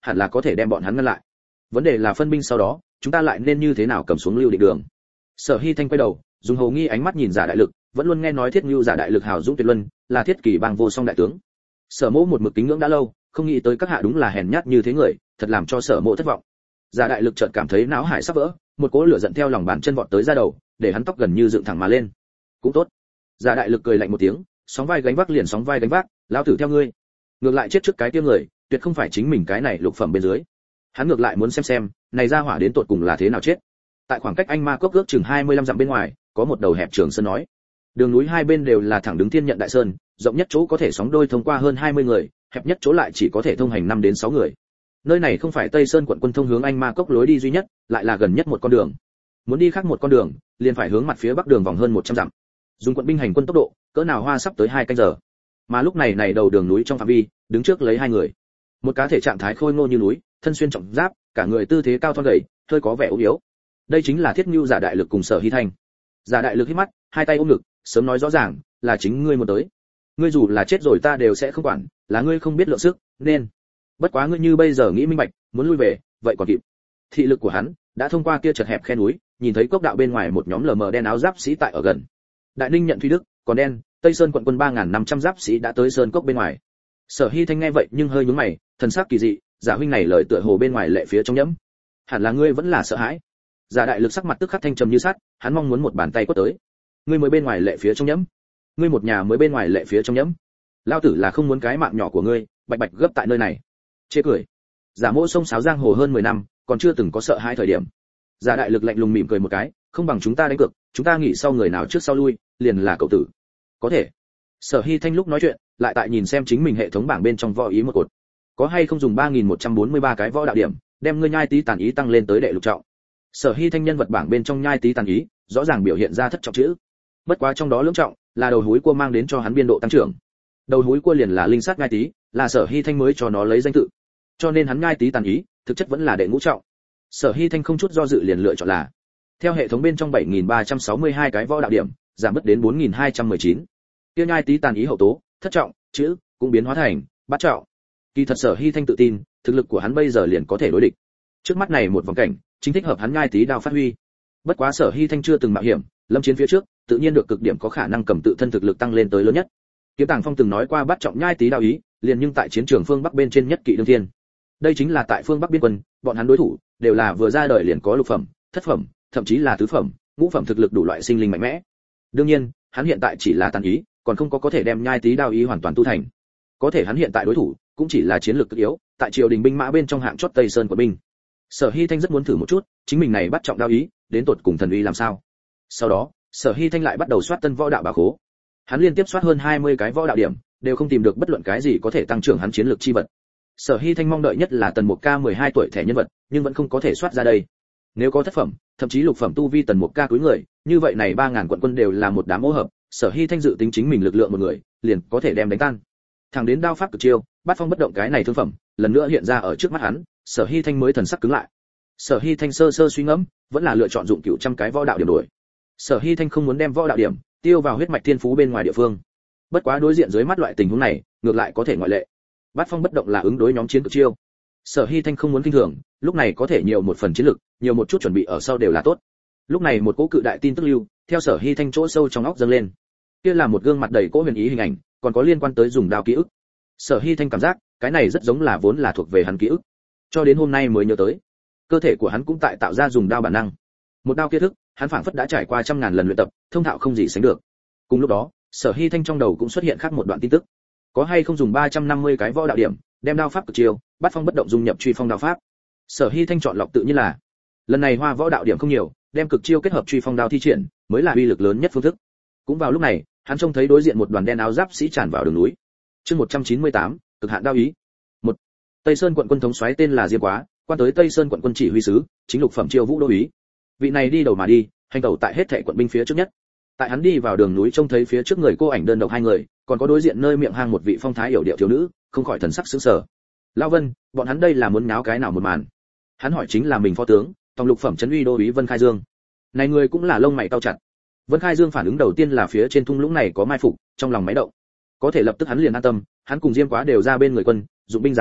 hẳn là có thể đem bọn hắn ngăn lại. Vấn đề là phân binh sau đó, chúng ta lại nên như thế nào cầm xuống Lưu Định Đường. Sở Hi Thanh quay đầu, dùng hầu nghi ánh mắt nhìn Giả Đại Lực, vẫn luôn nghe nói Thiết Nưu Giả Đại Lực hào dũng tuyệt luân, là thiết kỷ bang vô song đại tướng. Sở Mộ một mực kính ngưỡng đã lâu, không nghĩ tới các hạ đúng là hèn nhát như thế người, thật làm cho Sở Mộ thất vọng. Giả Đại Lực chợt cảm thấy não hải sắp vỡ, một cỗ lửa giận theo lòng bàn chân vọt tới da đầu, để hắn tóc gần như dựng thẳng mà lên. Cũng tốt. Giả Đại Lực cười lạnh một tiếng, sóng vai gánh vác liền sóng vai gánh vác, lão tử theo ngươi. Ngược lại chết trước cái kia người, tuyệt không phải chính mình cái này lục phẩm bên dưới. Hắn ngược lại muốn xem xem, này ra hỏa đến tột cùng là thế nào chết. Tại khoảng cách anh ma cốc ước chừng hai mươi lăm dặm bên ngoài, có một đầu hẹp trường sơn nói. Đường núi hai bên đều là thẳng đứng thiên nhận đại sơn, rộng nhất chỗ có thể sóng đôi thông qua hơn hai mươi người, hẹp nhất chỗ lại chỉ có thể thông hành năm đến sáu người. Nơi này không phải Tây Sơn quận quân thông hướng anh ma cốc lối đi duy nhất, lại là gần nhất một con đường. Muốn đi khác một con đường, liền phải hướng mặt phía bắc đường vòng hơn một trăm dặm. Dùng quận binh hành quân tốc độ, cỡ nào hoa sắp tới hai canh giờ. Mà lúc này này đầu đường núi trong phạm vi, đứng trước lấy hai người. Một cá thể trạng thái khôi ngô như núi, thân xuyên trọng giáp, cả người tư thế cao thon gầy, hơi có vẻ ốm yếu. Đây chính là Thiết Nưu Giả Đại Lực cùng Sở Hi Thanh. Giả Đại Lực hít mắt, hai tay ôm ngực, sớm nói rõ ràng, là chính ngươi muốn tới. Ngươi dù là chết rồi ta đều sẽ không quản, là ngươi không biết lượng sức, nên. Bất quá ngươi như bây giờ nghĩ minh bạch, muốn lui về, vậy còn kịp. Thị lực của hắn đã thông qua kia chật hẹp khe núi, nhìn thấy cốc đạo bên ngoài một nhóm lờ mờ đen áo giáp sĩ tại ở gần. Đại Ninh nhận Thúy Đức, còn đen, Tây Sơn quận quân ba nghìn năm trăm giáp sĩ đã tới sơn cốc bên ngoài. Sở Hi Thanh nghe vậy nhưng hơi nhướng mày, thần sắc kỳ dị, Giả huynh này lời tựa hồ bên ngoài lệ phía trong nhẫm. Hẳn là ngươi vẫn là sợ hãi. Giả Đại Lực sắc mặt tức khắc thanh trầm như sắt, hắn mong muốn một bàn tay quất tới. Ngươi mới bên ngoài lệ phía trong nhẫm, ngươi một nhà mới bên ngoài lệ phía trong nhẫm. Lao tử là không muốn cái mạng nhỏ của ngươi, bạch bạch gấp tại nơi này. Chê cười. Giả Mỗ sông sáo giang hồ hơn mười năm, còn chưa từng có sợ hãi thời điểm. Giả Đại Lực lạnh lùng mỉm cười một cái, không bằng chúng ta đánh cược, chúng ta nghĩ sau người nào trước sau lui, liền là cậu tử. Có thể. Sở Hi Thanh lúc nói chuyện, lại tại nhìn xem chính mình hệ thống bảng bên trong võ ý một cột. Có hay không dùng ba nghìn một trăm bốn mươi ba cái võ đạo điểm, đem ngươi nhai tí tàn ý tăng lên tới đệ lục trọng. Sở Hi Thanh nhân vật bảng bên trong nhai tí tàn ý, rõ ràng biểu hiện ra thất trọng chữ. Bất quá trong đó lưỡng trọng, là đầu húi cua mang đến cho hắn biên độ tăng trưởng. Đầu húi cua liền là linh sát nhai tí, là Sở Hi Thanh mới cho nó lấy danh tự. Cho nên hắn nhai tí tàn ý, thực chất vẫn là đệ ngũ trọng. Sở Hi Thanh không chút do dự liền lựa chọn là. Theo hệ thống bên trong bảy nghìn ba trăm sáu mươi hai cái võ đạo điểm, giảm bớt đến bốn nghìn hai trăm mười chín. Tiêu nhai tí tàn ý hậu tố, thất trọng, chữ cũng biến hóa thành bát trọng. Kỳ thật Sở Hi Thanh tự tin, thực lực của hắn bây giờ liền có thể đối địch. Trước mắt này một vòng cảnh, chính thích hợp hắn nhai tí đao phát huy. Bất quá Sở Hi Thanh chưa từng mạo hiểm, lâm chiến phía trước, tự nhiên được cực điểm có khả năng cầm tự thân thực lực tăng lên tới lớn nhất. Kiếm Tàng Phong từng nói qua bắt trọng nhai tí đao ý, liền nhưng tại chiến trường phương Bắc bên trên nhất kỵ đương thiên. Đây chính là tại phương Bắc biên quân, bọn hắn đối thủ đều là vừa ra đời liền có lục phẩm, thất phẩm, thậm chí là tứ phẩm, ngũ phẩm thực lực đủ loại sinh linh mạnh mẽ. Đương nhiên, hắn hiện tại chỉ là tàn ý, còn không có có thể đem nhai tí đao ý hoàn toàn tu thành. Có thể hắn hiện tại đối thủ cũng chỉ là chiến lược cực yếu, tại triều đình binh mã bên trong hạng chót Tây Sơn của binh. Sở Hi Thanh rất muốn thử một chút, chính mình này bắt trọng đao ý, đến tột cùng thần uy làm sao. Sau đó, Sở Hi Thanh lại bắt đầu soát tân võ đạo bảo khố. Hắn liên tiếp soát hơn hai mươi cái võ đạo điểm, đều không tìm được bất luận cái gì có thể tăng trưởng hắn chiến lược chi vật. Sở Hi Thanh mong đợi nhất là tần mục ca mười hai tuổi thẻ nhân vật, nhưng vẫn không có thể soát ra đây. Nếu có thất phẩm, thậm chí lục phẩm tu vi tần mục ca cuối người, như vậy này ba nghìn quận quân đều là một đám ô hợp, Sở Hi Thanh dự tính chính mình lực lượng một người, liền có thể đem đánh tan. Thẳng đến đao pháp cực chiêu, bát phong bất động cái này thương phẩm, lần nữa hiện ra ở trước mắt hắn, Sở Hi Thanh mới thần sắc cứng lại. Sở Hi Thanh sơ sơ suy ngẫm, vẫn là lựa chọn dụng cửu trăm cái võ đạo điểm đổi. Sở Hi Thanh không muốn đem võ đạo điểm tiêu vào huyết mạch thiên phú bên ngoài địa phương. Bất quá đối diện dưới mắt loại tình huống này, ngược lại có thể ngoại lệ. Bát phong bất động là ứng đối nhóm chiến cực chiêu. Sở Hi Thanh không muốn kinh thường, lúc này có thể nhiều một phần chiến lực, nhiều một chút chuẩn bị ở sau đều là tốt. Lúc này một cỗ cự đại tin tức lưu, theo Sở Hi Thanh chỗ sâu trong óc dâng lên. Kia là một gương mặt đầy cỗ huyền ý hình ảnh, còn có liên quan tới dùng đao ký ức. Sở Hi Thanh cảm giác, cái này rất giống là vốn là thuộc về hắn ký ức. Cho đến hôm nay mới nhớ tới. Cơ thể của hắn cũng tại tạo ra dùng đao bản năng. Một đao kia thức, hắn phảng phất đã trải qua trăm ngàn lần luyện tập, thông thạo không gì sánh được. Cùng lúc đó, Sở Hi Thanh trong đầu cũng xuất hiện khác một đoạn tin tức. Có hay không dùng ba trăm năm mươi cái võ đạo điểm, đem đao pháp cực chiêu, bắt phong bất động dung nhập truy phong đao pháp. Sở Hi Thanh chọn lọc tự nhiên là, lần này hoa võ đạo điểm không nhiều, đem cực chiêu kết hợp truy phong đao thi triển, mới là uy lực lớn nhất phương thức. Cũng vào lúc này, hắn trông thấy đối diện một đoàn đen áo giáp sĩ tràn vào đường núi. Chương một trăm chín mươi tám, cực hạn đao ý. một. Tây Sơn quận quân thống soái tên là Diêm Quá, quan tới Tây Sơn quận quân chỉ huy sứ, chính lục phẩm Chiêu Vũ đô úy. Vị này đi đầu mà đi, hành tẩu tại hết thảy quận binh phía trước nhất. Tại hắn đi vào đường núi trông thấy phía trước người cô ảnh đơn độc hai người, còn có đối diện nơi miệng hang một vị phong thái yểu điệu thiếu nữ, không khỏi thần sắc sững sờ. Lão Vân, bọn hắn đây là muốn náo cái nào một màn? Hắn hỏi chính là mình phó tướng, tòng lục phẩm trấn uy đô úy Vân Khai Dương. Này người cũng là lông mày cau chặt. Vân Khai Dương phản ứng đầu tiên là phía trên thung lũng này có mai phục, trong lòng máy động. Có thể lập tức hắn liền an tâm, hắn cùng Diêm Quá đều ra bên người quân, dụng binh giả dặn,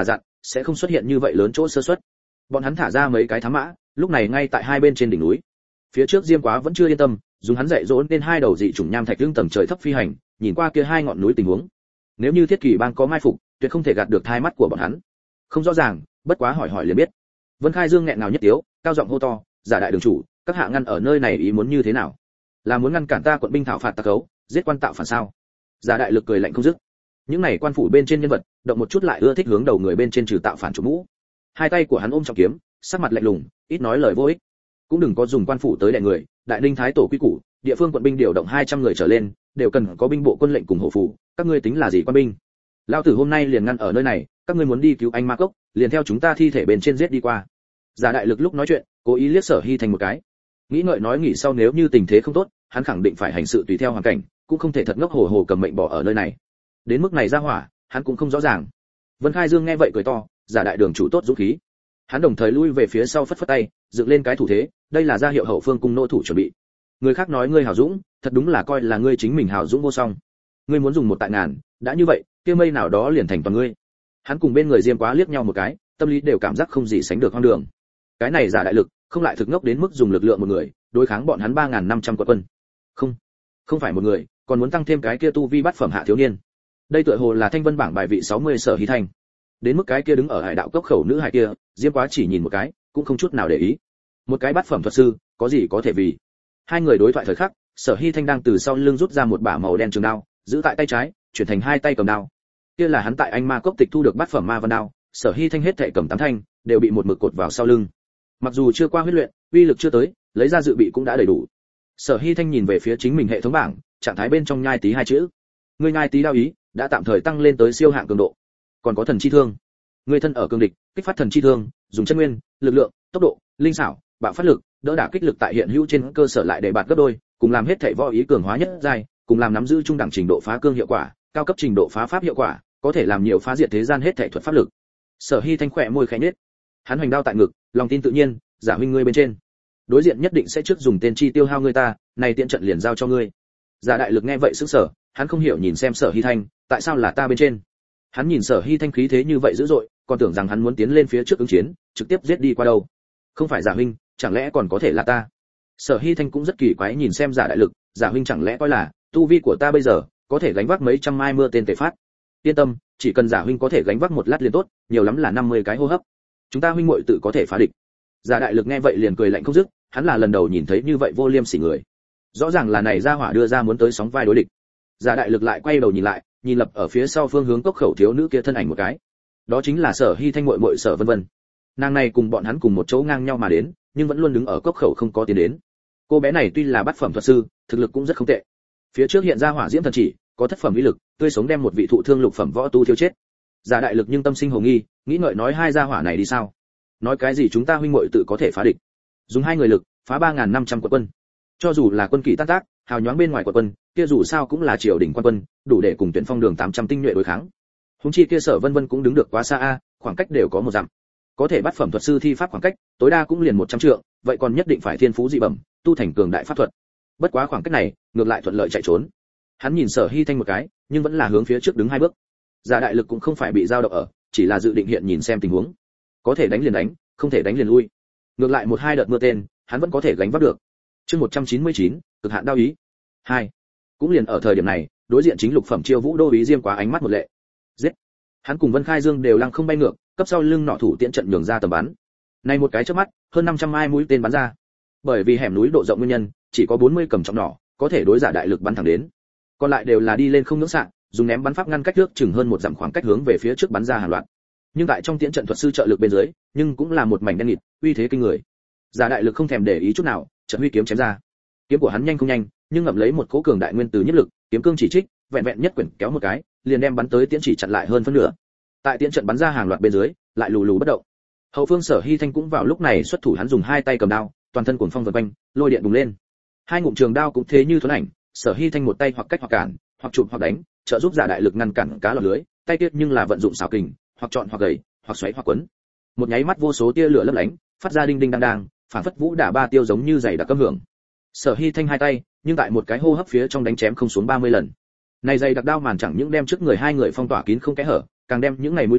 sẽ không xuất hiện như vậy lớn chỗ sơ suất. Bọn hắn thả ra mấy cái thám mã, lúc này ngay tại hai bên trên đỉnh núi. Phía trước Diêm Quá vẫn chưa yên tâm, dùng hắn dạy dỗ nên hai đầu dị chủng nham thạch lưng tầng trời thấp phi hành, nhìn qua kia hai ngọn núi tình huống. Nếu như Thiết Kỷ Bang có mai phục, tuyệt không thể gạt được thai mắt của bọn hắn. Không rõ ràng, bất quá hỏi hỏi liền biết. Vân Khai Dương nghẹn ngào nhất tiếu, cao giọng hô to, "Giả đại đường chủ, các hạ ngăn ở nơi này ý muốn như thế nào? Là muốn ngăn cản ta quận binh thảo phạt tặc cấu, giết quan tạo phản sao?" Giả đại lực cười lạnh không dứt. Những này quan phủ bên trên nhân vật, động một chút lại ưa thích hướng đầu người bên trên trừ tạo phản chủ mũ. Hai tay của hắn ôm trọng kiếm, sắc mặt lạnh lùng, ít nói lời vô ích. Cũng đừng có dùng quan phủ tới đè người, đại ninh thái tổ quy củ, địa phương quận binh điều động hai trăm người trở lên, đều cần có binh bộ quân lệnh cùng hộ phủ, các ngươi tính là gì quan binh? Lão tử hôm nay liền ngăn ở nơi này, các ngươi muốn đi cứu anh Ma Cốc, liền theo chúng ta thi thể bên trên giết đi qua. Giả đại lực lúc nói chuyện, cố ý liếc Sở Hy thành một cái. Nghĩ ngợi nói nghĩ sau nếu như tình thế không tốt, hắn khẳng định phải hành sự tùy theo hoàn cảnh, cũng không thể thật ngốc hồ hồ cầm mệnh bỏ ở nơi này. Đến mức này ra hỏa, hắn cũng không rõ ràng. Vân Khai Dương nghe vậy cười to, Giả đại đường chủ tốt dũng khí. Hắn đồng thời lui về phía sau phất phất tay, dựng lên cái thủ thế, đây là ra hiệu hậu phương cung nô thủ chuẩn bị. Người khác nói ngươi hào dũng, thật đúng là coi là ngươi chính mình hào dũng vô song. Ngươi muốn dùng một tại ngàn, đã như vậy, kia mây nào đó liền thành toàn ngươi. Hắn cùng bên người Diêm Quá liếc nhau một cái, tâm lý đều cảm giác không gì sánh được hoang đường. Cái này giả đại lực, không lại thực ngốc đến mức dùng lực lượng một người, đối kháng bọn hắn ba nghìn năm trăm quận quân. Không, không phải một người, còn muốn tăng thêm cái kia tu vi bát phẩm hạ thiếu niên. Đây tựa hồ là thanh vân bảng bài vị sáu mươi Sở Hy Thanh. Đến mức cái kia đứng ở hải đạo cốc khẩu nữ hài kia, Diêm Quá chỉ nhìn một cái, cũng không chút nào để ý. Một cái bát phẩm thuật sư, có gì có thể vì. Hai người đối thoại thời khắc, Sở Hy Thanh đang từ sau lưng rút ra một bả màu đen trường đao, giữ tại tay trái, chuyển thành hai tay cầm đao. Kia là hắn tại Anh Ma Cốc tịch thu được bát phẩm ma văn đao, Sở Hy Thanh hết thảy cầm tám thanh, đều bị một mực cột vào sau lưng. Mặc dù chưa qua huyết luyện, uy lực chưa tới, lấy ra dự bị cũng đã đầy đủ. Sở Hy Thanh nhìn về phía chính mình hệ thống bảng, trạng thái bên trong nhai tí hai chữ. Ngươi nhai tí đao ý, đã tạm thời tăng lên tới siêu hạng cường độ. Còn có thần chi thương. Ngươi thân ở cường địch, kích phát thần chi thương, dùng chân nguyên, lực lượng, tốc độ, linh xảo, bạo phát lực, đỡ đả kích lực tại hiện hữu trên cơ sở lại để bạt gấp đôi, cùng làm hết thảy võ ý cường hóa nhất giai, cùng làm nắm giữ trung đẳng trình độ phá cương hiệu quả, cao cấp trình độ phá pháp hiệu quả, có thể làm nhiều phá diệt thế gian hết thảy thuật pháp lực. Sở Hy Thanh khỏe môi khẽ nhếch. Hắn hoành đao tại ngực, lòng tin tự nhiên, giả huynh ngươi bên trên. Đối diện nhất định sẽ trước dùng tên chi tiêu hao ngươi ta, này tiện trận liền giao cho ngươi. Giả đại lực nghe vậy sững sờ, hắn không hiểu nhìn xem Sở Hy Thanh, tại sao là ta bên trên? Hắn nhìn Sở Hy Thanh khí thế như vậy dữ dội, còn tưởng rằng hắn muốn tiến lên phía trước ứng chiến, trực tiếp giết đi qua đâu. Không phải giả huynh, chẳng lẽ còn có thể là ta? Sở Hy Thanh cũng rất kỳ quái nhìn xem giả đại lực, giả huynh chẳng lẽ coi là tu vi của ta bây giờ có thể gánh vác mấy trăm mai mưa tên tề phát? Yên tâm, chỉ cần giả huynh có thể gánh vác một lát liền tốt, nhiều lắm là năm mươi cái hô hấp. Chúng ta huynh muội tự có thể phá địch. Giả đại lực nghe vậy liền cười lạnh không dứt, hắn là lần đầu nhìn thấy như vậy vô liêm sỉ người. Rõ ràng là này ra hỏa đưa ra muốn tới sóng vai đối địch. Giả đại lực lại quay đầu nhìn lại, nhìn lập ở phía sau phương hướng cốc khẩu thiếu nữ kia thân ảnh một cái. Đó chính là Sở Hy Thanh muội muội Sở Vân Vân. Nàng này cùng bọn hắn cùng một chỗ ngang nhau mà đến, nhưng vẫn luôn đứng ở cốc khẩu không có tiến đến. Cô bé này tuy là bát phẩm thuật sư, thực lực cũng rất không tệ. Phía trước hiện ra hỏa diễm thần chỉ, có thất phẩm uy lực, tươi sống đem một vị thụ thương lục phẩm võ tu thiêu chết. Giả đại lực nhưng tâm sinh hồ nghi, nghĩ ngợi nói hai gia hỏa này đi sao? Nói cái gì chúng ta huynh muội tự có thể phá địch? Dùng hai người lực, phá ba nghìn năm trăm quận quân. Cho dù là quân kỵ tan tác, hào nhoáng bên ngoài quận quân, kia dù sao cũng là triều đình quan quân, đủ để cùng tuyển phong đường tám trăm tinh nhuệ đối kháng. Huống chi kia Sở Vân Vân cũng đứng được quá xa a, khoảng cách đều có một dặm. Có thể bắt phẩm thuật sư thi pháp khoảng cách, tối đa cũng liền một trăm trượng, vậy còn nhất định phải thiên phú dị bẩm, tu thành cường đại pháp thuật. Bất quá khoảng cách này, ngược lại thuận lợi chạy trốn. Hắn nhìn Sở Hy Thanh một cái, nhưng vẫn là hướng phía trước đứng hai bước. Giả đại lực cũng không phải bị dao động ở, chỉ là dự định hiện nhìn xem tình huống. Có thể đánh liền đánh, không thể đánh liền lui. Ngược lại một hai đợt mưa tên, hắn vẫn có thể gánh vác được. Chương một trăm chín mươi chín, cực hạn đao ý. hai. Cũng liền ở thời điểm này, đối diện chính lục phẩm Chiêu Vũ đô ý Diêm Quá ánh mắt một lệ. Giết. Hắn cùng Vân Khai Dương đều lăng không bay ngược, cấp sau lưng nọ thủ tiễn trận nhường ra tầm bắn. Này một cái chớp mắt, hơn năm trăm mai mũi tên bắn ra. Bởi vì hẻm núi độ rộng nguyên nhân, chỉ có bốn mươi cầm trọng nỏ, có thể đối giả đại lực bắn thẳng đến. Còn lại đều là đi lên không ngưỡng xạ, dùng ném bắn pháp ngăn cách trước chừng hơn một dặm khoảng cách hướng về phía trước bắn ra hàng loạt. Nhưng tại trong tiễn trận thuật sư trợ lực bên dưới, nhưng cũng là một mảnh đen nghịt, uy thế kinh người. Giả đại lực không thèm để ý chút nào, chợt huy kiếm chém ra. Kiếm của hắn nhanh không nhanh, nhưng ngậm lấy một cỗ cường đại nguyên từ nhất lực, kiếm cương chỉ trích, vẹn vẹn nhất quyển kéo một cái, liền đem bắn tới tiễn chỉ chặn lại hơn phân nửa. Tại tiễn trận bắn ra hàng loạt bên dưới, lại lù lù bất động. Hậu phương Sở Hy Thanh cũng vào lúc này xuất thủ, hắn dùng hai tay cầm đao, toàn thân cuồng phong vần quanh, lôi điện bùng lên. Hai ngụm trường đao cũng thế như thuấn ảnh, Sở Hy Thanh một tay hoặc cách hoặc cản, hoặc chụp hoặc đánh, trợ giúp giả đại lực ngăn cản cá lọt lưới, tay kia nhưng là vận dụng xảo kình, hoặc chọn hoặc gầy, hoặc xoáy hoặc quấn. Một nháy mắt vô số tia lửa lấp lánh, phát ra đinh đinh đang đang, phản phất vũ đả ba tiêu giống như giày đặc cấm hưởng. Sở Hy Thanh hai tay, nhưng tại một cái hô hấp phía trong đánh chém không xuống ba mươi lần. Này giày đặc đao màn chẳng những đem trước người hai người phong tỏa kín không kẽ hở, càng đem những này mũi tên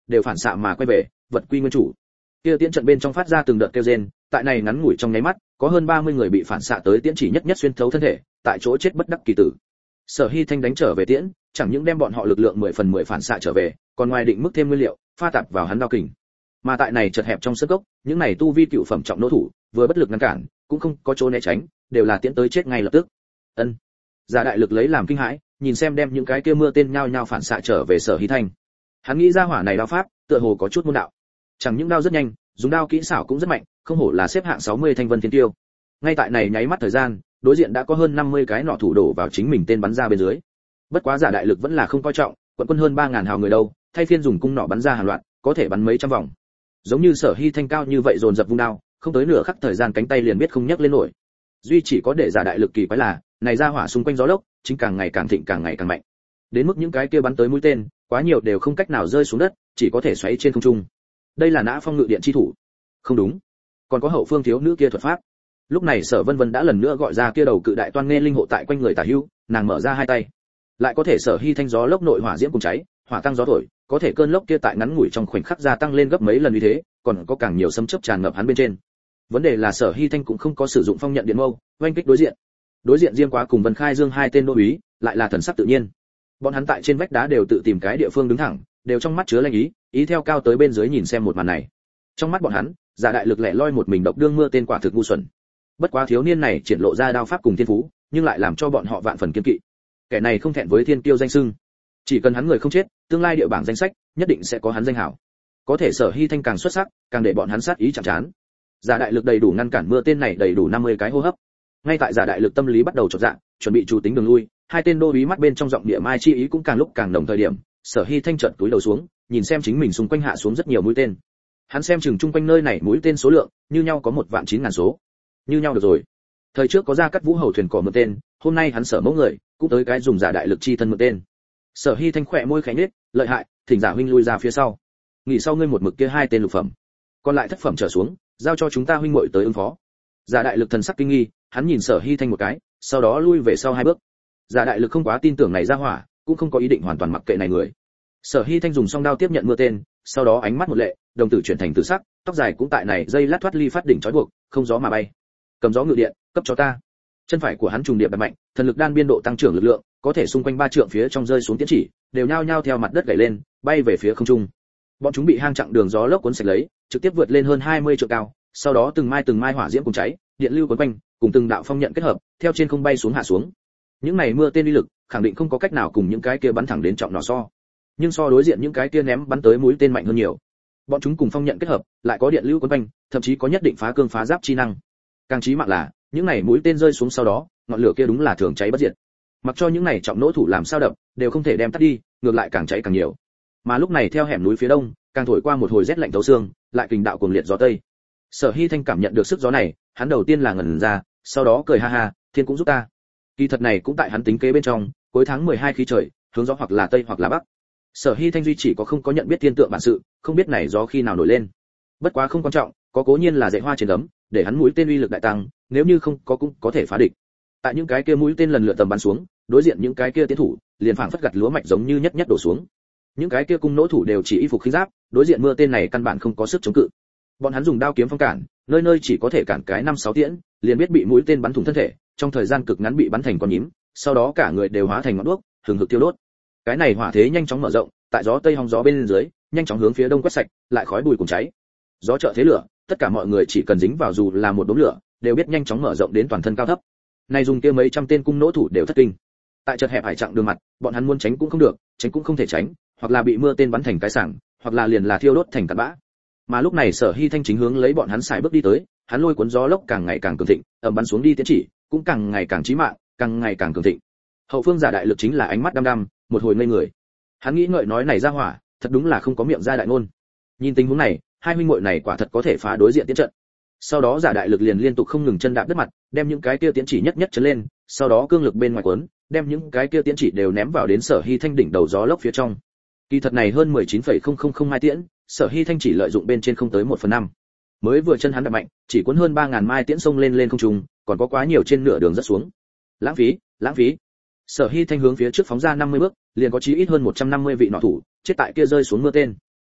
đều phản xạ mà quay về, vật quy nguyên chủ. Kia tiễn trận bên trong phát ra từng đợt kêu rên, tại này ngắn ngủi trong nháy mắt, có hơn ba mươi người bị phản xạ tới tiễn chỉ nhất nhất xuyên thấu thân thể, tại chỗ chết bất đắc kỳ tử. Sở Hi Thanh đánh trở về tiễn, chẳng những đem bọn họ lực lượng mười phần mười phản xạ trở về, còn ngoài định mức thêm nguyên liệu, pha tạp vào hắn đao kình. Mà tại này chật hẹp trong sân cốc, những này tu vi cựu phẩm trọng nỗ thủ, vừa bất lực ngăn cản, cũng không có chỗ né tránh, đều là tiễn tới chết ngay lập tức. Ân. Giả đại lực lấy làm kinh hãi, nhìn xem đem những cái kia mưa tên nhao nhao phản xạ trở về Sở Hi Thanh. Hắn nghĩ ra hỏa này đao pháp, tựa hồ có chút môn đạo. Chẳng những đao rất nhanh, dùng đao kỹ xảo cũng rất mạnh, không hổ là xếp hạng sáu mươi thanh vân thiên tiêu. Ngay tại này nháy mắt thời gian, đối diện đã có hơn năm mươi cái nỏ thủ đổ vào chính mình tên bắn ra bên dưới. Bất quá giả đại lực vẫn là không coi trọng, quận quân hơn ba ngàn hào người đâu, thay phiên dùng cung nỏ bắn ra hàng loạt, có thể bắn mấy trăm vòng. Giống như Sở Hi Thanh cao như vậy dồn dập vung đao, không tới nửa khắc thời gian cánh tay liền biết không nhấc lên nổi. Duy chỉ có để giả đại lực kỳ quái là, này ra hỏa xung quanh gió lốc, chính càng ngày càng thịnh càng ngày càng mạnh. Đến mức những cái kia bắn tới mũi tên, quá nhiều đều không cách nào rơi xuống đất, chỉ có thể xoáy trên không trung. Đây là Nã Phong ngự điện chi thủ. Không đúng, còn có hậu phương thiếu nữ kia thuật pháp. Lúc này Sở Vân Vân đã lần nữa gọi ra kia đầu cự đại toan nghe linh hộ tại quanh người tả hữu, nàng mở ra hai tay, lại có thể Sở Hi Thanh gió lốc nội hỏa diễm cùng cháy, hỏa tăng gió thổi, có thể cơn lốc kia tại ngắn ngủi trong khoảnh khắc gia tăng lên gấp mấy lần như thế, còn có càng nhiều sấm chớp tràn ngập hắn bên trên. Vấn đề là Sở Hi Thanh cũng không có sử dụng phong nhận điện mâu, oanh kích đối diện. Đối diện Diêm Quá cùng Vân Khai Dương hai tên đô úy, lại là thần sắc tự nhiên. Bọn hắn tại trên vách đá đều tự tìm cái địa phương đứng thẳng, đều trong mắt chứa lanh ý, ý theo cao tới bên dưới nhìn xem một màn này. Trong mắt bọn hắn, giả đại lực lẻ loi một mình độc đương mưa tên quả thực ngu xuẩn. Bất quá thiếu niên này triển lộ ra đao pháp cùng thiên phú, nhưng lại làm cho bọn họ vạn phần kiêng kỵ. Kẻ này không thẹn với thiên kiêu danh xưng, chỉ cần hắn người không chết, tương lai địa bảng danh sách nhất định sẽ có hắn danh hảo. Có thể Sở Hi Thanh càng xuất sắc, càng để bọn hắn sát ý chạm chán. Giả đại lực đầy đủ ngăn cản mưa tên này đầy đủ năm mươi cái hô hấp. Ngay tại giả đại lực tâm lý bắt đầu chột dạ, chuẩn bị chủ tính đường lui, hai tên đô úy mắt bên trong giọng địa mai chi ý cũng càng lúc càng nồng thời điểm, Sở Hi Thanh chợt túi đầu xuống, nhìn xem chính mình xung quanh hạ xuống rất nhiều mũi tên. Hắn xem chừng chung quanh nơi này mũi tên số lượng, như nhau có một vạn chín ngàn số. Như nhau được rồi. Thời trước có ra cắt vũ hầu thuyền cỏ mượn tên, hôm nay hắn Sở mẫu người, cũng tới cái dùng giả đại lực chi thân mượn tên. Sở Hi Thanh khỏe môi khẽ nhếch, lợi hại, thỉnh giả huynh lui ra phía sau. Nghỉ sau ngươi một mực kia hai tên lục phẩm, còn lại thất phẩm trở xuống, giao cho chúng ta huynh muội tới ứng phó. Giả đại lực thần sắc kinh nghi, hắn nhìn Sở Hi Thanh một cái, sau đó lui về sau hai bước. Giả đại lực không quá tin tưởng này ra hỏa, cũng không có ý định hoàn toàn mặc kệ này người. Sở Hi Thanh dùng song đao tiếp nhận mưa tên, sau đó ánh mắt một lệ, đồng tử chuyển thành tử sắc, tóc dài cũng tại này dây lát thoát ly phát đỉnh trói buộc, không gió mà bay. Cầm gió ngự điện, cấp cho ta. Chân phải của hắn trùng điệp đập mạnh, thần lực đan biên độ tăng trưởng lực lượng, có thể xung quanh ba trượng phía trong rơi xuống tiến chỉ, đều nhao nhao theo mặt đất gảy lên, bay về phía không trung. Bọn chúng bị hang chặng đường gió lốc cuốn sạch lấy, trực tiếp vượt lên hơn hai mươi trượng cao, sau đó từng mai từng mai hỏa diễm cùng cháy, điện lưu cuốn quanh, cùng từng đạo phong nhận kết hợp, theo trên không bay xuống hạ xuống. Những này mưa tên uy lực, khẳng định không có cách nào cùng những cái kia bắn thẳng đến trọng nỏ so. Nhưng so đối diện những cái kia ném bắn tới mũi tên mạnh hơn nhiều. Bọn chúng cùng phong nhận kết hợp, lại có điện lưu cuốn quanh, thậm chí có nhất định phá cương phá giáp chi năng. Càng chí mạng là, những này mũi tên rơi xuống sau đó, ngọn lửa kia đúng là thường cháy bất diệt. Mặc cho những này trọng nỗ thủ làm sao đập, đều không thể đem tắt đi, ngược lại càng cháy càng nhiều. Mà lúc này theo hẻm núi phía đông, càng thổi qua một hồi rét lạnh thấu xương, lại kình đạo cuồng liệt gió tây. Sở Hi Thanh cảm nhận được sức gió này, hắn đầu tiên là ngẩn ra, sau đó cười ha ha, thiên cũng giúp ta. Kỳ thật này cũng tại hắn tính kế bên trong, cuối tháng mười hai khí trời, hướng gió hoặc là tây hoặc là bắc. Sở Hi Thanh duy chỉ có không có nhận biết thiên tượng bản sự, không biết này gió khi nào nổi lên. Bất quá không quan trọng, có cố nhiên là dạy hoa trên đấm, để hắn mũi tên uy lực đại tăng, nếu như không có cũng có thể phá địch. Tại những cái kia mũi tên lần lượt tầm bắn xuống, đối diện những cái kia tiến thủ, liền phảng phất gặt lúa mạch giống như nhất nhất đổ xuống. Những cái kia cung nỗ thủ đều chỉ y phục khí giáp, đối diện mưa tên này căn bản không có sức chống cự. Bọn hắn dùng đao kiếm phong cản, nơi nơi chỉ có thể cản cái năm sáu tiễn, liền biết bị mũi tên bắn thủng thân thể, trong thời gian cực ngắn bị bắn thành con nhím, sau đó cả người đều hóa thành ngọn đuốc, hừng hực tiêu đốt. Cái này hỏa thế nhanh chóng mở rộng, tại gió tây hong gió bên dưới, nhanh chóng hướng phía đông quét sạch, lại khói bụi cùng cháy. Gió trợ thế lửa, tất cả mọi người chỉ cần dính vào dù là một đốm lửa, đều biết nhanh chóng mở rộng đến toàn thân cao thấp. Này dùng kia mấy trăm tên cung nỗ thủ đều thất kinh. Tại chật hẹp hải chặng đường mặt, bọn hắn muốn tránh cũng không được, tránh cũng không thể tránh, hoặc là bị mưa tên bắn thành cái sảng, hoặc là liền là thiêu đốt thành cát bã. Mà lúc này Sở Hi Thanh chính hướng lấy bọn hắn xài bước đi tới, hắn lôi cuốn gió lốc càng ngày càng cường thịnh, ầm bắn xuống đi tiến chỉ, cũng càng ngày càng chí mạng, càng ngày càng cường thịnh. Hậu phương giả đại lực chính là ánh mắt đăm đăm, một hồi ngây người. Hắn nghĩ ngợi nói này ra hỏa, thật đúng là không có miệng ra đại ngôn. Nhìn tình huống này, hai huynh muội này quả thật có thể phá đối diện tiến trận. Sau đó giả đại lực liền liên tục không ngừng chân đạp đất mặt, đem những cái kia tiến chỉ nhất nhất chấn lên, sau đó cương lực bên ngoài cuốn, đem những cái kia tiến chỉ đều ném vào đến Sở Hi Thanh đỉnh đầu gió lốc phía trong. Kỳ thật này hơn mười chín phẩy không không không mai tiễn, Sở Hi Thanh chỉ lợi dụng bên trên không tới một phần năm. Mới vừa chân hắn đạp mạnh, chỉ cuốn hơn ba ngàn mai tiễn sông lên lên không trung, còn có quá nhiều trên nửa đường rất xuống. Lãng phí, lãng phí. Sở Hi Thanh hướng phía trước phóng ra năm mươi bước, liền có chí ít hơn một trăm năm mươi vị nọ thủ, chết tại kia rơi xuống mưa tên.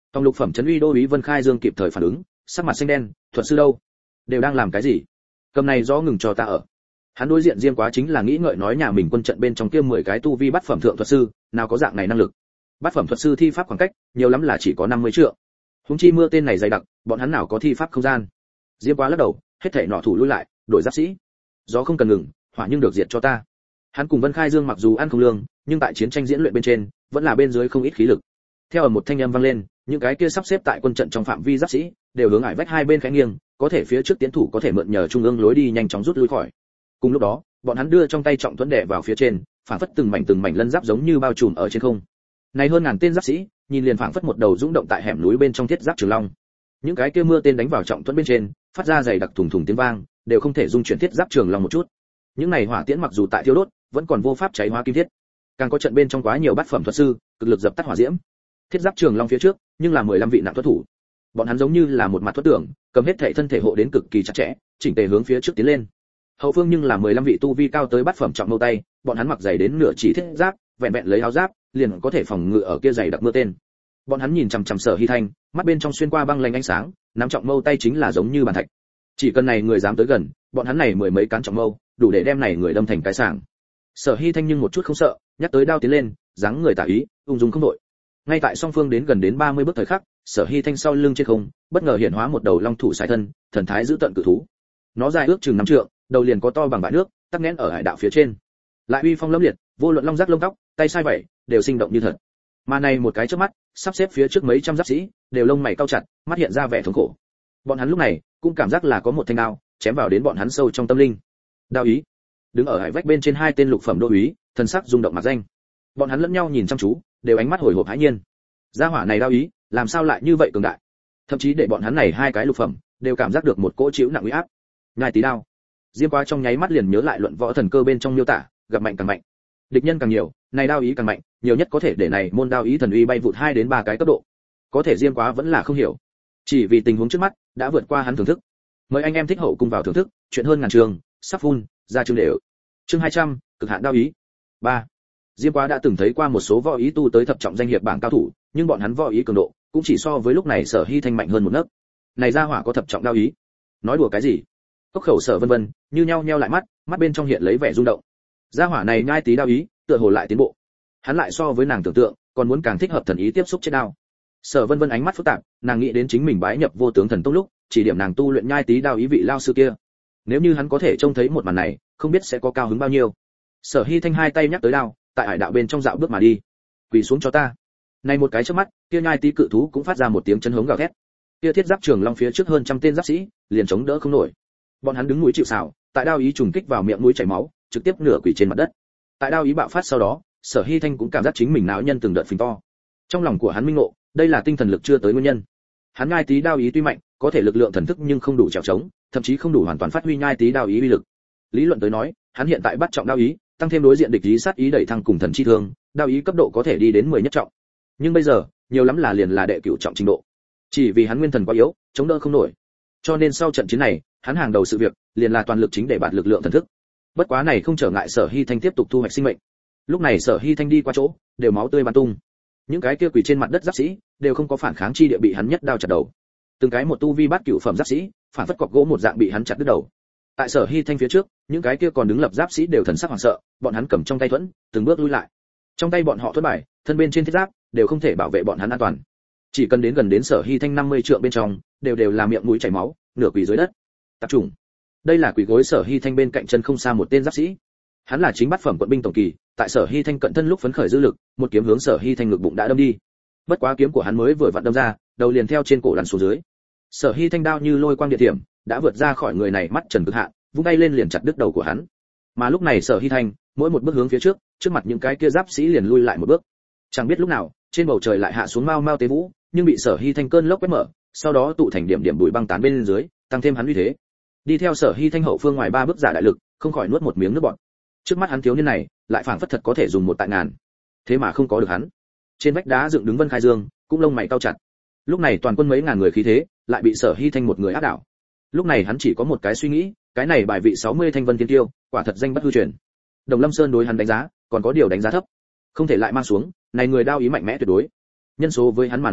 Tòng lục phẩm trấn uy đô úy Vân Khai Dương kịp thời phản ứng, sắc mặt xanh đen, thuật sư đâu? Đều đang làm cái gì? Cầm này rõ ngừng cho ta ở. Hắn đối diện Diêm Quá chính là nghĩ ngợi nói nhà mình quân trận bên trong kia mười cái tu vi bát phẩm thượng thuật sư, nào có dạng này năng lực. Bát phẩm thuật sư thi pháp khoảng cách, nhiều lắm là chỉ có năm mươi trượng. Huống chi mưa tên này dày đặc, bọn hắn nào có thi pháp không gian. Diêm Quá lắc đầu, hết thảy nọ thủ lui lại, đổi giáp sĩ. Gió không cần ngừng, hỏa nhưng được diệt cho ta. Hắn cùng Vân Khai Dương mặc dù ăn không lương, nhưng tại chiến tranh diễn luyện bên trên, vẫn là bên dưới không ít khí lực. Theo ở một thanh âm vang lên, những cái kia sắp xếp tại quân trận trong phạm vi giáp sĩ, đều hướng ải vách hai bên khẽ nghiêng, có thể phía trước tiến thủ có thể mượn nhờ trung ương lối đi nhanh chóng rút lui khỏi. Cùng lúc đó, bọn hắn đưa trong tay trọng thuẫn đè vào phía trên, phảng phất từng mảnh từng mảnh lân giáp giống như bao trùm ở trên không. Này hơn ngàn tên giáp sĩ, nhìn liền phảng phất một đầu dũng động tại hẻm núi bên trong thiết giáp trường long. Những cái kia mưa tên đánh vào trọng thuẫn bên trên, phát ra dày đặc thùng thùng tiếng vang, đều không thể dung chuyển thiết giáp trường long một chút. Những này hỏa tiễn mặc dù tại thiêu đốt, vẫn còn vô pháp cháy hóa kim thiết. Càng có trận bên trong quá nhiều bát phẩm thuật sư, cực lực dập tắt hỏa diễm. Thiết giáp trường long phía trước, nhưng là mười lăm vị nặng thuật thủ. Bọn hắn giống như là một mặt thuật tưởng, cầm hết thể thân thể hộ đến cực kỳ chặt chẽ, chỉnh tề hướng phía trước tiến lên. Hậu phương nhưng là mười lăm vị tu vi cao tới bát phẩm trọng mâu tay, bọn hắn mặc dày đến nửa chỉ thiết giáp, vẹn vẹn lấy áo giáp, liền có thể phòng ngự ở kia dày đặc mưa tên. Bọn hắn nhìn chằm chằm Sở Hy Thanh, mắt bên trong xuyên qua băng lạnh ánh sáng, nắm trọng mâu tay chính là giống như bàn thạch. Chỉ cần này người dám tới gần, bọn hắn này mười mấy cán trọng mâu, đủ để đem này người đâm thành cái sảng. Sở Hy Thanh nhưng một chút không sợ, nhắc tới đao tiến lên, dáng người tả ý, ung dung không đội. Ngay tại song phương đến gần đến ba mươi bước thời khắc, Sở Hy Thanh sau lưng trên không, bất ngờ hiện hóa một đầu long thủ sải thân, thần thái giữ tận cự thú. Nó dài ước chừng năm trượng, đầu liền có to bằng bãi nước, tắc nghẽn ở hải đạo phía trên. Lại uy phong lẫm liệt, vô luận long giác lông tóc, tay sai vảy, đều sinh động như thật. Mà này một cái chớp mắt, sắp xếp phía trước mấy trăm giáp sĩ, đều lông mày cau chặt, mắt hiện ra vẻ thống khổ. Bọn hắn lúc này cũng cảm giác là có một thanh đao chém vào đến bọn hắn sâu trong tâm linh. Đao ý. Đứng ở hải vách bên trên hai tên lục phẩm đô úy, thần sắc rung động mặc danh. Bọn hắn lẫn nhau nhìn chăm chú, đều ánh mắt hồi hộp hãi nhiên. Gia hỏa này đao ý, làm sao lại như vậy cường đại? Thậm chí để bọn hắn này hai cái lục phẩm, đều cảm giác được một cỗ chịu nặng uy áp. Nhai tí đao. Diêm Quá trong nháy mắt liền nhớ lại luận võ thần cơ bên trong miêu tả, gặp mạnh càng mạnh, địch nhân càng nhiều, này đao ý càng mạnh, nhiều nhất có thể để này môn đao ý thần uy bay vụt hai đến ba cái cấp độ. Có thể Diêm Quá vẫn là không hiểu, chỉ vì tình huống trước mắt đã vượt qua hắn thưởng thức. Mời anh em thích hậu cùng vào thưởng thức, chuyện hơn ngàn trường, sắp phun, ra chương đều. Chương hai trăm, cực hạn đao ý. ba. Diêm Quá đã từng thấy qua một số võ ý tu tới thập trọng danh hiệp bảng cao thủ, nhưng bọn hắn võ ý cường độ cũng chỉ so với lúc này Sở Hy Thanh mạnh hơn một nấc. Này gia hỏa có thập trọng đao ý? Nói đùa cái gì? Cốc Khẩu Sở vân vân, như nhau nheo lại mắt, mắt bên trong hiện lấy vẻ rung động. Gia hỏa này nhai tí đao ý, tựa hồ lại tiến bộ. Hắn lại so với nàng tưởng tượng, còn muốn càng thích hợp thần ý tiếp xúc trên đao. Sở Vân Vân ánh mắt phức tạp, nàng nghĩ đến chính mình bái nhập Vô Tướng Thần Tông lúc, chỉ điểm nàng tu luyện nhai tí đao ý vị lao sư kia. Nếu như hắn có thể trông thấy một màn này, không biết sẽ có cao hứng bao nhiêu. Sở Hy Thanh hai tay nhắc tới đao, tại hải đạo bên trong dạo bước mà đi. Quỳ xuống cho ta. Này một cái chớp mắt, kia nhai tí cự thú cũng phát ra một tiếng chấn hống gào thét. Kia thiết giáp trường long phía trước hơn trăm tên giáp sĩ, liền chống đỡ không nổi. Bọn hắn đứng núi chịu sào, tại đao ý trùng kích vào miệng mũi chảy máu, trực tiếp nửa quỳ trên mặt đất. Tại đao ý bạo phát sau đó, Sở Hy Thanh cũng cảm giác chính mình não nhân từng đợt phình to. Trong lòng của hắn minh ngộ, đây là tinh thần lực chưa tới nguyên nhân. Hắn nhai tí đao ý tuy mạnh, có thể lực lượng thần thức nhưng không đủ trèo trống, thậm chí không đủ hoàn toàn phát huy nhai tí đao ý uy lực. Lý luận tới nói, hắn hiện tại bắt trọng đao ý, tăng thêm đối diện địch ý sát ý đẩy thăng cùng thần chi thương, đao ý cấp độ có thể đi đến mười nhất trọng. Nhưng bây giờ, nhiều lắm là liền là đệ cửu trọng trình độ. Chỉ vì hắn nguyên thần quá yếu, chống đỡ không nổi. Cho nên sau trận chiến này, hắn hàng đầu sự việc, liền là toàn lực chính để bạt lực lượng thần thức. Bất quá này không trở ngại Sở Hy Thanh tiếp tục thu hoạch sinh mệnh. Lúc này Sở Hy Thanh đi qua chỗ, đều máu tươi bắn tung. Những cái kia quỳ trên mặt đất giáp sĩ, đều không có phản kháng chi địa bị hắn nhất đao chặt đầu. Từng cái một tu vi bát cửu phẩm giáp sĩ, phản phất cọc gỗ một dạng bị hắn chặt đứt đầu. Tại Sở Hy Thanh phía trước, những cái kia còn đứng lập giáp sĩ đều thần sắc hoảng sợ, bọn hắn cầm trong tay thuẫn, từng bước lui lại. Trong tay bọn họ thuẫn bài, thân bên trên thiết giáp, đều không thể bảo vệ bọn hắn an toàn. Chỉ cần đến gần đến Sở Hy Thanh năm mươi trượng bên trong, đều đều là miệng mũi chảy máu, nửa quỳ dưới đất. Tập trung. Đây là quỳ gối Sở Hy Thanh bên cạnh chân không xa một tên giáp sĩ. Hắn là chính bát phẩm quận binh tổng kỳ, tại Sở Hy Thanh cận thân lúc phấn khởi dư lực, một kiếm hướng Sở Hy Thanh ngực bụng đã đâm đi. Bất quá kiếm của hắn mới vừa vặn đâm ra, đầu liền theo trên cổ lăn xuống dưới. Sở Hy Thanh đao như lôi quang điện tiệm, đã vượt ra khỏi người này mắt trần cực hạn, vung tay lên liền chặt đứt đầu của hắn. Mà lúc này Sở Hy Thanh, mỗi một bước hướng phía trước, trước mặt những cái kia giáp sĩ liền lui lại một bước. Chẳng biết lúc nào, trên bầu trời lại hạ xuống mau mau tế vũ, nhưng bị Sở Hy Thanh cơn lốc quét mở, sau đó tụ thành điểm điểm bụi băng tán bên dưới, tăng thêm hắn uy thế. Đi theo Sở Hy Thanh hậu phương ngoài ba bước giả đại lực, không khỏi nuốt một miếng nước bọt. Trước mắt hắn thiếu niên này, lại phảng phất thật có thể dùng một tại ngàn. Thế mà không có được hắn. Trên vách đá dựng đứng Vân Khai Dương, cũng lông mày cau chặt. Lúc này toàn quân mấy ngàn người khí thế, lại bị Sở Hy Thanh một người áp đảo. Lúc này hắn chỉ có một cái suy nghĩ, cái này bài vị sáu mươi thanh vân tiên tiêu, quả thật danh bất hư truyền. Đồng Lâm Sơn đối hắn đánh giá, còn có điều đánh giá thấp. Không thể lại mang xuống, này người đao ý mạnh mẽ tuyệt đối. Nhân số với hắn mà nói,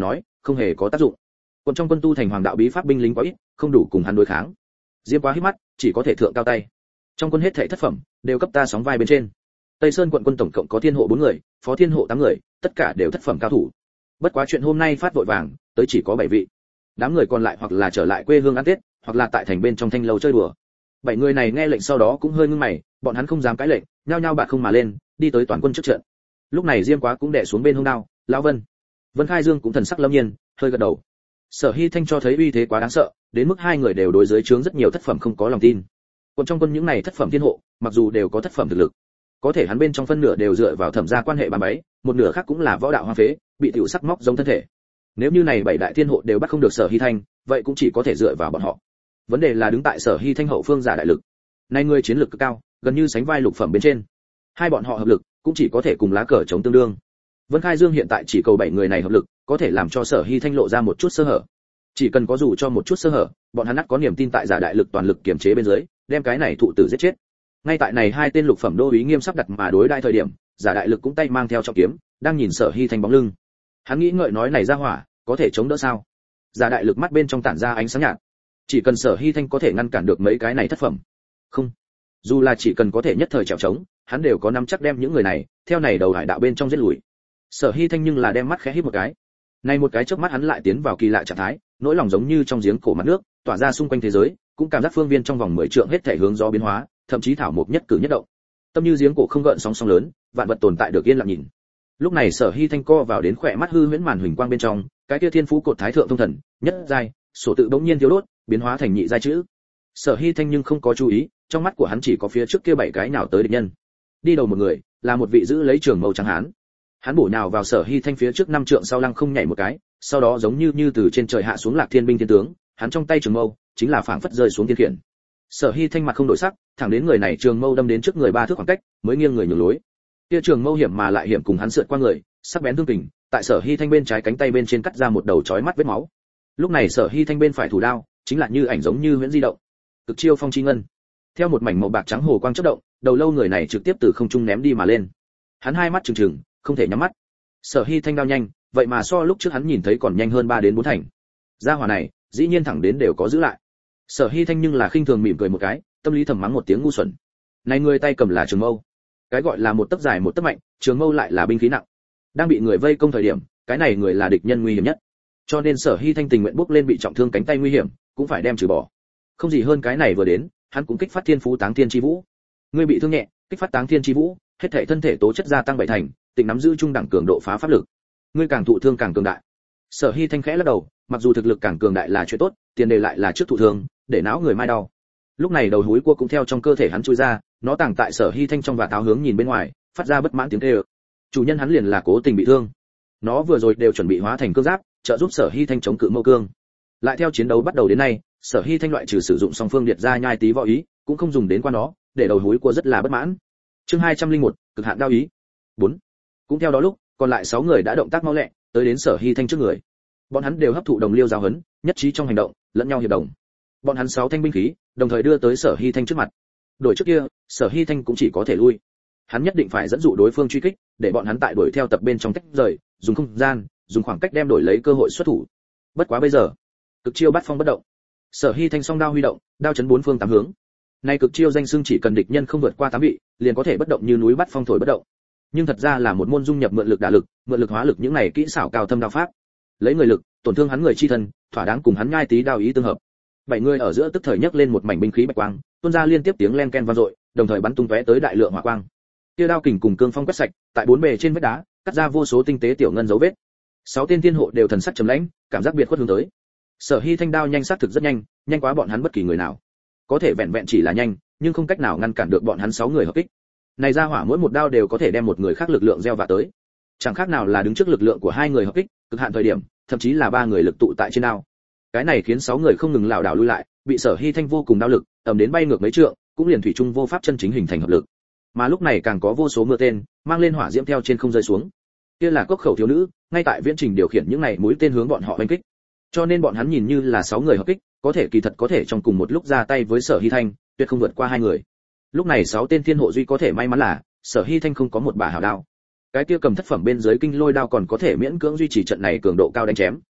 không hề có tác dụng. Quân trong quân tu thành hoàng đạo bí pháp binh lính quá ít, không đủ cùng hắn đối kháng. Diêm Quá hít mắt, chỉ có thể thượng cao tay. Trong quân hết thảy thất phẩm đều cấp ta sóng vai bên trên. Tây Sơn quận quân tổng cộng có thiên hộ bốn người, phó thiên hộ tám người, tất cả đều thất phẩm cao thủ. Bất quá chuyện hôm nay phát vội vàng, tới chỉ có bảy vị. Đám người còn lại hoặc là trở lại quê hương ăn Tết, hoặc là tại thành bên trong thanh lâu chơi đùa. Bảy người này nghe lệnh sau đó cũng hơi ngưng mày, bọn hắn không dám cãi lệnh, nhao nhao bạt không mà lên, đi tới toàn quân trước trận. Lúc này Diêm Quá cũng đè xuống bên hông đao, lão Vân. Vân Khai Dương cũng thần sắc lâm nhiên, hơi gật đầu. Sở Hy Thanh cho thấy uy thế quá đáng sợ, đến mức hai người đều đối dưới trướng rất nhiều thất phẩm không có lòng tin. Còn trong quân những này thất phẩm thiên hộ, mặc dù đều có thất phẩm thực lực, có thể hắn bên trong phân nửa đều dựa vào thẩm gia quan hệ bàn bấy, một nửa khác cũng là võ đạo hoang phế, bị tiểu sắc móc giống thân thể. Nếu như này bảy đại thiên hộ đều bắt không được Sở Hy Thanh, vậy cũng chỉ có thể dựa vào bọn họ. Vấn đề là đứng tại Sở Hy Thanh hậu phương giả đại lực. Nay người chiến lực cực cao, gần như sánh vai lục phẩm bên trên. Hai bọn họ hợp lực, cũng chỉ có thể cùng lá cờ chống tương đương. Vân Khai Dương hiện tại chỉ cầu bảy người này hợp lực, có thể làm cho Sở Hy Thanh lộ ra một chút sơ hở. Chỉ cần có dù cho một chút sơ hở, bọn hắn ắt có niềm tin tại giả đại lực toàn lực kiểm chế bên dưới, đem cái này thụ tử giết chết. Ngay tại này hai tên lục phẩm đô úy nghiêm sắp đặt mà đối đãi thời điểm, giả đại lực cũng tay mang theo trọng kiếm, đang nhìn Sở Hy Thanh bóng lưng. Hắn nghĩ ngợi nói này ra hỏa, có thể chống đỡ sao? Giả đại lực mắt bên trong tản ra ánh sáng nhạt. Chỉ cần Sở Hy Thanh có thể ngăn cản được mấy cái này thất phẩm. Không, dù là chỉ cần có thể nhất thời trèo trống, hắn đều có nắm chắc đem những người này theo này đầu hải đạo bên trong giết lùi. Sở Hy Thanh nhưng là đem mắt khẽ híp một cái. Này một cái chớp mắt hắn lại tiến vào kỳ lạ trạng thái, nỗi lòng giống như trong giếng cổ mặt nước, tỏa ra xung quanh thế giới, cũng cảm giác phương viên trong vòng mười trượng hết thảy hướng gió biến hóa, thậm chí thảo mộc nhất cử nhất động. Tâm như giếng cổ không gợn sóng sóng lớn, vạn vật tồn tại được yên lặng nhìn. Lúc này Sở Hy Thanh co vào đến khỏe mắt hư huyễn màn huỳnh quang bên trong, cái kia thiên phú cột thái thượng thông thần, nhất giai, sổ tự bỗng nhiên thiếu đốt, biến hóa thành nhị giai chữ. Sở Hy Thanh nhưng không có chú ý, trong mắt của hắn chỉ có phía trước kia bảy cái nào tới địch nhân. Đi đầu một người, là một vị giữ lấy trường mâu trắng hán. Hắn bổ nhào vào Sở Hy Thanh phía trước năm trượng sau lăng không nhảy một cái, sau đó giống như như từ trên trời hạ xuống Lạc Thiên binh thiên tướng, hắn trong tay trường mâu chính là phảng phất rơi xuống thiên khiển. Sở Hy Thanh mặt không đổi sắc, thẳng đến người này trường mâu đâm đến trước người ba thước khoảng cách, mới nghiêng người nhường lối. Kia trường mâu hiểm mà lại hiểm cùng hắn sượt qua người, sắc bén thương kình, tại Sở Hy Thanh bên trái cánh tay bên trên cắt ra một đầu chói mắt vết máu. Lúc này Sở Hy Thanh bên phải thủ đao, chính là như ảnh giống như huyễn di động. Cực chiêu phong chi ngân. Theo một mảnh màu bạc trắng hồ quang chớp động, đầu lâu người này trực tiếp từ không trung ném đi mà lên. Hắn hai mắt trừng trừng, không thể nhắm mắt. Sở Hy Thanh đao nhanh, vậy mà so lúc trước hắn nhìn thấy còn nhanh hơn ba đến bốn thành. Gia hỏa này, dĩ nhiên thẳng đến đều có giữ lại. Sở Hy Thanh nhưng là khinh thường mỉm cười một cái, tâm lý thầm mắng một tiếng ngu xuẩn. Này người tay cầm là trường mâu, cái gọi là một tấc dài một tấc mạnh, trường mâu lại là binh khí nặng. Đang bị người vây công thời điểm, cái này người là địch nhân nguy hiểm nhất. Cho nên Sở Hy Thanh tình nguyện bước lên bị trọng thương cánh tay nguy hiểm, cũng phải đem trừ bỏ. Không gì hơn cái này vừa đến, hắn cũng kích phát thiên phú táng thiên chi vũ. Ngươi bị thương nhẹ, kích phát táng thiên chi vũ, hết thảy thân thể tố chất gia tăng bảy thành, tỉnh nắm giữ trung đẳng cường độ phá pháp lực. Ngươi càng thụ thương càng cường đại. Sở Hy Thanh khẽ lắc đầu, mặc dù thực lực càng cường đại là chuyện tốt, tiền đề lại là trước thụ thương, để não người mai đau. Lúc này đầu húi cua cũng theo trong cơ thể hắn chui ra, nó tàng tại Sở Hy Thanh trong và táo hướng nhìn bên ngoài, phát ra bất mãn tiếng kêu. Chủ nhân hắn liền là cố tình bị thương. Nó vừa rồi đều chuẩn bị hóa thành cương giáp, trợ giúp Sở Hy Thanh chống cự mâu cương. Lại theo chiến đấu bắt đầu đến nay, Sở Hy Thanh loại trừ sử dụng song phương liệt ra nhai tí võ ý, cũng không dùng đến qua nó, để đầu húi cua rất là bất mãn. Chương hai trăm lẻ một, cực hạn đao ý. bốn. Cũng theo đó lúc, còn lại sáu người đã động tác mau lẹ, tới đến Sở Hy Thanh trước người. Bọn hắn đều hấp thụ đồng liêu giáo huấn, nhất trí trong hành động, lẫn nhau hiệp đồng. Bọn hắn sáu thanh binh khí, đồng thời đưa tới Sở Hy Thanh trước mặt. Đổi trước kia, Sở Hy Thanh cũng chỉ có thể lui. Hắn nhất định phải dẫn dụ đối phương truy kích, để bọn hắn tại đuổi theo tập bên trong tách rời, dùng không gian, dùng khoảng cách đem đổi lấy cơ hội xuất thủ. Bất quá bây giờ, cực chiêu bắt phong bất động. Sở Hy Thanh song đao huy động, đao chấn bốn phương tám hướng. Nay cực chiêu danh xưng chỉ cần địch nhân không vượt qua tám vị, liền có thể bất động như núi bắt phong thổi bất động. Nhưng thật ra là một môn dung nhập mượn lực đả lực, mượn lực hóa lực những này kỹ xảo cao thâm đao pháp. Lấy người lực, tổn thương hắn người chi thân, thỏa đáng cùng hắn nhai tí đao ý tương hợp. Bảy người ở giữa tức thời nhấc lên một mảnh binh khí bạch quang, tuôn ra liên tiếp tiếng len ken vang dội, đồng thời bắn tung tóe tới đại lượng hỏa quang. Kia đao kình cùng cương phong quét sạch, tại bốn bề trên vách đá, cắt ra vô số tinh tế tiểu ngân dấu vết. Sáu tên thiên hộ đều thần sắc trầm lãnh, cảm giác biệt khuất hướng tới. Sở Hy Thanh đao nhanh sát thực rất nhanh, nhanh quá bọn hắn bất kỳ người nào. Có thể vẹn vẹn chỉ là nhanh, nhưng không cách nào ngăn cản được bọn hắn sáu người hợp kích. Này ra hỏa mỗi một đao đều có thể đem một người khác lực lượng gieo vào tới. Chẳng khác nào là đứng trước lực lượng của hai người hợp kích, cực hạn thời điểm, thậm chí là ba người lực tụ tại trên đao. Cái này khiến sáu người không ngừng lảo đảo lui lại, bị Sở Hy Thanh vô cùng đao lực, ầm đến bay ngược mấy trượng, cũng liền thủy chung vô pháp chân chính hình thành hợp lực. Mà lúc này càng có vô số mưa tên, mang lên hỏa diễm theo trên không rơi xuống. Kia là cốc khẩu thiếu nữ, ngay tại viễn trình điều khiển những này mũi tên hướng bọn họ đánh kích. Cho nên bọn hắn nhìn như là sáu người hợp kích, có thể kỳ thật có thể trong cùng một lúc ra tay với Sở Hy Thanh, tuyệt không vượt qua hai người. Lúc này sáu tên thiên hộ duy có thể may mắn là Sở Hy Thanh không có một bả hảo đao. Cái kia cầm thất phẩm bên dưới kinh lôi đao còn có thể miễn cưỡng duy trì trận này cường độ cao đánh chém,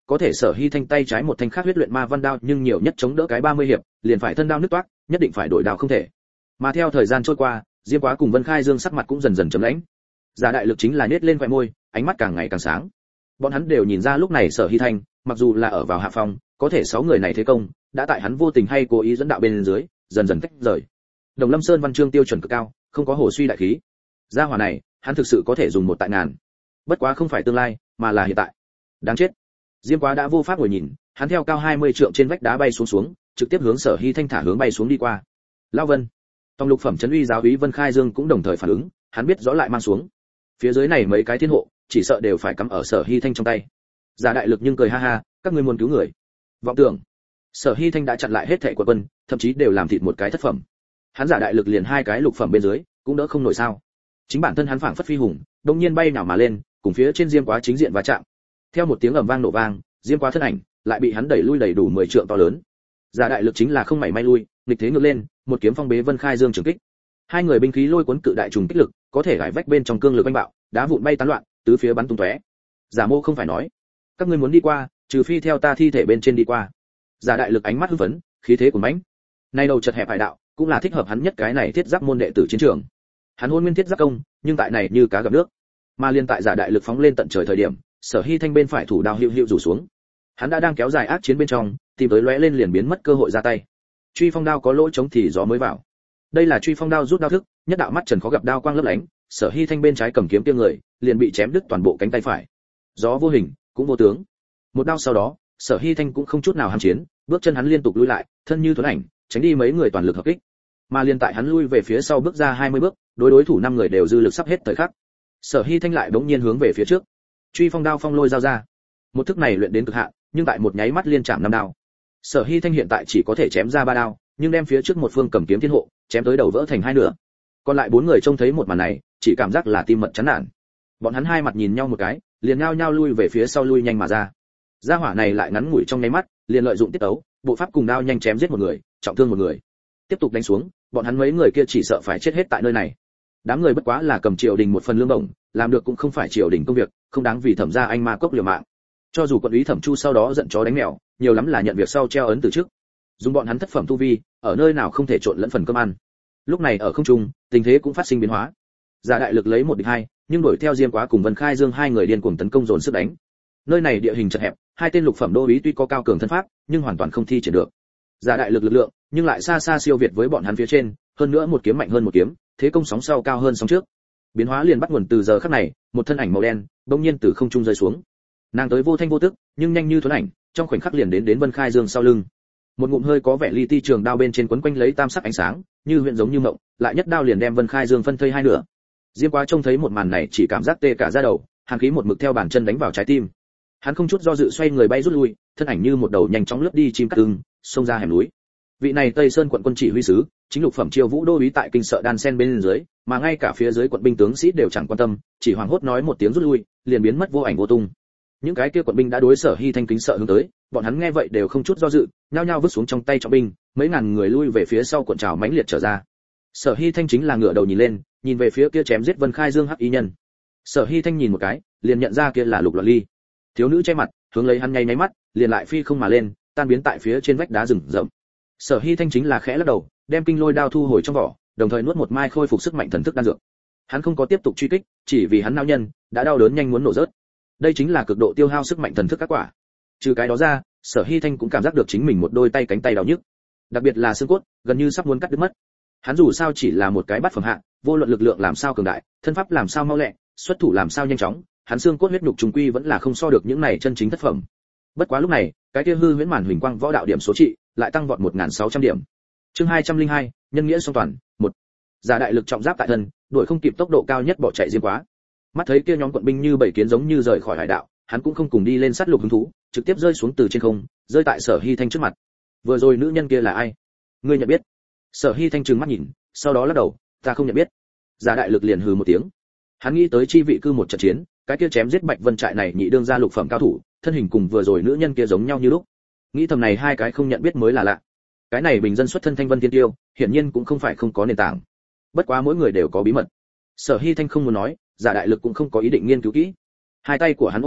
có thể Sở Hy Thanh tay trái một thanh khác huyết luyện ma văn đao, nhưng nhiều nhất chống đỡ cái ba mươi hiệp, liền phải thân đao nứt toác, nhất định phải đổi đao không thể. Mà theo thời gian trôi qua, Diêm Quá cùng Vân Khai Dương sắc mặt cũng dần dần trầm lãnh. Giả Đại Lực chính là nhếch lên khóe môi, ánh mắt càng ngày càng sáng. Bọn hắn đều nhìn ra lúc này Sở Hy Thanh, mặc dù là ở vào hạ phong, có thể sáu người này thế công, đã tại hắn vô tình hay cố ý dẫn đạo bên dưới, dần dần tách rời. Đồng Lâm Sơn văn chương tiêu chuẩn cực cao, không có hồ suy đại khí. Gia hỏa này, hắn thực sự có thể dùng một tại ngàn. Bất quá không phải tương lai, mà là hiện tại. Đáng chết. Diêm Quá đã vô pháp ngồi nhìn, hắn theo cao hai mươi trượng trên vách đá bay xuống xuống, trực tiếp hướng Sở Hy Thanh thả hướng bay xuống đi qua. Lão Vân, Tông lục phẩm trấn uy giáo úy Vân Khai Dương cũng đồng thời phản ứng, hắn biết rõ lại mang xuống. Phía dưới này mấy cái thiên hộ, chỉ sợ đều phải cắm ở Sở Hy Thanh trong tay. Giả Đại Lực nhưng cười ha ha, các ngươi muốn cứu người. Vọng tưởng. Sở Hy Thanh đã chặn lại hết thảy quận quân, thậm chí đều làm thịt một cái thất phẩm. Hắn Giả Đại Lực liền hai cái lục phẩm bên dưới, cũng đỡ không nổi sao? Chính bản thân hắn phảng phất phi hùng, đột nhiên bay nào mà lên, cùng phía trên Diêm Quá chính diện va chạm. Theo một tiếng ầm vang nổ vang, Diêm Quá thân ảnh lại bị hắn đẩy lui đầy đủ mười trượng to lớn. Giả Đại Lực chính là không mảy may lui, nghịch thế ngược lên, một kiếm phong bế Vân Khai Dương trường kích. Hai người binh khí lôi cuốn cự đại trùng kích lực, có thể gãi vách bên trong cương lực anh bạo, đá vụn bay tán loạn, tứ phía bắn tung tóe. Giả Mô không phải nói, các ngươi muốn đi qua, trừ phi theo ta thi thể bên trên đi qua. Giả Đại Lực ánh mắt hưng phấn, khí thế cuồn mãnh. Nay đầu chật hẹp hải đạo, cũng là thích hợp hắn nhất cái này thiết giáp môn đệ tử chiến trường. Hắn hôn nguyên thiết giáp công, nhưng tại này như cá gặp nước. Mà liên tại Giả Đại Lực phóng lên tận trời thời điểm, Sở Hy Thanh bên phải thủ đao hữu hữu rủ xuống. Hắn đã đang kéo dài ác chiến bên trong, tìm tới lóe lên liền biến mất cơ hội ra tay. Truy phong đao có lỗ trống thì gió mới vào. Đây là truy phong đao rút đao thức, nhất đạo mắt trần khó gặp đao quang lấp lánh, Sở Hy Thanh bên trái cầm kiếm kia người, liền bị chém đứt toàn bộ cánh tay phải. Gió vô hình, cũng vô tướng. Một đao sau đó, Sở Hy Thanh cũng không chút nào ham chiến, bước chân hắn liên tục lùi lại, thân như thuấn ảnh, tránh đi mấy người toàn lực hợp kích. Mà liên tại hắn lui về phía sau bước ra hai mươi bước, đối đối thủ năm người đều dư lực sắp hết thời khắc. Sở Hy Thanh lại bỗng nhiên hướng về phía trước. Truy phong đao phong lôi giao ra. Một thức này luyện đến cực hạn, nhưng tại một nháy mắt liên chạm năm đao. Sở Hy Thanh hiện tại chỉ có thể chém ra ba đao, nhưng đem phía trước một phương cầm kiếm thiên hộ, chém tới đầu vỡ thành hai nửa. Còn lại bốn người trông thấy một màn này, chỉ cảm giác là tim mật chán nản. Bọn hắn hai mặt nhìn nhau một cái, liền nhao nhao lui về phía sau lui nhanh mà ra. Gia hỏa này lại ngắn ngủi trong nháy mắt, liền lợi dụng tiết tấu, bộ pháp cùng đao nhanh chém giết một người, trọng thương một người. Tiếp tục đánh xuống, bọn hắn mấy người kia chỉ sợ phải chết hết tại nơi này. Đám người bất quá là cầm triều đình một phần lương bổng, làm được cũng không phải triều đình công việc, không đáng vì thẩm gia anh ma cốc liều mạng. Cho dù quận úy Thẩm Chu sau đó giận chó đánh mèo, nhiều lắm là nhận việc sau treo ấn từ trước. Dùng bọn hắn thất phẩm tu vi, ở nơi nào không thể trộn lẫn phần cơm ăn. Lúc này ở không trung, tình thế cũng phát sinh biến hóa. Giả Đại Lực lấy một địch hai, nhưng đuổi theo Diêm Quá cùng Vân Khai Dương hai người điên cuồng tấn công dồn sức đánh. Nơi này địa hình chật hẹp, hai tên lục phẩm đô úy tuy có cao cường thân pháp, nhưng hoàn toàn không thi triển được. Giả Đại Lực lực lượng, nhưng lại xa xa siêu việt với bọn hắn phía trên, hơn nữa một kiếm mạnh hơn một kiếm, thế công sóng sau cao hơn sóng trước. Biến hóa liền bắt nguồn từ giờ khắc này, một thân ảnh màu đen bỗng nhiên từ không trung rơi xuống. Nàng tới vô thanh vô tức, nhưng nhanh như thuấn ảnh, trong khoảnh khắc liền đến đến Vân Khai Dương sau lưng. Một ngụm hơi có vẻ li ti trường đao bên trên quấn quanh lấy tam sắc ánh sáng, như huyện giống như mộng, lại nhất đao liền đem Vân Khai Dương phân thây hai nửa. Diêm Quá trông thấy một màn này chỉ cảm giác tê cả da đầu, hàn khí một mực theo bàn chân đánh vào trái tim. Hắn không chút do dự xoay người bay rút lui, thân ảnh như một đầu nhanh chóng lướt đi chim cắt ưng, xông ra hẻm núi. Vị này Tây Sơn quận quân chỉ huy sứ, chính lục phẩm Chiêu Vũ đô úy tại kinh sợ đan sen bên dưới, mà ngay cả phía dưới quận binh tướng sĩ đều chẳng quan tâm, chỉ hoảng hốt nói một tiếng rút lui, liền biến mất vô ảnh vô tung. Những cái kia quận binh đã đối Sở Hy Thanh kính sợ hướng tới, bọn hắn nghe vậy đều không chút do dự, nhao nhao vứt xuống trong tay trọng binh, mấy ngàn người lui về phía sau cuộn trào mãnh liệt trở ra. Sở Hy Thanh chính là ngửa đầu nhìn lên, nhìn về phía kia chém giết Vân Khai Dương hắc y nhân. Sở Hy Thanh nhìn một cái, liền nhận ra kia là Lục Loan Ly. Thiếu nữ che mặt, hướng lấy hắn nháy nháy mắt, liền lại phi không mà lên, tan biến tại phía trên vách đá rừng rậm. Sở Hy Thanh chính là khẽ lắc đầu, đem kinh lôi đao thu hồi trong vỏ, đồng thời nuốt một mai khôi phục sức mạnh thần thức đan dược. Hắn không có tiếp tục truy kích, chỉ vì hắn nao nhân đã đau đớn nhanh muốn nổ rớt. Đây chính là cực độ tiêu hao sức mạnh thần thức các quả. Trừ cái đó ra, Sở Hy Thanh cũng cảm giác được chính mình một đôi tay cánh tay đau nhức, đặc biệt là xương cốt, gần như sắp muốn cắt đứt mất. Hắn dù sao chỉ là một cái bát phẩm hạ, vô luận lực lượng làm sao cường đại, thân pháp làm sao mau lẹ, xuất thủ làm sao nhanh chóng, hắn xương cốt huyết nhục trùng quy vẫn là không so được những này chân chính thất phẩm. Bất quá lúc này, cái kia hư huyễn màn huỳnh quang võ đạo điểm số trị lại tăng vọt một nghìn sáu trăm điểm. Chương hai trăm linh hai, nhân nghĩa song toàn, một. Giả Đại Lực trọng giáp tại thân, đuổi không kịp tốc độ cao nhất bỏ chạy Diêm Quá. Mắt thấy kia nhóm quận binh như bảy kiến giống như rời khỏi hải đạo, hắn cũng không cùng đi lên sát lục hứng thú, trực tiếp rơi xuống từ trên không, rơi tại Sở Hy Thanh trước mặt. Vừa rồi nữ nhân kia là ai? Ngươi nhận biết? Sở Hy Thanh trừng mắt nhìn, sau đó lắc đầu, ta không nhận biết. Giả Đại Lực liền hừ một tiếng. Hắn nghĩ tới chi vị cư một trận chiến, cái kia chém giết Bạch Vân trại này nhị đương gia lục phẩm cao thủ, thân hình cùng vừa rồi nữ nhân kia giống nhau như lúc. Nghĩ thầm này hai cái không nhận biết mới là lạ. Cái này bình dân xuất thân Thanh Vân Tiên Tiêu, hiển nhiên cũng không phải không có nền tảng. Bất quá mỗi người đều có bí mật. Sở Hy Thanh không muốn nói, Giả Đại Lực cũng không có ý định nghiên cứu kỹ. Hai tay của hắn ôm ngực,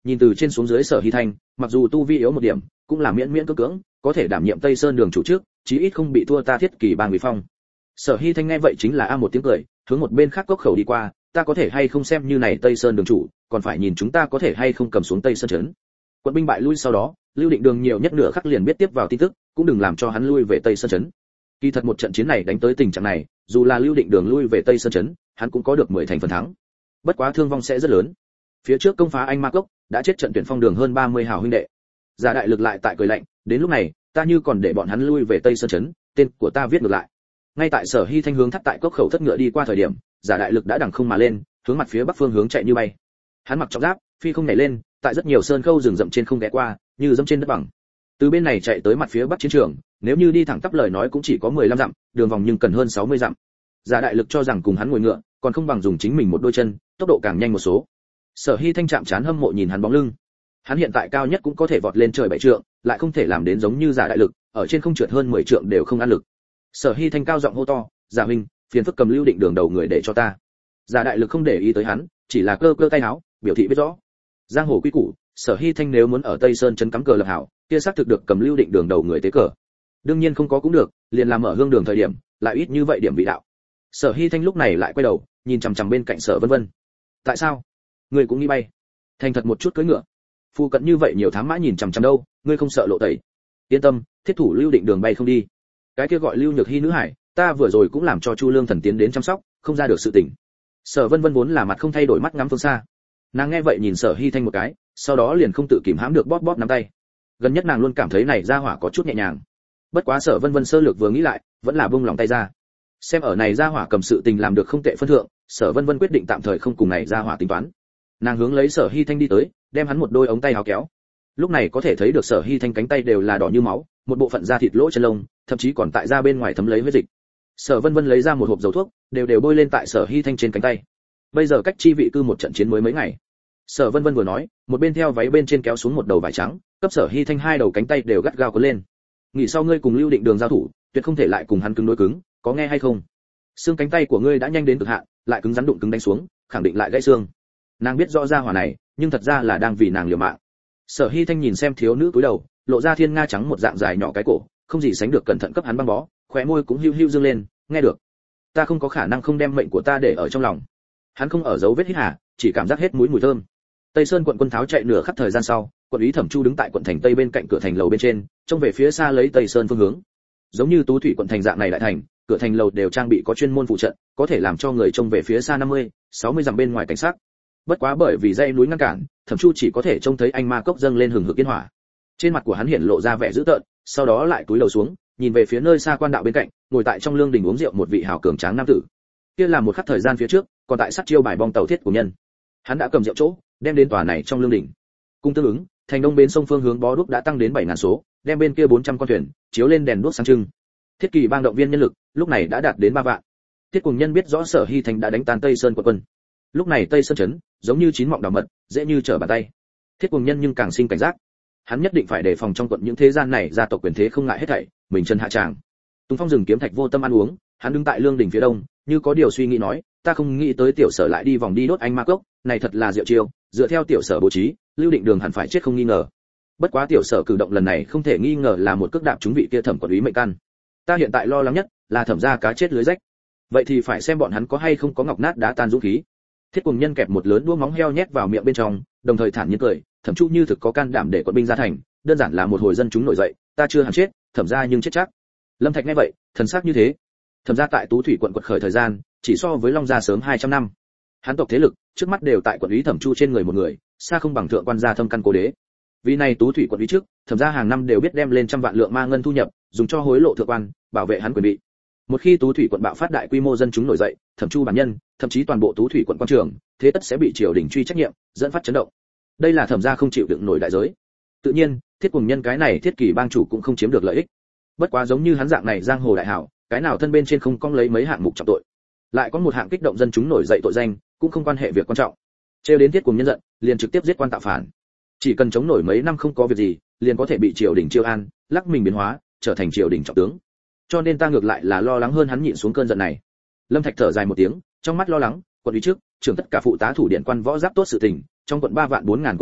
Nhìn từ trên xuống dưới Sở Hy Thanh, mặc dù tu vi yếu một điểm, cũng là miễn miễn cưỡng cưỡng, có thể đảm nhiệm Tây Sơn đường chủ trước, chí ít không bị thua ta Thiết Kỳ bang uy phong. Sở Hy Thanh nghe vậy chính là a một tiếng cười, hướng một bên khác cốc khẩu đi qua, ta có thể hay không xem như này Tây Sơn đường chủ, còn phải nhìn chúng ta có thể hay không cầm xuống Tây Sơn trấn. Quận binh bại lui sau đó, Lưu Định Đường nhiều nhất nửa khắc liền biết tiếp vào tin tức, cũng đừng làm cho hắn lui về Tây Sơn trấn. Kỳ thật một trận chiến này đánh tới tình trạng này, dù là Lưu Định Đường lui về Tây Sơn trấn, hắn cũng có được mười thành phần thắng. Bất quá thương vong sẽ rất lớn. Phía trước công phá Anh Ma Cốc, đã chết trận tuyển phong đường hơn ba mươi hào huynh đệ. Giả đại lực lại tại cười lạnh, đến lúc này, ta như còn để bọn hắn lui về Tây Sơn trấn, tên của ta viết ngược lại. Ngay tại Sở Hy Thanh hướng thắt tại cốc khẩu thất ngựa đi qua thời điểm, Giả đại lực đã đằng không mà lên, hướng mặt phía bắc phương hướng chạy như bay. Hắn mặc trọng giáp, phi không nhảy lên, tại rất nhiều sơn khâu rừng rậm trên không ghé qua, như dẫm trên đất bằng. Từ bên này chạy tới mặt phía bắc chiến trường, nếu như đi thẳng tắp lời nói cũng chỉ có mười lăm dặm, đường vòng nhưng cần hơn sáu mươi dặm. Giả đại lực cho rằng cùng hắn ngồi ngựa, còn không bằng dùng chính mình một đôi chân, tốc độ càng nhanh một số. Sở Hy Thanh chạm chán hâm mộ nhìn hắn bóng lưng. Hắn hiện tại cao nhất cũng có thể vọt lên trời bảy trượng, lại không thể làm đến giống như Giả đại lực, ở trên không trượt hơn mười trượng đều không ăn lực. Sở Hy Thanh cao giọng hô to, "Giả huynh, phiền phức cầm Lưu Định Đường đầu người để cho ta." Giả đại lực không để ý tới hắn, chỉ là cơ cơ tay áo, biểu thị biết rõ. Giang hồ quy củ, Sở Hy Thanh nếu muốn ở Tây Sơn trấn cắm cờ lập hảo, kia xác thực được cầm Lưu Định Đường đầu người tế cờ. Đương nhiên không có cũng được, liền làm ở hương đường thời điểm, lại ít như vậy điểm vị đạo. Sở Hy Thanh lúc này lại quay đầu, nhìn chằm chằm bên cạnh Sở Vân Vân. Tại sao? Ngươi cũng nghĩ bay? Thành thật một chút cưỡi ngựa. Phu cận như vậy nhiều thám mã nhìn chằm chằm đâu, ngươi không sợ lộ tẩy? Yên tâm, thiết thủ Lưu Định Đường bay không đi. Cái kia gọi Lưu Nhược Hi nữ hải, ta vừa rồi cũng làm cho Chu Lương thần tiến đến chăm sóc, không ra được sự tình. Sở Vân Vân vốn là mặt không thay đổi mắt ngắm phương xa. Nàng nghe vậy nhìn Sở Hy Thanh một cái, sau đó liền không tự kìm hãm được bóp bóp nắm tay. Gần nhất nàng luôn cảm thấy này ra hỏa có chút nhẹ nhàng. Bất quá Sở Vân Vân sơ lược vừa nghĩ lại, vẫn là buông lòng tay ra. Xem ở này ra hỏa cầm sự tình làm được không tệ phân thượng, Sở Vân Vân quyết định tạm thời không cùng này ra hỏa tính toán. Nàng hướng lấy Sở Hy Thanh đi tới, đem hắn một đôi ống tay áo kéo. Lúc này có thể thấy được Sở Hy Thanh cánh tay đều là đỏ như máu, một bộ phận da thịt lỗ chân lông, thậm chí còn tại da bên ngoài thấm lấy huyết dịch. Sở Vân Vân lấy ra một hộp dầu thuốc, đều đều bôi lên tại Sở Hy Thanh trên cánh tay. Bây giờ cách chi vị cư một trận chiến mới mấy ngày. Sở Vân Vân vừa nói, một bên theo váy bên trên kéo xuống một đầu vải trắng, cấp Sở Hy Thanh hai đầu cánh tay đều gắt gao cuốn lên. Nghĩ sau ngươi cùng Lưu Định Đường giao thủ, tuyệt không thể lại cùng hắn cứng đối cứng, có nghe hay không? Xương cánh tay của ngươi đã nhanh đến cực hạn, lại cứng rắn đụng cứng đánh xuống, khẳng định lại gãy xương. Nàng biết rõ ra hỏa này, nhưng thật ra là đang vì nàng liều mạng. Sở Hy Thanh nhìn xem thiếu nữ cúi đầu, lộ ra thiên nga trắng một dạng dài nhỏ cái cổ, không gì sánh được cẩn thận cấp hắn băng bó, khóe môi cũng hưu hưu dương lên, nghe được. Ta không có khả năng không đem mệnh của ta để ở trong lòng. Hắn không ở dấu vết hít hà, chỉ cảm giác hết mũi mùi thơm. Tây Sơn quận quân tháo chạy nửa khắc thời gian sau, quận úy Thẩm Chu đứng tại quận thành tây bên cạnh cửa thành lầu bên trên, trông về phía xa lấy Tây Sơn phương hướng. Giống như Tú Thủy quận thành dạng này đại thành, cửa thành lầu đều trang bị có chuyên môn phụ trận, có thể làm cho người trông về phía xa năm mươi, sáu mươi dặm bên ngoài cảnh sát. Bất quá bởi vì dãy núi ngăn cản, Thẩm Chu chỉ có thể trông thấy Anh Ma Cốc dâng lên hừng hực yên hỏa. Trên mặt của hắn hiện lộ ra vẻ dữ tợn, sau đó lại cúi đầu xuống, nhìn về phía nơi xa quan đạo bên cạnh, ngồi tại trong lương đình uống rượu một vị hào cường tráng nam tử. Kia là một khắc thời gian phía trước, còn tại sát chiêu bài bong tàu thiết của nhân. Hắn đã cầm rượu chỗ, đem đến tòa này trong lương đình. Cùng tương ứng, thành đông bến sông phương hướng bó đuốc đã tăng đến bảy ngàn số, đem bên kia bốn trăm con thuyền chiếu lên đèn đuốc sáng trưng. Thiết Kỳ bang động viên nhân lực, lúc này đã đạt đến ba vạn. Thiết Cùng Nhân biết rõ Sở Hy Thành đã đánh tan Tây Sơn quận quân. Lúc này Tây Sơn trấn, giống như chín mọng đào mật, dễ như trở bàn tay. Thiết Cùng Nhân nhưng càng sinh cảnh giác. Hắn nhất định phải đề phòng trong quận những thế gian này gia tộc quyền thế không ngại hết thảy, mình chân hạ tràng. Tùng Phong rừng kiếm thạch vô tâm ăn uống, hắn đứng tại lương đỉnh phía đông, như có điều suy nghĩ nói, ta không nghĩ tới tiểu Sở lại đi vòng đi đốt Anh Ma Cốc, này thật là diệu chiêu, dựa theo tiểu Sở bố trí, Lưu Định Đường hẳn phải chết không nghi ngờ. Bất quá tiểu Sở cử động lần này không thể nghi ngờ là một cước đạp trúng vị kia Thẩm quận úy mệnh căn. Ta hiện tại lo lắng nhất là Thẩm gia cá chết lưới rách. Vậy thì phải xem bọn hắn có hay không có ngọc nát đá tan dũng khí. Thiết Cùng Nhân kẹp một lớn đũa móng heo nhét vào miệng bên trong, đồng thời thản nhiên cười, Thẩm Chu như thực có can đảm để quận binh ra thành, đơn giản là một hồi dân chúng nổi dậy, ta chưa hẳn chết, Thẩm gia nhưng chết chắc. Lâm Thạch nghe vậy, thần sắc như thế. Thẩm gia tại Tú Thủy quận quật khởi thời gian, chỉ so với Long gia sớm hai trăm năm. Hắn tộc thế lực, trước mắt đều tại quận úy Thẩm Chu trên người một người, xa không bằng thượng quan gia thâm căn cố đế. Vì này Tú Thủy quận úy trước, Thẩm gia hàng năm đều biết đem lên trăm vạn lượng ma ngân thu nhập, dùng cho hối lộ thượng quan, bảo vệ hắn quyền bị. Một khi Tú Thủy quận bạo phát đại quy mô dân chúng nổi dậy, Thẩm Chu bản nhân, thậm chí toàn bộ Tú Thủy quận quan trường, thế tất sẽ bị triều đình truy trách nhiệm, dẫn phát chấn động. Đây là Thẩm gia không chịu đựng nổi đại giới. Tự nhiên, Thiết Cùng Nhân cái này Thiết Kỳ bang chủ cũng không chiếm được lợi ích. Bất quá giống như hắn dạng này giang hồ đại hảo, cái nào thân bên trên không cong lấy mấy hạng mục trọng tội, lại có một hạng kích động dân chúng nổi dậy tội danh, cũng không quan hệ việc quan trọng. Trêu đến Thiết Cùng Nhân giận, liền trực tiếp giết quan tạo phản. Chỉ cần chống nổi mấy năm không có việc gì, liền có thể bị triều đình chiêu an, lắc mình biến hóa, trở thành triều đình trọng tướng. Cho nên ta ngược lại là lo lắng hơn hắn nhịn xuống cơn giận này. Lâm Thạch thở dài một tiếng, trong mắt lo lắng, quận úy trước, trưởng tất cả phụ tá thủ điện quan võ giáp tốt sự tình, trong quận ba vạn bốn ngàn quân binh,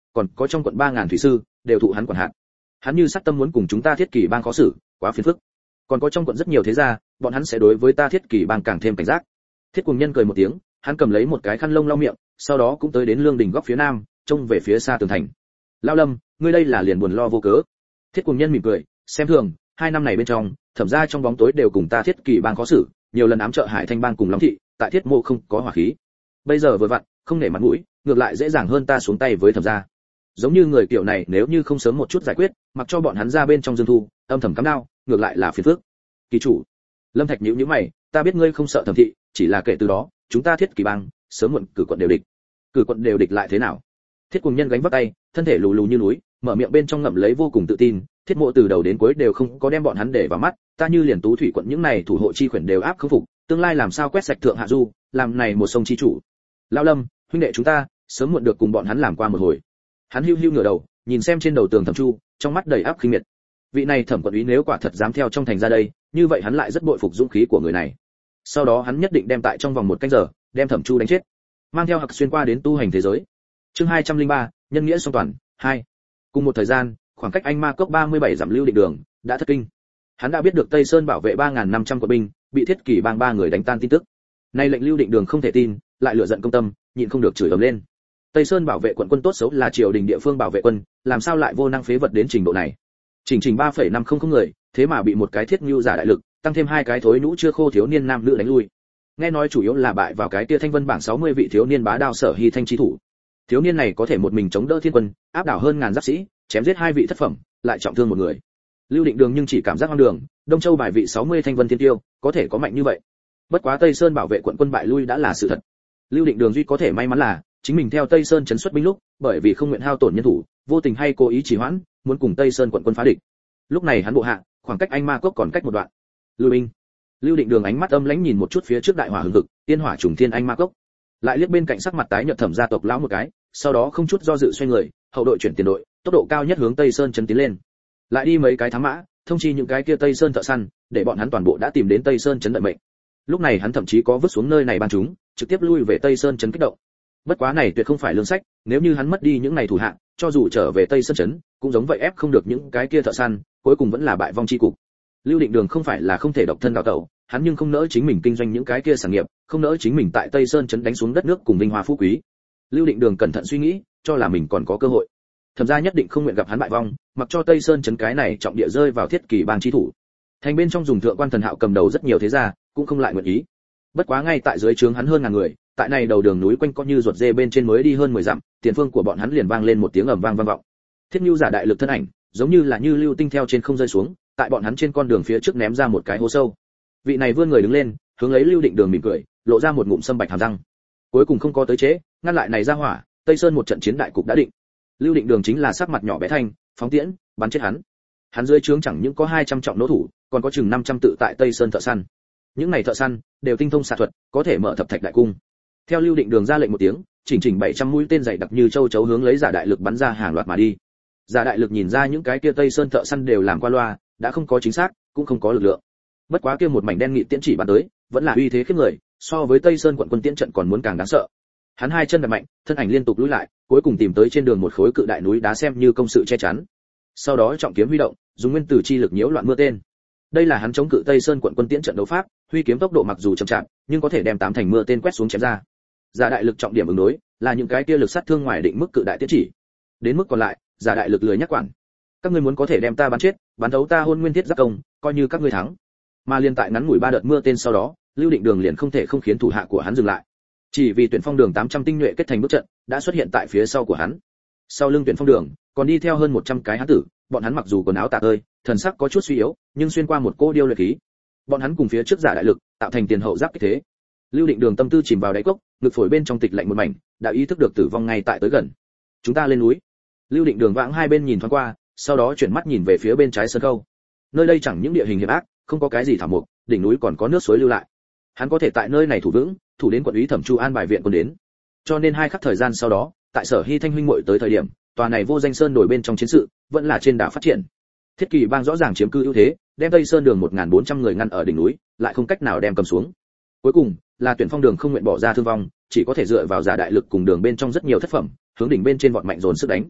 còn có trong quận ba ngàn thủy sư đều thụ hắn quản hạt. Hắn như sát tâm muốn cùng chúng ta Thiết Kỷ bang khó xử, quá phiền phức. Còn có trong quận rất nhiều thế gia, bọn hắn sẽ đối với ta Thiết Kỷ bang càng thêm cảnh giác. Thiết Cùng Nhân cười một tiếng, hắn cầm lấy một cái khăn lông lau miệng, sau đó cũng tới đến lương đình góc phía nam, trông về phía xa tường thành. Lão Lâm, ngươi đây là liền buồn lo vô cớ. Thiết Cùng Nhân mỉm cười, xem thường, hai năm này bên trong, thẩm gia trong bóng tối đều cùng ta Thiết Kỷ bang khó xử, nhiều lần ám trợ Hải Thanh bang cùng Long thị, tại Thiết Mộ không có hỏa khí. Bây giờ vừa vặn, không nể mặt mũi, ngược lại dễ dàng hơn ta xuống tay với thẩm gia. Giống như người kiểu này nếu như không sớm một chút giải quyết, mặc cho bọn hắn ra bên trong dương thu, âm thầm cắm đao, ngược lại là phiền phức. Kỳ chủ. Lâm Thạch nhíu nhíu mày, ta biết ngươi không sợ thẩm thị, chỉ là kể từ đó, chúng ta Thiết Kỷ bang, sớm muộn cử quận đều địch. Cử quận đều địch lại thế nào? Thiết Cùng Nhân gánh vác tay, thân thể lù lù như núi, mở miệng bên trong ngậm lấy vô cùng tự tin, Thiết Mộ từ đầu đến cuối đều không có đem bọn hắn để vào mắt, ta như liền Tú Thủy quận những này thủ hộ chi khuyển đều áp khống phục, tương lai làm sao quét sạch thượng hạ du, làm này một sông chi chủ. Lão Lâm, huynh đệ chúng ta, sớm muộn được cùng bọn hắn làm qua một hồi. Hắn hưu hưu ngửa đầu, nhìn xem trên đầu tường Thẩm Chu, trong mắt đầy áp khinh miệt. Vị này Thẩm quận úy nếu quả thật dám theo trong thành ra đây, như vậy hắn lại rất bội phục dũng khí của người này. Sau đó hắn nhất định đem tại trong vòng một canh giờ, đem Thẩm Chu đánh chết, mang theo Hạc xuyên qua đến tu hành thế giới. Chương hai trăm linh ba, nhân nghĩa song toàn, hai. Cùng một thời gian, khoảng cách Anh Ma Cốc ba mươi bảy dặm lưu định đường, đã thất kinh. Hắn đã biết được Tây Sơn bảo vệ ba nghìn năm trăm quân binh, bị Thiết Kỷ bang ba người đánh tan tin tức. Nay lệnh lưu định đường không thể tin, lại lựa giận công tâm, nhịn không được chửi ầm lên. Tây Sơn bảo vệ quận quân tốt xấu là triều đình địa phương bảo vệ quân, làm sao lại vô năng phế vật đến trình độ này? Chỉnh trình ba phẩy năm không không người, thế mà bị một cái thiết nhu giả đại lực, tăng thêm hai cái thối nhũ chưa khô thiếu niên nam nữ đánh lui. Nghe nói chủ yếu là bại vào cái kia Thanh Vân bảng sáu mươi vị thiếu niên bá đao Sở Hy Thanh chi thủ. Thiếu niên này có thể một mình chống đỡ thiên quân, áp đảo hơn ngàn giáp sĩ, chém giết hai vị thất phẩm, lại trọng thương một người. Lưu Định Đường nhưng chỉ cảm giác hoang đường, Đông Châu bài vị sáu mươi Thanh Vân Thiên Tiêu, có thể có mạnh như vậy. Bất quá Tây Sơn bảo vệ quận quân bại lui đã là sự thật. Lưu Định Đường duy có thể may mắn là chính mình theo Tây Sơn trấn xuất binh lúc, bởi vì không nguyện hao tổn nhân thủ, vô tình hay cố ý trì hoãn, muốn cùng Tây Sơn quận quân phá địch. Lúc này hắn bộ hạ, khoảng cách Anh Ma Cốc còn cách một đoạn. Lưu binh. Lưu Định Đường ánh mắt âm lãnh nhìn một chút phía trước đại hỏa hừng hực, tiên hỏa trùng thiên Anh Ma Cốc. Lại liếc bên cạnh sắc mặt tái nhợt Thẩm gia tộc lão một cái, sau đó không chút do dự xoay người, hậu đội chuyển tiền đội, tốc độ cao nhất hướng Tây Sơn trấn tiến lên. Lại đi mấy cái thám mã, thông chi những cái kia Tây Sơn thợ săn, để bọn hắn toàn bộ đã tìm đến Tây Sơn trấn đợi mệnh. Lúc này hắn thậm chí có vứt xuống nơi này ban chúng, trực tiếp lui về Tây Sơn trấn kích động. Bất quá này tuyệt không phải lương sách, nếu như hắn mất đi những này thủ hạ, cho dù trở về Tây Sơn trấn, cũng giống vậy ép không được những cái kia thợ săn, cuối cùng vẫn là bại vong chi cục. Lưu Định Đường không phải là không thể độc thân đào tẩu, hắn nhưng không nỡ chính mình kinh doanh những cái kia sản nghiệp, không nỡ chính mình tại Tây Sơn trấn đánh xuống đất nước cùng vinh hoa phú quý. Lưu Định Đường cẩn thận suy nghĩ, cho là mình còn có cơ hội. Thẩm gia nhất định không nguyện gặp hắn bại vong, mặc cho Tây Sơn trấn cái này trọng địa rơi vào Thiết Kỷ bang chi thủ. Thành bên trong dùng thượng quan Thần Hạo cầm đầu rất nhiều thế gia, cũng không lại nguyện ý. Bất quá ngay tại dưới trướng hắn hơn ngàn người, tại này đầu đường núi quanh co như ruột dê bên trên mới đi hơn mười dặm, tiền phương của bọn hắn liền vang lên một tiếng ầm vang vang vọng. Thiết Nưu giả đại lực thân ảnh, giống như là như lưu tinh theo trên không rơi xuống, tại bọn hắn trên con đường phía trước ném ra một cái hố sâu. Vị này vươn người đứng lên, hướng lấy Lưu Định Đường mỉm cười, lộ ra một ngụm sâm bạch hàm răng. Cuối cùng không có tới chế, ngăn lại này ra hỏa, Tây Sơn một trận chiến đại cục đã định. Lưu Định Đường chính là sắc mặt nhỏ bé thanh, phóng tiễn, bắn chết hắn. Hắn dưới trướng chẳng những có hai trăm trọng nỗ thủ, còn có chừng năm trăm tự tại Tây Sơn thợ săn. Những này thợ săn đều tinh thông xạ thuật, có thể mở thập thạch đại cung. Theo Lưu Định Đường ra lệnh một tiếng, chỉnh chỉnh bảy trăm mũi tên dày đặc như châu chấu hướng lấy giả đại lực bắn ra hàng loạt mà đi. Giả đại lực nhìn ra những cái kia Tây Sơn thợ săn đều làm qua loa, đã không có chính xác, cũng không có lực lượng. Bất quá kia một mảnh đen nghị tiễn chỉ bắn tới, vẫn là uy thế khiếp người, so với Tây Sơn quận quân tiễn trận còn muốn càng đáng sợ. Hắn hai chân đạp mạnh, thân ảnh liên tục lùi lại, cuối cùng tìm tới trên đường một khối cự đại núi đá xem như công sự che chắn. Sau đó trọng kiếm huy động, dùng nguyên tử chi lực nhiễu loạn mưa tên. Đây là hắn chống cự Tây Sơn quận quân tiễn trận đấu pháp, huy kiếm tốc độ mặc dù chậm chạp, nhưng có thể đem tám thành mưa tên quét xuống chém ra. Giả đại lực trọng điểm ứng đối, là những cái kia lực sát thương ngoài định mức cự đại tiễn chỉ. Đến mức còn lại, giả đại lực lười nhắc quản. Các ngươi muốn có thể đem ta bắn chết, bắn thấu ta hôn nguyên thiết giáp công, coi như các ngươi thắng. Mà liên tại ngắn ngủi ba đợt mưa tên sau đó, Lưu Định Đường liền không thể không khiến thủ hạ của hắn dừng lại. Chỉ vì tuyển phong đường tám trăm tinh nhuệ kết thành bước trận, đã xuất hiện tại phía sau của hắn. Sau lưng tuyển phong đường, còn đi theo hơn một trăm cái hán tử, bọn hắn mặc dù quần áo tả tơi, thần sắc có chút suy yếu, nhưng xuyên qua một cô điêu luyện khí. Bọn hắn cùng phía trước giả đại lực, tạo thành tiền hậu giáp kích thế. Lưu Định Đường tâm tư chìm vào đáy cốc, ngực phổi bên trong tịch lạnh một mảnh, đã ý thức được tử vong ngay tại tới gần. Chúng ta lên núi. Lưu Định Đường vãng hai bên nhìn thoáng qua, sau đó chuyển mắt nhìn về phía bên trái sơn khâu. Nơi đây chẳng những địa hình hiểm ác, không có cái gì thảo mộc, đỉnh núi còn có nước suối lưu lại. Hắn có thể tại nơi này thủ vững, thủ đến quận úy Thẩm Chu an bài viện quân đến. Cho nên hai khắc thời gian sau đó, tại Sở Hy Thanh huynh muội tới thời điểm, tòa này vô danh sơn đổi bên trong chiến sự, vẫn là trên đà phát triển. Thiết Kỷ bang rõ ràng chiếm cư ưu thế, đem Tây Sơn đường một nghìn bốn trăm người ngăn ở đỉnh núi, lại không cách nào đem cầm xuống. Cuối cùng, là tuyển phong đường không nguyện bỏ ra thương vong, chỉ có thể dựa vào giả đại lực cùng đường bên trong rất nhiều thất phẩm, hướng đỉnh bên trên vọt mạnh dồn sức đánh.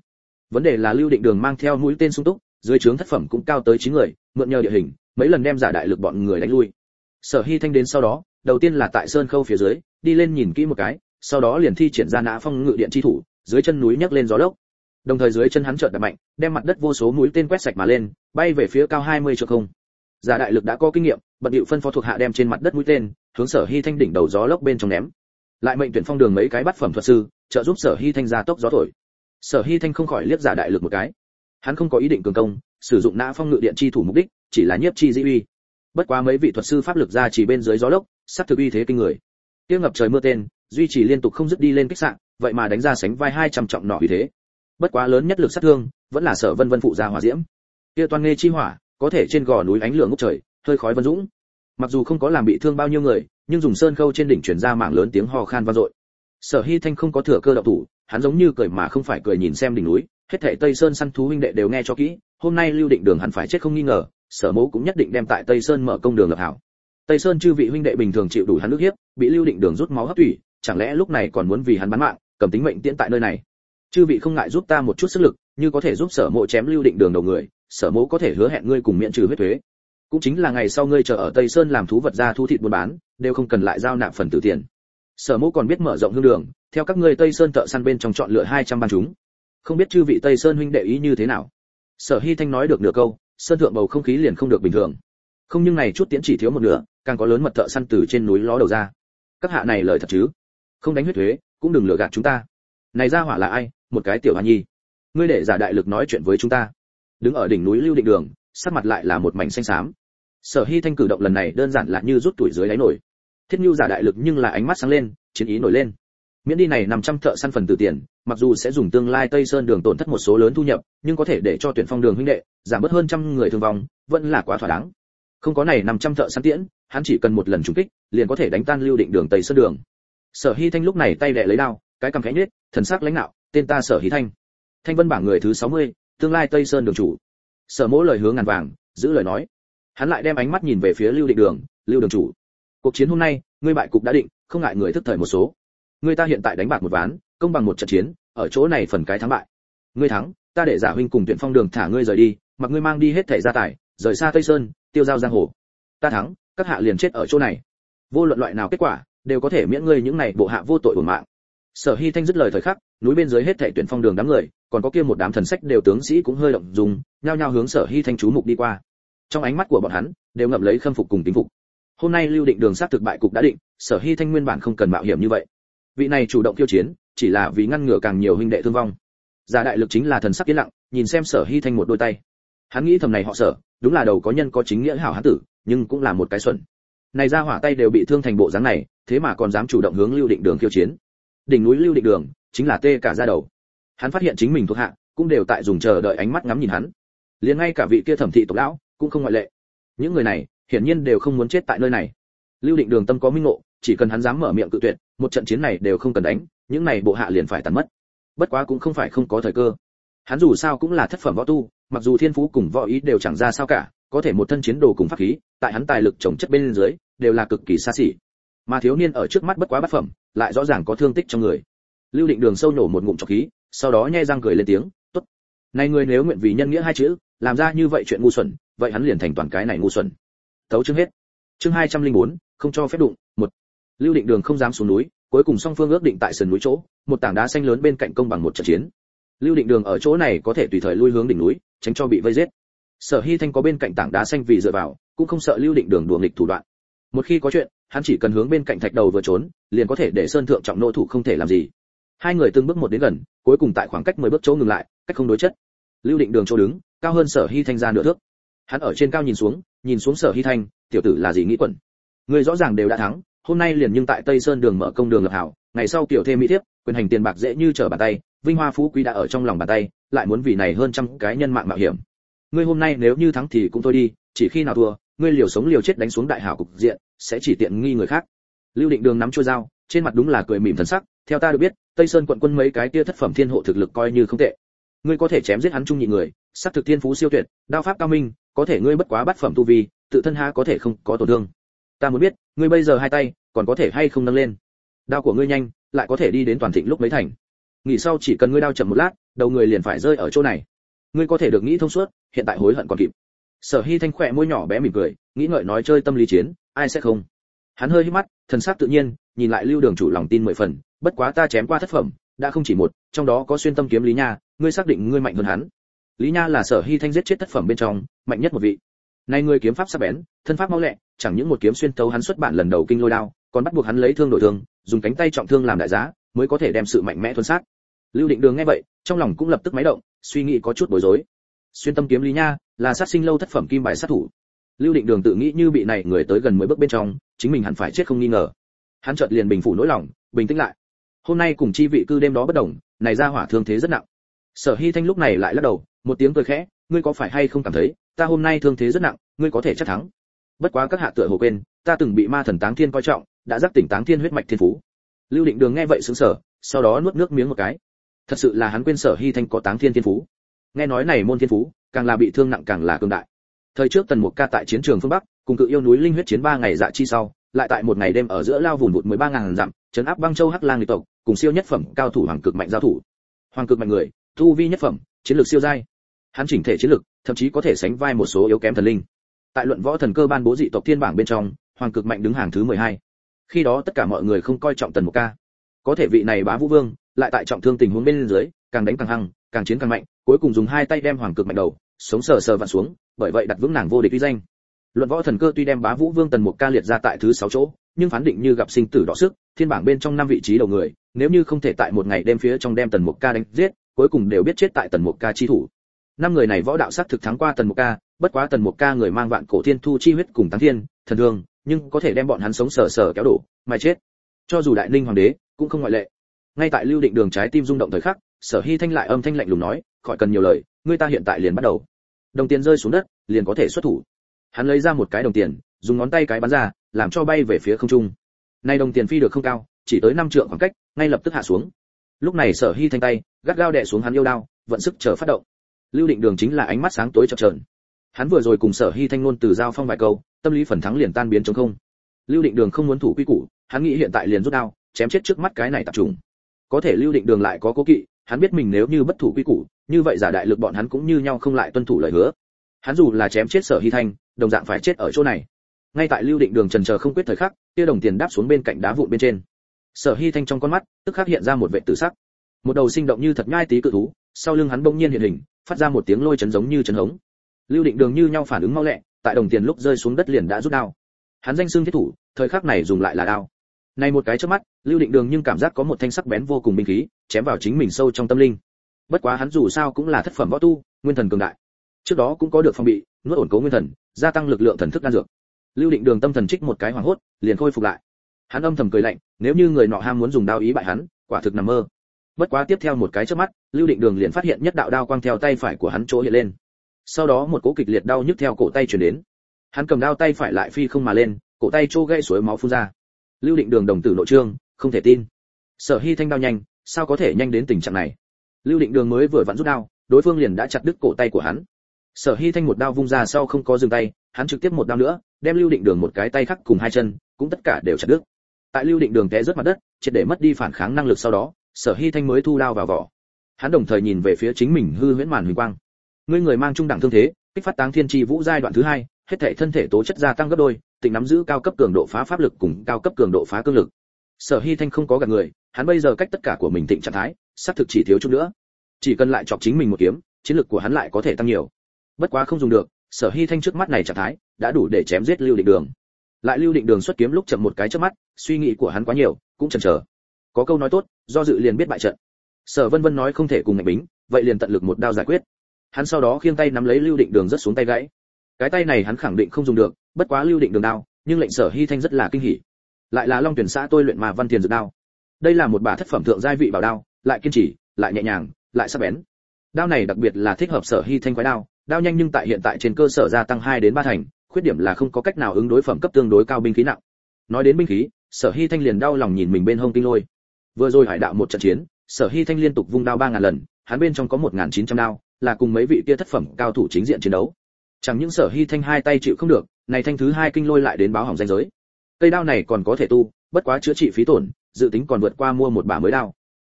Vấn đề là Lưu Định Đường mang theo mũi tên sung túc, dưới trướng thất phẩm cũng cao tới chín người, mượn nhờ địa hình, mấy lần đem giả đại lực bọn người đánh lui. Sở Hy Thanh đến sau đó, đầu tiên là tại sơn khâu phía dưới, đi lên nhìn kỹ một cái, sau đó liền thi triển ra Nã Phong Ngự Điện chi thủ, dưới chân núi nhấc lên gió lốc. Đồng thời dưới chân hắn chợt đập mạnh, đem mặt đất vô số mũi tên quét sạch mà lên, bay về phía cao hai mươi trượng không. Giả đại lực đã có kinh nghiệm, bận điệu phân phó thuộc hạ đem trên mặt đất mũi tên, hướng Sở Hy Thanh đỉnh đầu gió lốc bên trong ném. Lại mệnh tuyển phong đường mấy cái bắt phẩm thuật sư, trợ giúp Sở Hy Thanh ra tốc gió thổi. Sở Hy Thanh không khỏi liếc giả đại lực một cái. Hắn không có ý định cường công, sử dụng Nã Phong Ngự Điện chi thủ mục đích, chỉ là nhiếp chi dĩ uy. Bất quá mấy vị thuật sư pháp lực ra chỉ bên dưới gió lốc, sắp thực uy thế kinh người. Kia ngập trời mưa tên, duy trì liên tục không dứt đi lên kích sạn, vậy mà đánh ra sánh vai hai trăm trọng nỏ uy thế. Bất quá lớn nhất lực sát thương, vẫn là Sở Vân Vân phụ ra hỏa diễm. Kia toan nghe chi hỏa, có thể trên gò núi ánh lửa ngút trời, hơi khói vân dũng. Mặc dù không có làm bị thương bao nhiêu người, nhưng dùng sơn khâu trên đỉnh truyền ra mảng lớn tiếng ho khan vang dội. Sở Hy Thanh không có thừa cơ động thủ, hắn giống như cười mà không phải cười nhìn xem đỉnh núi, hết thảy Tây Sơn săn thú huynh đệ đều nghe cho kỹ, hôm nay Lưu Định Đường hẳn phải chết không nghi ngờ, Sở Mẫu cũng nhất định đem tại Tây Sơn mở công đường lập hảo. Tây Sơn chư vị huynh đệ bình thường chịu đủ hắn ức hiếp, bị Lưu Định Đường rút máu hấp thủy, chẳng lẽ lúc này còn muốn vì hắn bán mạng, cầm tính mệnh tiễn tại nơi này. Chư vị không ngại giúp ta một chút sức lực, như có thể giúp Sở Mộ chém Lưu Định Đường đầu người, Sở Mẫu có thể hứa hẹn ngươi cùng miễn trừ huyết thuế. Cũng chính là ngày sau ngươi chờ ở Tây Sơn làm thú vật ra thu thịt buôn bán, đều không cần lại giao nạp phần tử tiền. Sở Mẫu còn biết mở rộng hương đường, theo các ngươi Tây Sơn thợ săn bên trong chọn lựa hai trăm bang chúng. Không biết chư vị Tây Sơn huynh đệ ý như thế nào. Sở Hy Thanh nói được nửa câu, sơn thượng bầu không khí liền không được bình thường. Không nhưng này chút tiễn chỉ thiếu một nửa, càng có lớn mật thợ săn từ trên núi ló đầu ra. Các hạ này lời thật chứ? Không đánh huyết thuế, cũng đừng lừa gạt chúng ta. Này ra hỏa là ai? Một cái tiểu hoa nhi. Ngươi để giả đại lực nói chuyện với chúng ta. Đứng ở đỉnh núi Lưu Định Đường, sắc mặt lại là một mảnh xanh xám. Sở Hy Thanh cử động lần này đơn giản là như rút tuổi dưới đáy nổi. Thiết Nưu giả đại lực nhưng là ánh mắt sáng lên, chiến ý nổi lên. Miễn đi này năm trăm thợ săn phần từ tiền, mặc dù sẽ dùng tương lai Tây Sơn đường tổn thất một số lớn thu nhập, nhưng có thể để cho tuyển phong đường huynh đệ giảm bớt hơn trăm người thương vong, vẫn là quá thỏa đáng. Không có này năm trăm thợ săn tiễn, hắn chỉ cần một lần trúng kích, liền có thể đánh tan Lưu Định Đường Tây Sơn đường. Sở Hy Thanh lúc này tay đè lấy đao, cái cằm khẽ nhếch, thần sắc lãnh nạo, tên ta Sở Hy Thanh. Thanh Vân bảng người thứ sáu mươi, tương lai Tây Sơn đường chủ. Sở Mỗ lời hứa ngàn vàng, giữ lời nói. Hắn lại đem ánh mắt nhìn về phía Lưu Định Đường, Lưu đường chủ. Cuộc chiến hôm nay, ngươi bại cục đã định, không ngại người thức thời một số. Ngươi ta hiện tại đánh bạc một ván, công bằng một trận chiến, ở chỗ này phần cái thắng bại. Ngươi thắng, ta để giả huynh cùng tuyển phong đường thả ngươi rời đi, mặc ngươi mang đi hết thảy gia tài, rời xa Tây Sơn, tiêu giao giang hồ. Ta thắng, các hạ liền chết ở chỗ này. Vô luận loại nào kết quả, đều có thể miễn ngươi những này bộ hạ vô tội uổng mạng. Sở Hy Thanh dứt lời thời khắc, núi bên dưới hết thảy tuyển phong đường đám người, còn có kia một đám thần sách đều tướng sĩ cũng hơi động dung, nhao nhao hướng Sở Hy Thanh chú mục đi qua. Trong ánh mắt của bọn hắn, đều ngậm lấy khâm phục cùng kính phục. Hôm nay Lưu Định Đường sát thực bại cục đã định, Sở Hy Thanh nguyên bản không cần mạo hiểm như vậy. Vị này chủ động khiêu chiến, chỉ là vì ngăn ngừa càng nhiều huynh đệ thương vong. Giả đại lực chính là thần sắc yên lặng, nhìn xem Sở Hy Thanh một đôi tay. Hắn nghĩ thầm này họ Sở, đúng là đầu có nhân có chính nghĩa hảo hán tử, nhưng cũng là một cái xuẩn. Này ra hỏa tay đều bị thương thành bộ dáng này, thế mà còn dám chủ động hướng Lưu Định Đường khiêu chiến. Đỉnh núi Lưu Định Đường, chính là tê cả da đầu. Hắn phát hiện chính mình thuộc hạ, cũng đều tại dùng chờ đợi ánh mắt ngắm nhìn hắn. Liền ngay cả vị kia thẩm thị tộc lão, cũng không ngoại lệ. Những người này, hiển nhiên đều không muốn chết tại nơi này. Lưu Định Đường tâm có minh ngộ, chỉ cần hắn dám mở miệng cự tuyệt, một trận chiến này đều không cần đánh, những này bộ hạ liền phải tàn mất. Bất quá cũng không phải không có thời cơ. Hắn dù sao cũng là thất phẩm võ tu, mặc dù thiên phú cùng võ ý đều chẳng ra sao cả, có thể một thân chiến đồ cùng pháp khí, tại hắn tài lực chồng chất bên dưới, đều là cực kỳ xa xỉ. Mà thiếu niên ở trước mắt bất quá bát phẩm, lại rõ ràng có thương tích trong người. Lưu Định Đường sâu nổ một ngụm trọc khí, sau đó nhe răng cười lên tiếng, "Tốt. Này người nếu nguyện vì nhân nghĩa hai chữ, làm ra như vậy chuyện ngu xuẩn, vậy hắn liền thành toàn cái này ngu xuẩn." Tấu chương hết. Chương hai trăm lẻ bốn, không cho phép đụng, một. Lưu Định Đường không dám xuống núi, cuối cùng song phương ước định tại sườn núi chỗ, một tảng đá xanh lớn bên cạnh công bằng một trận chiến. Lưu Định Đường ở chỗ này có thể tùy thời lui hướng đỉnh núi, tránh cho bị vây giết. Sở Hy Thanh có bên cạnh tảng đá xanh vì dựa vào, cũng không sợ Lưu Định Đường đùa nghịch thủ đoạn. Một khi có chuyện, hắn chỉ cần hướng bên cạnh thạch đầu vừa trốn, liền có thể để sơn thượng trọng nô thủ không thể làm gì. Hai người từng bước một đến gần, cuối cùng tại khoảng cách mười bước chỗ ngừng lại, cách không đối chất. Lưu Định Đường chỗ đứng, cao hơn Sở Hy Thanh ra nửa thước. Hắn ở trên cao nhìn xuống, nhìn xuống Sở Hy Thanh, tiểu tử là gì nghĩ quẩn. Người rõ ràng đều đã thắng, hôm nay liền nhưng tại Tây Sơn đường mở công đường lập hảo, ngày sau tiểu thêm mỹ thiếp, quyền hành tiền bạc dễ như trở bàn tay, vinh hoa phú quý đã ở trong lòng bàn tay, lại muốn vì này hơn trăm cái nhân mạng mạo hiểm. Ngươi hôm nay nếu như thắng thì cũng thôi đi, chỉ khi nào thua, ngươi liều sống liều chết đánh xuống đại hảo cục diện, sẽ chỉ tiện nghi người khác. Lưu Định Đường nắm chuôi dao, trên mặt đúng là cười mỉm thần sắc, theo ta được biết, Tây Sơn quận quân mấy cái kia thất phẩm thiên hộ thực lực coi như không tệ. Ngươi có thể chém giết hắn trung nhị người, sắc thực thiên phú siêu tuyệt, đao pháp cao minh, có thể ngươi bất quá bát phẩm tu vi, tự thân ha có thể không có tổn thương. Ta muốn biết, ngươi bây giờ hai tay còn có thể hay không nâng lên. Đao của ngươi nhanh, lại có thể đi đến toàn thịnh lúc mấy thành. nghỉ sau chỉ cần ngươi đao chậm một lát, đầu người liền phải rơi ở chỗ này. Ngươi có thể được nghĩ thông suốt, hiện tại hối hận còn kịp. Sở Hi Thanh khỏe môi nhỏ bé mỉm cười, nghĩ ngợi nói chơi tâm lý chiến, ai sẽ không. Hắn hơi híp mắt, thần sắc tự nhiên, nhìn lại Lưu Đường chủ lòng tin mười phần, bất quá ta chém qua thất phẩm, đã không chỉ một, trong đó có xuyên tâm kiếm Lý Nha, ngươi xác định ngươi mạnh hơn hắn. Lý Nha là Sở Hi Thanh giết chết thất phẩm bên trong, mạnh nhất một vị. Nay ngươi kiếm pháp sắc bén, thân pháp mau lẹ, chẳng những một kiếm xuyên tấu hắn xuất bản lần đầu kinh lôi đao, còn bắt buộc hắn lấy thương đổi thương, dùng cánh tay trọng thương làm đại giá, mới có thể đem sự mạnh mẽ thuần sát. Lưu Định Đường nghe vậy, trong lòng cũng lập tức máy động, suy nghĩ có chút bối rối. Xuyên tâm kiếm Lý Nha, là sát sinh lâu thất phẩm kim bài sát thủ. Lưu Định Đường tự nghĩ như bị này người tới gần mười bước bên trong, chính mình hẳn phải chết không nghi ngờ. Hắn chợt liền bình phủ nỗi lòng, bình tĩnh lại. Hôm nay cùng chi vị cư đêm đó bất đồng, này ra hỏa thương thế rất nặng. Sở Hi Thanh lúc này lại lắc đầu, một tiếng cười khẽ, ngươi có phải hay không cảm thấy, ta hôm nay thương thế rất nặng, ngươi có thể chắc thắng. Bất quá các hạ tựa hồ quên, ta từng bị ma thần Táng Thiên coi trọng, đã giác tỉnh Táng Thiên huyết mạch thiên phú. Lưu Định Đường nghe vậy sững sờ, sau đó nuốt nước miếng một cái. Thật sự là hắn quên Sở Hi Thanh có Táng Thiên thiên phú. Nghe nói này môn thiên phú, càng là bị thương nặng càng là cường đại. Thời trước Tần Mục Ca tại chiến trường phương Bắc, cùng cự yêu núi linh huyết chiến ba ngày dạ chi sau, lại tại một ngày đêm ở giữa lao vùn vụt mười ba ngàn dặm, trấn áp băng châu hắc lang tộc, cùng siêu nhất phẩm cao thủ hoàng cực mạnh giao thủ. Hoàng cực mạnh người, tu vi nhất phẩm, chiến lược siêu giai. Hắn chỉnh thể chiến lược, thậm chí có thể sánh vai một số yếu kém thần linh. Tại luận võ thần cơ ban bố dị tộc thiên bảng bên trong, hoàng cực mạnh đứng hàng thứ mười hai. Khi đó tất cả mọi người không coi trọng Tần Mục Ca. Có thể vị này Bá Vũ Vương, lại tại trọng thương tình huống bên dưới, càng đánh càng hăng, càng chiến càng mạnh, cuối cùng dùng hai tay đem hoàng cực mạnh đầu sống sờ sờ vặn xuống, bởi vậy đặt vững nàng vô địch uy danh. Luận võ thần cơ tuy đem Bá Vũ Vương Tần Mục Ca liệt ra tại thứ sáu chỗ, nhưng phán định như gặp sinh tử đọ sức, thiên bảng bên trong năm vị trí đầu người, nếu như không thể tại một ngày đêm phía trong đem Tần Mục Ca đánh giết, cuối cùng đều biết chết tại Tần Mục Ca chi thủ. Năm người này võ đạo sắc thực thắng qua Tần Mục Ca, bất quá Tần Mục Ca người mang vạn cổ thiên thu chi huyết cùng Táng Thiên, thần thương, nhưng có thể đem bọn hắn sống sờ sờ kéo đổ, mà chết. Cho dù Đại Ninh hoàng đế, cũng không ngoại lệ. Ngay tại Lưu Định Đường trái tim rung động thời khắc, Sở Hi Thanh lại âm thanh lạnh lùng nói, khỏi cần nhiều lời, ngươi ta hiện tại liền bắt đầu. Đồng tiền rơi xuống đất, liền có thể xuất thủ. Hắn lấy ra một cái đồng tiền, dùng ngón tay cái bắn ra, làm cho bay về phía không trung. Nay đồng tiền phi được không cao, chỉ tới năm trượng khoảng cách, ngay lập tức hạ xuống. Lúc này Sở Hi Thanh tay gắt gao đè xuống hắn yêu đao, vận sức chờ phát động. Lưu Định Đường chính là ánh mắt sáng tối chập chờn. Hắn vừa rồi cùng Sở Hi Thanh ngôn từ giao phong vài câu, tâm lý phần thắng liền tan biến trống không. Lưu Định Đường không muốn thủ quy củ, hắn nghĩ hiện tại liền rút đao, chém chết trước mắt cái này tập trung. Có thể Lưu Định Đường lại có cố kỵ, hắn biết mình nếu như bất thủ quy củ, như vậy giả đại lực bọn hắn cũng như nhau không lại tuân thủ lời hứa. Hắn dù là chém chết Sở Hi Thanh, đồng dạng phải chết ở chỗ này. Ngay tại Lưu Định Đường chần chờ không quyết thời khắc, kia đồng tiền đáp xuống bên cạnh đá vụn bên trên. Sở Hi Thanh trong con mắt tức khắc hiện ra một vẻ tử sắc. Một đầu sinh động như thật nhai tí cự thú, sau lưng hắn bỗng nhiên hiện hình, phát ra một tiếng lôi chấn giống như chấn hống. Lưu Định Đường như nhau phản ứng mau lẹ, tại đồng tiền lúc rơi xuống đất liền đã rút đao. Hắn danh xưng thiết thủ, thời khắc này dùng lại là đao. Này một cái chớp mắt, Lưu Định Đường nhưng cảm giác có một thanh sắc bén vô cùng binh khí, chém vào chính mình sâu trong tâm linh. Bất quá hắn dù sao cũng là thất phẩm võ tu, nguyên thần cường đại. Trước đó cũng có được phòng bị, nuốt ổn cố nguyên thần, gia tăng lực lượng thần thức đan dược. Lưu Định Đường tâm thần trích một cái hoàng hốt, liền khôi phục lại. Hắn âm thầm cười lạnh, nếu như người nọ ham muốn dùng đao ý bại hắn, quả thực nằm mơ. Bất quá tiếp theo một cái chớp mắt, Lưu Định Đường liền phát hiện nhất đạo đao quang theo tay phải của hắn chỗ hiện lên. Sau đó một cỗ kịch liệt đau nhức theo cổ tay truyền đến. Hắn cầm đao tay phải lại phi không mà lên, cổ tay chỗ gãy suối máu phun ra. Lưu Định Đường đồng tử nội trương, không thể tin. Sở Hi Thanh đao nhanh, sao có thể nhanh đến tình trạng này? Lưu Định Đường mới vừa vặn rút đao, đối phương liền đã chặt đứt cổ tay của hắn. Sở Hi Thanh một đao vung ra sau không có dừng tay, hắn trực tiếp một đao nữa, đem Lưu Định Đường một cái tay khác cùng hai chân, cũng tất cả đều chặt đứt. Tại Lưu Định Đường té rớt mặt đất, triệt để mất đi phản kháng năng lực sau đó, Sở Hi Thanh mới thu đao vào vỏ. Hắn đồng thời nhìn về phía chính mình hư huyễn màn huỳnh quang. Ngươi người mang trung đẳng thương thế, kích phát Táng Thiên Chi Vũ giai đoạn thứ hai, hết thảy thân thể tố chất gia tăng gấp đôi, tỉnh nắm giữ cao cấp cường độ phá pháp lực cùng cao cấp cường độ phá cương lực. Sở Hi Thanh không có gạt người, hắn bây giờ cách tất cả của mình thịnh trạng thái, sắp thực chỉ thiếu chút nữa. Chỉ cần lại chọc chính mình một kiếm, chiến lực của hắn lại có thể tăng nhiều. Bất quá không dùng được, Sở Hi Thanh trước mắt này trạng thái, đã đủ để chém giết Lưu Định Đường. Lại Lưu Định Đường xuất kiếm lúc chậm một cái chớp mắt, suy nghĩ của hắn quá nhiều, cũng chần chờ. Có câu nói tốt, do dự liền biết bại trận. Sở Vân Vân nói không thể cùng ngạnh bính, vậy liền tận lực một đao giải quyết. Hắn sau đó khiêng tay nắm lấy Lưu Định Đường rất xuống tay gãy. Cái tay này hắn khẳng định không dùng được, bất quá Lưu Định Đường đao, nhưng lệnh Sở Hi Thanh rất là kinh hỉ. Lại là Long Tuyển xã tôi luyện mà văn tiền dược đao. Đây là một bả thất phẩm thượng giai vị bảo đao, lại kiên trì, lại nhẹ nhàng, lại sắc bén. Đao này đặc biệt là thích hợp Sở Hi Thanh quái đao, đao nhanh nhưng tại hiện tại trên cơ sở gia tăng hai đến ba thành, khuyết điểm là không có cách nào ứng đối phẩm cấp tương đối cao binh khí nặng. Nói đến binh khí, Sở Hi Thanh liền đau lòng nhìn mình bên hông kinh lôi. Vừa rồi hải đạo một trận chiến, Sở Hi Thanh liên tục vung đao ba ngàn lần, hắn bên trong có một nghìn chín trăm đao, là cùng mấy vị kia thất phẩm cao thủ chính diện chiến đấu. Chẳng những Sở Hi Thanh hai tay chịu không được, này thanh thứ hai kinh lôi lại đến báo hỏng danh giới. Cây đao này còn có thể tu, bất quá chữa trị phí tổn, dự tính còn vượt qua mua một bả mới đao.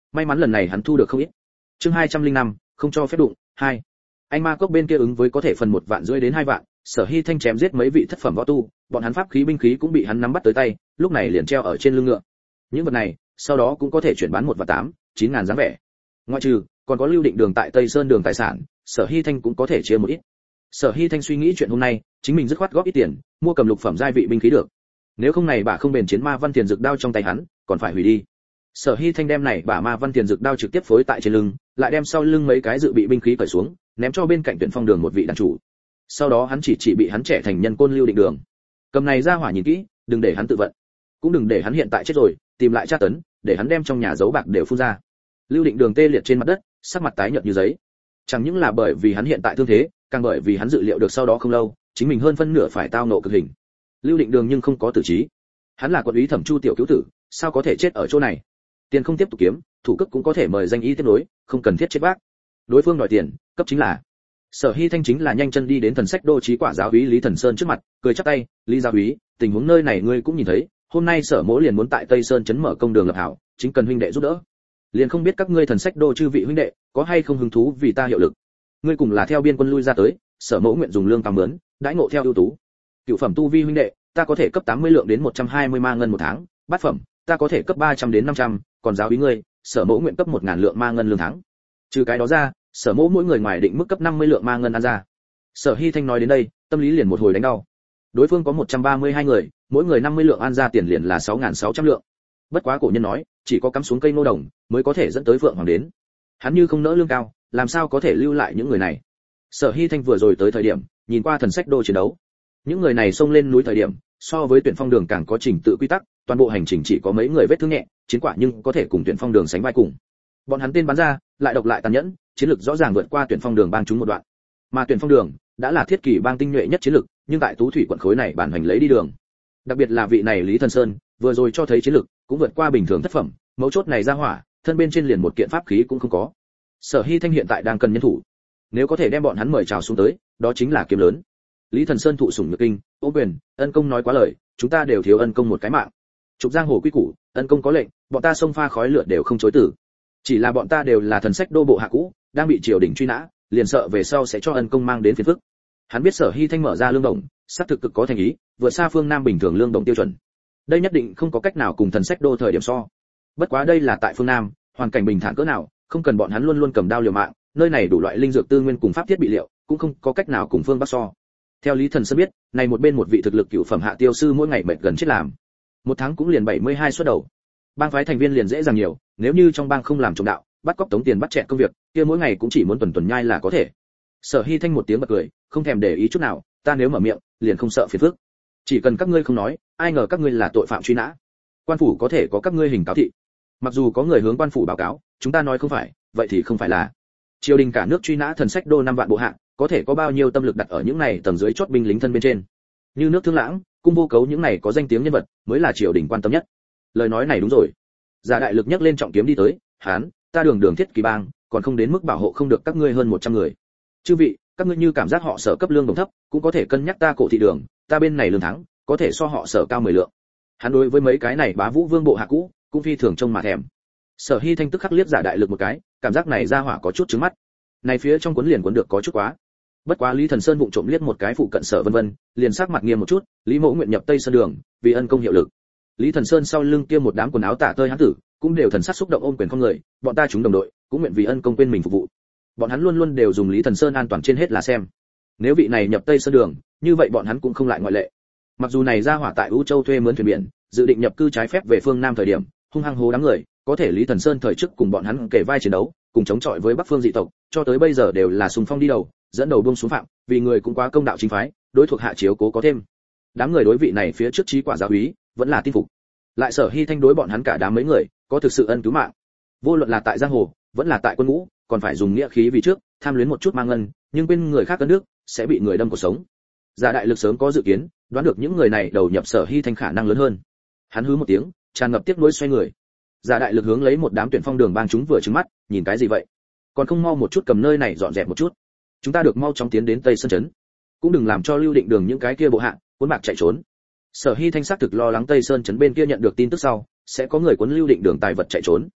may mắn lần này hắn thu được không ít. Chương hai trăm lẻ năm, không cho phép đụng, hai. Anh ma cốc bên kia ứng với có thể phần một vạn rưỡi đến hai vạn, Sở Hy Thanh chém giết mấy vị thất phẩm võ tu, bọn hắn pháp khí binh khí cũng bị hắn nắm bắt tới tay, lúc này liền treo ở trên lưng ngựa. Những vật này, sau đó cũng có thể chuyển bán một vạn tám, chín ngàn dáng vẻ. Ngoại trừ, còn có Lưu Định Đường tại Tây Sơn đường tài sản, Sở Hy Thanh cũng có thể chia một ít. Sở Hy Thanh suy nghĩ chuyện hôm nay, chính mình dứt khoát góp ít tiền, mua cầm lục phẩm giai vị binh khí được. Nếu không này bà không bền chiến ma văn tiền dược đao trong tay hắn, còn phải hủy đi. Sở Hy Thanh đem này bà ma văn tiền dược đao trực tiếp phối tại trên lưng, lại đem sau lưng mấy cái dự bị binh khí cởi xuống, ném cho bên cạnh Tuyển Phong Đường một vị đàn chủ. Sau đó hắn chỉ chỉ bị hắn trẻ thành nhân côn Lưu Định Đường. Cầm này ra hỏa nhìn kỹ, đừng để hắn tự vận, cũng đừng để hắn hiện tại chết rồi, tìm lại tra tấn, để hắn đem trong nhà giấu bạc đều phun ra. Lưu Định Đường tê liệt trên mặt đất, sắc mặt tái nhợt như giấy. Chẳng những là bởi vì hắn hiện tại thương thế, càng bởi vì hắn dự liệu được sau đó không lâu, chính mình hơn phân nửa phải tao nộ cực hình. Lưu Định Đường nhưng không có tử trí. Hắn là quận úy Thẩm Chu tiểu cứu tử, sao có thể chết ở chỗ này? Tiền không tiếp tục kiếm, thủ cấp cũng có thể mời danh y tiếp nối, không cần thiết chết bác. Đối phương đòi tiền, cấp chính là. Sở Hy Thanh chính là nhanh chân đi đến thần sách đô trí quả giáo úy Lý Thần Sơn trước mặt, cười chắp tay, "Lý giáo úy, tình huống nơi này ngươi cũng nhìn thấy, hôm nay Sở Mỗ liền muốn tại Tây Sơn trấn mở công đường lập hảo, chính cần huynh đệ giúp đỡ. Liền không biết các ngươi thần sách đô chư vị huynh đệ, có hay không hứng thú vì ta hiệu lực. Ngươi cùng là theo biên quân lui ra tới, Sở Mỗ nguyện dùng lương tạm mướn, đãi ngộ theo ưu tú. Cựu phẩm tu vi huynh đệ, ta có thể cấp tám mươi lượng đến một trăm hai mươi ma ngân một tháng, bát phẩm, ta có thể cấp ba trăm đến năm trăm, còn giáo úy ngươi, Sở Mỗ nguyện cấp một ngàn lượng ma ngân lương tháng. Trừ cái đó ra, Sở Mỗ mỗi người ngoài định mức cấp năm mươi lượng ma ngân ăn ra." Sở Hy Thanh nói đến đây, tâm lý liền một hồi đánh đau. Đối phương có một trăm ba mươi hai người, mỗi người năm mươi lượng ăn ra tiền liền là sáu nghìn sáu trăm lượng. Bất quá cổ nhân nói, chỉ có cắm xuống cây nô đồng mới có thể dẫn tới vượng hoàng đến. Hắn như không nỡ lương cao, làm sao có thể lưu lại những người này? Sở Hy Thanh vừa rồi tới thời điểm, nhìn qua thần sách đô chiến đấu. Những người này xông lên núi thời điểm, so với Tuyển Phong Đường càng có trình tự quy tắc, toàn bộ hành trình chỉ có mấy người vết thương nhẹ, chiến quả nhưng có thể cùng Tuyển Phong Đường sánh vai cùng. Bọn hắn tên bắn ra, lại độc lại tàn nhẫn, chiến lực rõ ràng vượt qua Tuyển Phong Đường bang chúng một đoạn. Mà Tuyển Phong Đường đã là thiết kỷ bang tinh nhuệ nhất chiến lực, nhưng tại Tú Thủy quận khối này bản hành lấy đi đường. Đặc biệt là vị này Lý Thần Sơn, vừa rồi cho thấy chiến lực cũng vượt qua bình thường thất phẩm, mấu chốt này ra hỏa, thân bên trên liền một kiện pháp khí cũng không có. Sở Hy Thanh hiện tại đang cần nhân thủ, nếu có thể đem bọn hắn mời chào xuống tới, đó chính là kiếm lớn. Lý Thần Sơn thụ sủng nhược kinh, ôm quyền, ân công nói quá lời, chúng ta đều thiếu ân công một cái mạng. Trục giang hồ quy củ, ân công có lệnh, bọn ta xông pha khói lửa đều không chối từ. Chỉ là bọn ta đều là thần sách đô bộ hạ cũ, đang bị triều đình truy nã, liền sợ về sau sẽ cho ân công mang đến phiền phức. Hắn biết Sở Hy Thanh mở ra lương đồng, xác thực cực có thành ý, vượt xa phương Nam bình thường lương đồng tiêu chuẩn. Đây nhất định không có cách nào cùng thần sách đô thời điểm so. Bất quá đây là tại phương Nam, hoàn cảnh bình thản cỡ nào, không cần bọn hắn luôn luôn cầm đao liều mạng, nơi này đủ loại linh dược tư nguyên cùng pháp thiết bị liệu, cũng không có cách nào cùng phương Bắc so. Theo Lý Thần Sơn biết, này một bên một vị thực lực cửu phẩm hạ tiêu sư mỗi ngày mệt gần chết làm. Một tháng cũng liền bảy mươi hai suất đầu. Bang phái thành viên liền dễ dàng nhiều, nếu như trong bang không làm trộm đạo, bắt cóc tống tiền bắt chẹt công việc, kia mỗi ngày cũng chỉ muốn tuần tuần nhai là có thể. Sở Hy Thanh một tiếng bật cười, không thèm để ý chút nào, ta nếu mở miệng, liền không sợ phiền phức. Chỉ cần các ngươi không nói, ai ngờ các ngươi là tội phạm truy nã. Quan phủ có thể có các ngươi hình cáo thị. Mặc dù có người hướng quan phủ báo cáo, chúng ta nói không phải, vậy thì không phải là. Triều đình cả nước truy nã thần sách đô năm vạn bộ hạ, có thể có bao nhiêu tâm lực đặt ở những này tầng dưới chót binh lính thân bên trên. Như nước Thương Lãng, Cung Vô Cấu những này có danh tiếng nhân vật, mới là triều đình quan tâm nhất. Lời nói này đúng rồi. Giả Đại Lực nhấc lên trọng kiếm đi tới, hán, ta đường đường thiết kỳ bang, còn không đến mức bảo hộ không được các ngươi hơn một trăm người. Chư vị, các ngươi như cảm giác họ Sở cấp lương đồng thấp, cũng có thể cân nhắc ta Cổ thị đường, ta bên này lương thắng, có thể so họ Sở cao mười lượng. Hắn đối với mấy cái này bá vũ vương bộ hạ cũ, cũng phi thường trông mà thèm. Sở Hy Thanh tức khắc liếc Giả Đại Lực một cái, cảm giác này ra hỏa có chút trứng mắt. Này phía trong cuốn liền cuốn được có chút quá. Bất quá Lý Thần Sơn vụng trộm liếc một cái phụ cận Sở Vân Vân, liền sắc mặt nghiêm một chút, Lý Mẫu nguyện nhập Tây Sơn đường, vì ân công hiệu lực. Lý Thần Sơn sau lưng kia một đám quần áo tả tơi hán tử, cũng đều thần sắc xúc động ôm quyền không người, bọn ta chúng đồng đội, cũng nguyện vì ân công quên mình phục vụ. Bọn hắn luôn luôn đều dùng Lý Thần Sơn an toàn trên hết là xem. Nếu vị này nhập Tây Sơn đường, như vậy bọn hắn cũng không lại ngoại lệ. Mặc dù này ra hỏa tại U Châu thuê mướn thuyền biển, dự định nhập cư trái phép về phương Nam thời điểm, hung hăng hố đám người, có thể Lý Thần Sơn thời trước cùng bọn hắn kể vai chiến đấu, cùng chống chọi với Bắc phương dị tộc, cho tới bây giờ đều là xung phong đi đầu, dẫn đầu buông xuống phạm, vì người cũng quá công đạo chính phái, đối thuộc hạ chiếu cố có thêm. Đám người đối vị này phía trước trí quả giáo úy, vẫn là tin phục. Lại Sở Hy Thanh đối bọn hắn cả đám mấy người, có thực sự ân cứu mạng. Vô luận là tại giang hồ, vẫn là tại quân ngũ, còn phải dùng nghĩa khí vì trước, tham luyến một chút mang ngân, nhưng bên người khác cân nước, sẽ bị người đâm cuộc sống. Giả Đại Lực sớm có dự kiến, đoán được những người này đầu nhập Sở Hy Thanh khả năng lớn hơn. Hắn hứ một tiếng, tràn ngập tiếc nuối xoay người. Giả Đại Lực hướng lấy một đám Tuyển Phong đường bang chúng vừa trừng mắt, nhìn cái gì vậy? Còn không mau một chút cầm nơi này dọn dẹp một chút. Chúng ta được mau chóng tiến đến Tây Sơn trấn. Cũng đừng làm cho Lưu Định Đường những cái kia bộ hạ, cuốn bạc chạy trốn. Sở Hy Thanh xác thực lo lắng Tây Sơn trấn bên kia nhận được tin tức sau, sẽ có người cuốn Lưu Định Đường tài vật chạy trốn.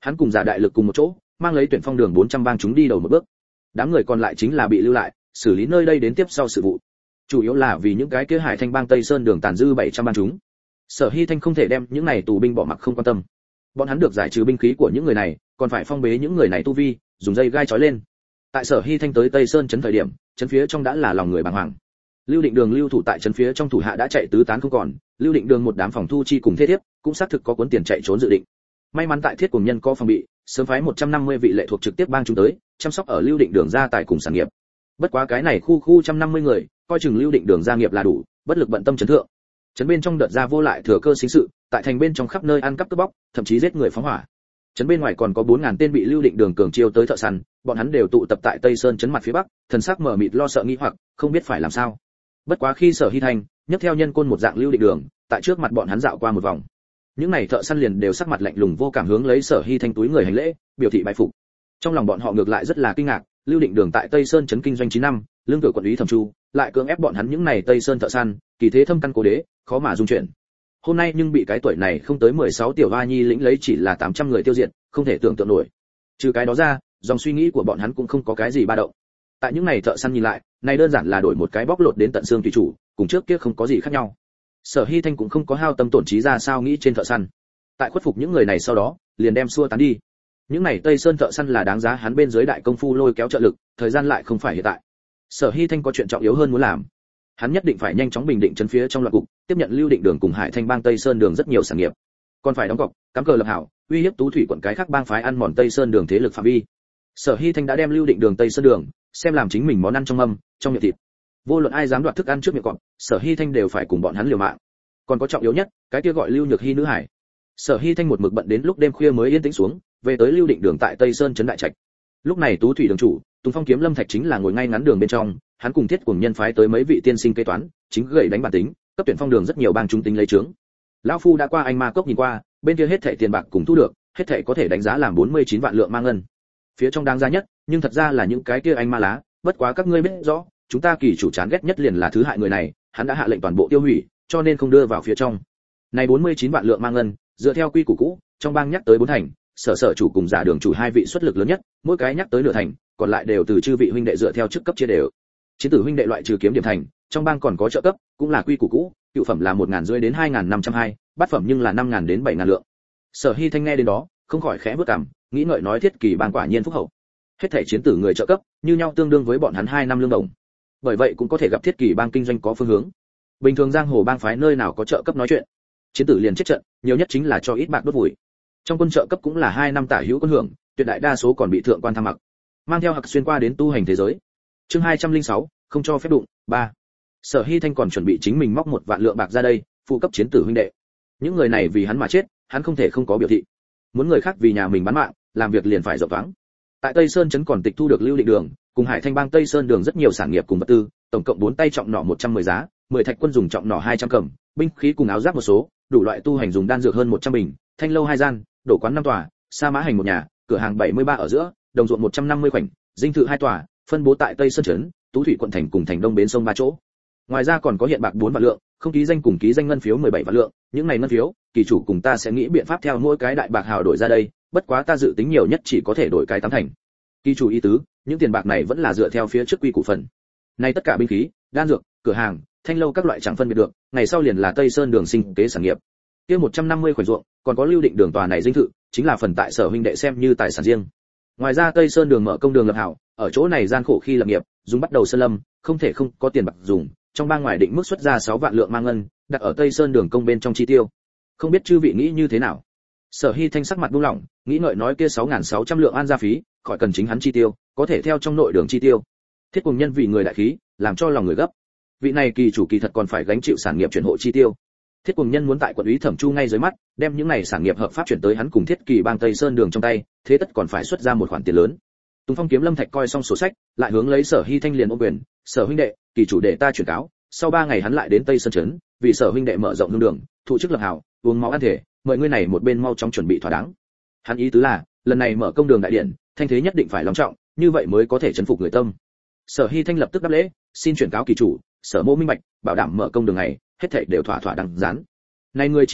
Hắn cùng Giả Đại Lực cùng một chỗ, mang lấy tuyển phong đường bốn trăm bang chúng đi đầu một bước. Đám người còn lại chính là bị lưu lại, xử lý nơi đây đến tiếp sau sự vụ. Chủ yếu là vì những cái kia Hải Thanh bang Tây Sơn đường tàn dư bảy trăm bang chúng. Sở Hy Thanh không thể đem những này tù binh bỏ mặc không quan tâm. Bọn hắn được giải trừ binh khí của những người này, còn phải phong bế những người này tu vi, dùng dây gai trói lên. Tại Sở Hy Thanh tới Tây Sơn trấn thời điểm, trấn phía trong đã là lòng người bàng hoàng. Lưu Định Đường lưu thủ tại trấn phía trong thủ hạ đã chạy tứ tán không còn, Lưu Định Đường một đám phòng thu chi cùng thế thiếp, cũng xác thực có cuốn tiền chạy trốn dự định. May mắn tại Thiết Cuồng Nhân có phòng bị, sớm phái một trăm năm mươi vị lệ thuộc trực tiếp bang chúng tới, chăm sóc ở Lưu Định Đường gia tài cùng sản nghiệp. Bất quá cái này khu khu một trăm năm mươi người, coi chừng Lưu Định Đường gia nghiệp là đủ, bất lực bận tâm trấn thượng. Trấn bên trong đợt ra vô lại thừa cơ sinh sự, tại thành bên trong khắp nơi ăn cắp cướp bóc, thậm chí giết người phóng hỏa. Trấn bên ngoài còn có bốn nghìn tên bị Lưu Định Đường cường chiêu tới thợ săn, bọn hắn đều tụ tập tại Tây Sơn trấn mặt phía bắc, thần sắc mở mịt lo sợ nghi hoặc, không biết phải làm sao. Bất quá khi Sở Hy Thanh nhấc theo nhân côn một dạng Lưu Định Đường, tại trước mặt bọn hắn dạo qua một vòng. Những này thợ săn liền đều sắc mặt lạnh lùng vô cảm hướng lấy Sở Hy Thanh túi người hành lễ, biểu thị bái phục. Trong lòng bọn họ ngược lại rất là kinh ngạc, Lưu Định Đường tại Tây Sơn trấn kinh doanh chín năm, lương cử quận úy Thẩm Chu, lại cưỡng ép bọn hắn những này Tây Sơn thợ săn, kỳ thế thâm căn cố đế, khó mà dung chuyển. Hôm nay nhưng bị cái tuổi này không tới mười sáu tiểu hoa nhi lĩnh lấy chỉ là tám trăm người tiêu diệt, không thể tưởng tượng nổi. Trừ cái đó ra, dòng suy nghĩ của bọn hắn cũng không có cái gì ba động. Tại những này thợ săn nhìn lại, này đơn giản là đổi một cái bóc lột đến tận xương tùy chủ, cùng trước kia không có gì khác nhau. Sở Hy Thanh cũng không có hao tâm tổn trí ra sao nghĩ trên thợ săn. Tại khuất phục những người này sau đó, liền đem xua tán đi. Những này Tây Sơn thợ săn là đáng giá hắn bên dưới đại công phu lôi kéo trợ lực, thời gian lại không phải hiện tại. Sở Hy Thanh có chuyện trọng yếu hơn muốn làm. Hắn nhất định phải nhanh chóng bình định trấn phía trong loạn cục, tiếp nhận Lưu Định Đường cùng Hải Thanh bang Tây Sơn đường rất nhiều sản nghiệp. Còn phải đóng cọc, cắm cờ lập hảo, uy hiếp Tú Thủy quận cái khác bang phái ăn mòn Tây Sơn đường thế lực phạm vi. Sở Hy Thanh đã đem Lưu Định Đường Tây Sơn đường xem làm chính mình món ăn trong mâm, trong miệng thịt. Vô luận ai dám đoạt thức ăn trước miệng cọp, Sở Hy Thanh đều phải cùng bọn hắn liều mạng. Còn có trọng yếu nhất, cái kia gọi Lưu Nhược Hi nữ hải. Sở Hy Thanh một mực bận đến lúc đêm khuya mới yên tĩnh xuống, về tới Lưu Định Đường tại Tây Sơn trấn đại trạch. Lúc này Tú Thủy đường chủ, Tùng Phong Kiếm Lâm Thạch chính là ngồi ngay ngắn đường bên trong, hắn cùng Thiết Cuồng Nhân phái tới mấy vị tiên sinh kế toán, chính gậy đánh bản tính, cấp tuyển phong đường rất nhiều bang chúng tính lấy trướng. Lão phu đã qua anh ma cốc nhìn qua, bên kia hết thảy tiền bạc cùng thu được, hết thảy có thể đánh giá làm bốn mươi chín vạn lượng ma ngân. Phía trong đáng giá nhất, nhưng thật ra là những cái kia anh ma lá, bất quá các ngươi biết rõ, chúng ta kỳ chủ chán ghét nhất liền là thứ hại người này, hắn đã hạ lệnh toàn bộ tiêu hủy, cho nên không đưa vào phía trong. Này bốn mươi chín vạn lượng ma ngân, dựa theo quy củ cũ, trong bang nhắc tới bốn thành, sở sở chủ cùng Giả đường chủ hai vị xuất lực lớn nhất, mỗi cái nhắc tới nửa thành, còn lại đều từ chư vị huynh đệ dựa theo chức cấp chia đều. Chiến tử huynh đệ loại trừ kiếm điểm thành, trong bang còn có trợ cấp, cũng là quy củ cũ, cựu phẩm là một nghìn rưỡi đến hai nghìn năm trăm hai, bát phẩm nhưng là năm nghìn đến bảy nghìn lượng. Sở Hy Thanh nghe đến đó, không khỏi khẽ bước cằm, nghĩ ngợi nói Thiết Kỳ bang quả nhiên phúc hậu. Hết thảy chiến tử người trợ cấp, như nhau tương đương với bọn hắn hai năm lương đồng. Bởi vậy cũng có thể gặp Thiết Kỳ bang kinh doanh có phương hướng. Bình thường giang hồ bang phái nơi nào có trợ cấp nói chuyện. Chiến tử liền chết trận, nhiều nhất chính là cho ít bạc đốt vùi. Trong quân trợ cấp cũng là hai năm tả hữu quân hưởng, tuyệt đại đa số còn bị thượng quan tham mặc. Mang theo hặc xuyên qua đến tu hành thế giới. Chương hai trăm lẻ sáu, không cho phép đụng, ba. Sở Hy Thanh còn chuẩn bị chính mình móc một vạn lượng bạc ra đây, phụ cấp chiến tử huynh đệ. Những người này vì hắn mà chết, hắn không thể không có biểu thị. Muốn người khác vì nhà mình bán mạng, làm việc liền phải rộng thoáng. Tại Tây Sơn trấn còn tịch thu được Lưu Định Đường, cùng Hải Thanh bang Tây Sơn đường rất nhiều sản nghiệp cùng vật tư, tổng cộng bốn tay trọng nỏ một trăm mười giá, mười thạch quân dùng trọng nỏ hai trăm cầm, binh khí cùng áo giáp một số, đủ loại tu hành dùng đan dược hơn một trăm bình, thanh lâu hai gian, đổ quán năm tòa, sa mã hành một nhà, cửa hàng bảy mươi ba ở giữa, đồng ruộng một trăm năm mươi khoảnh, dinh thự hai tòa, phân bố tại Tây Sơn trấn, Tú Thủy quận thành cùng thành đông bến sông ba chỗ. Ngoài ra còn có hiện bạc bốn vạn lượng, không ký danh cùng ký danh ngân phiếu mười bảy vạn lượng, những này ngân phiếu, kỳ chủ cùng ta sẽ nghĩ biện pháp theo mỗi cái đại bạc hào đổi ra đây, bất quá ta dự tính nhiều nhất chỉ có thể đổi cái tám thành. Kỳ chủ ý tứ, những tiền bạc này vẫn là dựa theo phía trước quy củ phần. Này tất cả binh khí, đan dược, cửa hàng, thanh lâu các loại chẳng phân biệt được, ngày sau liền là Tây Sơn đường sinh kế sản nghiệp. Kia một trăm năm mươi khoảnh ruộng, còn có Lưu Định Đường tòa này dinh thự, chính là phần tại Sở huynh đệ xem như tài sản riêng. Ngoài ra Tây Sơn đường mở công đường lập hảo, ở chỗ này gian khổ khi lập nghiệp, dùng bắt đầu sơn lâm, không thể không có tiền bạc dùng, trong bang ngoài định mức xuất ra sáu vạn lượng mang ngân, đặt ở Tây Sơn đường công bên trong chi tiêu. Không biết chư vị nghĩ như thế nào? Sở Hy Thanh sắc mặt buông lỏng, nghĩ ngợi nói kia sáu nghìn sáu trăm lượng an gia phí, khỏi cần chính hắn chi tiêu, có thể theo trong nội đường chi tiêu. Thiết Cuồng Nhân vì người đại khí, làm cho lòng người gấp. Vị này kỳ chủ kỳ thật còn phải gánh chịu sản nghiệp chuyển hộ chi tiêu. Thiết Cuồng Nhân muốn tại quận úy Thẩm Chu ngay dưới mắt, đem những này sản nghiệp hợp pháp chuyển tới hắn cùng Thiết Kỳ bang Tây Sơn đường trong tay, thế tất còn phải xuất ra một khoản tiền lớn. Tùng Phong Kiếm Lâm Thạch coi xong sổ sách, lại hướng lấy Sở Hy Thanh liền ôm quyền, "Sở huynh đệ, kỳ chủ để ta chuyển cáo, sau ba ngày hắn lại đến Tây Sơn trấn, vì Sở huynh đệ mở rộng hương đường, thụ chức lập hảo, uống máu ăn thể, mời ngươi này một bên mau chóng chuẩn bị thỏa đáng." Hắn ý tứ là, lần này mở công đường đại điện, thanh thế nhất định phải long trọng, như vậy mới có thể trấn phục người tâm. Sở Hy Thanh lập tức đáp lễ, "Xin chuyển cáo kỳ chủ, Sở mô minh bạch, bảo đảm mở công đường này, hết thảy đều thỏa thỏa đăng dán." Này người chi ý,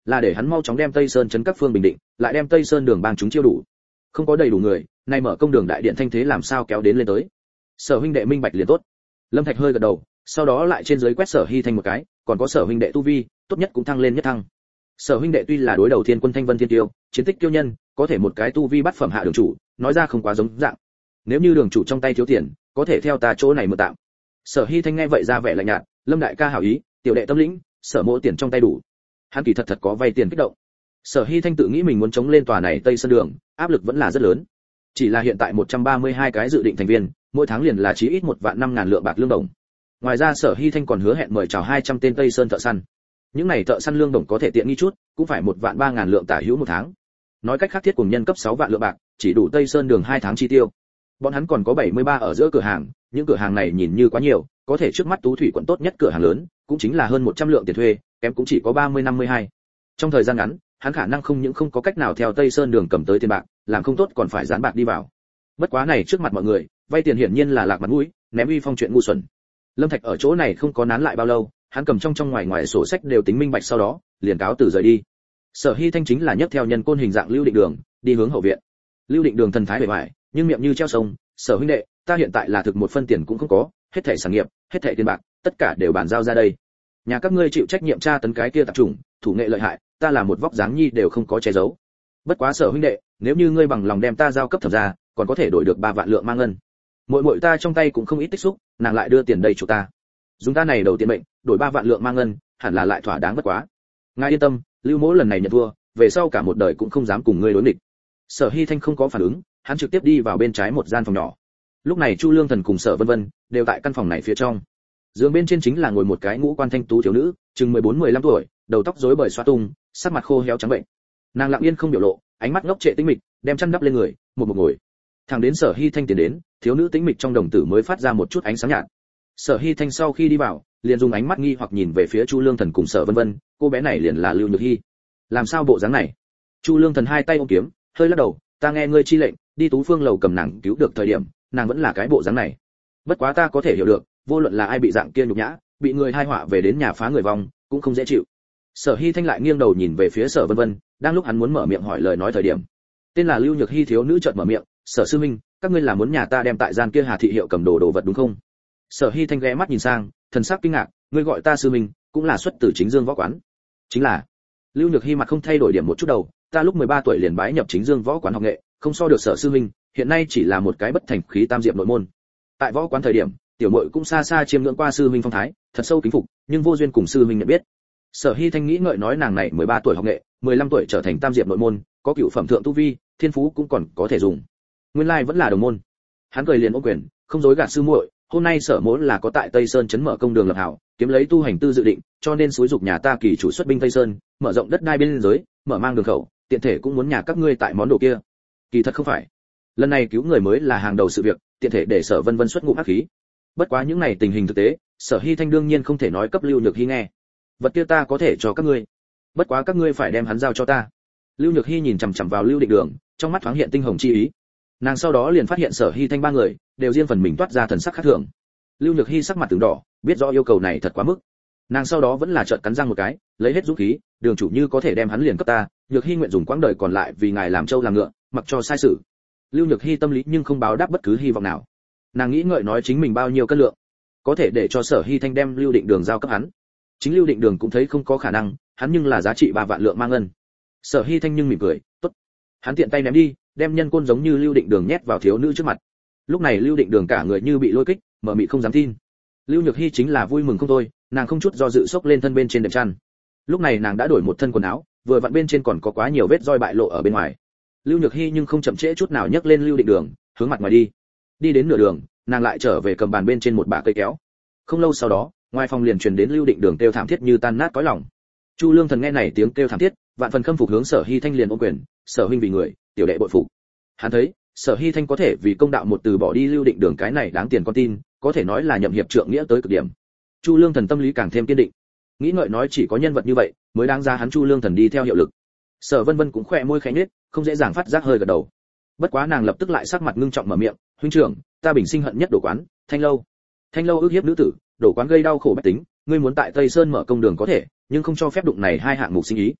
là để hắn mau chóng đem Tây Sơn trấn các phương bình định, lại đem Tây Sơn đường bang chúng chiêu đủ. Không có đầy đủ người, nay mở công đường đại điện thanh thế làm sao kéo đến lên tới. Sở huynh đệ minh bạch liền tốt. Lâm Thạch hơi gật đầu, sau đó lại trên dưới quét Sở Hy Thanh một cái, còn có Sở huynh đệ tu vi, tốt nhất cũng thăng lên nhất thăng. Sở huynh đệ tuy là đối đầu Thiên Quân Thanh Vân Thiên Tiêu, chiến tích kiêu nhân, có thể một cái tu vi bắt phẩm hạ đường chủ, nói ra không quá giống dạng. Nếu như đường chủ trong tay thiếu tiền, có thể theo ta chỗ này mượn tạm. Sở Hy Thanh nghe vậy ra vẻ lạnh nhạt, Lâm đại ca hảo ý, tiểu đệ tâm lĩnh, Sở mỗ tiền trong tay đủ. Hắn kỳ thật thật có vay tiền kích động. Sở Hy Thanh tự nghĩ mình muốn chống lên tòa này Tây Sơn đường, áp lực vẫn là rất lớn. Chỉ là hiện tại một trăm ba mươi hai cái dự định thành viên, mỗi tháng liền là chí ít một vạn năm ngàn lượng bạc lương đồng. Ngoài ra Sở Hy Thanh còn hứa hẹn mời chào hai trăm tên Tây Sơn thợ săn. Những này thợ săn lương đồng có thể tiện nghi chút, cũng phải một vạn ba ngàn lượng tả hữu một tháng. Nói cách khác thiết cùng nhân cấp sáu vạn lượng bạc, chỉ đủ Tây Sơn đường hai tháng chi tiêu. Bọn hắn còn có bảy mươi ba ở giữa cửa hàng, những cửa hàng này nhìn như quá nhiều, có thể trước mắt Tú Thủy quận tốt nhất cửa hàng lớn, cũng chính là hơn một trăm lượng tiền thuê, kém cũng chỉ có ba mươi năm mươi hai. Trong thời gian ngắn, hắn khả năng không những không có cách nào theo Tây Sơn đường cầm tới tiền bạc, làm không tốt còn phải dán bạc đi vào. Bất quá này trước mặt mọi người, vay tiền hiển nhiên là lạc mặt mũi, ném uy phong chuyện ngu xuẩn. Lâm Thạch ở chỗ này không có nán lại bao lâu, hắn cầm trong trong ngoài ngoài sổ sách đều tính minh bạch, sau đó liền cáo từ rời đi. Sở Hy Thanh chính là nhấc theo nhân côn hình dạng Lưu Định Đường, đi hướng hậu viện. Lưu Định Đường thần thái bề ngoài, nhưng miệng như treo sông, "Sở huynh đệ, ta hiện tại là thực một phân tiền cũng không có, hết thảy sản nghiệp, hết thảy tiền bạc, tất cả đều bàn giao ra đây. Nhà các ngươi chịu trách nhiệm tra tấn cái kia tạp chủng, thủ nghệ lợi hại, ta là một vóc dáng nhi đều không có che giấu. Bất quá Sở huynh đệ, nếu như ngươi bằng lòng đem ta giao cấp thẩm gia, còn có thể đổi được ba vạn lượng mang ngân. Muội muội ta trong tay cũng không ít tích xúc, nàng lại đưa tiền đầy chủ ta. Dùng ta này đầu tiền mệnh, đổi ba vạn lượng mang ngân, hẳn là lại thỏa đáng bất quá. Ngài yên tâm, Lưu Mỗ lần này nhận thua, về sau cả một đời cũng không dám cùng ngươi đối nghịch." Sở Hy Thanh không có phản ứng, hắn trực tiếp đi vào bên trái một gian phòng nhỏ. Lúc này Chu Lương Thần cùng Sở Vân Vân đều tại căn phòng này phía trong. Giường bên trên chính là ngồi một cái ngũ quan thanh tú thiếu nữ, chừng mười bốn mười lăm tuổi, đầu tóc rối bời xõa tung, sắc mặt khô héo trắng bệnh. Nàng lặng yên không biểu lộ, ánh mắt ngốc trệ tĩnh mịch, đem chăn đắp lên người, một một ngồi. Thẳng đến Sở Hy Thanh tiến đến, thiếu nữ tĩnh mịch trong đồng tử mới phát ra một chút ánh sáng nhạt. Sở Hy Thanh sau khi đi vào, liền dùng ánh mắt nghi hoặc nhìn về phía Chu Lương Thần cùng Sở Vân Vân, cô bé này liền là Lưu Nhược Hi. Làm sao bộ dáng này? Chu Lương Thần hai tay ôm kiếm, hơi lắc đầu, ta nghe ngươi chi lệnh, đi Tú Phương lầu cầm nàng cứu được thời điểm, nàng vẫn là cái bộ dáng này. Bất quá ta có thể hiểu được, vô luận là ai bị dạng kia nhục nhã, bị người hai họa về đến nhà phá người vong, cũng không dễ chịu. Sở Hy Thanh lại nghiêng đầu nhìn về phía Sở Vân Vân, đang lúc hắn muốn mở miệng hỏi lời nói thời điểm, tên là Lưu Nhược Hi thiếu nữ chợt mở miệng, "Sở sư minh, các ngươi là muốn nhà ta đem tại gian kia Hà thị hiệu cầm đồ đồ vật đúng không?" Sở Hy Thanh ghé mắt nhìn sang, thần sắc kinh ngạc, "Ngươi gọi ta sư minh, cũng là xuất từ Chính Dương võ quán?" "Chính là." Lưu Nhược Hi mặt không thay đổi điểm một chút đầu, "Ta lúc mười ba tuổi liền bái nhập Chính Dương võ quán học nghệ, không so được Sở sư minh, hiện nay chỉ là một cái bất thành khí tam diệp nội môn. Tại võ quán thời điểm, tiểu muội cũng xa xa chiêm ngưỡng qua sư minh phong thái, thật sâu kính phục, nhưng vô duyên cùng sư minh nhận biết." Sở Hy Thanh nghĩ ngợi nói nàng này mười ba tuổi học nghệ, mười lăm tuổi trở thành tam diệp nội môn, có cửu phẩm thượng tu vi, thiên phú cũng còn có thể dùng. Nguyên lai vẫn là đồng môn. Hắn cười liền ôm quyền, không dối gạt sư muội, hôm nay Sở mỗ là có tại Tây Sơn trấn mở công đường lập hảo, kiếm lấy tu hành tư dự định, cho nên xúi dục nhà ta kỳ chủ xuất binh Tây Sơn, mở rộng đất đai biên giới, mở mang đường khẩu, tiện thể cũng muốn nhà các ngươi tại món đồ kia. Kỳ thật không phải. Lần này cứu người mới là hàng đầu sự việc, tiện thể để Sở Vân Vân xuất ngụm ác khí. Bất quá những này tình hình thực tế, Sở Hy Thanh đương nhiên không thể nói cấp Lưu Nhược Hi nghe. Vật kia ta có thể cho các ngươi, bất quá các ngươi phải đem hắn giao cho ta. Lưu Nhược Hi nhìn chằm chằm vào Lưu Định Đường, trong mắt thoáng hiện tinh hồng chi ý. Nàng sau đó liền phát hiện Sở Hy Thanh ba người đều riêng phần mình toát ra thần sắc khác thường. Lưu Nhược Hi sắc mặt từng đỏ, biết rõ yêu cầu này thật quá mức. Nàng sau đó vẫn là trợn cắn răng một cái, lấy hết dũng khí, đường chủ như có thể đem hắn liền cấp ta, Nhược Hi nguyện dùng quãng đời còn lại vì ngài làm trâu làm ngựa, mặc cho sai sự. Lưu Nhược Hi tâm lý nhưng không báo đáp bất cứ hy vọng nào. Nàng nghĩ ngợi nói chính mình bao nhiêu cân lượng, có thể để cho Sở Hy Thanh đem Lưu Định Đường giao cấp hắn. Chính Lưu Định Đường cũng thấy không có khả năng, hắn nhưng là giá trị ba vạn lượng mang ngân. Sở Hy Thanh nhưng mỉm cười, tốt. Hắn tiện tay ném đi, đem nhân côn giống như Lưu Định Đường nhét vào thiếu nữ trước mặt. Lúc này Lưu Định Đường cả người như bị lôi kích, mở miệng không dám tin. Lưu Nhược Hi chính là vui mừng không thôi, nàng không chút do dự xốc lên thân bên trên đệm chăn. Lúc này nàng đã đổi một thân quần áo, vừa vặn bên trên còn có quá nhiều vết roi bại lộ ở bên ngoài. Lưu Nhược Hi nhưng không chậm trễ chút nào nhấc lên Lưu Định Đường, hướng mặt ngoài đi. Đi đến nửa đường, nàng lại trở về cầm bàn bên trên một bả cây kéo. Không lâu sau đó, ngoài phòng liền truyền đến Lưu Định Đường kêu thảm thiết như tan nát cõi lòng. Chu Lương Thần nghe này tiếng kêu thảm thiết, vạn phần khâm phục hướng Sở Hy Thanh liền ôm quyền, "Sở huynh vì người, tiểu đệ bội phục." Hắn thấy, Sở Hy Thanh có thể vì công đạo một từ bỏ đi Lưu Định Đường cái này đáng tiền con tin, có thể nói là nhậm hiệp trượng nghĩa tới cực điểm. Chu Lương Thần tâm lý càng thêm kiên định, nghĩ ngợi nói chỉ có nhân vật như vậy mới đáng ra hắn Chu Lương Thần đi theo hiệu lực. Sở Vân Vân cũng khẽ môi khẽ nhếch, không dễ dàng phát giác hơi gật đầu. Bất quá nàng lập tức lại sắc mặt ngưng trọng mở miệng, "Huynh trưởng, ta bình sinh hận nhất Đổ quán, Thanh lâu. Thanh lâu ức hiếp nữ tử, Đổ quán gây đau khổ bách tính, ngươi muốn tại Tây Sơn mở công đường có thể, nhưng không cho phép đụng này hai hạng mục sinh ý."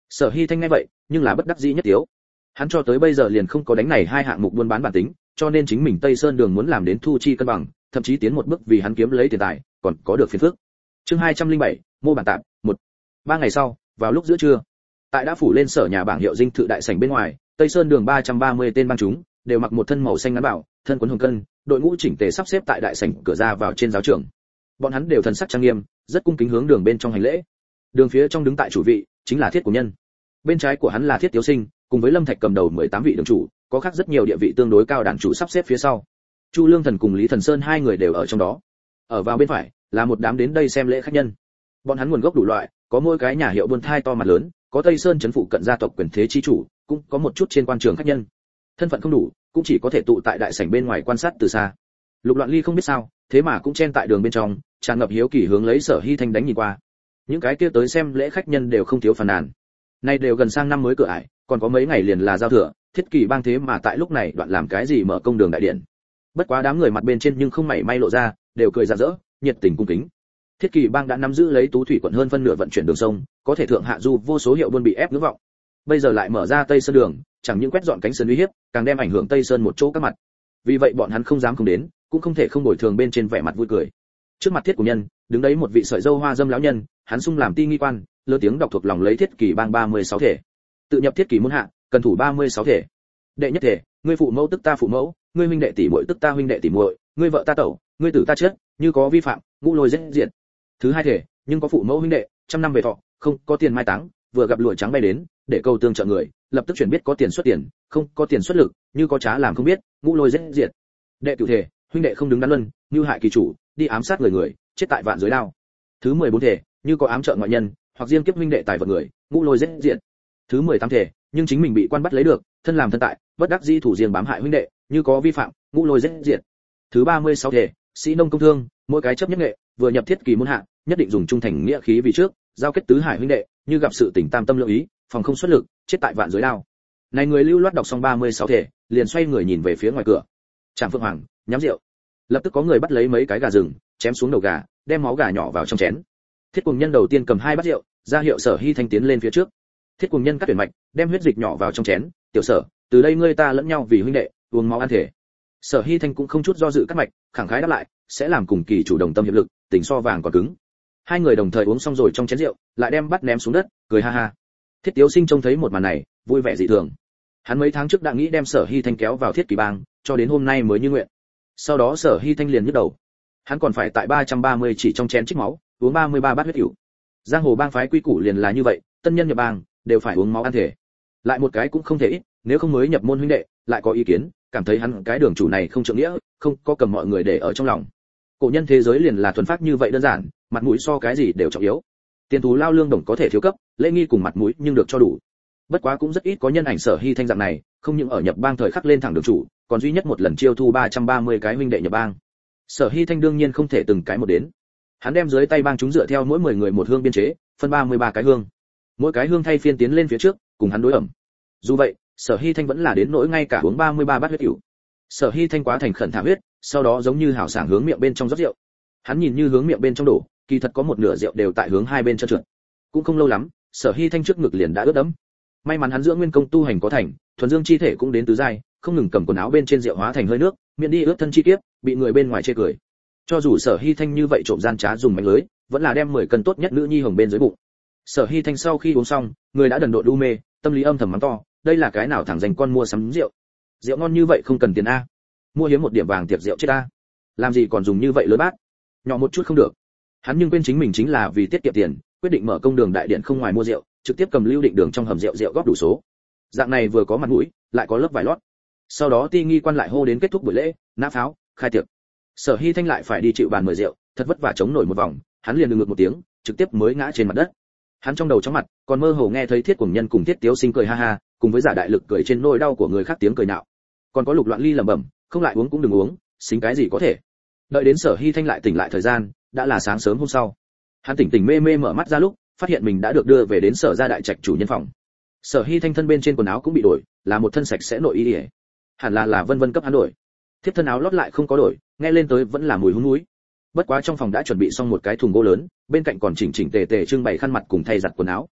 Sở Hi Thanh nghe vậy, nhưng là bất đắc dĩ nhất tiếu. Hắn cho tới bây giờ liền không có đánh này hai hạng mục buôn bán bản tính, cho nên chính mình Tây Sơn Đường muốn làm đến thu chi cân bằng, thậm chí tiến một bước vì hắn kiếm lấy tiền tài, còn có được phiền phức. Chương hai trăm lẻ bảy, mô bản tạm, một. Ba ngày sau, vào lúc giữa trưa, tại đã phủ lên sở nhà bảng hiệu dinh thự đại sảnh bên ngoài, Tây Sơn Đường ba trăm ba mươi tên bang chúng, đều mặc một thân màu xanh ngắn bảo, thân quấn hồng cân, đội ngũ chỉnh tề sắp xếp tại đại sảnh cửa ra vào trên giáo trường. Bọn hắn đều thần sắc trang nghiêm, rất cung kính hướng đường bên trong hành lễ. Đường phía trong đứng tại chủ vị, chính là Thiết Cổ Nhân. Bên trái của hắn là Thiết Tiếu Sinh, cùng với Lâm Thạch cầm đầu mười tám vị đường chủ, có khác rất nhiều địa vị tương đối cao đàn chủ sắp xếp phía sau. Chu Lương Thần cùng Lý Thần Sơn hai người đều ở trong đó. Ở vào bên phải là một đám đến đây xem lễ khách nhân. Bọn hắn nguồn gốc đủ loại, có mỗi cái nhà hiệu buôn thai to mặt lớn, có Tây Sơn trấn phụ cận gia tộc quyền thế chi chủ, cũng có một chút trên quan trường khách nhân. Thân phận không đủ, cũng chỉ có thể tụ tại đại sảnh bên ngoài quan sát từ xa. Lục Loạn Ly không biết sao, thế mà cũng chen tại đường bên trong, tràn ngập hiếu kỳ hướng lấy Sở Hi Thanh đánh nhìn qua. Những cái kia tới xem lễ khách nhân đều không thiếu phàn nàn. Nay đều gần sang năm mới cửa ải, còn có mấy ngày liền là giao thừa, Thiết Kỳ bang thế mà tại lúc này đoạn làm cái gì mở công đường đại điện. Bất quá đám người mặt bên trên nhưng không mảy may lộ ra, đều cười rạng rỡ, nhiệt tình cung kính. Thiết Kỳ bang đã nắm giữ lấy Tú Thủy quận hơn phân nửa vận chuyển đường sông, có thể thượng hạ du vô số hiệu buôn bị ép ngưỡng vọng. Bây giờ lại mở ra Tây Sơn đường, chẳng những quét dọn cánh sơn uy hiếp, càng đem ảnh hưởng Tây Sơn một chỗ các mặt. Vì vậy bọn hắn không dám không đến, cũng không thể không bồi thường bên trên vẻ mặt vui cười. Trước mặt Thiết của nhân, đứng đấy một vị sợi dâu hoa dâm lão nhân, hắn sung làm ti nghi quan, lơ tiếng đọc thuộc lòng lấy Thiết Kỳ bang ba mươi sáu thể. Tự nhập Thiết Kỳ môn hạ, cần thủ ba mươi sáu thể. Đệ nhất thể, ngươi phụ mẫu tức ta phụ mẫu, ngươi huynh đệ tỷ muội tức ta huynh đệ tỷ muội, ngươi vợ ta tẩu, ngươi tử ta chết, như có vi phạm, ngũ lôi giết diệt. Thứ hai thể, nhưng có phụ mẫu huynh đệ, trăm năm về thọ, không có tiền mai táng, vừa gặp lụa trắng bay đến, để câu tương trợ người, lập tức chuyển biết có tiền xuất tiền, không có tiền xuất lực, như có trá làm không biết, ngũ lôi giết diệt. Đệ cửu thể, huynh đệ không đứng đắn luân, như hại kỳ chủ, đi ám sát người người, chết tại vạn giới đao. Thứ mười bốn thể, như có ám trợ ngoại nhân, hoặc riêng kiếp huynh đệ tài vật người, ngũ lôi giết diệt. Thứ mười tám thể, nhưng chính mình bị quan bắt lấy được, thân làm thân tại, bất đắc dĩ thủ riêng bám hại huynh đệ, như có vi phạm, ngũ lôi giết diệt. Thứ ba mươi sáu thể, sĩ nông công thương, mỗi cái chấp nhất nghệ, vừa nhập Thiết Kỳ môn hạ, nhất định dùng trung thành nghĩa khí vì trước, giao kết tứ hải huynh đệ, như gặp sự tình tam tâm lượng ý, phòng không xuất lực, chết tại vạn giới đao. Này người lưu loát đọc xong ba mươi sáu thể, liền xoay người nhìn về phía ngoài cửa. Trạm Phượng Hoàng, nhắm rượu. Lập tức có người bắt lấy mấy cái gà rừng, chém xuống đầu gà, đem máu gà nhỏ vào trong chén. Thiết Cuồng Nhân đầu tiên cầm hai bát rượu, ra hiệu Sở Hi Thanh tiến lên phía trước. Thiết Cuồng Nhân cắt tuyển mạch, đem huyết dịch nhỏ vào trong chén, "Tiểu Sở, từ đây ngươi ta lẫn nhau vì huynh đệ, uống máu ăn thể." Sở Hi Thanh cũng không chút do dự cắt mạch, khẳng khái đáp lại, sẽ làm cùng kỳ chủ đồng tâm hiệp lực, tình so vàng còn cứng. Hai người đồng thời uống xong rồi trong chén rượu, lại đem bát ném xuống đất, cười ha ha. Thiết Tiếu Sinh trông thấy một màn này, vui vẻ dị thường. Hắn mấy tháng trước đã nghĩ đem Sở Hi Thanh kéo vào Thiết Kỳ bang, cho đến hôm nay mới như nguyện. Sau đó Sở Hi Thanh liền nhức đầu. Hắn còn phải tại ba trăm ba mươi chỉ trong chén trích máu, uống ba mươi ba bát huyết rượu. Giang hồ bang phái quy củ liền là như vậy, tân nhân nhập bang đều phải uống máu ăn thể. Lại một cái cũng không thể ít, nếu không mới nhập môn huynh đệ, lại có ý kiến, cảm thấy hắn cái đường chủ này không trượng nghĩa, không có cầm mọi người để ở trong lòng. Cổ nhân thế giới liền là thuần phát như vậy đơn giản, mặt mũi so cái gì đều trọng yếu. Tiền thù lao lương đồng có thể thiếu cấp, lễ nghi cùng mặt mũi nhưng được cho đủ. Bất quá cũng rất ít có nhân ảnh Sở Hi Thanh dạng này, không những ở nhập bang thời khắc lên thẳng đường chủ, còn duy nhất một lần chiêu thu ba trăm ba mươi cái huynh đệ nhập bang. Sở Hi Thanh đương nhiên không thể từng cái một đến. Hắn đem dưới tay bang chúng dựa theo mỗi mười người một hương biên chế, phân ba mươi ba cái hương. Mỗi cái hương thay phiên tiến lên phía trước, cùng hắn đối ẩm. Dù vậy, Sở Hi Thanh vẫn là đến nỗi ngay cả uống ba mươi ba bát huyết rượu. Sở Hi Thanh quá thành khẩn thả huyết, sau đó giống như hảo sảng hướng miệng bên trong rót rượu. Hắn nhìn như hướng miệng bên trong đổ, kỳ thật có một nửa rượu đều tại hướng hai bên chân trượt. Cũng không lâu lắm, Sở Hi Thanh trước ngực liền đã ướt đẫm. May mắn hắn dưỡng nguyên công tu hành có thành, thuần dương chi thể cũng đến tứ giai, không ngừng cầm quần áo bên trên rượu hóa thành hơi nước, miễn đi ướt thân chi kiếp, bị người bên ngoài chê cười. Cho dù Sở Hi Thanh như vậy trộm gian trá dùng mánh lưới, vẫn là đem mười cân tốt nhất nữ nhi hồng bên dưới bụng. Sở Hi Thanh sau khi uống xong, người đã đần độn đu mê, tâm lý âm thầm mắng to, đây là cái nào thằng dành con mua sắm rượu. Rượu ngon như vậy không cần tiền a. Mua hiếm một điểm vàng tiệc rượu chết a. Làm gì còn dùng như vậy lớn bát. Nhỏ một chút không được. Hắn nhưng quên chính mình chính là vì tiết kiệm tiền, quyết định mở công đường đại điện không ngoài mua rượu, trực tiếp cầm lưu định đường trong hầm rượu rượu góp đủ số. Dạng này vừa có mặt mũi, lại có lớp vải lót. Sau đó ti nghi quan lại hô đến kết thúc buổi lễ, nã pháo, khai tiệc. Sở Hi Thanh lại phải đi chịu bàn mời rượu, thật vất vả chống nổi một vòng, hắn liền ngược một tiếng, trực tiếp mới ngã trên mặt đất. Hắn trong đầu chóng mặt, còn mơ hồ nghe thấy Thiết Cuồng Nhân cùng Thiết Tiếu Sinh cười ha ha, cùng với giả đại lực cười trên nỗi đau của người khác tiếng cười nhạo. Còn có Lục Loạn Ly lẩm bẩm, không lại uống cũng đừng uống, xính cái gì có thể. Đợi đến Sở Hi Thanh lại tỉnh lại thời gian, đã là sáng sớm hôm sau. Hắn tỉnh tỉnh mê mê mở mắt ra lúc, phát hiện mình đã được đưa về đến Sở gia đại trạch chủ nhân phòng. Sở Hi Thanh thân bên trên quần áo cũng bị đổi, là một thân sạch sẽ nội y. Hẳn là là Vân Vân cấp hắn đổi. Thiếp thân áo lót lại không có đổi, nghe lên tới vẫn là mùi húng núi. Bất quá trong phòng đã chuẩn bị xong một cái thùng gỗ lớn, bên cạnh còn chỉnh chỉnh tề tề trưng bày khăn mặt cùng thay giặt quần áo.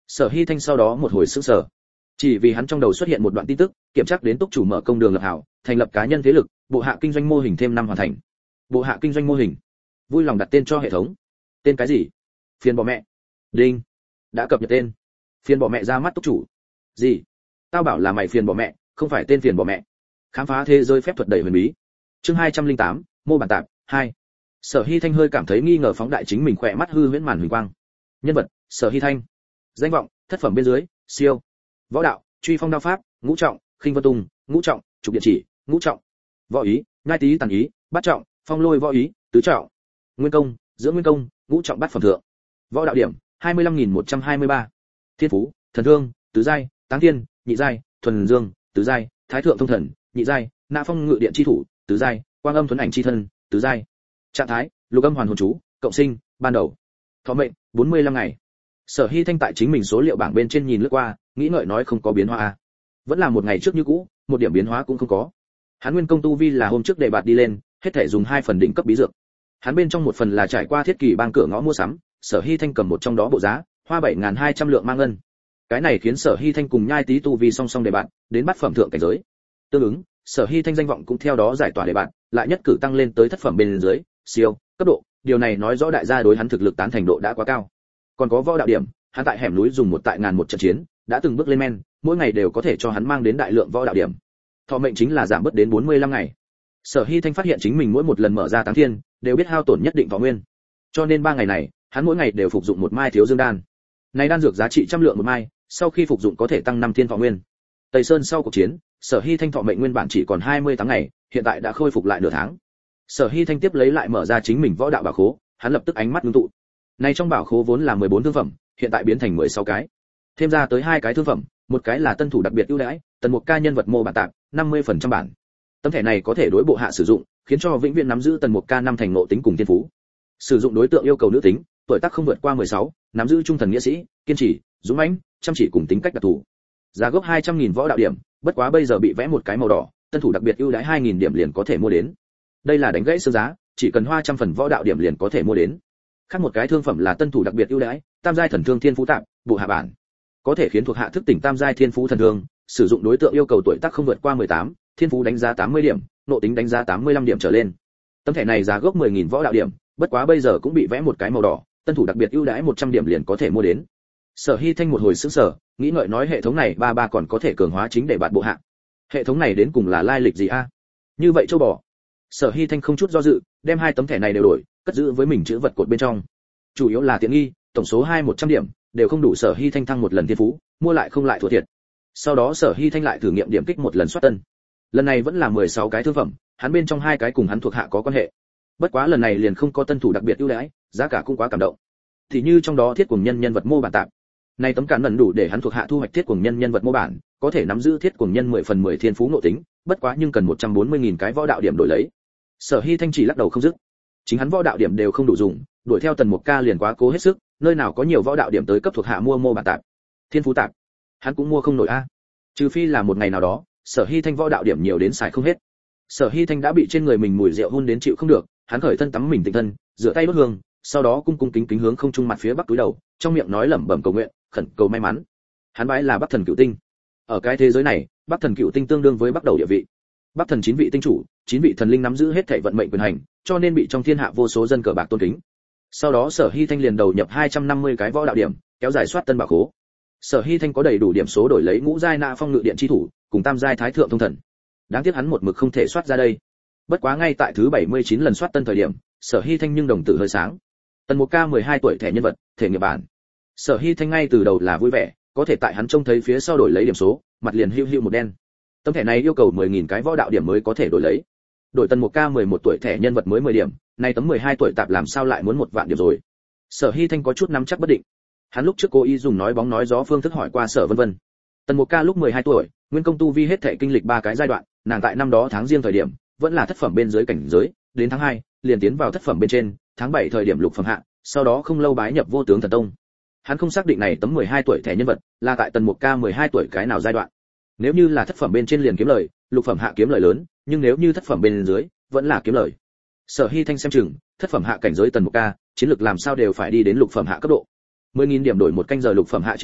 Sở Hi Thanh sau đó một hồi sững sờ, chỉ vì hắn trong đầu xuất hiện một đoạn tin tức, kiểm tra đến túc chủ mở công đường lập hảo, thành lập cá nhân thế lực, bộ hạ kinh doanh mô hình thêm năm hoàn thành. Bộ hạ kinh doanh mô hình, vui lòng đặt tên cho hệ thống. Tên cái gì? Phiền bỏ mẹ. Đinh, đã cập nhật tên. Phiền bỏ mẹ ra mắt túc chủ. Gì? Tao bảo là mày phiền bỏ mẹ, không phải tên phiền bỏ mẹ. Khám phá thế giới phép thuật đầy huyền bí. Chương hai trăm lẻ tám, mô bản tạp hai. Sở Hi Thanh hơi cảm thấy nghi ngờ phóng đại chính mình khỏe mắt hư huyễn màn huỳnh quang. Nhân vật: Sở Hi Thanh. Danh vọng: thất phẩm bên dưới, siêu. Võ đạo: truy phong đao pháp, ngũ trọng, khinh vân tung, ngũ trọng, trục điện chỉ, ngũ trọng. Võ ý: nhai tý tàn ý, bát trọng, phong lôi võ ý, tứ trọng. Nguyên công: dưỡng nguyên công, ngũ trọng bát phẩm thượng. Võ đạo điểm: hai mươi lăm nghìn một trăm hai mươi ba. Thiên phú: thần thương, tứ giai, táng thiên, nhị giai, thuần dương, tứ giai, thái thượng thông thần, nhị giai, nạ phong ngự điện chi thủ, tứ giai, quang âm thuần ảnh chi thân, tứ giai. Trạng thái: lục âm hoàn hồn chú, cộng sinh, ban đầu. Thọ mệnh: bốn mươi lăm ngày. Sở Hi Thanh tại chính mình số liệu bảng bên trên nhìn lướt qua, nghĩ ngợi nói không có biến hóa à? Vẫn là một ngày trước như cũ, một điểm biến hóa cũng không có. Hắn nguyên công tu vi là hôm trước đề bạt đi lên, hết thể dùng hai phần đỉnh cấp bí dược. Hắn bên trong một phần là trải qua thiết kỳ bang cửa ngõ mua sắm, Sở Hi Thanh cầm một trong đó bộ giá, hoa bảy nghìn hai trăm lượng mang ngân. Cái này khiến Sở Hi Thanh cùng nhai tý tu vi song song đề bạt, đến bát phẩm thượng cảnh giới. Tương ứng, Sở Hi Thanh danh vọng cũng theo đó giải tỏa đề bạt, lại nhất cử tăng lên tới thất phẩm bên dưới, siêu cấp độ, điều này nói rõ đại gia đối hắn thực lực tán thành độ đã quá cao. Còn có võ đạo điểm, hắn tại hẻm núi dùng một tại ngàn một trận chiến, đã từng bước lên men, mỗi ngày đều có thể cho hắn mang đến đại lượng võ đạo điểm. Thọ mệnh chính là giảm bớt đến bốn mươi lăm ngày. Sở Hi Thanh phát hiện chính mình mỗi một lần mở ra táng thiên, đều biết hao tổn nhất định thọ nguyên. Cho nên ba ngày này, hắn mỗi ngày đều phục dụng một mai thiếu dương đan. Này đan dược giá trị trăm lượng một mai, sau khi phục dụng có thể tăng năm thiên thọ nguyên. Tây Sơn sau cuộc chiến, Sở Hi Thanh thọ mệnh nguyên bản chỉ còn hai mươi tám ngày, hiện tại đã khôi phục lại nửa tháng. Sở Hi Thanh tiếp lấy lại mở ra chính mình võ đạo bảo khố, hắn lập tức ánh mắt ngưng tụ. Này trong bảo khố vốn là mười bốn thương phẩm, hiện tại biến thành mười sáu cái. Thêm ra tới hai cái thương phẩm, một cái là tân thủ đặc biệt ưu đãi, tần mục ca nhân vật mô bản tạp, năm mươi phần trăm bản. Tấm thẻ này có thể đối bộ hạ sử dụng, khiến cho vĩnh viễn nắm giữ tần mục ca năm thành ngộ tính cùng thiên phú. Sử dụng đối tượng yêu cầu nữ tính, tuổi tác không vượt qua mười sáu, nắm giữ trung thần nghĩa sĩ, kiên trì, dũng mãnh, chăm chỉ cùng tính cách đặc thù. Giá gốc hai trăm nghìn võ đạo điểm, bất quá bây giờ bị vẽ một cái màu đỏ, tân thủ đặc biệt ưu đãi hai nghìn điểm liền có thể mua đến. Đây là đánh gãy sơ giá, chỉ cần hoa trăm phần võ đạo điểm liền có thể mua đến. Khác một cái thương phẩm là tân thủ đặc biệt ưu đãi, tam giai thần thương thiên phú tạm, bộ hạ bản. Có thể khiến thuộc hạ thức tỉnh tam giai thiên phú thần thương, sử dụng đối tượng yêu cầu tuổi tác không vượt qua mười tám, thiên phú đánh giá tám mươi điểm, nộ tính đánh giá tám mươi lăm điểm trở lên. Tấm thẻ này giá gốc mười nghìn võ đạo điểm, bất quá bây giờ cũng bị vẽ một cái màu đỏ, tân thủ đặc biệt ưu đãi một trăm điểm liền có thể mua đến. Sở Hi Thanh một hồi sững sờ, nghĩ ngợi nói hệ thống này ba ba còn có thể cường hóa chính để bạt bộ hạ. Hệ thống này đến cùng là lai lịch gì a? Như vậy châu bò. Sở Hi Thanh không chút do dự, đem hai tấm thẻ này đều đổi, cất giữ với mình chữ vật cột bên trong. Chủ yếu là tiện nghi, tổng số hai một trăm điểm, đều không đủ Sở Hi Thanh thăng một lần thiên phú, mua lại không lại thua thiệt. Sau đó Sở Hi Thanh lại thử nghiệm điểm kích một lần soát tân. Lần này vẫn là mười sáu cái thương phẩm, hắn bên trong hai cái cùng hắn thuộc hạ có quan hệ. Bất quá lần này liền không có tân thủ đặc biệt ưu đãi, giá cả cũng quá cảm động. Thì như trong đó thiết cuồng nhân nhân vật mô bản tạm. Này tấm cản lần đủ để hắn thuộc hạ thu hoạch thiết cuồng nhân nhân vật mô bản, có thể nắm giữ thiết cuồng nhân mười phần mười thiên phú nội tính, bất quá nhưng cần một trăm bốn mươi nghìn cái võ đạo điểm đổi lấy. Sở Hi Thanh chỉ lắc đầu không dứt. Chính hắn võ đạo điểm đều không đủ dùng, đuổi theo tần mục ca liền quá cố hết sức, nơi nào có nhiều võ đạo điểm tới cấp thuộc hạ mua mô bản tạm. Thiên phú tạm, hắn cũng mua không nổi a. Trừ phi là một ngày nào đó, Sở Hi Thanh võ đạo điểm nhiều đến xài không hết. Sở Hi Thanh đã bị trên người mình mùi rượu hun đến chịu không được, hắn khởi thân tắm mình tịnh thân, rửa tay đốt hương, sau đó cung cung kính kính hướng không trung mặt phía bắc túi đầu, trong miệng nói lẩm bẩm cầu nguyện, khẩn cầu may mắn. Hắn bái là Bắc Thần Cửu Tinh. Ở cái thế giới này, Bắc Thần Cửu Tinh tương đương với Bắc Đầu địa vị. Bắc Thần chín vị tinh chủ, chín vị thần linh nắm giữ hết thảy vận mệnh quyền hành, cho nên bị trong thiên hạ vô số dân cờ bạc tôn kính. Sau đó Sở Hi Thanh liền đầu nhập hai trăm năm mươi cái võ đạo điểm, kéo dài soát tân bảo khố. Sở Hi Thanh có đầy đủ điểm số đổi lấy ngũ giai nạ phong ngự điện chi thủ, cùng tam giai thái thượng thông thần. Đáng tiếc hắn một mực không thể soát ra đây. Bất quá ngay tại thứ bảy mươi chín lần soát tân thời điểm, Sở Hi Thanh nhưng đồng tử hơi sáng. Tần Mục Ca mười hai tuổi thẻ nhân vật, thể nghiệp bản. Sở Hi Thanh ngay từ đầu là vui vẻ, có thể tại hắn trông thấy phía sau đổi lấy điểm số, mặt liền hưu hưu một đen. Tấm thẻ này yêu cầu mười nghìn cái võ đạo điểm mới có thể đổi lấy. Đổi Tần Mục Ca mười một tuổi thẻ nhân vật mới mười điểm, nay tấm mười hai tuổi tạp làm sao lại muốn một vạn điểm rồi. Sở Hi Thanh có chút nắm chắc bất định. Hắn lúc trước cố ý dùng nói bóng nói gió phương thức hỏi qua Sở Vân Vân. Tần Mục Ca lúc mười hai tuổi, nguyên công tu vi hết thảy kinh lịch ba cái giai đoạn, nàng tại năm đó tháng riêng thời điểm, vẫn là thất phẩm bên dưới cảnh giới, đến tháng hai, liền tiến vào thất phẩm bên trên, tháng bảy thời điểm lục phẩm hạ, sau đó không lâu bái nhập Vô Tướng Thần Tông. Hắn không xác định này tấm mười hai tuổi thẻ nhân vật là tại Tần Mục Ca mười hai tuổi cái nào giai đoạn. Nếu như là thất phẩm bên trên liền kiếm lời, lục phẩm hạ kiếm lời lớn, nhưng nếu như thất phẩm bên dưới, vẫn là kiếm lời. Sở Hi Thanh xem chừng, thất phẩm hạ cảnh giới Tần Mục Ca, chiến lực làm sao đều phải đi đến lục phẩm hạ cấp độ. mười nghìn điểm đổi một canh giờ lục phẩm hạ chiến lực,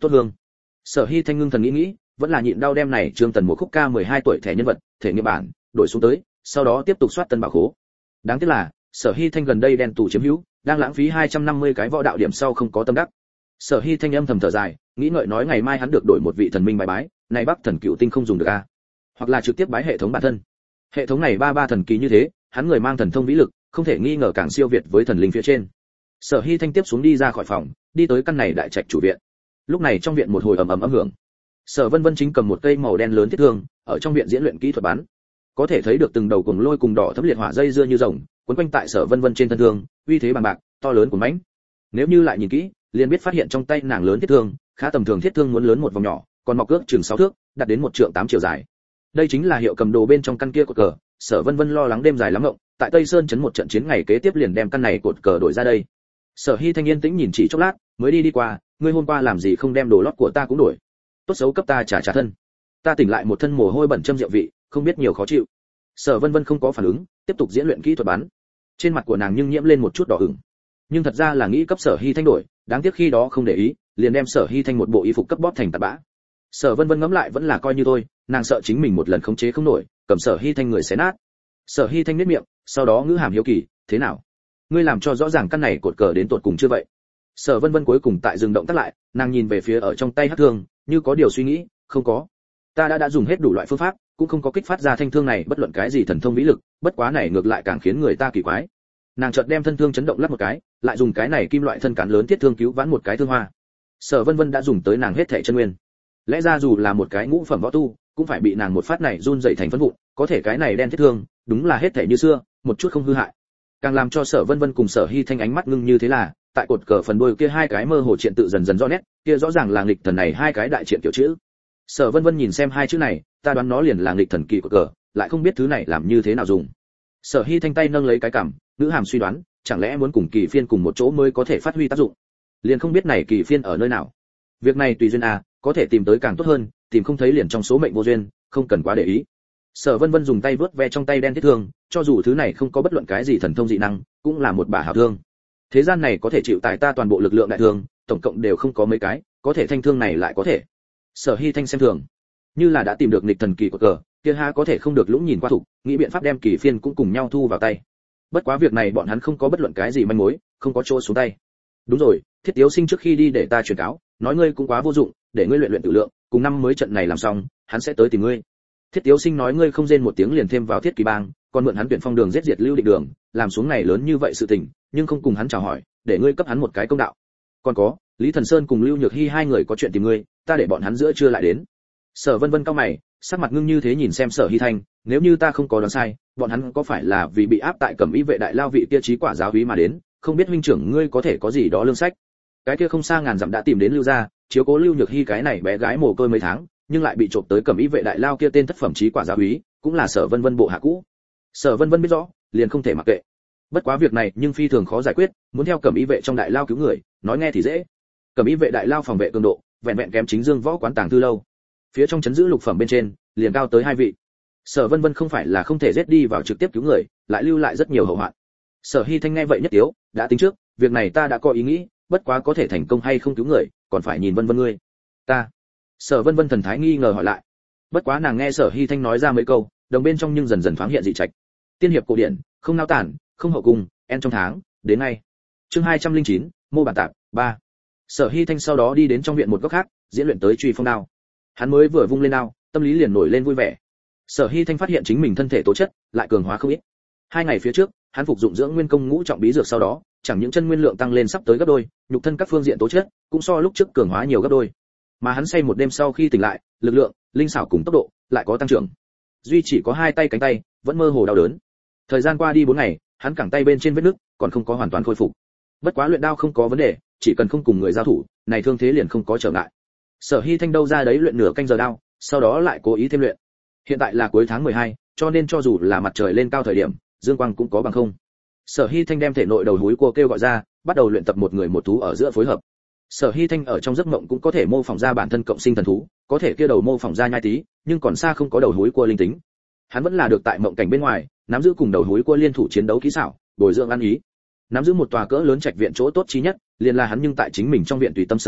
tốt hương. Sở Hi Thanh ngưng thần nghĩ nghĩ, vẫn là nhịn đau đem này Trương Tần một khúc ca mười hai tuổi thẻ nhân vật, thể nghiệm bản, đổi xuống tới, sau đó tiếp tục soát tân bảo khố. Đáng tiếc là, Sở Hi Thanh gần đây đen tù chiếm hữu, đang lãng phí hai trăm năm mươi cái võ đạo điểm sau không có tâm đắc. Sở Hi Thanh âm thầm thở dài, nghĩ ngợi nói ngày mai hắn được đổi một vị thần minh bài bái, này Bắc Thần Cựu Tinh không dùng được a. Hoặc là trực tiếp bái hệ thống bản thân. Hệ thống này ba ba thần kỳ như thế, hắn người mang thần thông vĩ lực, không thể nghi ngờ càng siêu việt với thần linh phía trên. Sở Hi Thanh tiếp xuống đi ra khỏi phòng, đi tới căn này đại trạch chủ viện. Lúc này trong viện một hồi ầm ầm âm hưởng. Sở Vân Vân chính cầm một cây màu đen lớn thiết thương, ở trong viện diễn luyện kỹ thuật bắn. Có thể thấy được từng đầu cuồng lôi cùng đỏ thấm liệt hỏa dây dưa như rồng, quấn quanh tại Sở Vân Vân trên thân thương, uy thế bằng bạc, to lớn của mãnh. Nếu như lại nhìn kỹ, liền biết phát hiện trong tay nàng lớn thiết thương, khá tầm thường thiết thương muốn lớn một vòng nhỏ, còn mọc cước chừng sáu thước, đạt đến một trượng tám chiều dài. Đây chính là hiệu cầm đồ bên trong căn kia cột cờ. Sở Vân Vân lo lắng đêm dài lắm ngộng, tại Tây Sơn trấn một trận chiến ngày kế tiếp liền đem căn này cột cờ đổi ra đây. Sở Hi Thanh yên tĩnh nhìn chỉ chốc lát, mới đi đi qua, ngươi hôm qua làm gì không đem đồ lót của ta cũng đổi? Tốt xấu cấp ta trả trả thân. Ta tỉnh lại một thân mồ hôi bẩn châm rượu vị, không biết nhiều khó chịu. Sở Vân Vân không có phản ứng, tiếp tục diễn luyện kỹ thuật bắn. Trên mặt của nàng nhưng nhiễm lên một chút đỏ ửng. Nhưng thật ra là nghĩ cấp Sở Hi Thanh đổi, đáng tiếc khi đó không để ý, liền đem Sở Hi Thanh một bộ y phục cấp bóp thành tạt bã. Sở Vân Vân ngẫm lại vẫn là coi như thôi, nàng sợ chính mình một lần khống chế không nổi, cầm Sở Hi Thanh người xé nát. Sở Hi Thanh nhếch miệng, sau đó ngữ hàm hiếu kỳ, thế nào? Ngươi làm cho rõ ràng căn này cột cờ đến tột cùng chưa vậy? Sở Vân Vân cuối cùng tại dừng động tác lại, nàng nhìn về phía ở trong tay hắc thương, như có điều suy nghĩ, không có. Ta đã đã dùng hết đủ loại phương pháp, cũng không có kích phát ra thanh thương này bất luận cái gì thần thông vĩ lực, bất quá này ngược lại càng khiến người ta kỳ quái. Nàng chợt đem thân thương chấn động lắc một cái, lại dùng cái này kim loại thân cán lớn thiết thương cứu vãn một cái thương hoa. Sở Vân Vân đã dùng tới nàng hết thảy chân nguyên. Lẽ ra dù là một cái ngũ phẩm võ tu, cũng phải bị nàng một phát này run rẩy thành phấn vụn, có thể cái này đen thiết thương, đúng là hết thảy như xưa, một chút không hư hại. Càng làm cho Sở Vân Vân cùng Sở Hi Thanh ánh mắt ngưng như thế là, tại cột cờ phần đuôi kia hai cái mơ hồ triện tự dần dần rõ nét, kia rõ ràng là nghịch thần này hai cái đại triện kiểu chữ. Sở Vân Vân nhìn xem hai chữ này, ta đoán nó liền là nghịch thần kỳ của cờ, lại không biết thứ này làm như thế nào dùng. Sở Hi Thanh tay nâng lấy cái cằm, ngữ hàm suy đoán, chẳng lẽ muốn cùng kỳ phiên cùng một chỗ mới có thể phát huy tác dụng. Liền không biết này kỳ phiên ở nơi nào. Việc này tùy duyên à, có thể tìm tới càng tốt hơn, tìm không thấy liền trong số mệnh vô duyên, không cần quá để ý. Sở Vân Vân dùng tay vớt ve trong tay đen thiết thương, cho dù thứ này không có bất luận cái gì thần thông dị năng, cũng là một bả hảo thương. Thế gian này có thể chịu tải ta toàn bộ lực lượng đại thương, tổng cộng đều không có mấy cái, có thể thanh thương này lại có thể. Sở Hi Thanh xem thường, như là đã tìm được nghịch thần kỳ của cờ, kia ha có thể không được lũng nhìn qua thủ, nghĩ biện pháp đem kỳ phiên cũng cùng nhau thu vào tay. Bất quá việc này bọn hắn không có bất luận cái gì manh mối, không có chỗ xuống tay. Đúng rồi, Thiết Tiếu Sinh trước khi đi để ta truyền cáo, nói ngươi cũng quá vô dụng, để ngươi luyện luyện tự lượng, cùng năm mới trận này làm xong, hắn sẽ tới tìm ngươi. Thiết Tiếu Sinh nói ngươi không rên một tiếng liền thêm vào Thiết Kỳ Bang, còn mượn hắn tuyển phong đường giết diệt Lưu Định Đường, làm xuống này lớn như vậy sự tình, nhưng không cùng hắn chào hỏi, để ngươi cấp hắn một cái công đạo. Còn có, Lý Thần Sơn cùng Lưu Nhược Hi hai người có chuyện tìm ngươi, ta để bọn hắn giữa trưa lại đến. Sở Vân Vân cau mày, sắc mặt ngưng như thế nhìn xem Sở Hi Thanh, nếu như ta không có đoán sai, bọn hắn có phải là vì bị áp tại Cẩm Y vệ đại lao vị kia trí quả giáo úy mà đến, không biết huynh trưởng ngươi có thể có gì đó lương sách. Cái kia không xa ngàn dặm đã tìm đến Lưu gia, chiếu cố Lưu Nhược Hi cái này bé gái mồ côi mấy tháng, nhưng lại bị trộm tới Cẩm Y vệ đại lao kia tên thất phẩm trí quả giáo úy, cũng là Sở Vân Vân bộ hạ cũ. Sở Vân Vân biết rõ, liền không thể mặc kệ. Bất quá việc này nhưng phi thường khó giải quyết, muốn theo Cẩm Y vệ trong đại lao cứu người, nói nghe thì dễ. Cẩm Y vệ đại lao phòng vệ cường độ, vẹn vẹn kém chính Dương võ quán tàng thư lâu. Phía trong chấn giữ lục phẩm bên trên, liền cao tới hai vị. Sở Vân Vân không phải là không thể giết đi vào trực tiếp cứu người, lại lưu lại rất nhiều hậu hoạn. Sở Hi Thanh nghe vậy nhất tiếu, đã tính trước, việc này ta đã có ý nghĩ, bất quá có thể thành công hay không cứu người, còn phải nhìn Vân Vân ngươi. Ta. Sở Vân Vân thần thái nghi ngờ hỏi lại. Bất quá nàng nghe Sở Hi Thanh nói ra mấy câu, đồng bên trong nhưng dần dần thoáng hiện dị trạch. Tiên hiệp cổ điển, không nao tản, không hậu cung, en trong tháng, đến nay. Chương hai trăm lẻ chín, mô bản tạp, ba. Sở Hi Thanh sau đó đi đến trong viện một góc khác, diễn luyện tới truy phong đao. Hắn mới vừa vung lên đao, tâm lý liền nổi lên vui vẻ. Sở Hi Thanh phát hiện chính mình thân thể tố chất lại cường hóa không ít. Hai ngày phía trước, hắn phục dụng dưỡng nguyên công ngũ trọng bí dược sau đó, chẳng những chân nguyên lượng tăng lên sắp tới gấp đôi, nhục thân các phương diện tố chất cũng so lúc trước cường hóa nhiều gấp đôi. Mà hắn say một đêm sau khi tỉnh lại, lực lượng, linh xảo cùng tốc độ lại có tăng trưởng. Duy chỉ có hai tay cánh tay vẫn mơ hồ đau đớn. Thời gian qua đi bốn ngày, hắn cẳng tay bên trên vết nứt còn không có hoàn toàn khôi phục. Bất quá luyện đao không có vấn đề, chỉ cần không cùng người giao thủ, này thương thế liền không có trở ngại. Sở Hi Thanh đâu ra đấy luyện nửa canh giờ đao, sau đó lại cố ý thêm luyện. Hiện tại là cuối tháng mười hai, cho nên cho dù là mặt trời lên cao thời điểm, dương quang cũng có bằng không. Sở Hi Thanh đem thể nội đầu húi cua kêu gọi ra, bắt đầu luyện tập một người một thú ở giữa phối hợp. Sở Hi Thanh ở trong giấc mộng cũng có thể mô phỏng ra bản thân cộng sinh thần thú, có thể kia đầu mô phỏng ra nhai tí, nhưng còn xa không có đầu húi cua linh tính. Hắn vẫn là được tại mộng cảnh bên ngoài, nắm giữ cùng đầu húi cua liên thủ chiến đấu kỹ xảo, bồi dưỡng ăn ý. Nắm giữ một tòa cỡ lớn trạch viện chỗ tốt chí nhất, liền là hắn nhưng tại chính mình trong viện tùy tâm sử dụng,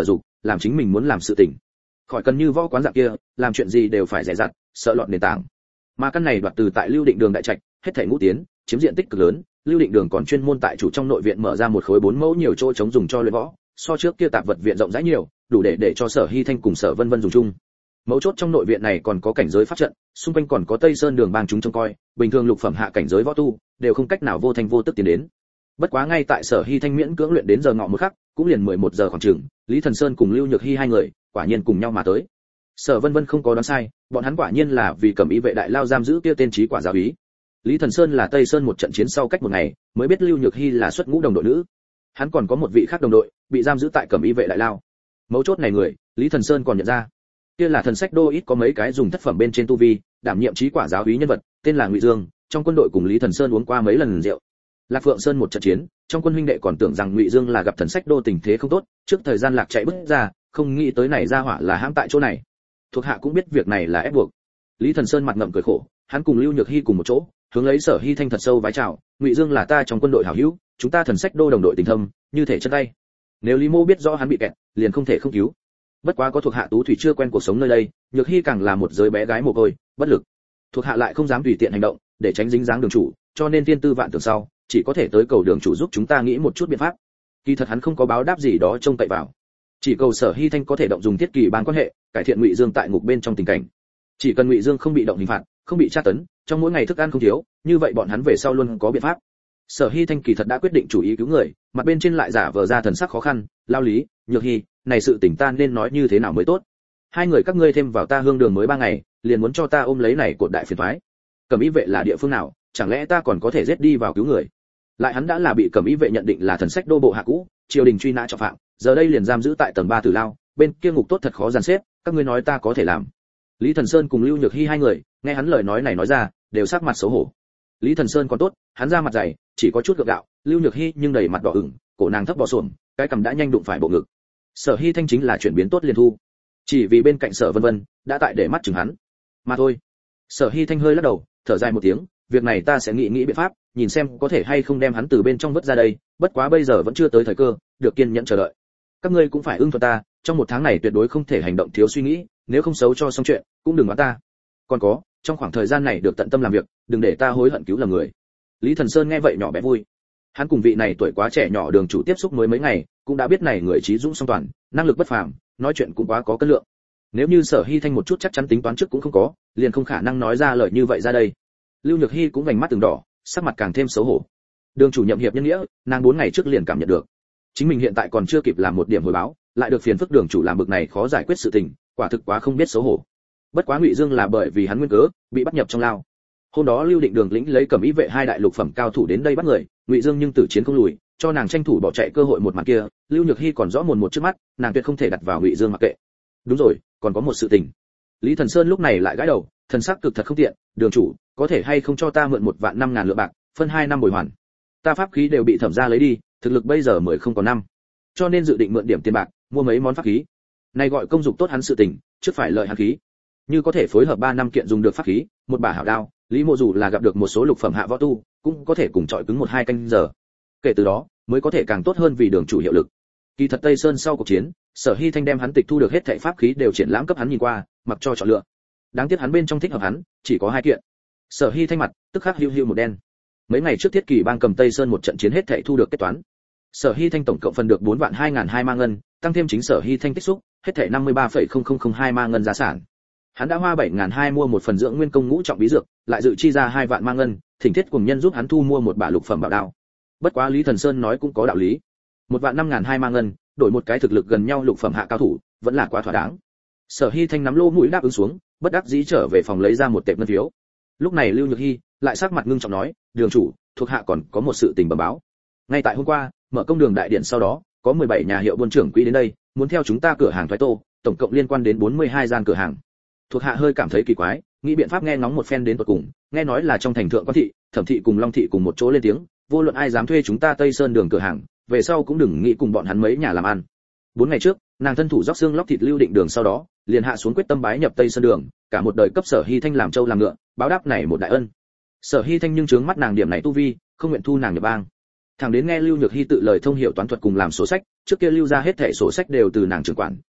làm chính mình muốn làm sự tình. Khỏi cần như võ quán dạng kia, làm chuyện gì đều phải dè dặt, sợ lọt nền tảng. Mà căn này đoạt từ tại Lưu Định Đường đại trạch, hết thảy ngũ tiến, chiếm diện tích cực lớn, Lưu Định Đường còn chuyên môn tại chủ trong nội viện mở ra một khối bốn mẫu nhiều chỗ trống dùng cho luyện võ, so trước kia tạp vật viện rộng rãi nhiều, đủ để để cho Sở Hy Thanh cùng Sở Vân Vân dùng chung. Mấu chốt trong nội viện này còn có cảnh giới pháp trận, xung quanh còn có Tây Sơn Đường bang chúng trông coi, bình thường lục phẩm hạ cảnh giới võ tu đều không cách nào vô thành vô tức tiến đến. Bất quá ngay tại Sở Hy Thanh miễn cưỡng luyện đến giờ ngọ một khắc, cũng liền mười một giờ khoảng chừng, Lý Thần Sơn cùng Lưu Nhược Hi hai người, quả nhiên cùng nhau mà tới. Sở Vân Vân không có đoán sai, bọn hắn quả nhiên là vì Cẩm Y vệ đại lao giam giữ kia tên trí quả giáo úy. Lý Thần Sơn là Tây Sơn một trận chiến sau cách một ngày, mới biết Lưu Nhược Hi là xuất ngũ đồng đội nữ. Hắn còn có một vị khác đồng đội, bị giam giữ tại Cẩm Y vệ đại lao. Mấu chốt này người, Lý Thần Sơn còn nhận ra. Kia là thần sách đô ít có mấy cái dùng thất phẩm bên trên tu vi, đảm nhiệm trí quả giáo úy nhân vật, tên là Ngụy Dương, trong quân đội cùng Lý Thần Sơn uống qua mấy lần rượu. Lạc Phượng Sơn một trận chiến, trong quân huynh đệ còn tưởng rằng Ngụy Dương là gặp thần sách đô tình thế không tốt, trước thời gian lạc chạy bước ra, không nghĩ tới này ra hỏa là hãm tại chỗ này. Thuộc hạ cũng biết việc này là ép buộc. Lý Thần Sơn mặt ngậm cười khổ, hắn cùng Lưu Nhược Hi cùng một chỗ, hướng lấy Sở Hy Thanh thật sâu vái chào, Ngụy Dương là ta trong quân đội hảo hữu, chúng ta thần sách đô đồng đội tình thâm, như thể chân tay. Nếu Lý Mô biết rõ hắn bị kẹt, liền không thể không cứu. Bất quá có thuộc hạ tú thủy chưa quen cuộc sống nơi đây, Nhược Hi càng là một giới bé gái mồ côi, bất lực. Thuộc hạ lại không dám tùy tiện hành động, để tránh dính dáng đường chủ, cho nên tiên tư vạn tưởng sau, chỉ có thể tới cầu đường chủ giúp chúng ta nghĩ một chút biện pháp. Kỳ thật hắn không có báo đáp gì đó trông cậy vào, chỉ cầu Sở Hy Thanh có thể động dùng thiết kỳ ban quan hệ, cải thiện Ngụy Dương tại ngục bên trong tình cảnh. Chỉ cần Ngụy Dương không bị động hình phạt, không bị tra tấn, trong mỗi ngày thức ăn không thiếu, như vậy bọn hắn về sau luôn có biện pháp. Sở Hy Thanh kỳ thật đã quyết định chủ ý cứu người, mặt bên trên lại giả vờ ra thần sắc khó khăn, lao Lý, Nhược Hi, này sự tình ta nên nói như thế nào mới tốt? Hai người các ngươi thêm vào ta hương đường mới ba ngày, liền muốn cho ta ôm lấy này cột đại phiền toái. Cẩm Y vệ là địa phương nào, chẳng lẽ ta còn có thể giết đi vào cứu người? Lại hắn đã là bị Cẩm Y vệ nhận định là thần sách đô bộ hạ cũ, triều đình truy nã trọng phạm, giờ đây liền giam giữ tại tầng ba tử lao, bên kia ngục tốt thật khó dàn xếp, các ngươi nói ta có thể làm? Lý Thần Sơn cùng Lưu Nhược Hi hai người, nghe hắn lời nói này nói ra, đều sắc mặt xấu hổ. Lý Thần Sơn còn tốt, hắn ra mặt dày, chỉ có chút gượng gạo, Lưu Nhược Hi nhưng đầy mặt đỏ ửng, cổ nàng thấp bò xổm, cái cằm đã nhanh đụng phải bộ ngực. Sở Hy Thanh chính là chuyển biến tốt liền thu, chỉ vì bên cạnh Sở Vân Vân đã tại để mắt chừng hắn, mà thôi. Sở Hy Thanh hơi lắc đầu, thở dài một tiếng, việc này ta sẽ nghĩ nghĩ biện pháp, nhìn xem có thể hay không đem hắn từ bên trong vớt ra đây, bất quá bây giờ vẫn chưa tới thời cơ, được kiên nhẫn chờ đợi. Các ngươi cũng phải ưng thuận ta, trong một tháng này tuyệt đối không thể hành động thiếu suy nghĩ, nếu không xấu cho xong chuyện, cũng đừng oán ta. Còn có, trong khoảng thời gian này được tận tâm làm việc, đừng để ta hối hận cứu lầm người. Lý Thần Sơn nghe vậy nhỏ bé vui. Hắn cùng vị này tuổi quá trẻ nhỏ đường chủ tiếp xúc mới mấy ngày, cũng đã biết này người trí dũng song toàn, năng lực bất phàm, nói chuyện cũng quá có cân lượng. Nếu như Sở Hy Thanh một chút chắc chắn tính toán trước cũng không có, liền không khả năng nói ra lời như vậy ra đây. Lưu Nhược Hi cũng vành mắt từng đỏ, sắc mặt càng thêm xấu hổ. Đường chủ nhậm hiệp nhân nghĩa, nàng bốn ngày trước liền cảm nhận được. Chính mình hiện tại còn chưa kịp làm một điểm hồi báo, lại được phiền phức đường chủ làm bực này khó giải quyết sự tình, quả thực quá không biết xấu hổ. Bất quá Ngụy Dương là bởi vì hắn nguyên cớ, bị bắt nhập trong lao. Hôm đó Lưu Định Đường lĩnh lấy Cẩm Y vệ hai đại lục phẩm cao thủ đến đây bắt người, Ngụy Dương nhưng tử chiến không lùi, cho nàng tranh thủ bỏ chạy cơ hội một màn kia, Lưu Nhược Hi còn rõ mồn một trước mắt, nàng tuyệt không thể đặt vào Ngụy Dương mặc kệ. Đúng rồi, còn có một sự tình. Lý Thần Sơn lúc này lại gãi đầu, thần sắc cực thật không tiện, đường chủ, có thể hay không cho ta mượn một vạn năm ngàn lượng bạc, phân hai năm bồi hoàn. Ta pháp khí đều bị thẩm gia lấy đi, thực lực bây giờ mới không còn năm, cho nên dự định mượn điểm tiền bạc, mua mấy món pháp khí. Này gọi công dụng tốt hắn sự tình, trước phải lợi hắn khí. Như có thể phối hợp ba năm kiện dùng được pháp khí, một bả hảo đao, Lý Mộ dù là gặp được một số lục phẩm hạ võ tu, cũng có thể cùng chọi cứng một hai canh giờ. Kể từ đó, mới có thể càng tốt hơn vì đường chủ hiệu lực. Kỳ thật Tây Sơn sau cuộc chiến, Sở Hy Thanh đem hắn tịch thu được hết thảy pháp khí đều triển lãm cấp hắn nhìn qua, mặc cho chọn lựa. Đáng tiếc hắn bên trong thích hợp hắn, chỉ có hai kiện. Sở Hy Thanh mặt tức khắc hưu hưu một đen. Mấy ngày trước Thiết Kỳ bang cầm Tây Sơn một trận chiến hết thảy thu được kết toán. Sở Hy Thanh tổng cộng phần được bốn vạn hai ngàn hai ma ngân, tăng thêm chính Sở Hy Thanh tích xúc, hết thảy năm mươi ba phẩy không không không hai ma ngân giá sản. Hắn đã hoa bảy ngàn hai mua một phần dưỡng nguyên công ngũ trọng bí dược, lại dự chi ra hai vạn ma ngân, thỉnh Thiết cùng nhân giúp hắn thu mua một bả lục phẩm bảo đao. Bất quá Lý Thần Sơn nói cũng có đạo lý. Một vạn năm ngàn hai ma ngân, đổi một cái thực lực gần nhau lục phẩm hạ cao thủ, vẫn là quá thỏa đáng. Sở Hy Thanh nắm lô mũi đáp ứng xuống, bất đắc dĩ trở về phòng lấy ra một tệp ngân phiếu. Lúc này Lưu Nhược Hi lại sắc mặt ngưng trọng nói, đường chủ, thuộc hạ còn có một sự tình bẩm báo. Ngay tại hôm qua, mở công đường đại điện sau đó, có mười bảy nhà hiệu buôn trưởng quỹ đến đây, muốn theo chúng ta cửa hàng thoái tô, tổng cộng liên quan đến bốn mươi hai gian cửa hàng. Thuộc hạ hơi cảm thấy kỳ quái, nghĩ biện pháp nghe ngóng một phen đến tận cùng, nghe nói là trong thành thượng quan thị, thẩm thị cùng long thị cùng một chỗ lên tiếng, vô luận ai dám thuê chúng ta Tây Sơn đường cửa hàng, về sau cũng đừng nghĩ cùng bọn hắn mấy nhà làm ăn. Bốn ngày trước, nàng thân thủ róc xương lóc thịt Lưu Định Đường sau đó, liền hạ xuống quyết tâm bái nhập Tây Sơn đường, cả một đời cấp Sở Hy Thanh làm trâu làm ngựa, báo đáp này một đại ân. Sở Hy Thanh nhưng trướng mắt nàng điểm này tu vi, không nguyện thu nàng nhập bang. Thằng đến nghe Lưu Nhược Hi tự lời thông hiểu toán thuật cùng làm sổ sách, trước kia Lưu ra hết thảy sổ sách đều từ nàng trưởng quản,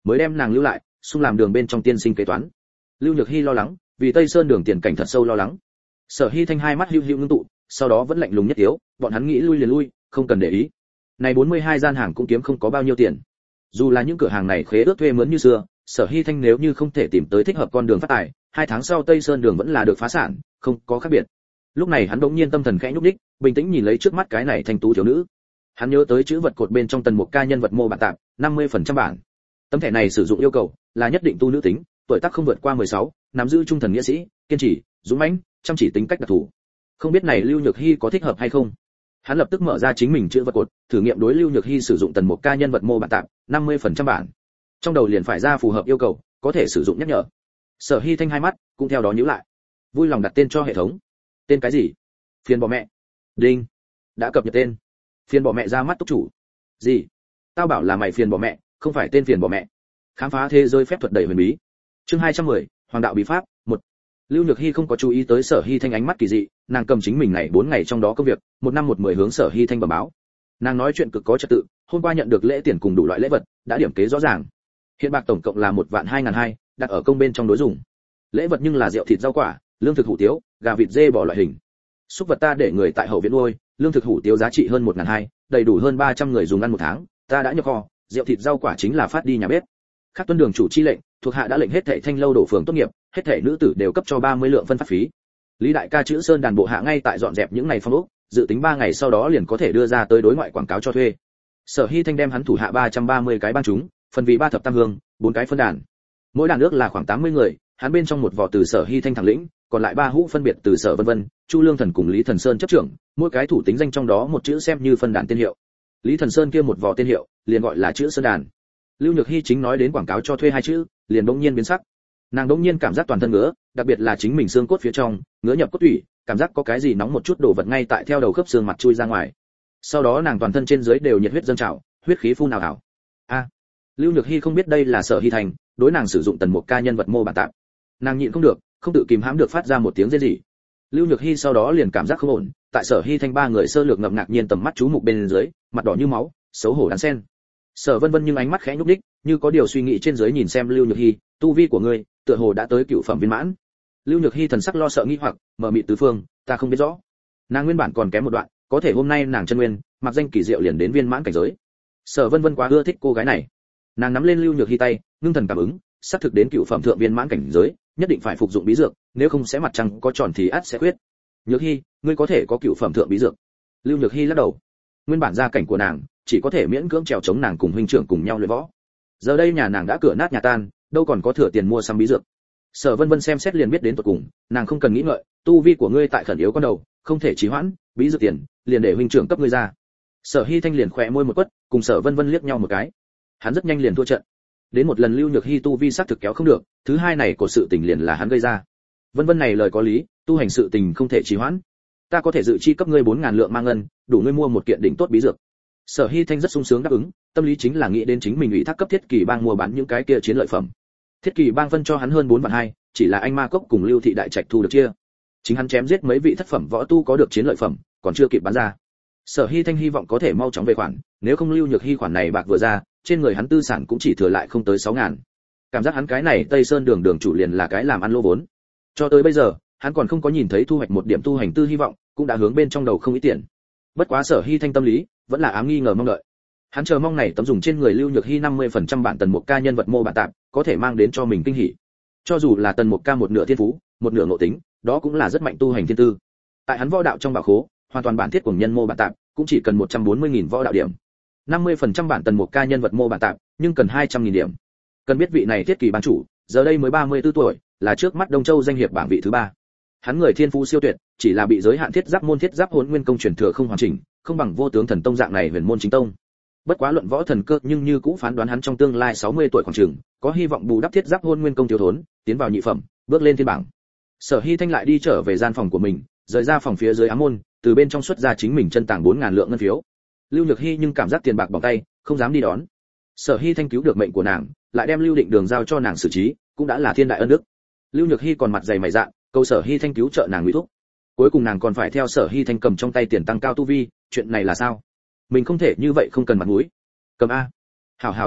mới đem nàng lưu lại, xung làm đường bên trong tiên sinh kế toán. Lưu Nhược Hi lo lắng, vì Tây Sơn đường tiền cảnh thật sâu lo lắng. Sở Hi Thanh hai mắt hữu hữu ngưng tụ, sau đó vẫn lạnh lùng nhất yếu, bọn hắn nghĩ lui liền lui, không cần để ý. Này bốn mươi hai gian hàng cũng kiếm không có bao nhiêu tiền. Dù là những cửa hàng này khế ước thuê mướn như xưa, Sở Hi Thanh nếu như không thể tìm tới thích hợp con đường phát tài, hai tháng sau Tây Sơn đường vẫn là được phá sản, không có khác biệt. Lúc này hắn đột nhiên tâm thần khẽ nhúc nhích, bình tĩnh nhìn lấy trước mắt cái này thanh tú thiếu nữ. Hắn nhớ tới chữ vật cột bên trong tần mục ca nhân vật mô bản tạm, năm mươi phần trăm bản. Tấm thẻ này sử dụng yêu cầu là nhất định tu nữ tính, tuổi tác không vượt qua mười sáu, nắm giữ trung thần nghĩa sĩ, kiên trì, dũng mãnh, chăm chỉ tính cách đặc thù. Không biết này Lưu Nhược Hi có thích hợp hay không? Hắn lập tức mở ra chính mình chữ vật cột, thử nghiệm đối Lưu Nhược Hi sử dụng tần mục ca nhân vật mô bản tạm, năm mươi phần trăm bản. Trong đầu liền phải ra phù hợp yêu cầu, có thể sử dụng nhắc nhở. Sở Hi Thanh hai mắt cũng theo đó nhíu lại. Vui lòng đặt tên cho hệ thống. Tên cái gì? Phiền bỏ mẹ. Đinh. Đã cập nhật tên. Phiền bỏ mẹ ra mắt túc chủ. Gì? Tao bảo là mày phiền bỏ mẹ, không phải tên phiền bỏ mẹ. Khám phá thế giới phép thuật đầy huyền bí. Chương hai trăm mười, Hoàng đạo bí pháp, một. Lưu Nhược Hi không có chú ý tới Sở Hi Thanh ánh mắt kỳ dị, nàng cầm chính mình này bốn ngày trong đó công việc, một năm một mười hướng Sở Hi Thanh bẩm báo. Nàng nói chuyện cực có trật tự, hôm qua nhận được lễ tiền cùng đủ loại lễ vật, đã điểm kế rõ ràng. Hiện bạc tổng cộng là một vạn hai ngàn hai, đặt ở công bên trong đối dùng. Lễ vật nhưng là rượu thịt rau quả, lương thực hủ tiếu, gà vịt dê bò loại hình. Súc vật ta để người tại hậu viện nuôi, lương thực hủ tiếu giá trị hơn một ngàn hai, đầy đủ hơn ba trăm người dùng ăn một tháng, ta đã nhập kho, rượu thịt rau quả chính là phát đi nhà bếp. Khác tuân đường chủ chi lệnh, thuộc hạ đã lệnh hết thảy thanh lâu đổ phường tốt nghiệp, hết thảy nữ tử đều cấp cho ba mươi lượng phân phát phí. Lý đại ca chữ Sơn đàn bộ hạ ngay tại dọn dẹp những ngày phong ốc, dự tính ba ngày sau đó liền có thể đưa ra tới đối ngoại quảng cáo cho thuê. Sở Hi Thanh đem hắn thủ hạ ba trăm ba mươi cái ban chúng, phần vì ba thập tam hương, bốn cái phân đàn. Mỗi đàn ước là khoảng tám mươi người, hắn bên trong một vò từ Sở Hi Thanh thẳng lĩnh, còn lại ba hũ phân biệt từ Sở Vân Vân, Chu Lương Thần cùng Lý Thần Sơn chấp trưởng, mỗi cái thủ tính danh trong đó một chữ xem như phân đàn tên hiệu. Lý Thần Sơn kia một vò tên hiệu, liền gọi là chữ Sơn đàn. Lưu Nhược Hi chính nói đến quảng cáo cho thuê hai chữ, liền bỗng nhiên biến sắc. Nàng bỗng nhiên cảm giác toàn thân ngứa, đặc biệt là chính mình xương cốt phía trong, ngứa nhập cốt tủy, cảm giác có cái gì nóng một chút đổ vật ngay tại theo đầu khớp xương mặt chui ra ngoài. Sau đó nàng toàn thân trên dưới đều nhiệt huyết dâng trào, huyết khí phun ào ào. A, Lưu Nhược Hi không biết đây là Sở Hi Thành, đối nàng sử dụng tần mục ca nhân vật mô bản tạm. Nàng nhịn không được, không tự kìm hãm được phát ra một tiếng rên rỉ. Lưu Nhược Hi sau đó liền cảm giác không ổn, tại Sở Hi Thanh ba người sơ lược ngập ngạc nhiên tầm mắt chú mục bên dưới, mặt đỏ như máu, xấu hổ đan sen. Sở Vân Vân nhưng ánh mắt khẽ nhúc nhích, như có điều suy nghĩ trên dưới nhìn xem Lưu Nhược Hi, tu vi của ngươi, tựa hồ đã tới cựu phẩm viên mãn. Lưu Nhược Hi thần sắc lo sợ nghi hoặc, mở miệng tứ phương, ta không biết rõ. Nàng nguyên bản còn kém một đoạn, có thể hôm nay nàng chân nguyên, mặc danh kỳ diệu liền đến viên mãn cảnh giới. Sở Vân Vân quá ưa thích cô gái này. Nàng nắm lên Lưu Nhược Hi tay, ngưng thần cảm ứng, xác thực đến cựu phẩm thượng viên mãn cảnh giới, nhất định phải phục dụng bí dược, nếu không sẽ mặt trăng có tròn thì ắt sẽ khuyết. Nhược Hi, ngươi có thể có cựu phẩm thượng bí dược. Lưu Nhược Hi lắc đầu. Nguyên bản gia cảnh của nàng, chỉ có thể miễn cưỡng trèo chống nàng cùng huynh trưởng cùng nhau luyện võ. Giờ đây nhà nàng đã cửa nát nhà tan, đâu còn có thừa tiền mua sắm bí dược. Sở Vân Vân xem xét liền biết đến tận cùng, nàng không cần nghĩ ngợi, tu vi của ngươi tại khẩn yếu con đầu, không thể trì hoãn, bí dược tiền, liền để huynh trưởng cấp ngươi ra. Sở Hi Thanh liền khẽ môi một quất, cùng Sở Vân Vân liếc nhau một cái. Hắn rất nhanh liền thua trận. Đến một lần Lưu Nhược Hi tu vi xác thực kéo không được, thứ hai này của sự tình liền là hắn gây ra. Vân Vân này lời có lý, tu hành sự tình không thể trì hoãn. Ta có thể dự chi cấp ngươi bốn ngàn lượng mang ngân, đủ ngươi mua một kiện đỉnh tốt bí dược. Sở Hi Thanh rất sung sướng đáp ứng, tâm lý chính là nghĩ đến chính mình ủy thác cấp Thiết Kỳ Bang mua bán những cái kia chiến lợi phẩm. Thiết Kỳ Bang phân cho hắn hơn bốn vạn hai, chỉ là anh Ma Cốc cùng Lưu thị đại trạch thu được chia. Chính hắn chém giết mấy vị thất phẩm võ tu có được chiến lợi phẩm, còn chưa kịp bán ra. Sở Hi Thanh hy vọng có thể mau chóng về khoản, nếu không Lưu Nhược Hi khoản này bạc vừa ra, trên người hắn tư sản cũng chỉ thừa lại không tới sáu ngàn. Cảm giác hắn cái này Tây Sơn đường đường chủ liền là cái làm ăn lô vốn. Cho tới bây giờ, hắn còn không có nhìn thấy thu hoạch một điểm tu hành tư hy vọng, cũng đã hướng bên trong đầu không ít tiền. Bất quá Sở Hi Thanh tâm lý vẫn là ám nghi ngờ mong đợi. Hắn chờ mong này tấm dùng trên người Lưu Nhược Hi năm mươi phần trăm bản tần một ca nhân vật mô bản tạm, có thể mang đến cho mình kinh hỉ. Cho dù là tần một ca một nửa thiên phú, một nửa ngộ tính, đó cũng là rất mạnh tu hành thiên tư. Tại hắn võ đạo trong bảo khố, hoàn toàn bản thiết của nhân mô bản tạm, cũng chỉ cần một trăm bốn mươi nghìn võ đạo điểm. năm mươi phần trăm bản tần một ca nhân vật mô bản tạm, nhưng cần hai trăm nghìn điểm. Cần biết vị này Thiết Kỳ ban chủ, giờ đây mới ba mươi tư tuổi, là trước mắt Đông Châu danh hiệp bảng vị thứ ba. Hắn người thiên phú siêu tuyệt, chỉ là bị giới hạn thiết giáp môn thiết giáp hỗn nguyên công truyền thừa không hoàn chỉnh, không bằng vô tướng thần tông dạng này huyền môn chính tông. Bất quá luận võ thần cơ, nhưng như cũ phán đoán hắn trong tương lai sáu mươi tuổi khoảng chừng, có hy vọng bù đắp thiết giáp hỗn nguyên công thiếu thốn, tiến vào nhị phẩm, bước lên thiên bảng. Sở Hi Thanh lại đi trở về gian phòng của mình, rời ra phòng phía dưới ám môn, từ bên trong xuất ra chính mình chân tàng bốn ngàn lượng ngân phiếu. Lưu Nhược Hi nhưng cảm giác tiền bạc bỏng tay, không dám đi đón. Sở Hi Thanh cứu được mệnh của nàng, lại đem Lưu Định Đường giao cho nàng xử trí, cũng đã là thiên đại ân đức. Lưu Nhược Hi còn mặt dày mày dạn, cầu Sở Hi Thanh cứu trợ nàng nguy thúc. Cuối cùng nàng còn phải theo Sở Hi Thanh cầm trong tay tiền tăng cao tu vi, chuyện này là sao? Mình không thể như vậy không cần mặt mũi. Cầm a, hảo hảo tu luyện,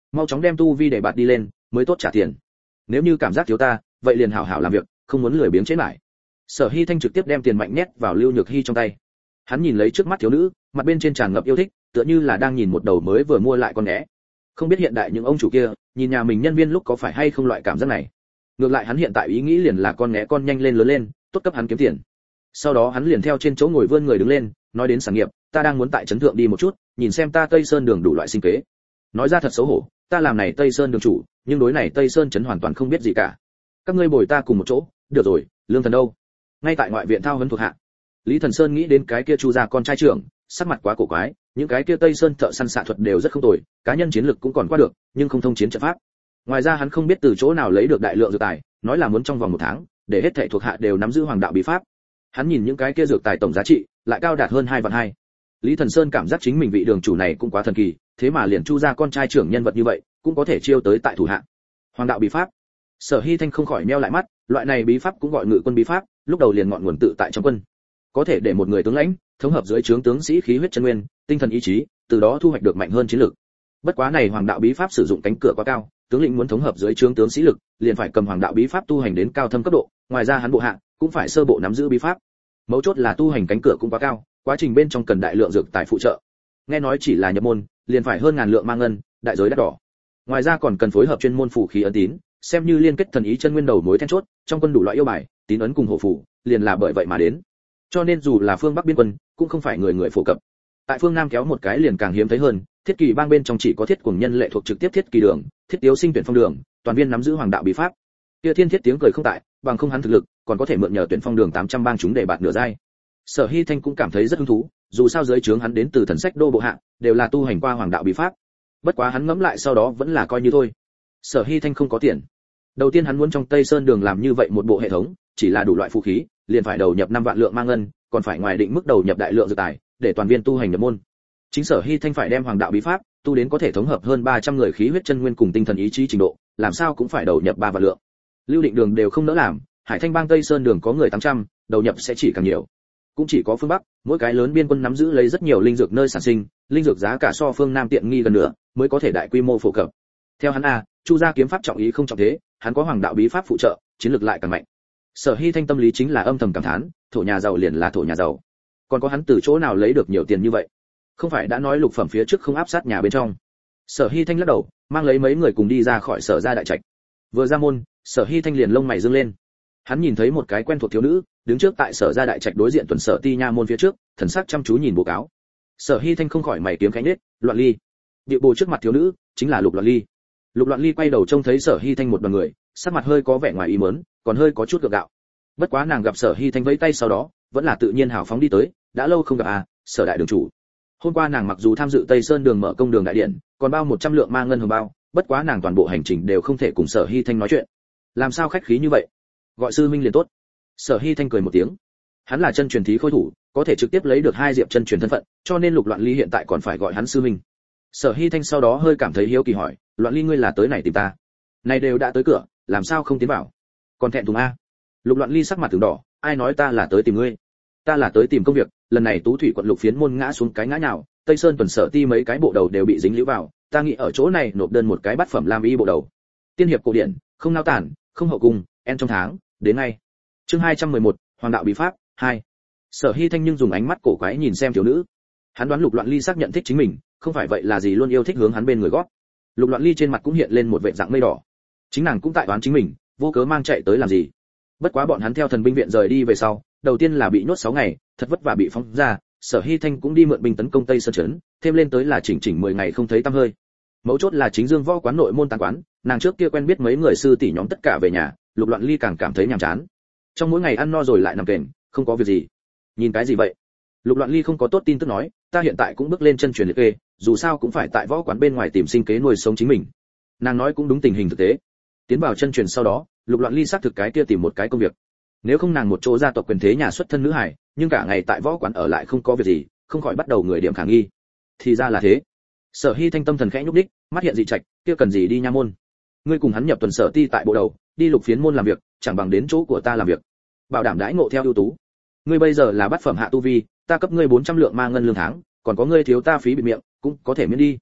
mau chóng đem tu vi để bạt đi lên mới tốt trả tiền. Nếu như cảm giác thiếu ta vậy liền hảo hảo làm việc, không muốn lười biếng chế lại. Sở Hi Thanh trực tiếp đem tiền mạnh nhét vào Lưu Nhược Hi trong tay. Hắn nhìn lấy trước mắt thiếu nữ, mặt bên trên tràn ngập yêu thích, tựa như là đang nhìn một đầu mới vừa mua lại con né. Không biết hiện đại những ông chủ kia nhìn nhà mình nhân viên lúc có phải hay không loại cảm giác này. Ngược lại hắn hiện tại ý nghĩ liền là con né con nhanh lên lớn lên, tốt cấp hắn kiếm tiền. Sau đó hắn liền theo trên chỗ ngồi vươn người đứng lên, nói đến sản nghiệp, ta đang muốn tại trấn thượng đi một chút, nhìn xem ta Tây Sơn đường đủ loại sinh kế. Nói ra thật xấu hổ, ta làm này Tây Sơn đường chủ, nhưng đối này Tây Sơn trấn hoàn toàn không biết gì cả. Các ngươi bồi ta cùng một chỗ, được rồi, Lương Thần đâu? Ngay tại ngoại viện thao huấn thuộc hạ. Lý Thần Sơn nghĩ đến cái kia Chu gia con trai trưởng, sắc mặt quá cổ quái, những cái kia Tây Sơn thợ săn xạ thuật đều rất không tồi, cá nhân chiến lực cũng còn qua được, nhưng không thông chiến trận pháp. Ngoài ra hắn không biết từ chỗ nào lấy được đại lượng dược tài, nói là muốn trong vòng một tháng, để hết thảy thuộc hạ đều nắm giữ hoàng đạo bí pháp. Hắn nhìn những cái kia dược tài tổng giá trị, lại cao đạt hơn hai vạn hai. Lý Thần Sơn cảm giác chính mình vị đường chủ này cũng quá thần kỳ, thế mà liền Chu gia con trai trưởng nhân vật như vậy, cũng có thể chiêu tới tại thủ hạ. Hoàng đạo bí pháp. Sở Hi Thanh không khỏi nheo lại mắt, loại này bí pháp cũng gọi ngự quân bí pháp, lúc đầu liền ngọn nguồn tự tại trong quân. Có thể để một người tướng lãnh thống hợp dưới trướng tướng sĩ khí huyết chân nguyên, tinh thần ý chí, từ đó thu hoạch được mạnh hơn chiến lược. Bất quá này hoàng đạo bí pháp sử dụng cánh cửa quá cao, tướng lĩnh muốn thống hợp dưới trướng tướng sĩ lực, liền phải cầm hoàng đạo bí pháp tu hành đến cao thâm cấp độ, ngoài ra hắn bộ hạ cũng phải sơ bộ nắm giữ bí pháp. Mấu chốt là tu hành cánh cửa cũng quá cao, quá trình bên trong cần đại lượng dược tài phụ trợ. Nghe nói chỉ là nhập môn, liền phải hơn ngàn lượng mang ngân, đại giới đắt đỏ. Ngoài ra còn cần phối hợp chuyên môn phù khí ấn tín, xem như liên kết thần ý chân nguyên đầu mối then chốt, trong quân đủ loại yêu bài, tín ấn cùng hộ phù, liền là bởi vậy mà đến. Cho nên dù là phương Bắc biên quân, cũng không phải người người phổ cập. Tại phương Nam kéo một cái liền càng hiếm thấy hơn, thiết kỳ bang bên trong chỉ có thiết cuồng nhân lệ thuộc trực tiếp thiết kỳ đường, thiết tiếu sinh tuyển phong đường, toàn viên nắm giữ hoàng đạo bí pháp. Kia Thiên Thiết tiếng cười không tại, bằng không hắn thực lực, còn có thể mượn nhờ tuyển phong đường tám trăm bang chúng để bạt nửa giai. Sở Hi Thanh cũng cảm thấy rất hứng thú, dù sao dưới trướng hắn đến từ thần sách đô bộ hạ, đều là tu hành qua hoàng đạo bí pháp. Bất quá hắn ngẫm lại sau đó vẫn là coi như thôi. Sở Hi Thanh không có tiền. Đầu tiên hắn muốn trong Tây Sơn đường làm như vậy một bộ hệ thống, chỉ là đủ loại vũ khí, liền phải đầu nhập năm vạn lượng mang ngân, còn phải ngoài định mức đầu nhập đại lượng dược tài, để toàn viên tu hành nhập môn. Chính Sở Hi Thanh phải đem hoàng đạo bí pháp tu đến có thể thống hợp hơn ba trăm người khí huyết chân nguyên cùng tinh thần ý chí trình độ, làm sao cũng phải đầu nhập ba vạn lượng. Lưu Định đường đều không nỡ làm, Hải Thanh bang Tây Sơn đường có người tám trăm, đầu nhập sẽ chỉ càng nhiều. Cũng chỉ có phương Bắc, mỗi cái lớn biên quân nắm giữ lấy rất nhiều linh dược nơi sản sinh, linh dược giá cả so phương Nam tiện nghi gần nữa, mới có thể đại quy mô phổ cập. Theo hắn a, Chu gia kiếm pháp trọng ý không trọng thế, hắn có hoàng đạo bí pháp phụ trợ, chiến lược lại càng mạnh. Sở Hi Thanh tâm lý chính là âm thầm cảm thán, thổ nhà giàu liền là thổ nhà giàu. Còn có hắn từ chỗ nào lấy được nhiều tiền như vậy? Không phải đã nói lục phẩm phía trước không áp sát nhà bên trong. Sở Hi Thanh lắc đầu, mang lấy mấy người cùng đi ra khỏi Sở gia đại trạch. Vừa ra môn, Sở Hi Thanh liền lông mày dương lên. Hắn nhìn thấy một cái quen thuộc thiếu nữ, đứng trước tại Sở gia đại trạch đối diện tuần Sở Ti nha môn phía trước, thần sắc chăm chú nhìn bố cáo. Sở Hi Thanh không khỏi mày kiếm khẽ nhếch, Loạn Ly. Địa bộ trước mặt thiếu nữ, chính là Lục Loạn Ly. Lục Loạn Ly quay đầu trông thấy Sở Hi Thanh một đoàn người, sắc mặt hơi có vẻ ngoài ý muốn, còn hơi có chút gượng gạo. Bất quá nàng gặp Sở Hi Thanh vẫy tay sau đó, vẫn là tự nhiên hào phóng đi tới, đã lâu không gặp à, Sở đại đường chủ. Hôm qua nàng mặc dù tham dự Tây Sơn đường mở công đường đại điện, còn bao một trăm lượng ma ngân hồng bao, bất quá nàng toàn bộ hành trình đều không thể cùng Sở Hi Thanh nói chuyện. Làm sao khách khí như vậy? Gọi sư minh liền tốt. Sở Hi Thanh cười một tiếng. Hắn là chân truyền thí khôi thủ, có thể trực tiếp lấy được hai diệp chân truyền thân phận, cho nên Lục Loạn Ly hiện tại còn phải gọi hắn sư minh. Sở Hi Thanh sau đó hơi cảm thấy hiếu kỳ hỏi, Loạn Ly ngươi là tới này tìm ta? Này đều đã tới cửa, làm sao không tiến vào? Còn thẹn thùng a? Lục Loạn Ly sắc mặt từng đỏ, ai nói ta là tới tìm ngươi? Ta là tới tìm công việc, lần này Tú Thủy quận Lục phiến môn ngã xuống cái ngã nhào, Tây Sơn tuần Sở Ti mấy cái bộ đầu đều bị dính liễu vào, ta nghĩ ở chỗ này nộp đơn một cái bát phẩm lam y bộ đầu. Tiên hiệp cổ điển, không nao tản, không hậu cung, en trong tháng, đến ngay. Chương hai trăm mười một, Hoàng đạo bí pháp hai. Sở Hi Thanh nhưng dùng ánh mắt cổ quái nhìn xem thiếu nữ. Hắn đoán Lục Loạn Ly xác nhận thích chính mình, không phải vậy là gì luôn yêu thích hướng hắn bên người gót. Lục Loạn Ly trên mặt cũng hiện lên một vệt dạng mây đỏ. Chính nàng cũng tại đoán chính mình, vô cớ mang chạy tới làm gì. Bất quá bọn hắn theo thần binh viện rời đi về sau, đầu tiên là bị nhốt sáu ngày, thật vất vả bị phóng ra, Sở Hi Thanh cũng đi mượn binh tấn công Tây Sơn trấn, thêm lên tới là chỉnh chỉnh mười ngày không thấy tăm hơi. Mấu chốt là chính Dương Võ quán nội môn tán quán, nàng trước kia quen biết mấy người sư tỷ nhóm tất cả về nhà, Lục Loạn Ly càng cảm thấy nhàm chán. Trong mỗi ngày ăn no rồi lại nằm kềnh, không có việc gì. Nhìn cái gì vậy? Lục Loạn Ly không có tốt tin tức nói, ta hiện tại cũng bước lên chân truyền liệt kê, dù sao cũng phải tại võ quán bên ngoài tìm sinh kế nuôi sống chính mình. Nàng nói cũng đúng tình hình thực tế. Tiến vào chân truyền sau đó, Lục Loạn Ly xác thực cái kia tìm một cái công việc. Nếu không nàng một chỗ gia tộc quyền thế nhà xuất thân nữ hài, nhưng cả ngày tại võ quán ở lại không có việc gì, không khỏi bắt đầu người điểm khả nghi. Thì ra là thế. Sở Hi Thanh tâm thần khẽ nhúc đích, mắt hiện dị trạch, kia cần gì đi nha môn? Ngươi cùng hắn nhập tuần Sở Ti tại bộ đầu, đi Lục phiến môn làm việc, chẳng bằng đến chỗ của ta làm việc. Bảo đảm đãi ngộ theo ưu tú. Ngươi bây giờ là bát phẩm hạ tu vi, ta cấp ngươi bốn trăm lượng ma ngân lương tháng, còn có ngươi thiếu ta phí bị miệng, cũng có thể miễn đi.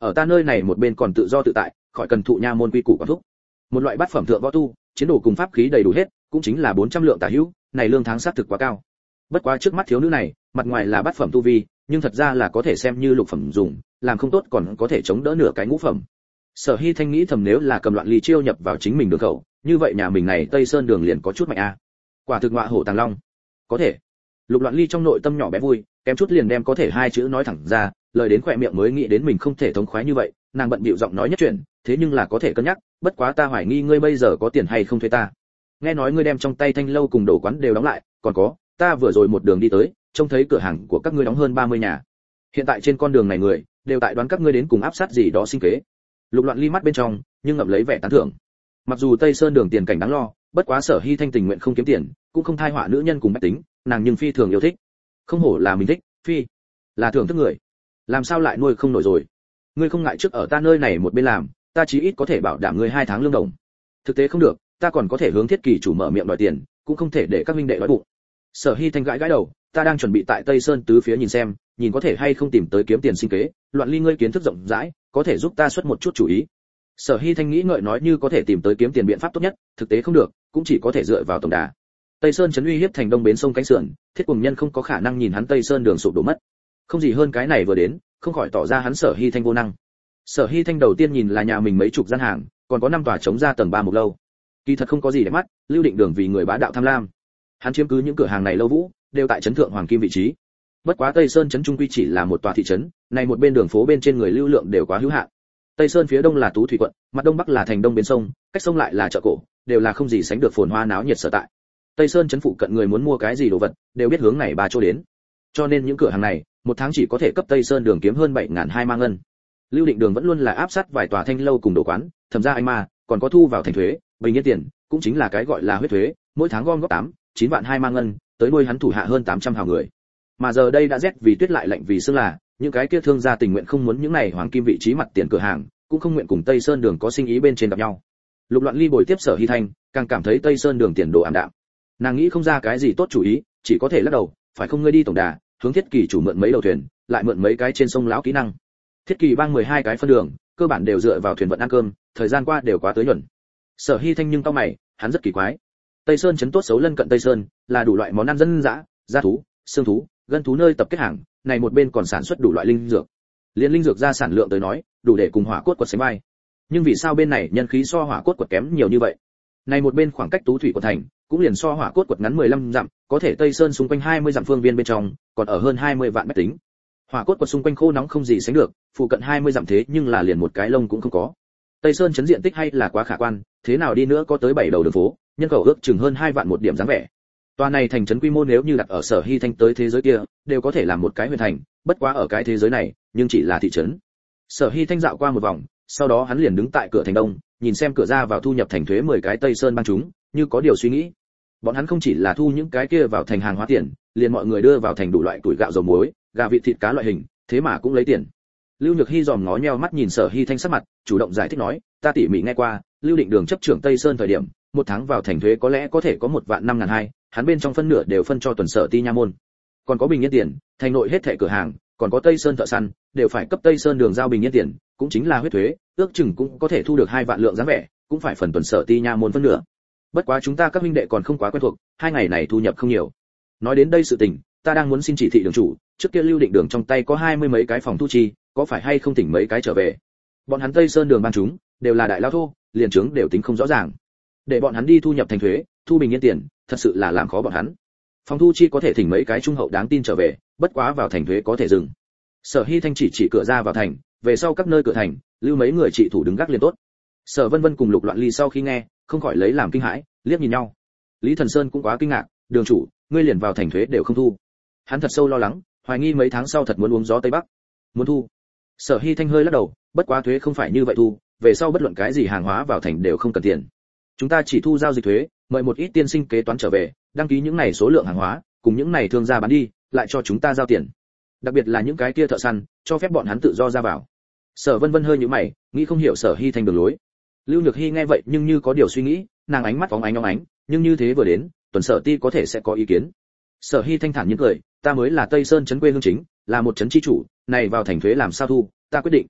ở ta nơi này một bên còn tự do tự tại, khỏi cần thụ nha môn quy củ quản thúc. Một loại bát phẩm thượng võ tu, chiến đồ cùng pháp khí đầy đủ hết, cũng chính là bốn trăm lượng tả hữu, này lương tháng sát thực quá cao. Bất quá trước mắt thiếu nữ này, mặt ngoài là bát phẩm tu vi, nhưng thật ra là có thể xem như lục phẩm dùng, làm không tốt còn có thể chống đỡ nửa cái ngũ phẩm. Sở Hi Thanh nghĩ thầm nếu là cầm loạn ly chiêu nhập vào chính mình đường khẩu, như vậy nhà mình này Tây Sơn đường liền có chút mạnh a. Quả thực ngọa hổ tàng long. Có thể. Lục Loạn Ly trong nội tâm nhỏ bé vui, kém chút liền đem có thể hai chữ nói thẳng ra, lời đến khỏe miệng mới nghĩ đến mình không thể thống khoái như vậy, nàng bận bịu giọng nói nhất chuyện, thế nhưng là có thể cân nhắc, bất quá ta hoài nghi ngươi bây giờ có tiền hay không thuê ta. Nghe nói ngươi đem trong tay thanh lâu cùng đồ quán đều đóng lại, còn có, ta vừa rồi một đường đi tới, trông thấy cửa hàng của các ngươi đóng hơn ba mươi nhà. Hiện tại trên con đường này người đều tại đoán các ngươi đến cùng áp sát gì đó sinh kế. Lục Loạn Ly mắt bên trong nhưng ngậm lấy vẻ tán thưởng. Mặc dù Tây Sơn đường tiền cảnh đáng lo, bất quá Sở Hi Thanh tình nguyện không kiếm tiền, cũng không thai họa nữ nhân cùng bách tính, nàng nhưng phi thường yêu thích. Không hổ là mình thích, phi là thưởng thức người. Làm sao lại nuôi không nổi rồi? Ngươi không ngại trước ở ta nơi này một bên làm, ta chí ít có thể bảo đảm ngươi hai tháng lương đồng. Thực tế không được, ta còn có thể hướng Thiết Kỳ chủ mở miệng đòi tiền, cũng không thể để các minh đệ đói bụng. Sở Hi Thanh gãi gãi đầu, ta đang chuẩn bị tại Tây Sơn tứ phía nhìn xem, nhìn có thể hay không tìm tới kiếm tiền sinh kế, Loạn Ly ngươi kiến thức rộng rãi, có thể giúp ta xuất một chút chủ ý. Sở Hi Thanh nghĩ ngợi nói như có thể tìm tới kiếm tiền biện pháp tốt nhất, thực tế không được, cũng chỉ có thể dựa vào tổng đà. Tây Sơn trấn uy hiếp thành đông bến sông cánh sườn, Thiết Cùng Nhân không có khả năng nhìn hắn Tây Sơn đường sụp đổ mất. Không gì hơn cái này vừa đến, không khỏi tỏ ra hắn Sở Hi Thanh vô năng. Sở Hi Thanh đầu tiên nhìn là nhà mình mấy chục gian hàng, còn có năm tòa chống ra tầng ba một lâu. Kỳ thật không có gì để mắt, Lưu Định Đường vì người bá đạo tham lam, hắn chiếm cứ những cửa hàng này lâu vũ, đều tại trấn thượng hoàng kim vị trí. Bất quá Tây Sơn trấn trung quy chỉ là một tòa thị trấn, này một bên đường phố bên trên người lưu lượng đều quá hữu hạn. Tây Sơn phía đông là Tú Thủy quận, mặt đông bắc là thành đông bến sông, cách sông lại là chợ cổ, đều là không gì sánh được phồn hoa náo nhiệt sở tại. Tây Sơn trấn phụ cận người muốn mua cái gì đồ vật, đều biết hướng này ba chỗ đến. Cho nên những cửa hàng này, một tháng chỉ có thể cấp Tây Sơn đường kiếm hơn bảy nghìn hai ma ngân. Lưu Định Đường vẫn luôn là áp sát vài tòa thanh lâu cùng đồ quán, thẩm ra anh ma, còn có thu vào thành thuế, bình yên tiền, cũng chính là cái gọi là huyết thuế, mỗi tháng gom góp tám, chín vạn hai ma ngân, tới nuôi hắn thủ hạ hơn tám trăm hào người. Mà giờ đây đã rét vì tuyết lại lạnh vì sương là, những cái kia thương gia tình nguyện không muốn những này hoàng kim vị trí mặt tiền cửa hàng, cũng không nguyện cùng Tây Sơn đường có sinh ý bên trên gặp nhau. Lục Loạn Ly bồi tiếp Sở Hi Thanh, càng cảm thấy Tây Sơn đường tiền đồ ảm đạm. Nàng nghĩ không ra cái gì tốt chủ ý, chỉ có thể lắc đầu, phải không ngươi đi tổng đà, hướng Thiết Kỳ chủ mượn mấy đầu thuyền, lại mượn mấy cái trên sông lão kỹ năng. Thiết Kỳ bang mười hai cái phân đường, cơ bản đều dựa vào thuyền vận ăn cơm, thời gian qua đều quá tới nhuần. Sở Hi Thanh nhưng cau mày, hắn rất kỳ quái. Tây Sơn trấn tốt xấu lân cận Tây Sơn, là đủ loại món ăn dân dã, gia thú, xương thú, gân thú nơi tập kết hàng, này một bên còn sản xuất đủ loại linh dược. Liên linh dược ra sản lượng tới nói, đủ để cùng hỏa cốt quật sánh vai. Nhưng vì sao bên này nhân khí so hỏa cốt quật kém nhiều như vậy? Này một bên khoảng cách Tú Thủy quận thành, cũng liền so hỏa cốt quật ngắn mười lăm dặm, có thể Tây Sơn xung quanh hai mươi dặm phương viên bên trong, còn ở hơn hai mươi vạn bách tính. Hỏa cốt quật xung quanh khô nóng không gì sánh được, phụ cận hai mươi dặm thế nhưng là liền một cái lông cũng không có. Tây Sơn trấn diện tích hay là quá khả quan, thế nào đi nữa có tới bảy đầu đường phố, nhân khẩu ước chừng hơn hai vạn một điểm dáng vẻ. Tòa này thành trấn quy mô nếu như đặt ở Sở Hi Thanh tới thế giới kia, đều có thể làm một cái huyện thành, bất quá ở cái thế giới này, nhưng chỉ là thị trấn. Sở Hi Thanh dạo qua một vòng, sau đó hắn liền đứng tại cửa thành đông, nhìn xem cửa ra vào thu nhập thành thuế mười cái Tây Sơn bang chúng, như có điều suy nghĩ. Bọn hắn không chỉ là thu những cái kia vào thành hàng hóa tiền, liền mọi người đưa vào thành đủ loại tuổi gạo dầu muối, gà vịt thịt cá loại hình, thế mà cũng lấy tiền. Lưu Nhược Hi dòm ngó nheo mắt nhìn Sở Hi Thanh sắc mặt, chủ động giải thích nói, ta tỉ mỉ nghe qua, Lưu Định Đường chấp trưởng Tây Sơn thời điểm, một tháng vào thành thuế có lẽ có thể có một vạn năm ngàn hai, hắn bên trong phân nửa đều phân cho tuần sở ti nha môn. Còn có bình yên tiền, thành nội hết thảy cửa hàng, còn có Tây Sơn thợ săn, đều phải cấp Tây Sơn đường giao bình yên tiền, cũng chính là huyết thuế, ước chừng cũng có thể thu được hai vạn lượng dáng vẻ, cũng phải phần tuần sở ti nha môn phân nửa. Bất quá chúng ta các huynh đệ còn không quá quen thuộc, hai ngày này thu nhập không nhiều. Nói đến đây sự tình, ta đang muốn xin chỉ thị đường chủ, trước kia Lưu Định Đường trong tay có hai mươi mấy cái phòng thu chi, có phải hay không tỉnh mấy cái trở về. Bọn hắn Tây Sơn đường ban chúng, đều là đại lao thô, liền chứng đều tính không rõ ràng. Để bọn hắn đi thu nhập thành thuế, thu bình yên tiền, thật sự là làm khó bọn hắn. Phòng thu chi có thể thỉnh mấy cái trung hậu đáng tin trở về, bất quá vào thành thuế có thể dừng. Sở Hi Thanh chỉ chỉ cửa ra vào thành, về sau các nơi cửa thành, lưu mấy người trị thủ đứng gác liền tốt. Sở Vân Vân cùng Lục Loạn Ly sau khi nghe, không khỏi lấy làm kinh hãi, liếc nhìn nhau. Lý Thần Sơn cũng quá kinh ngạc, đường chủ, ngươi liền vào thành thuế đều không thu. Hắn thật sâu lo lắng, hoài nghi mấy tháng sau thật muốn uống gió tây bắc. Muốn thu. Sở Hi Thanh hơi lắc đầu, bất quá thuế không phải như vậy thu, về sau bất luận cái gì hàng hóa vào thành đều không cần tiền. Chúng ta chỉ thu giao dịch thuế, mời một ít tiên sinh kế toán trở về, đăng ký những này số lượng hàng hóa, cùng những này thương gia bán đi, lại cho chúng ta giao tiền. Đặc biệt là những cái kia thợ săn, cho phép bọn hắn tự do ra vào. Sở Vân Vân hơi nhíu mày, nghĩ không hiểu Sở Hi Thanh đường lối. Lưu Nhược Hi nghe vậy nhưng như có điều suy nghĩ, nàng ánh mắt phóng ánh óng ánh, nhưng như thế vừa đến, tuần sở ti có thể sẽ có ý kiến. Sở Hi Thanh thản nhiên cười, ta mới là Tây Sơn trấn quê hương chính, là một trấn chi chủ, này vào thành thuế làm sao thu, ta quyết định.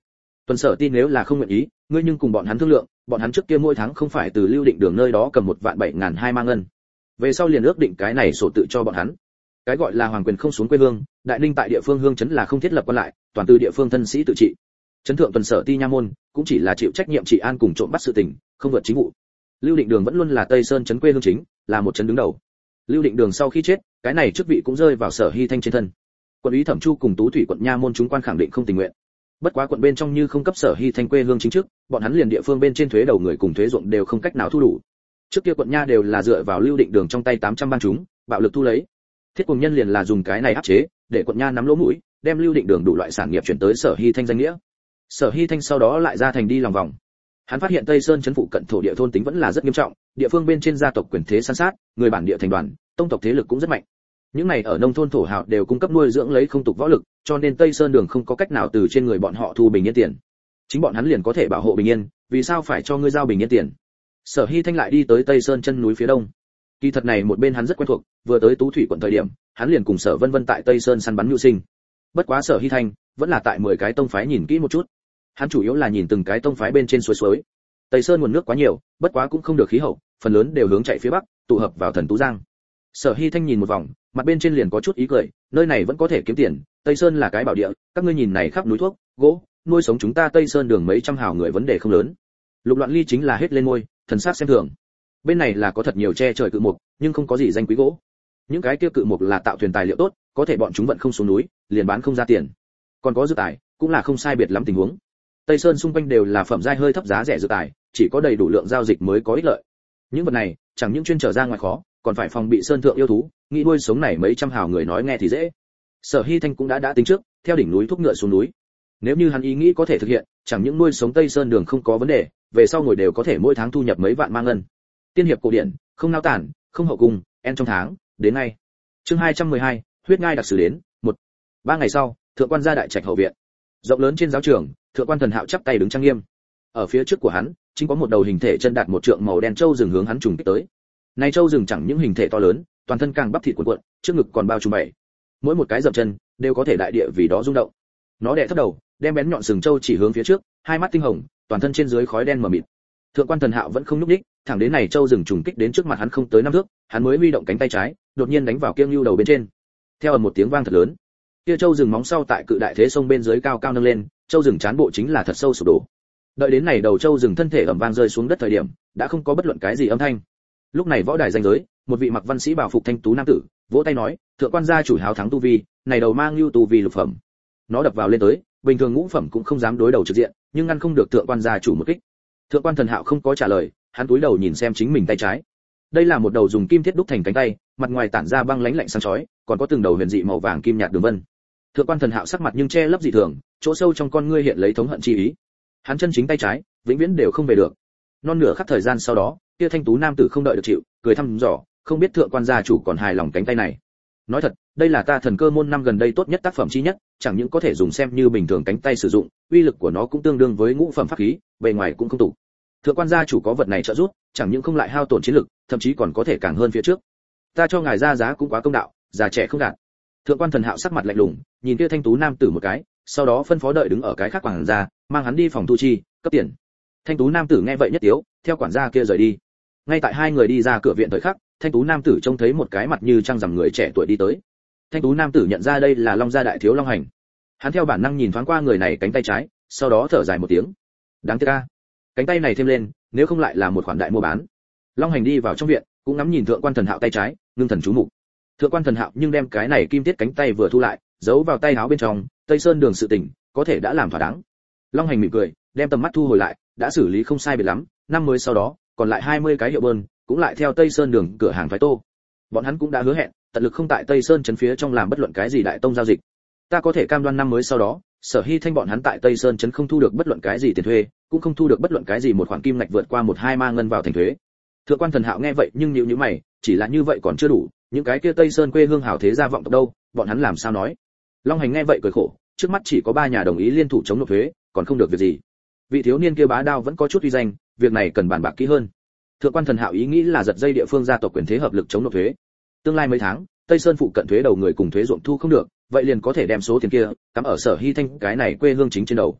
Tuần Sở Ti nếu là không nguyện ý, ngươi nhưng cùng bọn hắn thương lượng, bọn hắn trước kia mỗi tháng không phải từ Lưu Định Đường nơi đó cầm một vạn bảy ngàn hai ma ngân. Về sau liền ước định cái này sổ tự cho bọn hắn. Cái gọi là hoàng quyền không xuống quê hương, đại ninh tại địa phương hương trấn là không thiết lập quan lại, toàn từ địa phương thân sĩ tự trị. Trấn thượng Tuần Sở Ti nha môn cũng chỉ là chịu trách nhiệm trị an cùng trộm bắt sự tình, không vượt chính vụ. Lưu Định Đường vẫn luôn là Tây Sơn trấn quê hương chính, là một trấn đứng đầu. Lưu Định Đường sau khi chết, cái này chức vị cũng rơi vào Sở Hy Thanh trên thân. Quận úy Thẩm Chu cùng Tú Thủy quận nha môn chúng quan khẳng định không tình nguyện. Bất quá quận bên trong như không cấp Sở Hy Thanh quê hương chính chức, bọn hắn liền địa phương bên trên thuế đầu người cùng thuế ruộng đều không cách nào thu đủ. Trước kia quận nha đều là dựa vào Lưu Định Đường trong tay tám trăm bang chúng, bạo lực thu lấy. Thiết Cùng Nhân liền là dùng cái này áp chế, để quận nha nắm lỗ mũi, đem Lưu Định Đường đủ loại sản nghiệp chuyển tới Sở Hy Thanh danh nghĩa. Sở Hy Thanh sau đó lại ra thành đi lòng vòng. Hắn phát hiện Tây Sơn trấn phụ cận thổ địa thôn tính vẫn là rất nghiêm trọng, địa phương bên trên gia tộc quyền thế san sát, người bản địa thành đoàn, tông tộc thế lực cũng rất mạnh. Những này ở nông thôn thổ hào đều cung cấp nuôi dưỡng lấy không tục võ lực, cho nên Tây Sơn Đường không có cách nào từ trên người bọn họ thu bình yên tiền. Chính bọn hắn liền có thể bảo hộ bình yên, vì sao phải cho ngươi giao bình yên tiền? Sở Hy Thanh lại đi tới Tây Sơn chân núi phía đông. Kỳ thật này một bên hắn rất quen thuộc, vừa tới Tú Thủy quận thời điểm, hắn liền cùng Sở Vân Vân tại Tây Sơn săn bắn nhu sinh. Bất quá Sở Hy Thanh vẫn là tại mười cái tông phái nhìn kỹ một chút. Hắn chủ yếu là nhìn từng cái tông phái bên trên suối suối. Tây Sơn nguồn nước quá nhiều, bất quá cũng không được khí hậu, phần lớn đều hướng chạy phía bắc, tụ hợp vào Thần Tú Giang. Sở Hy Thanh nhìn một vòng, mặt bên trên liền có chút ý cười, nơi này vẫn có thể kiếm tiền, Tây Sơn là cái bảo địa, các ngươi nhìn này khắp núi thuốc, gỗ, nuôi sống chúng ta Tây Sơn Đường mấy trăm hào người vấn đề không lớn. Lục Loạn Ly chính là hết lên môi, thần sắc xem thường. Bên này là có thật nhiều che trời cự mục, nhưng không có gì danh quý gỗ. Những cái kia cự mục là tạo thuyền tài liệu tốt, có thể bọn chúng vận không xuống núi, liền bán không ra tiền. Còn có dược tài, cũng là không sai biệt lắm tình huống. Tây Sơn xung quanh đều là phẩm giai hơi thấp giá rẻ dược tài, chỉ có đầy đủ lượng giao dịch mới có ích lợi. Những vật này, chẳng những chuyên trở ra ngoài khó, còn phải phòng bị sơn thượng yêu thú, nghĩ nuôi sống này mấy trăm hào người nói nghe thì dễ. Sở Hy Thanh cũng đã đã tính trước, theo đỉnh núi thúc ngựa xuống núi. Nếu như hắn ý nghĩ có thể thực hiện, chẳng những nuôi sống Tây Sơn Đường không có vấn đề, về sau ngồi đều có thể mỗi tháng thu nhập mấy vạn mang ngân. Tiên hiệp cổ điển, không nao tản, không hậu cung, en trong tháng, đến ngay. Chương hai trăm mười hai, huyết ngai đặc sử đến, một. Ba ngày sau, thượng quan gia đại trạch hậu viện. Rộng lớn trên giáo trường, thượng quan Thần Hạo chắp tay đứng trang nghiêm. Ở phía trước của hắn, chính có một đầu hình thể chân đạt một trượng màu đen trâu rừng hướng hắn trùng kích tới. Này trâu rừng chẳng những hình thể to lớn, toàn thân càng bắp thịt cuộn cuộn, trước ngực còn bao trùm bảy. Mỗi một cái dậm chân đều có thể đại địa vì đó rung động. Nó đè thấp đầu, đem bén nhọn sừng trâu chỉ hướng phía trước, hai mắt tinh hồng, toàn thân trên dưới khói đen mờ mịt. Thượng quan Thần Hạo vẫn không nhúc nhích, thẳng đến này trâu rừng trùng kích đến trước mặt hắn không tới năm thước, hắn mới huy động cánh tay trái, đột nhiên đánh vào kiêng lưu đầu bên trên. Theo ầm một tiếng vang thật lớn, kia trâu rừng móng sau tại cự đại thế sông bên dưới cao cao nâng lên, trâu rừng chán bộ chính là thật sâu sụp đổ. Đợi đến này đầu trâu rừng thân thể ầm vang rơi xuống đất thời điểm, đã không có bất luận cái gì âm thanh. Lúc này võ đài danh giới, một vị mặc văn sĩ bảo phục thanh tú nam tử, vỗ tay nói, thượng quan gia chủ hào thắng tu vi, này đầu mang lưu tu vi lục phẩm. Nó đập vào lên tới, bình thường ngũ phẩm cũng không dám đối đầu trực diện, nhưng ngăn không được thượng quan gia chủ một kích. Thượng quan Thần Hạo không có trả lời, hắn cúi đầu nhìn xem chính mình tay trái. Đây là một đầu dùng kim thiết đúc thành cánh tay, mặt ngoài tản ra băng lãnh lạnh sáng chói, còn có từng đầu huyền dị màu vàng kim nhạt đường vân. Thượng quan Thần Hạo sắc mặt nhưng che lấp dị thường, chỗ sâu trong con ngươi hiện lấy thống hận chi ý. Hắn chân chính tay trái, vĩnh viễn đều không về được. Non nửa khắc thời gian sau đó, kia thanh tú nam tử không đợi được chịu, cười thăm dò, không biết thượng quan gia chủ còn hài lòng cánh tay này. Nói thật, đây là ta thần cơ môn năm gần đây tốt nhất tác phẩm chi nhất, chẳng những có thể dùng xem như bình thường cánh tay sử dụng, uy lực của nó cũng tương đương với ngũ phẩm pháp khí, bề ngoài cũng không tủ. Thượng quan gia chủ có vật này trợ giúp, chẳng những không lại hao tổn chiến lực, thậm chí còn có thể càng hơn phía trước. Ta cho ngài ra giá cũng quá công đạo, già trẻ không gạt. Thượng quan Thần Hạo sắc mặt lạnh lùng, nhìn kia thanh tú nam tử một cái, sau đó phân phó đợi đứng ở cái khác quản gia, mang hắn đi phòng thu chi, cấp tiền. Thanh tú nam tử nghe vậy nhất tiếu, theo quản gia kia rời đi. Ngay tại hai người đi ra cửa viện thời khắc, thanh tú nam tử trông thấy một cái mặt như trăng rằm người trẻ tuổi đi tới. Thanh tú nam tử nhận ra đây là Long gia đại thiếu Long Hành. Hắn theo bản năng nhìn thoáng qua người này cánh tay trái, sau đó thở dài một tiếng. Đáng tiếc a, cánh tay này thêm lên, nếu không lại là một khoản đại mua bán. Long Hành đi vào trong viện, cũng ngắm nhìn thượng quan Thần Hạo tay trái, ngưng thần chú mục. Thượng quan Thần Hạo nhưng đem cái này kim tiết cánh tay vừa thu lại, giấu vào tay áo bên trong, Tây Sơn Đường sự tình, có thể đã làm thỏa đáng. Long Hành mỉm cười, đem tầm mắt thu hồi lại, đã xử lý không sai biệt lắm, năm mới sau đó, còn lại hai mươi cái hiệu bơn, cũng lại theo Tây Sơn Đường cửa hàng phái tô. Bọn hắn cũng đã hứa hẹn, tận lực không tại Tây Sơn trấn phía trong làm bất luận cái gì đại tông giao dịch. Ta có thể cam đoan năm mới sau đó, Sở Hy Thanh bọn hắn tại Tây Sơn trấn không thu được bất luận cái gì tiền thuê, cũng không thu được bất luận cái gì một khoản kim ngạch vượt qua một hai ma ngân vào thành thuế. Thượng quan Thần Hạo nghe vậy nhưng nhíu nhíu mày, chỉ là như vậy còn chưa đủ, những cái kia Tây Sơn quê hương hảo thế gia vọng tộc đâu, bọn hắn làm sao nói? Long Hành nghe vậy cười khổ, trước mắt chỉ có ba nhà đồng ý liên thủ chống nộp thuế, còn không được việc gì. Vị thiếu niên kia bá đao vẫn có chút uy danh, việc này cần bàn bạc kỹ hơn. Thượng quan Thần Hạo ý nghĩ là giật dây địa phương gia tộc quyền thế hợp lực chống nộp thuế. Tương lai mấy tháng, Tây Sơn phụ cận thuế đầu người cùng thuế ruộng thu không được, vậy liền có thể đem số tiền kia cắm ở Sở Hy Thanh cái này quê hương chính trên đầu.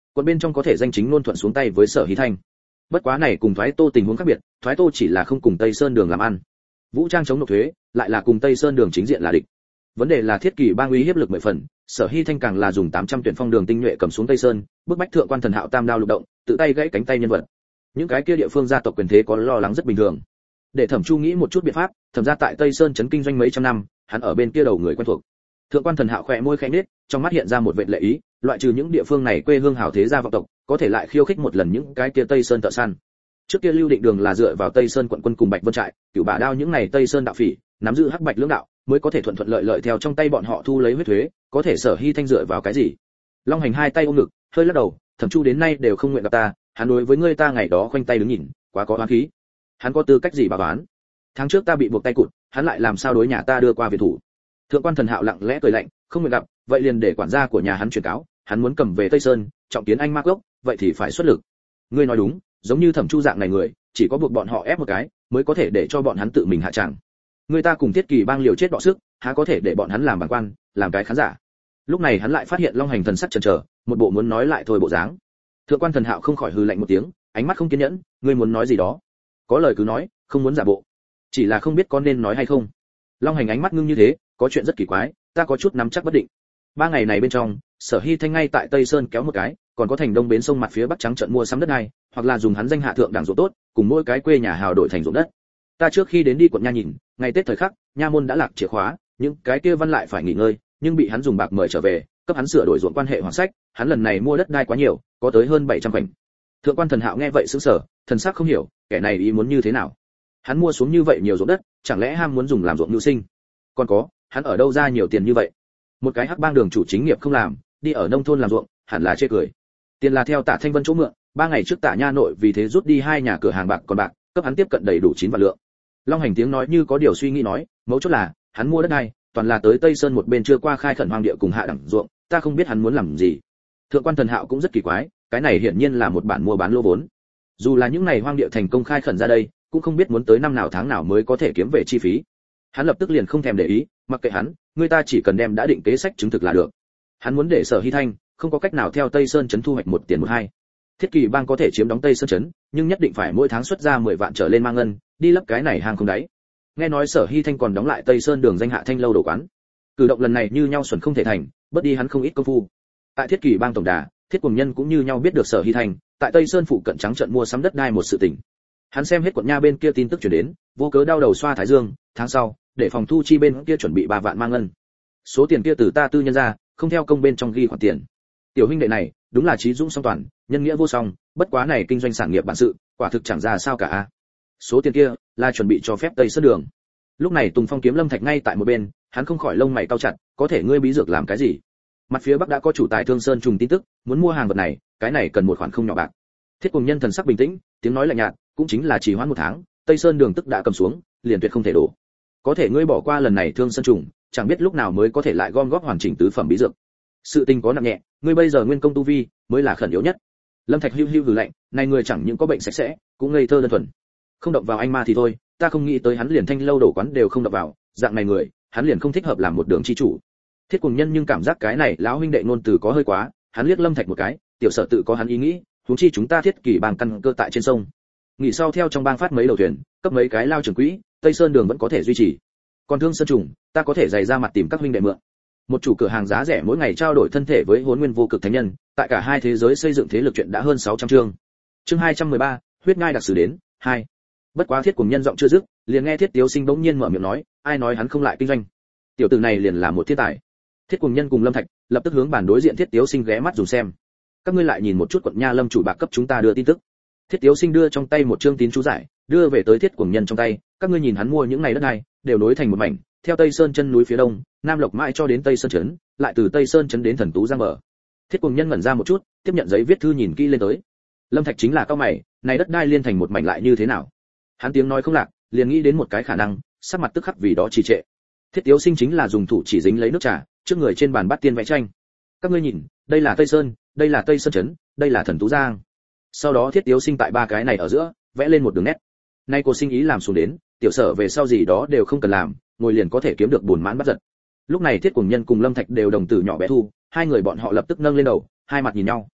Quận bên trong có thể danh chính ngôn thuận xuống tay với Sở Hy Thanh. Bất quá này cùng Thoái Tô tình huống khác biệt, Thoái Tô chỉ là không cùng Tây Sơn Đường làm ăn. Vũ trang chống nộp thuế, lại là cùng Tây Sơn Đường chính diện là địch. Vấn đề là Thiết Kỳ Bang uy hiếp lực mười phần, Sở Hy Thanh càng là dùng tám trăm tuyển phong đường tinh nhuệ cầm xuống Tây Sơn, bức bách thượng quan Thần Hạo tam đao lục động, tự tay gãy cánh tay nhân vật. Những cái kia địa phương gia tộc quyền thế có lo lắng rất bình thường. Để Thẩm Chu nghĩ một chút biện pháp, thẩm ra tại Tây Sơn trấn kinh doanh mấy trăm năm, hắn ở bên kia đầu người quen thuộc. Thượng quan Thần Hạo khẽ môi khẽ nhếch, trong mắt hiện ra một vệt lệ ý, loại trừ những địa phương này quê hương hào thế gia vọng tộc, có thể lại khiêu khích một lần những cái kia Tây Sơn thợ săn. Trước kia Lưu Định Đường là dựa vào Tây Sơn quận quân cùng Bạch Vân trại, Cửu Bả Đao những này Tây Sơn đạo phỉ, nắm giữ hắc bạch lưỡng đạo, mới có thể thuận thuận lợi lợi theo trong tay bọn họ thu lấy huyết thuế, có thể Sở Hy Thanh dựa vào cái gì? Long Hành hai tay ôm ngực, hơi lắc đầu, Thẩm Chu đến nay đều không nguyện gặp ta, hắn đối với ngươi ta ngày đó khoanh tay đứng nhìn, quá có oán khí. Hắn có tư cách gì bảo đoán? Tháng trước ta bị buộc tay cụt, hắn lại làm sao đối nhà ta đưa qua viện thủ? Thượng quan Thần Hạo lặng lẽ cười lạnh, không nguyện gặp, vậy liền để quản gia của nhà hắn truyền cáo, hắn muốn cầm về Tây Sơn, trọng kiến anh ma cốc, vậy thì phải xuất lực. Ngươi nói đúng, giống như Thẩm Chu dạng này người, chỉ có buộc bọn họ ép một cái, mới có thể để cho bọn hắn tự mình hạ tràng. Người ta cùng Thiết Kỳ Bang liều chết đọ sức, há có thể để bọn hắn làm bản quan, làm cái khán giả. Lúc này hắn lại phát hiện Long Hành thần sắc chần chờ, một bộ muốn nói lại thôi bộ dáng. Thượng quan Thần Hạo không khỏi hừ lạnh một tiếng, ánh mắt không kiên nhẫn, ngươi muốn nói gì đó, có lời cứ nói, không muốn giả bộ. Chỉ là không biết có nên nói hay không. Long Hành ánh mắt ngưng như thế, có chuyện rất kỳ quái, ta có chút nắm chắc bất định. Ba ngày này bên trong, Sở Hy Thanh ngay tại Tây Sơn kéo một cái, còn có thành đông bến sông mặt phía bắc trắng trận mua sắm đất này, hoặc là dùng hắn danh hạ thượng đẳng ruộng tốt, cùng mỗi cái quê nhà hào đổi thành ruộng đất. Ta trước khi đến đi quận nha nhìn, ngày Tết thời khắc, nha môn đã lạc chìa khóa, những cái kia văn lại phải nghỉ ngơi, nhưng bị hắn dùng bạc mời trở về, cấp hắn sửa đổi ruộng quan hệ hoàng sách, hắn lần này mua đất đai quá nhiều, có tới hơn bảy trăm khoảnh. Thượng quan Thần Hạo nghe vậy sững sờ, thần sắc không hiểu, kẻ này ý muốn như thế nào? Hắn mua xuống như vậy nhiều ruộng đất, chẳng lẽ ham muốn dùng làm ruộng mưu sinh? Còn có, hắn ở đâu ra nhiều tiền như vậy? Một cái hắc bang đường chủ chính nghiệp không làm, đi ở nông thôn làm ruộng, hẳn là chê cười. Tiền là theo Tạ Thanh Vân chỗ mượn, ba ngày trước Tạ Nha nội vì thế rút đi hai nhà cửa hàng bạc còn bạc, cấp hắn tiếp cận đầy đủ chín vạn lượng. Long Hành tiếng nói như có điều suy nghĩ nói, mấu chốt là, hắn mua đất này, toàn là tới Tây Sơn một bên chưa qua khai khẩn hoang địa cùng hạ đẳng ruộng, ta không biết hắn muốn làm gì. Thượng quan Thần Hạo cũng rất kỳ quái, cái này hiển nhiên là một bản mua bán lô vốn. Dù là những này hoang địa thành công khai khẩn ra đây, cũng không biết muốn tới năm nào tháng nào mới có thể kiếm về chi phí. Hắn lập tức liền không thèm để ý, mặc kệ hắn, người ta chỉ cần đem đã định kế sách chứng thực là được. Hắn muốn để Sở Hy Thanh không có cách nào theo Tây Sơn trấn thu hoạch một tiền một hai. Thiết Kỳ Bang có thể chiếm đóng Tây Sơn trấn, nhưng nhất định phải mỗi tháng xuất ra mười vạn trở lên mang ngân, đi lấp cái này hàng không đáy. Nghe nói Sở Hy Thanh còn đóng lại Tây Sơn đường danh hạ Thanh lâu đồ quán. Cử động lần này như nhau xuẩn không thể thành, bớt đi hắn không ít công phu. Tại Thiết Kỳ Bang tổng đà, Thiết Cuồng Nhân cũng như nhau biết được Sở Hy Thanh tại Tây Sơn phụ cận trắng trận mua sắm đất đai một sự tình. Hắn xem hết quận nha bên kia tin tức truyền đến, vô cớ đau đầu xoa thái dương, tháng sau, để phòng thu chi bên kia chuẩn bị ba vạn mang ngân. Số tiền kia từ ta tư nhân ra, không theo công bên trong ghi khoản tiền. Tiểu huynh đệ này, đúng là trí dũng song toàn, nhân nghĩa vô song, bất quá này kinh doanh sản nghiệp bản sự, quả thực chẳng ra sao cả a. Số tiền kia là chuẩn bị cho phép Tây Sơn đường. Lúc này Tùng Phong kiếm Lâm Thạch ngay tại một bên, hắn không khỏi lông mày cau chặt, có thể ngươi bí dược làm cái gì? Mặt phía bắc đã có chủ tài Thương Sơn trùng tin tức, muốn mua hàng vật này, cái này cần một khoản không nhỏ bạc. Thiết Cuồng Nhân thần sắc bình tĩnh, tiếng nói lạnh nhạt, cũng chính là chỉ hoãn một tháng, Tây Sơn đường tức đã cầm xuống, liền tuyệt không thể đổ. Có thể ngươi bỏ qua lần này Thương Sơn trùng, chẳng biết lúc nào mới có thể lại gom góp hoàn chỉnh tứ phẩm bí dược. Sự tình có nặng nhẹ, ngươi bây giờ nguyên công tu vi mới là khẩn yếu nhất. Lâm Thạch hưu hưu hừ lạnh, này người chẳng những có bệnh sạch sẽ, cũng ngây thơ đơn thuần. Không động vào anh ma thì thôi, ta không nghĩ tới hắn liền Thanh lâu đổ quán đều không động vào, dạng này người, hắn liền không thích hợp làm một đường chi chủ. Thiết Cuồng Nhân nhưng cảm giác cái này lão huynh đệ ngôn từ có hơi quá, hắn liếc Lâm Thạch một cái, tiểu sở tự có hắn ý nghĩ, huống chi chúng ta Thiết Kỳ Bang căn cơ tại trên sông. Nghỉ sau theo trong bang phát mấy đầu thuyền, cấp mấy cái lao trưởng quỹ, Tây Sơn đường vẫn có thể duy trì. Còn Thương Sơn trùng, ta có thể dày ra mặt tìm các huynh đệ mượn. Một chủ cửa hàng giá rẻ mỗi ngày trao đổi thân thể với Hỗn Nguyên vô cực thánh nhân, tại cả hai thế giới xây dựng thế lực chuyện đã hơn sáu trăm chương. Chương hai trăm mười ba, huyết ngai đặc sử đến, hai. Bất quá Thiết Cuồng Nhân giọng chưa dứt, liền nghe Thiết Tiếu Sinh bỗng nhiên mở miệng nói, ai nói hắn không lại kinh doanh? Tiểu tử này liền là một thiên tài. Thiết Cuồng Nhân cùng Lâm Thạch lập tức hướng bàn đối diện Thiết Tiếu Sinh ghé mắt dùng xem. Các ngươi lại nhìn một chút quận nha Lâm chủ bạc cấp chúng ta đưa tin tức. Thiết Tiếu Sinh đưa trong tay một chương tín chú giải, đưa về tới Thiết Cuồng Nhân trong tay, các ngươi nhìn hắn mua những này đất này, đều nối thành một mảnh, theo Tây Sơn chân núi phía đông, Nam Lộc mãi cho đến Tây Sơn trấn, lại từ Tây Sơn trấn đến Thần Tú Giang bờ. Thiết Cuồng Nhân ngẩn ra một chút, tiếp nhận giấy viết thư nhìn kỹ lên tới. Lâm Thạch chính là cao mày, này đất đai liên thành một mảnh lại như thế nào? Hắn tiếng nói không lạc, liền nghĩ đến một cái khả năng, sắc mặt tức khắc vì đó trì trệ. Thiết Tiếu Sinh chính là dùng thủ chỉ dính lấy nước trà, trước người trên bàn bắt tiên vẽ tranh. Các ngươi nhìn, đây là Tây Sơn, đây là Tây Sơn trấn, đây là Thần Tú Giang. Sau đó Thiết Tiếu Sinh tại ba cái này ở giữa, vẽ lên một đường nét. Nay cô sinh ý làm xuống đến, tiểu sở về sau gì đó đều không cần làm, ngồi liền có thể kiếm được buồn mãn bắt giật. Lúc này Thiết Cuồng Nhân cùng Lâm Thạch đều đồng tử nhỏ bé thu, hai người bọn họ lập tức nâng lên đầu, hai mặt nhìn nhau.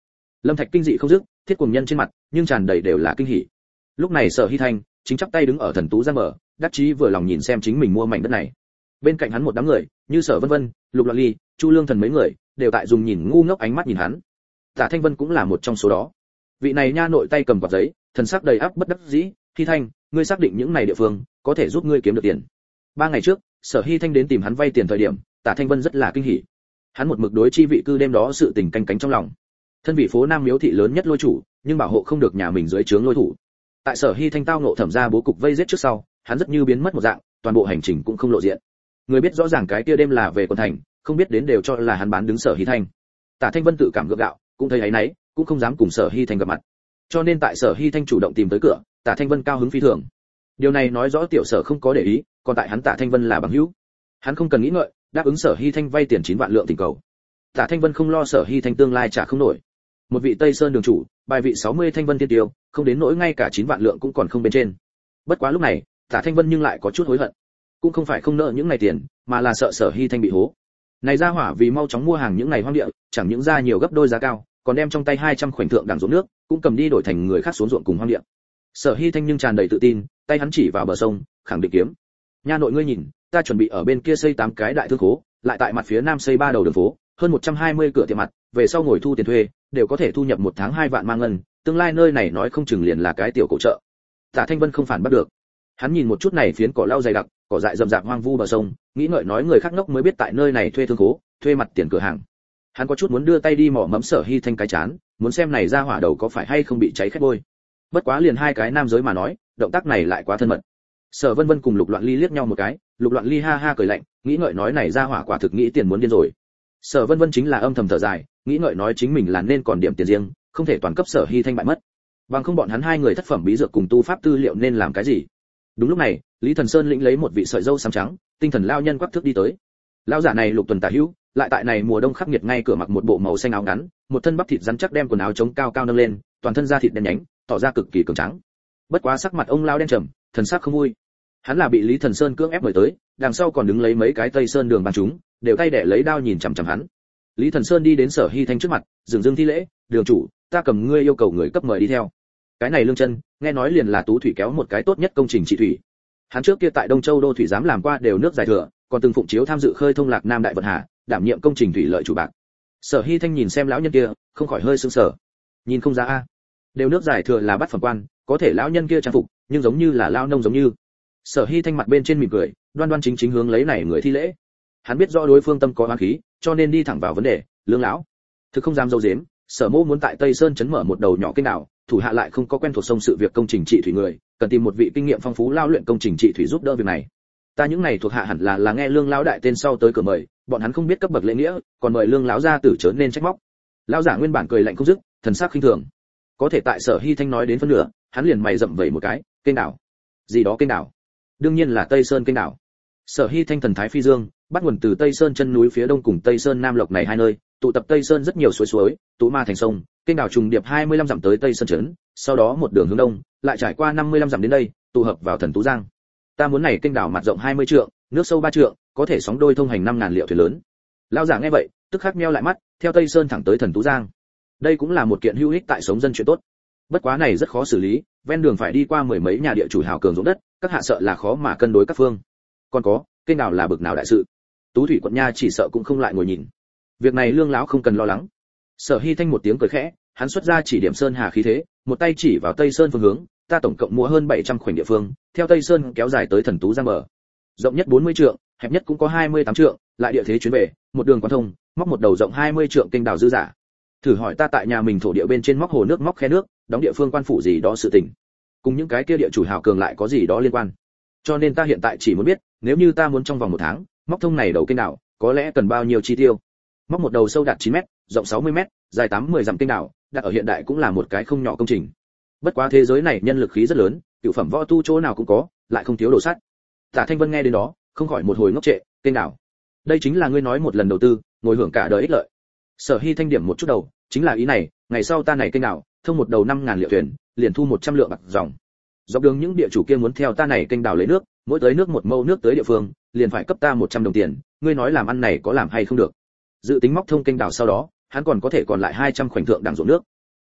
Lâm Thạch kinh dị không dứt, Thiết Cuồng Nhân trên mặt nhưng tràn đầy đều là kinh hỉ. Lúc này Sở Hy Thanh chính chắp tay đứng ở thần tú giang mở, đắc chí vừa lòng nhìn xem chính mình mua mảnh đất này. Bên cạnh hắn một đám người, như Sở Vân Vân, Lục Loạn Ly, Chu Lương Thần mấy người, đều tại dùng nhìn ngu ngốc ánh mắt nhìn hắn. Tả Thanh Vân cũng là một trong số đó. Vị này nha nội tay cầm quạt giấy, thần sắc đầy áp bất đắc dĩ, "Hy Thanh, ngươi xác định những này địa phương có thể giúp ngươi kiếm được tiền?" Ba ngày trước, Sở Hy Thanh đến tìm hắn vay tiền thời điểm, Tả Thanh Vân rất là kinh hỉ. Hắn một mực đối chi vị cư đêm đó sự tình canh cánh trong lòng. Thân vị phố Nam Miếu thị lớn nhất lôi chủ, nhưng bảo hộ không được nhà mình dưới trướng lôi thủ. Tại Sở Hy Thanh tao ngộ thẩm ra bố cục vây giết trước sau, hắn rất như biến mất một dạng, toàn bộ hành trình cũng không lộ diện. Người biết rõ ràng cái kia đêm là về quận thành, không biết đến đều cho là hắn bán đứng Sở Hy Thanh. Tả Thanh Vân tự cảm gượng gạo, cũng thấy ấy nấy, cũng không dám cùng Sở Hy Thanh gặp mặt. Cho nên tại Sở Hy Thanh chủ động tìm tới cửa, Tả Thanh Vân cao hứng phi thường. Điều này nói rõ tiểu Sở không có để ý, còn tại hắn Tả Thanh Vân là bằng hữu. Hắn không cần nghĩ ngợi, đáp ứng Sở Hy Thanh vay tiền chín vạn lượng tình cầu. Tả Thanh Vân không lo Sở Hy Thanh tương lai trả không nổi. Một vị Tây Sơn đường chủ, bài vị sáu mươi Thanh Vân tiên tiêu, không đến nỗi ngay cả chín vạn lượng cũng còn không bên trên. Bất quá lúc này, Tả Thanh Vân nhưng lại có chút hối hận. Cũng không phải không nợ những này tiền, mà là sợ Sở Hy Thanh bị hố. Này ra hỏa vì mau chóng mua hàng những này hoang địa, chẳng những ra nhiều gấp đôi giá cao, còn đem trong tay hai trăm khoảnh thượng đẳng ruộng nước, cũng cầm đi đổi thành người khác xuống ruộng cùng hoang địa. Sở Hy Thanh nhưng tràn đầy tự tin, tay hắn chỉ vào bờ sông, khẳng định kiếm. Nha nội ngươi nhìn, ta chuẩn bị ở bên kia xây tám cái đại thương khố, lại tại mặt phía nam xây ba đầu đường phố, hơn một trăm hai mươi cửa tiệm mặt, về sau ngồi thu tiền thuê, đều có thể thu nhập một tháng hai vạn mang ngân, tương lai nơi này nói không chừng liền là cái tiểu cổ chợ. Tả Thanh Vân không phản bắt được. Hắn nhìn một chút này phiến cỏ lau dày đặc, cỏ dại rậm rạp hoang vu bờ sông, nghĩ ngợi nói người khác ngốc mới biết tại nơi này thuê thương khố, thuê mặt tiền cửa hàng. Hắn có chút muốn đưa tay đi mỏ mẫm Sở Hy Thanh cái chán, muốn xem này ra hỏa đầu có phải hay không bị cháy khét bôi. Bất quá liền hai cái nam giới mà nói, động tác này lại quá thân mật. Sở Vân Vân cùng Lục Loạn Ly liếc nhau một cái, Lục Loạn Ly ha ha cười lạnh, nghĩ ngợi nói này ra hỏa quả thực nghĩ tiền muốn điên rồi. Sở Vân Vân chính là âm thầm thở dài, nghĩ ngợi nói chính mình là nên còn điểm tiền riêng, không thể toàn cấp Sở Hy Thanh bại mất. Bằng không bọn hắn hai người thất phẩm bí dược cùng tu pháp tư liệu nên làm cái gì? Đúng lúc này, Lý Thần Sơn lĩnh lấy một vị sợi râu xám trắng, tinh thần lao nhân quắc thước đi tới. Lão giả này lục tuần tả hữu, lại tại này mùa đông khắc nghiệt ngay cửa mặc một bộ màu xanh áo ngắn, một thân bắp thịt rắn chắc đem quần áo chống cao cao nâng lên, toàn thân da thịt đen nhánh, tỏ ra cực kỳ cường tráng. Bất quá sắc mặt ông lao đen trầm, thần sắc không vui. Hắn là bị Lý Thần Sơn cưỡng ép mời tới, đằng sau còn đứng lấy mấy cái Tây Sơn đường bàn chúng, đều tay đẻ lấy đao nhìn chằm chằm hắn. Lý Thần Sơn đi đến Sở Hy Thanh trước mặt, dừng dưng thi lễ, "Đường chủ, ta cầm ngươi yêu cầu người cấp mời đi theo." Cái này Lương Chân, nghe nói liền là Tú Thủy kéo một cái tốt nhất công trình trị thủy. Hắn trước kia tại Đông Châu đô thủy giám làm qua đều nước giải thừa, còn từng phụng chiếu tham dự khơi thông Lạc Nam đại vận hà, đảm nhiệm công trình thủy lợi chủ bạc. Sở Hy Thanh nhìn xem lão nhân kia, không khỏi hơi sững sờ. Nhìn không ra a. Đều nước giải thừa là bắt phẩm quan, có thể lão nhân kia trang phục, nhưng giống như là lao nông giống như. Sở Hy Thanh mặt bên trên mỉm cười, đoan đoan chính chính hướng lấy này người thi lễ. Hắn biết rõ đối phương tâm có oán khí, cho nên đi thẳng vào vấn đề, "Lương lão, thực không dám dâu dếm, Sở mô muốn tại Tây Sơn trấn mở một đầu nhỏ kênh đảo, thủ hạ lại không có quen thuộc sông sự việc công trình trị thủy người, cần tìm một vị kinh nghiệm phong phú lao luyện công trình trị thủy giúp đỡ việc này. Ta những này thuộc hạ hẳn là là nghe Lương lão đại tên sau tới cửa mời, bọn hắn không biết cấp bậc lễ nghĩa, còn mời Lương lão ra tử chớ nên trách móc." Lão giả nguyên bản cười lạnh không dứt, thần sắc khinh thường. Có thể tại Sở Hy Thanh nói đến phân nửa, hắn liền mày rậm vẩy một cái, "Kênh đảo? Gì đó kênh đảo?" "Đương nhiên là Tây Sơn kênh đảo." Sở Hy Thanh thần thái phi dương, bắt nguồn từ Tây Sơn chân núi phía đông cùng Tây Sơn Nam Lộc này hai nơi, tụ tập Tây Sơn rất nhiều suối suối, tụ ma thành sông, kênh đảo trùng điệp hai mươi lăm dặm tới Tây Sơn trấn, sau đó một đường hướng đông, lại trải qua năm mươi lăm dặm đến đây, tụ hợp vào Thần Tú Giang. Ta muốn này kênh đảo mặt rộng hai mươi trượng, nước sâu ba trượng, có thể sóng đôi thông hành năm ngàn liệu thuyền lớn. Lão giả nghe vậy, tức khắc meo lại mắt, theo Tây Sơn thẳng tới Thần Tú Giang. Đây cũng là một kiện hữu ích tại sống dân chuyện tốt. Bất quá này rất khó xử lý, ven đường phải đi qua mười mấy nhà địa chủ hào cường ruộng đất, các hạ sợ là khó mà cân đối các phương. Còn có, kênh đảo là bực nào đại sự, Tú Thủy quận nha chỉ sợ cũng không lại ngồi nhìn. Việc này Lương lão không cần lo lắng. Sở Hy Thanh một tiếng cười khẽ, hắn xuất ra chỉ điểm sơn hà khí thế, một tay chỉ vào Tây Sơn phương hướng, ta tổng cộng mua hơn bảy trăm khoảnh địa phương, theo Tây Sơn kéo dài tới Thần Tú Giang bờ. Rộng nhất bốn mươi trượng, hẹp nhất cũng có hai mươi tám trượng, lại địa thế chuyến về, một đường quan thông, móc một đầu rộng hai mươi trượng kênh đảo dư giả. Thử hỏi ta tại nhà mình thổ địa bên trên móc hồ nước móc khe nước, đóng địa phương quan phủ gì đó sự tình. Cùng những cái kia địa chủ hào cường lại có gì đó liên quan. Cho nên ta hiện tại chỉ muốn biết, nếu như ta muốn trong vòng một tháng, móc thông này đầu kênh đảo, có lẽ cần bao nhiêu chi tiêu. Móc một đầu sâu đạt chín mét, rộng sáu mươi mét, dài tám mươi dặm kênh đảo, đặt ở hiện đại cũng là một cái không nhỏ công trình. Bất quá thế giới này nhân lực khí rất lớn, cửu phẩm võ tu chỗ nào cũng có, lại không thiếu đồ sắt. Tả Thanh Vân nghe đến đó, không khỏi một hồi ngốc trệ, kênh đảo. Đây chính là ngươi nói một lần đầu tư, ngồi hưởng cả đời ích lợi. Sở Hy Thanh điểm một chút đầu, chính là ý này, ngày sau ta này kênh đảo, thông một đầu năm ngàn liệu thuyền, liền thu một trăm lượng bạc dòng. Dọc đường những địa chủ kia muốn theo ta này kênh đảo lấy nước, mỗi tới nước một mâu nước tới địa phương, liền phải cấp ta một trăm đồng tiền, ngươi nói làm ăn này có làm hay không được. Dự tính móc thông kênh đảo sau đó, hắn còn có thể còn lại hai trăm khoảnh thượng đẳng ruộng nước.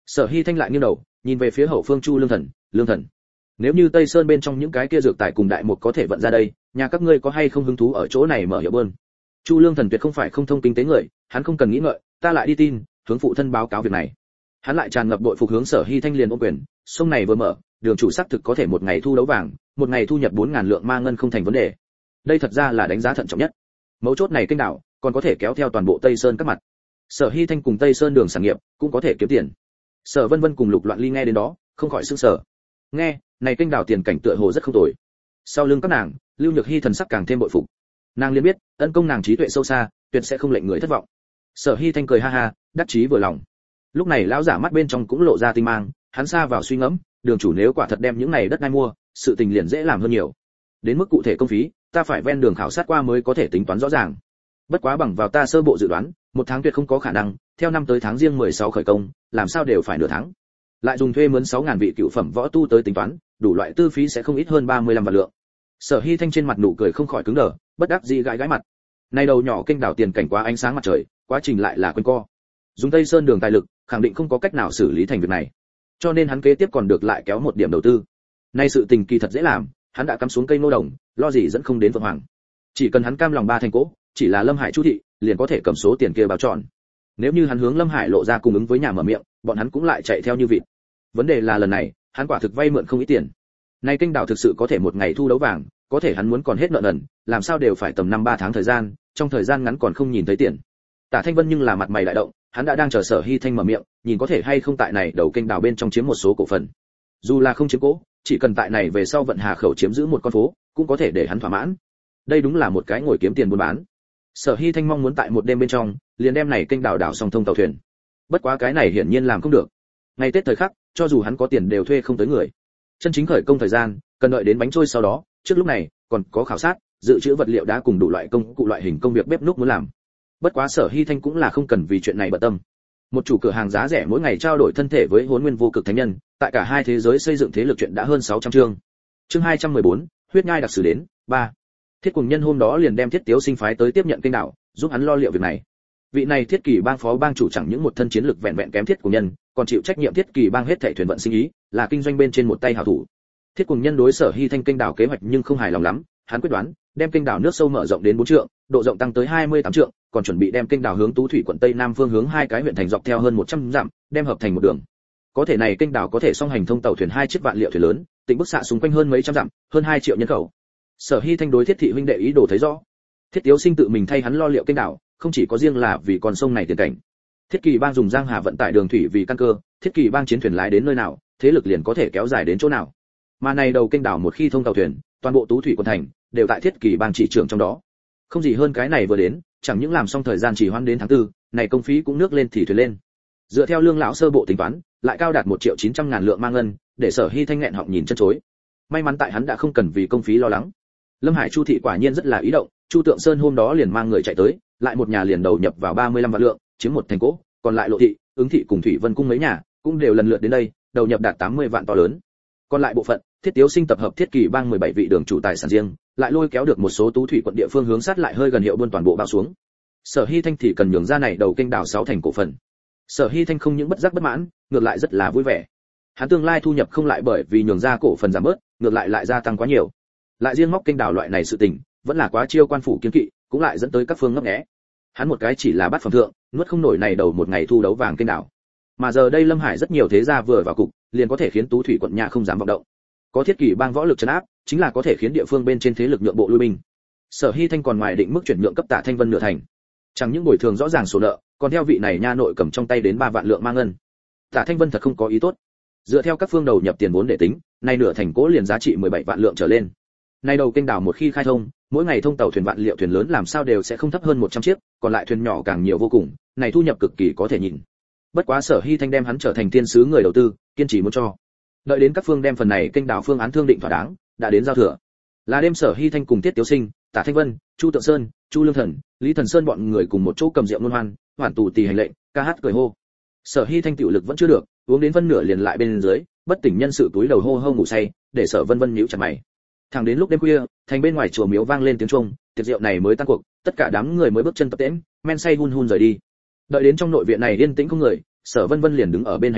Sở Hi Thanh lại nghiêng đầu, nhìn về phía hậu phương Chu Lương Thần, Lương Thần, nếu như Tây Sơn bên trong những cái kia dược tài cùng đại mục có thể vận ra đây, nhà các ngươi có hay không hứng thú ở chỗ này mở hiệu bơn? Chu Lương Thần tuyệt không phải không thông kinh tế người, hắn không cần nghĩ ngợi, ta lại đi tin, hướng phụ thân báo cáo việc này. Hắn lại tràn ngập đội phục hướng Sở Hi Thanh liền ôm quyền, sông này vừa mở, đường chủ xác thực có thể một ngày thu đấu vàng, một ngày thu nhập bốn ngàn lượng ma ngân không thành vấn đề. Đây thật ra là đánh giá thận trọng nhất. Mấu chốt này kênh đảo, còn có thể kéo theo toàn bộ Tây Sơn các mặt. Sở Hi Thanh cùng Tây Sơn đường sản nghiệp cũng có thể kiếm tiền. Sở Vân Vân cùng Lục Loạn Ly nghe đến đó, không khỏi sửng sở. Nghe, này kênh đảo tiền cảnh tựa hồ rất không tồi. Sau lưng các nàng, Lưu Nhược Hi thần sắc càng thêm bội phục. Nàng liền biết, ân công nàng trí tuệ sâu xa, tuyệt sẽ không lệnh người thất vọng. Sở Hi Thanh cười ha ha, đắc chí vừa lòng. Lúc này lão giả mắt bên trong cũng lộ ra tinh mang, hắn xa vào suy ngẫm, đường chủ nếu quả thật đem những này đất ngay mua, sự tình liền dễ làm hơn nhiều. Đến mức cụ thể công phí, ta phải ven đường khảo sát qua mới có thể tính toán rõ ràng. Bất quá bằng vào ta sơ bộ dự đoán, một tháng tuyệt không có khả năng, theo năm tới tháng riêng mười sáu khởi công, làm sao đều phải nửa tháng. Lại dùng thuê mướn sáu ngàn vị cựu phẩm võ tu tới tính toán, đủ loại tư phí sẽ không ít hơn ba mươi lăm vạn lượng. Sở Hi Thanh trên mặt nụ cười không khỏi cứng đờ, bất đắc dĩ gãi gãi mặt. Này đầu nhỏ kênh đảo tiền cảnh quá ánh sáng mặt trời, quá trình lại là quanh co. Dùng Tây Sơn đường tài lực, khẳng định không có cách nào xử lý thành việc này. Cho nên hắn kế tiếp còn được lại kéo một điểm đầu tư. Nay sự tình kỳ thật dễ làm, hắn đã cắm xuống cây nô đồng, lo gì dẫn không đến Phượng Hoàng. Chỉ cần hắn cam lòng ba thành cỗ, chỉ là Lâm Hải Chu thị, liền có thể cầm số tiền kia báo tròn. Nếu như hắn hướng Lâm Hải lộ ra cùng ứng với nhà mở miệng, bọn hắn cũng lại chạy theo như vịt. Vấn đề là lần này, hắn quả thực vay mượn không ít tiền. Nay kênh đảo thực sự có thể một ngày thu đấu vàng, có thể hắn muốn còn hết nợ nần, làm sao đều phải tầm năm ba tháng thời gian, trong thời gian ngắn còn không nhìn thấy tiền. Tả Thanh Vân nhưng là mặt mày đại động, hắn đã đang chờ Sở Hi Thanh mở miệng, nhìn có thể hay không tại này đầu kênh đảo bên trong chiếm một số cổ phần. Dù là không chiếm cố, chỉ cần tại này về sau vận hà khẩu chiếm giữ một con phố, cũng có thể để hắn thỏa mãn. Đây đúng là một cái ngồi kiếm tiền buôn bán. Sở Hi Thanh mong muốn tại một đêm bên trong, liền đem này kênh đảo đảo song thông tàu thuyền. Bất quá cái này hiển nhiên làm không được. Ngày Tết thời khắc, cho dù hắn có tiền đều thuê không tới người. Chân chính khởi công thời gian, cần đợi đến bánh trôi sau đó, trước lúc này, còn có khảo sát, dự trữ vật liệu đá cùng đủ loại công cụ loại hình công việc bếp núc muốn làm. Bất quá Sở Hi Thanh cũng là không cần vì chuyện này bận tâm. Một chủ cửa hàng giá rẻ mỗi ngày trao đổi thân thể với Hỗn Nguyên Vô Cực Thánh Nhân, tại cả hai thế giới xây dựng thế lực chuyện đã hơn sáu trăm chương. Chương hai trăm mười bốn, huyết nhai đặc sử đến, ba. Thiết Cùng Nhân hôm đó liền đem Thiết Tiếu Sinh phái tới tiếp nhận kênh đảo, giúp hắn lo liệu việc này. Vị này Thiết Kỳ Bang phó bang chủ chẳng những một thân chiến lực vẹn vẹn kém Thiết Cùng Nhân, còn chịu trách nhiệm Thiết Kỳ Bang hết thảy thuyền vận sinh ý, là kinh doanh bên trên một tay hảo thủ. Thiết Cùng Nhân đối Sở Hi Thanh kênh đảo kế hoạch nhưng không hài lòng lắm, hắn quyết đoán đem kênh đảo nước sâu mở rộng đến bốn trượng, độ rộng tăng tới hai mươi tám trượng, còn chuẩn bị đem kênh đảo hướng Tú Thủy quận Tây Nam phương hướng hai cái huyện thành dọc theo hơn một trăm dặm, đem hợp thành một đường. Có thể này kênh đảo có thể song hành thông tàu thuyền hai chiếc vạn liệu thuyền lớn, tính bức xạ xung quanh hơn mấy trăm dặm, hơn hai triệu nhân khẩu. Sở Hi Thanh đối Thiết thị huynh đệ ý đồ thấy rõ. Thiết Tiếu Sinh tự mình thay hắn lo liệu kênh đảo, không chỉ có riêng là vì con sông này tiền cảnh. Thiết Kỳ Bang dùng giang hà vận tải đường thủy vì căn cơ, Thiết Kỳ Bang chiến thuyền lái đến nơi nào, thế lực liền có thể kéo dài đến chỗ nào. Mà này đầu kênh đảo một khi thông tàu thuyền, toàn bộ Tú Thủy quận thành đều tại Thiết Kỳ Bang chỉ trưởng trong đó. Không gì hơn cái này vừa đến, chẳng những làm xong thời gian chỉ hoãn đến tháng tư, này công phí cũng nước lên thì thuyền lên. Dựa theo lương lão sơ bộ tính toán, lại cao đạt một triệu chín trăm ngàn lượng mang ngân, để Sở Hi Thanh nghẹn họng nhìn chân chối. May mắn tại hắn đã không cần vì công phí lo lắng. Lâm Hải Chu thị quả nhiên rất là ý động, Chu Tượng Sơn hôm đó liền mang người chạy tới, lại một nhà liền đầu nhập vào ba mươi lăm vạn lượng, chiếm một thành cỗ, còn lại Lộ thị, Ứng thị cùng Thủy Vân cung mấy nhà, cũng đều lần lượt đến đây, đầu nhập đạt tám mươi vạn to lớn. Còn lại bộ phận, Thiết Tiếu Sinh tập hợp Thiết Kỳ Bang mười bảy vị đường chủ tài sản riêng, lại lôi kéo được một số Tú Thủy quận địa phương hướng sát lại hơi gần hiệu buôn toàn bộ bao xuống. Sở Hi Thanh thì cần nhường ra này đầu kênh đảo sáu thành cổ phần. Sở Hi Thanh không những bất giác bất mãn, ngược lại rất là vui vẻ. Hắn tương lai thu nhập không lại bởi vì nhường ra cổ phần giảm bớt, ngược lại lại gia tăng quá nhiều. Lại riêng móc kênh đảo loại này sự tình, vẫn là quá chiêu quan phủ kiên kỵ, cũng lại dẫn tới các phương ngấp nghé. Hắn một cái chỉ là bắt phẩm thượng, nuốt không nổi này đầu một ngày thu đấu vàng kênh đảo. Mà giờ đây Lâm Hải rất nhiều thế gia vừa vào cục, liền có thể khiến Tú Thủy quận nhà không dám vọng động. Có Thiết Kỳ Bang võ lực trấn áp, chính là có thể khiến địa phương bên trên thế lực nhượng bộ lui binh. Sở Hi Thanh còn ngoài định mức chuyển nhượng cấp Tả Thanh Vân nửa thành. Chẳng những bồi thường rõ ràng số nợ, còn theo vị này nha nội cầm trong tay đến ba vạn lượng mang ngân. Tả Thanh Vân thật không có ý tốt. Dựa theo các phương đầu nhập tiền vốn để tính, nay nửa thành cố liền giá trị mười bảy vạn lượng trở lên. Nay đầu kênh đảo một khi khai thông, mỗi ngày thông tàu thuyền vạn liệu thuyền lớn làm sao đều sẽ không thấp hơn một trăm chiếc, còn lại thuyền nhỏ càng nhiều vô cùng, này thu nhập cực kỳ có thể nhìn. Bất quá Sở Hi Thanh đem hắn trở thành thiên sứ người đầu tư, kiên trì muốn cho. Đợi đến các phương đem phần này kênh đảo phương án thương định thỏa đáng, đã đến giao thừa. Là đêm Sở Hi Thanh cùng Tiết Tiếu Sinh, Tả Thanh Vân, Chu Tượng Sơn, Chu Lương Thần, Lý Thần Sơn bọn người cùng một chỗ cầm rượu luân hoan, hoàn tù tì hành lệnh, ca hát cười hô. Sở Hi Thanh tiểu lực vẫn chưa được, uống đến phân nửa liền lại bên dưới, bất tỉnh nhân sự túi đầu hô hô ngủ say, để Sở Vân Vân nhíu chặt mày. Thẳng đến lúc đêm khuya, thành bên ngoài chùa miếu vang lên tiếng chuông, tiệc rượu này mới tan cuộc, tất cả đám người mới bước chân tập tễnh, men say hun hun rời đi. Đợi đến trong nội viện này yên tĩnh không người, Sở Vân Vân liền đứng ở bên hành lang,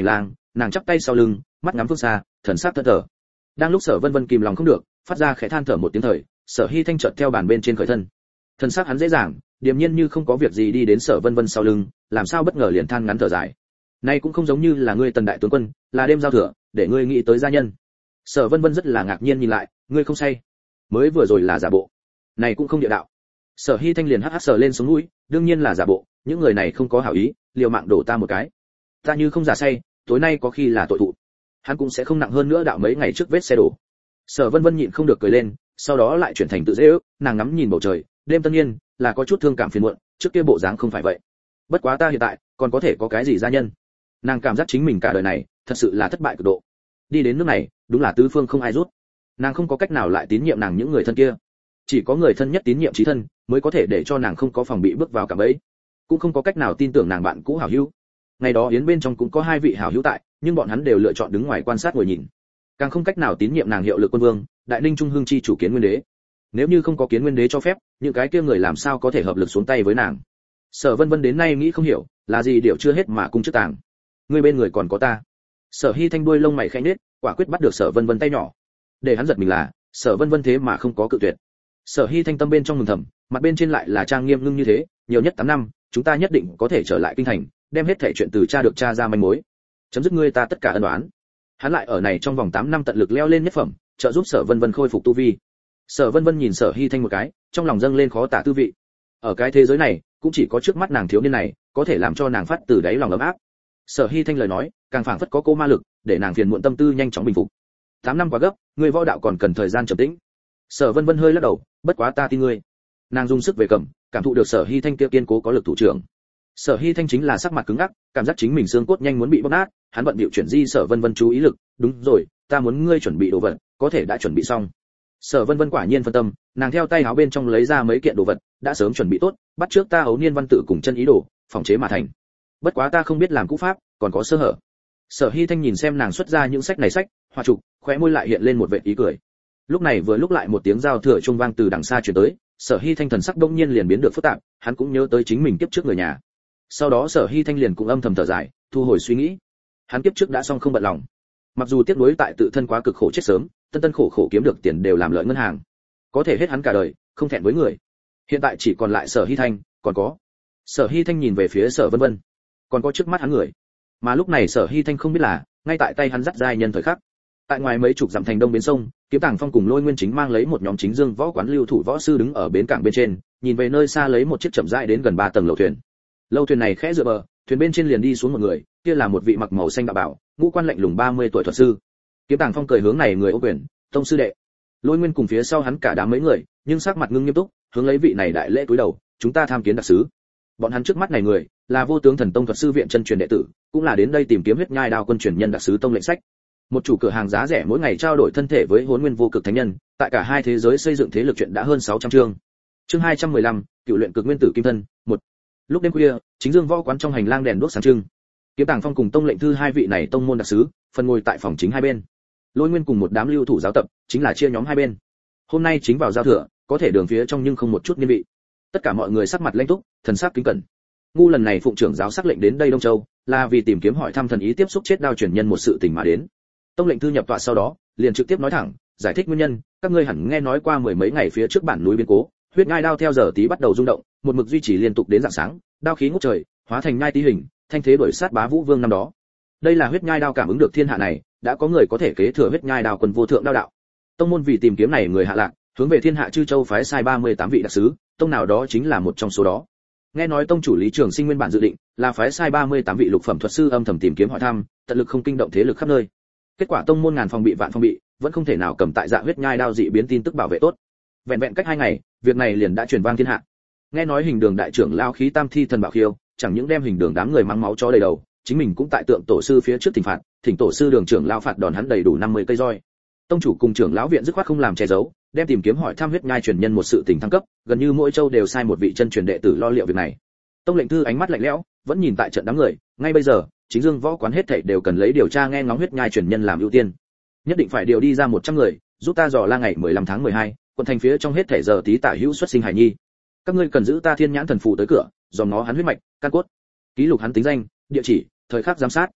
nàng chắp tay sau lưng, mắt ngắm phương xa, thần sắc thẫn thờ. Đang lúc Sở Vân Vân kìm lòng không được, phát ra khẽ than thở một tiếng thời, Sở Hi Thanh chợt theo bàn bên trên khởi thân. Thần sắc hắn dễ dàng, điềm nhiên như không có việc gì đi đến Sở Vân Vân sau lưng, làm sao bất ngờ liền than ngắn thở dài. Nay cũng không giống như là ngươi Tần đại tướng quân, là đêm giao thừa, để ngươi nghĩ tới gia nhân. Sở Vân Vân rất là ngạc nhiên nhìn lại, ngươi không say? Mới vừa rồi là giả bộ. Này cũng không địa đạo. Sở Hi Thanh liền hắc hắc sờ lên sống mũi, đương nhiên là giả bộ, những người này không có hảo ý, liều mạng đổ ta một cái. Ta như không giả say, tối nay có khi là tội thụ. Hắn cũng sẽ không nặng hơn nữa đạo mấy ngày trước vết xe đổ. Sở Vân Vân nhịn không được cười lên, sau đó lại chuyển thành tự dễ ước, nàng ngắm nhìn bầu trời, đêm tân nhiên, là có chút thương cảm phiền muộn, trước kia bộ dáng không phải vậy. Bất quá ta hiện tại, còn có thể có cái gì gia nhân? Nàng cảm giác chính mình cả đời này, thật sự là thất bại cực độ. Đi đến nước này, đúng là tứ phương không ai rút. Nàng không có cách nào lại tín nhiệm nàng những người thân kia. Chỉ có người thân nhất tín nhiệm chí thân, mới có thể để cho nàng không có phòng bị bước vào cả bẫy. Cũng không có cách nào tin tưởng nàng bạn cũ hảo hữu. Ngày đó yến bên trong cũng có hai vị hảo hữu tại, nhưng bọn hắn đều lựa chọn đứng ngoài quan sát ngồi nhìn. Càng không cách nào tín nhiệm nàng hiệu lực quân vương, đại ninh trung hưng chi chủ Kiến Nguyên đế. Nếu như không có Kiến Nguyên đế cho phép, những cái kia người làm sao có thể hợp lực xuống tay với nàng? Sở Vân Vân đến nay nghĩ không hiểu, là gì điều chưa hết mà cung trước tàng. Người bên người còn có ta. Sở Hi Thanh đuôi lông mày khẽ nhếch, quả quyết bắt được Sở Vân Vân tay nhỏ. Để hắn giật mình là, Sở Vân Vân thế mà không có cự tuyệt. Sở Hi Thanh tâm bên trong mừng thầm, mặt bên trên lại là trang nghiêm ngưng như thế, nhiều nhất tám năm, chúng ta nhất định có thể trở lại kinh thành, đem hết thảy chuyện từ cha được cha ra manh mối, chấm dứt ngươi ta tất cả ân oán. Hắn lại ở này trong vòng tám năm tận lực leo lên nhất phẩm, trợ giúp Sở Vân Vân khôi phục tu vi. Sở Vân Vân nhìn Sở Hi Thanh một cái, trong lòng dâng lên khó tả tư vị. Ở cái thế giới này, cũng chỉ có trước mắt nàng thiếu niên này, có thể làm cho nàng phát từ đáy lòng ấm áp. Sở Hi Thanh lời nói, càng phảng phất có cô ma lực, để nàng phiền muộn tâm tư nhanh chóng bình phục. tám năm quá gấp, ngươi võ đạo còn cần thời gian trầm tĩnh. Sở Vân Vân hơi lắc đầu, bất quá ta tin ngươi. Nàng dùng sức về cầm, cảm thụ được Sở Hi Thanh kia kiên cố có lực thủ trưởng. Sở Hi Thanh chính là sắc mặt cứng ngắc, cảm giác chính mình xương cốt nhanh muốn bị bóp nát, hắn bận bịu chuyển di Sở Vân Vân chú ý lực, đúng rồi, ta muốn ngươi chuẩn bị đồ vật, có thể đã chuẩn bị xong. Sở Vân Vân quả nhiên phân tâm, nàng theo tay áo bên trong lấy ra mấy kiện đồ vật, đã sớm chuẩn bị tốt, bắt trước ta ấu niên văn tự cùng chân ý đồ, phòng chế mà thành. Bất quá ta không biết làm cũ pháp, còn có sơ hở. Sở Hi Thanh nhìn xem nàng xuất ra những sách này sách, hoa trục, khóe môi lại hiện lên một vệt ý cười. Lúc này vừa lúc lại một tiếng giao thừa trung vang từ đằng xa truyền tới, Sở Hi Thanh thần sắc đông nhiên liền biến được phức tạp, hắn cũng nhớ tới chính mình kiếp trước người nhà. Sau đó Sở Hi Thanh liền cũng âm thầm thở dài, thu hồi suy nghĩ. Hắn kiếp trước đã xong không bận lòng. Mặc dù tiếc nuối tại tự thân quá cực khổ chết sớm, tân tân khổ khổ kiếm được tiền đều làm lợi ngân hàng, có thể hết hắn cả đời, không thẹn với người. Hiện tại chỉ còn lại Sở Hi Thanh, còn có. Sở Hi Thanh nhìn về phía Sở Vân Vân, còn có trước mắt hắn người. Mà lúc này Sở Hi Thanh không biết là, ngay tại tay hắn dắt giai nhân thời khắc. Tại ngoài mấy chục dặm thành đông bến sông, Kiếm Tàng Phong cùng Lôi Nguyên Chính mang lấy một nhóm chính dương võ quán lưu thủ võ sư đứng ở bến cảng bên trên, nhìn về nơi xa lấy một chiếc chậm rãi đến gần ba tầng lầu thuyền. Lâu thuyền này khẽ dựa bờ, thuyền bên trên liền đi xuống một người, kia là một vị mặc màu xanh đạo bảo, ngũ quan lạnh lùng ba mươi tuổi thuật sư. Kiếm Tàng Phong cười hướng này người ô quyền, tông sư đệ. Lôi Nguyên cùng phía sau hắn cả đám mấy người, nhưng sắc mặt ngưng nghiêm túc, hướng lấy vị này đại lễ cúi đầu, chúng ta tham kiến đặc sứ. Bọn hắn trước mắt này người, là Vô Tướng Thần Tông thuật sư viện chân truyền đệ tử, cũng là đến đây tìm kiếm huyết nhai đao quân truyền nhân đặc sứ tông lệnh sách. Một chủ cửa hàng giá rẻ mỗi ngày trao đổi thân thể với Hỗn Nguyên vô cực thánh nhân, tại cả hai thế giới xây dựng thế lực chuyện đã hơn sáu trăm chương. Chương hai trăm mười lăm, Cựu luyện cực nguyên tử kim thân, một. Lúc đêm khuya, chính dương võ quán trong hành lang đèn đuốc sáng trưng. Kiếm Tàng Phong cùng tông lệnh thư hai vị này tông môn đặc sứ, phần ngồi tại phòng chính hai bên. Lôi Nguyên cùng một đám lưu thủ giáo tập, chính là chia nhóm hai bên. Hôm nay chính vào giao thừa, có thể đường phía trong nhưng không một chút niên vị. Tất cả mọi người sắc mặt lãnh túc, thần sắc kính cẩn. Ngu lần này phụng trưởng giáo sắc lệnh đến đây Đông Châu, là vì tìm kiếm hỏi thăm thần ý tiếp xúc chết đao truyền nhân một sự tình mà đến. Tông lệnh thư nhập tọa sau đó, liền trực tiếp nói thẳng, giải thích nguyên nhân, các ngươi hẳn nghe nói qua mười mấy ngày phía trước bản núi biến cố, huyết ngai đao theo giờ tí bắt đầu rung động, một mực duy trì liên tục đến rạng sáng, đao khí ngút trời, hóa thành nhai tí hình, thanh thế đuổi sát Bá Vũ Vương năm đó. Đây là huyết nhai đao cảm ứng được thiên hạ này, đã có người có thể kế thừa huyết nhai đao quân vô thượng đao đạo. Tông môn vì tìm kiếm này người hạ lạc, hướng về thiên hạ chư châu phái sai ba mươi tám vị đặc sứ, tông nào đó chính là một trong số đó. Nghe nói tông chủ Lý Trường Sinh nguyên bản dự định là phái sai ba mươi tám vị lục phẩm thuật sư âm thầm tìm kiếm hỏi thăm, tận lực không kinh động thế lực khắp nơi. Kết quả tông môn ngàn phòng bị vạn phòng bị, vẫn không thể nào cầm tại dạ huyết nhai đao dị biến tin tức bảo vệ tốt. Vẹn vẹn cách hai ngày, việc này liền đã truyền vang thiên hạ. Nghe nói hình đường đại trưởng lao khí tam thi thần bảo khiêu, chẳng những đem hình đường đám người mang máu chó đầy đầu, chính mình cũng tại tượng tổ sư phía trước thỉnh phạt, thỉnh tổ sư đường trưởng lao phạt đòn hắn đầy đủ năm mươi cây roi. Tông chủ cùng trưởng lão viện dứt khoát không làm che giấu, đem tìm kiếm hỏi thăm huyết nhai truyền nhân một sự tình thăng cấp, gần như mỗi châu đều sai một vị chân truyền đệ tử lo liệu việc này. Tông lệnh thư ánh mắt lạnh lẽo, vẫn nhìn tại trận đám người, ngay bây giờ, chính dương võ quán hết thảy đều cần lấy điều tra nghe ngóng huyết nhai truyền nhân làm ưu tiên. Nhất định phải điều đi ra một trăm người, giúp ta dò la ngày mười lăm tháng mười hai, quận thành phía trong hết thảy giờ tí tả hữu xuất sinh hải nhi. Các ngươi cần giữ ta thiên nhãn thần phù tới cửa, dòm nó hắn huyết mạch, căn cốt, ký lục hắn tính danh, địa chỉ, thời khắc giám sát.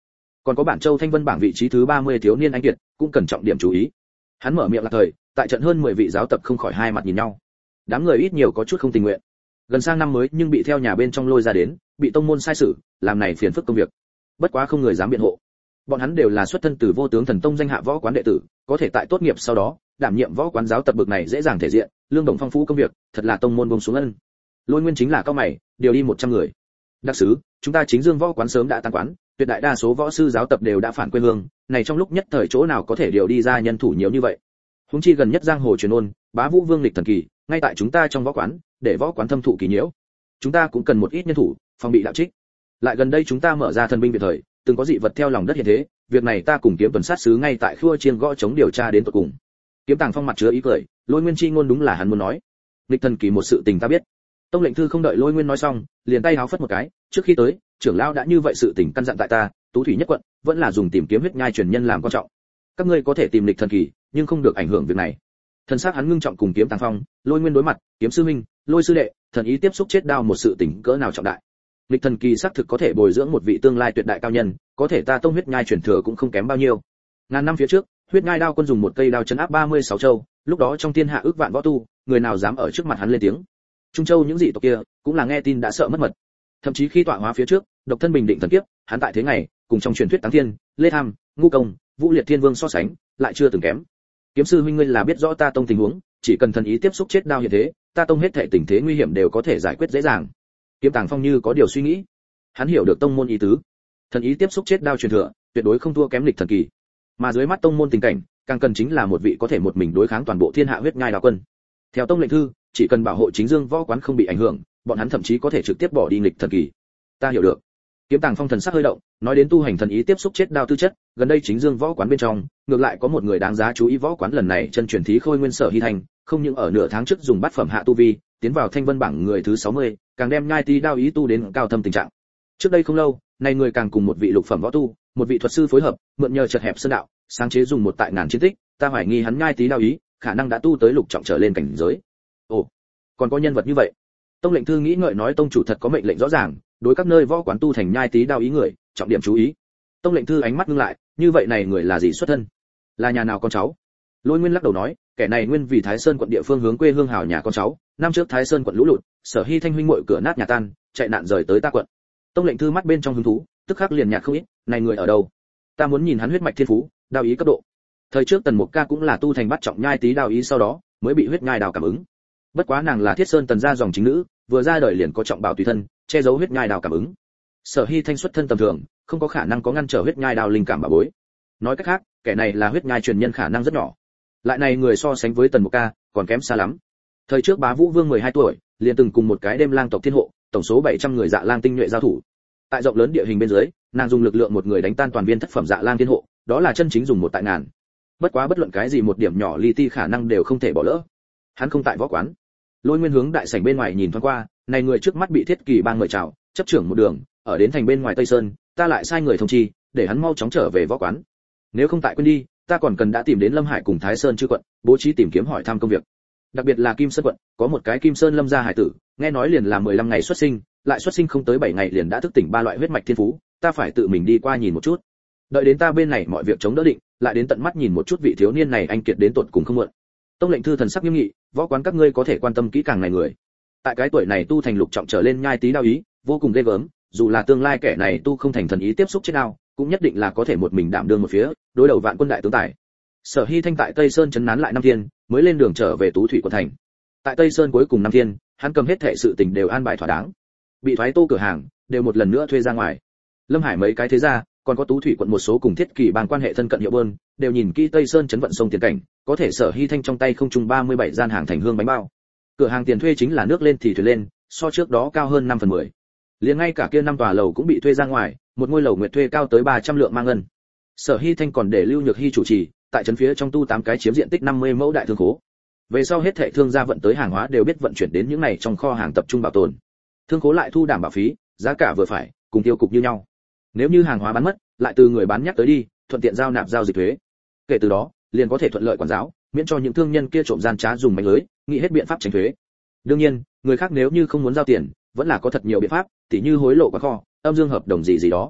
Còn có bản châu Thanh Vân bảng vị trí thứ ba mươi thiếu niên anh kiệt, cũng cần trọng điểm chú ý. Hắn mở miệng là thời, tại trận hơn mười vị giáo tập không khỏi hai mặt nhìn nhau. Đám người ít nhiều có chút không tình nguyện. Gần sang năm mới nhưng bị theo nhà bên trong lôi ra đến, bị tông môn sai xử, làm này phiền phức công việc. Bất quá không người dám biện hộ. Bọn hắn đều là xuất thân từ Vô Tướng Thần Tông danh hạ võ quán đệ tử, có thể tại tốt nghiệp sau đó, đảm nhiệm võ quán giáo tập bực này dễ dàng thể diện, lương đồng phong phú công việc, thật là tông môn buông xuống ân. Lôi Nguyên chính là cao mày, điều đi một trăm người. Đặc sứ, chúng ta chính dương võ quán sớm đã tan quán, tuyệt đại đa số võ sư giáo tập đều đã phản quê hương, này trong lúc nhất thời chỗ nào có thể điều đi ra nhân thủ nhiều như vậy. Huống chi gần nhất giang hồ truyền ôn, Bá Vũ Vương lịch thần kỳ, ngay tại chúng ta trong võ quán, để võ quán thâm thụ kỳ nhiễu. Chúng ta cũng cần một ít nhân thủ, phòng bị đạo trích. Lại gần đây chúng ta mở ra thần binh biệt thời, từng có dị vật theo lòng đất hiện thế, việc này ta cùng kiếm tuần sát sứ ngay tại khua chiên gõ chống điều tra đến tận cùng. Kiếm Tàng Phong mặt chứa ý cười, Lôi Nguyên chi ngôn đúng là hắn muốn nói. Lịch thần kỳ một sự tình ta biết. Tông lệnh thư không đợi Lôi Nguyên nói xong, liền tay háo phất một cái, trước khi tới, trưởng lão đã như vậy sự tình căn dặn tại ta, Tú Thủy nhất quận, vẫn là dùng tìm kiếm huyết nhai truyền nhân làm quan trọng. Các ngươi có thể tìm lịch thần kỳ, nhưng không được ảnh hưởng việc này. Thần sắc hắn ngưng trọng cùng Kiếm Tàng Phong, Lôi Nguyên đối mặt, Kiếm sư huynh, Lôi sư đệ, thần ý tiếp xúc chết đao một sự tình cỡ nào trọng đại. Lịch thần kỳ xác thực có thể bồi dưỡng một vị tương lai tuyệt đại cao nhân, có thể ta tông huyết nhai truyền thừa cũng không kém bao nhiêu. Ngàn năm phía trước, huyết nhai đao quân dùng một cây đao chấn áp ba mươi sáu châu, lúc đó trong thiên hạ ước vạn võ tu, người nào dám ở trước mặt hắn lên tiếng. Trung châu những dị tộc kia, cũng là nghe tin đã sợ mất mật. Thậm chí khi tọa hóa phía trước, độc thân bình định thần kiếp, hắn tại thế ngày, cùng trong truyền thuyết Táng Thiên, Lê Tham, Ngũ Công, Vũ Liệt Thiên Vương so sánh, lại chưa từng kém. Kiếm sư huynh ngươi là biết rõ ta tông tình huống, chỉ cần thần ý tiếp xúc chết đao hiện thế, ta tông hết thảy tình thế nguy hiểm đều có thể giải quyết dễ dàng. Kiếm Tàng Phong như có điều suy nghĩ. Hắn hiểu được tông môn ý tứ. Thần ý tiếp xúc chết đao truyền thừa, tuyệt đối không thua kém lịch thần kỳ. Mà dưới mắt tông môn tình cảnh, càng cần chính là một vị có thể một mình đối kháng toàn bộ thiên hạ huyết nhai đao quân. Theo tông lệnh thư, chỉ cần bảo hộ chính dương võ quán không bị ảnh hưởng, bọn hắn thậm chí có thể trực tiếp bỏ đi lịch thần kỳ. Ta hiểu được. Kiếm Tàng Phong thần sắc hơi động, nói đến tu hành thần ý tiếp xúc chết đao tư chất, gần đây chính dương võ quán bên trong, ngược lại có một người đáng giá chú ý võ quán lần này chân truyền thí Khôi Nguyên Sở Hy Thành, không những ở nửa tháng trước dùng bát phẩm hạ tu vi, tiến vào Thanh Vân bảng người thứ sáu mươi, càng đem nhai tí đao ý tu đến cao thâm tình trạng. Trước đây không lâu, này người càng cùng một vị lục phẩm võ tu, một vị thuật sư phối hợp, mượn nhờ chật hẹp sơn đạo, sáng chế dùng một tại ngàn chiến tích, ta hoài nghi hắn nhai tí đao ý, khả năng đã tu tới lục trọng trở lên cảnh giới. Ồ, còn có nhân vật như vậy. Tông lệnh thư nghĩ ngợi nói tông chủ thật có mệnh lệnh rõ ràng, đối các nơi võ quán tu thành nhai tí đao ý người, trọng điểm chú ý. Tông lệnh thư ánh mắt ngưng lại, như vậy này người là gì xuất thân? Là nhà nào con cháu? Lôi Nguyên lắc đầu nói, kẻ này nguyên vì Thái Sơn quận địa phương hướng quê hương hảo nhà con cháu, năm trước Thái Sơn quận lũ lụt, Sở Hy Thanh huynh muội cửa nát nhà tan, chạy nạn rời tới ta quận. Tông lệnh thư mắt bên trong hứng thú, tức khắc liền nhạt không ít, này người ở đâu? Ta muốn nhìn hắn huyết mạch thiên phú, đao ý cấp độ. Thời trước Tần Mục Ca cũng là tu thành bắt trọng nhai tí đao ý sau đó, mới bị huyết nhai đào cảm ứng. Bất quá nàng là Thiết Sơn Tần gia dòng chính nữ, vừa ra đời liền có trọng bảo tùy thân, che giấu huyết nhai đào cảm ứng. Sở Hy Thanh xuất thân tầm thường, không có khả năng có ngăn trở huyết nhai đào linh cảm bảo bối. Nói cách khác, kẻ này là huyết nhai truyền nhân khả năng rất nhỏ. Lại này người so sánh với Tần Mục Ca, còn kém xa lắm. Thời trước Bá Vũ Vương mười hai tuổi, liền từng cùng một cái đêm lang tộc thiên hộ, tổng số bảy trăm người dạ lang tinh nhuệ giao thủ. Tại rộng lớn địa hình bên dưới, nàng dùng lực lượng một người đánh tan toàn viên thất phẩm dạ lang thiên hộ, đó là chân chính dùng một tại ngàn. Bất quá bất luận cái gì một điểm nhỏ li ti khả năng đều không thể bỏ lỡ. Hắn không tại võ quán. Lôi Nguyên hướng đại sảnh bên ngoài nhìn thoáng qua, này người trước mắt bị Thiết Kỳ bang mời chào, chấp trưởng một đường, ở đến thành bên ngoài Tây Sơn, ta lại sai người thông chi, để hắn mau chóng trở về võ quán. Nếu không tại quên đi, ta còn cần đã tìm đến Lâm Hải cùng Thái Sơn chư quận, bố trí tìm kiếm hỏi thăm công việc. Đặc biệt là Kim Sơn quận, có một cái Kim Sơn Lâm gia hải tử, nghe nói liền là mười lăm ngày xuất sinh, lại xuất sinh không tới bảy ngày liền đã thức tỉnh ba loại huyết mạch thiên phú, ta phải tự mình đi qua nhìn một chút. Đợi đến ta bên này mọi việc chống đỡ định, lại đến tận mắt nhìn một chút vị thiếu niên này anh kiệt đến tột cùng không muộn. Tông lệnh thư thần sắc nghiêm nghị, võ quán các ngươi có thể quan tâm kỹ càng này người. Tại cái tuổi này tu thành lục trọng trở lên nhai tí đao ý, vô cùng ghê gớm, dù là tương lai kẻ này tu không thành thần ý tiếp xúc chết đao, cũng nhất định là có thể một mình đảm đương một phía, đối đầu vạn quân đại tướng tài. Sở Hy Thanh tại Tây Sơn trấn nán lại năm thiên, mới lên đường trở về Tú Thủy quận thành. Tại Tây Sơn cuối cùng năm thiên, hắn cầm hết thệ sự tình đều an bài thỏa đáng. Bị thoái tô cửa hàng, đều một lần nữa thuê ra ngoài. Lâm Hải mấy cái thế gia, còn có Tú Thủy quận một số cùng Thiết Kỳ bang quan hệ thân cận hiệu bơn, đều nhìn kỹ Tây Sơn trấn vận sông tiền cảnh, có thể Sở Hy Thanh trong tay không trung ba mươi bảy gian hàng thành hương bánh bao. Cửa hàng tiền thuê chính là nước lên thì thuyền lên, so trước đó cao hơn năm phần mười. Liền ngay cả kia năm tòa lầu cũng bị thuê ra ngoài, một ngôi lầu nguyệt thuê cao tới ba trăm lượng mang ngân. Sở Hy Thanh còn để Lưu Nhược Hy chủ trì, tại trấn phía trong tu tám cái chiếm diện tích năm mươi mẫu đại thương khố. Về sau hết thảy thương gia vận tới hàng hóa đều biết vận chuyển đến những này trong kho hàng tập trung bảo tồn. Thương khố lại thu đảm bảo phí, giá cả vừa phải, cùng tiêu cục như nhau. Nếu như hàng hóa bán mất, lại từ người bán nhắc tới đi, thuận tiện giao nạp giao dịch thuế. Kể từ đó, liền có thể thuận lợi quản giáo, miễn cho những thương nhân kia trộm gian trá dùng mánh lưới, nghĩ hết biện pháp tránh thuế. Đương nhiên, người khác nếu như không muốn giao tiền, vẫn là có thật nhiều biện pháp, tỉ như hối lộ quá kho, âm dương hợp đồng gì gì đó.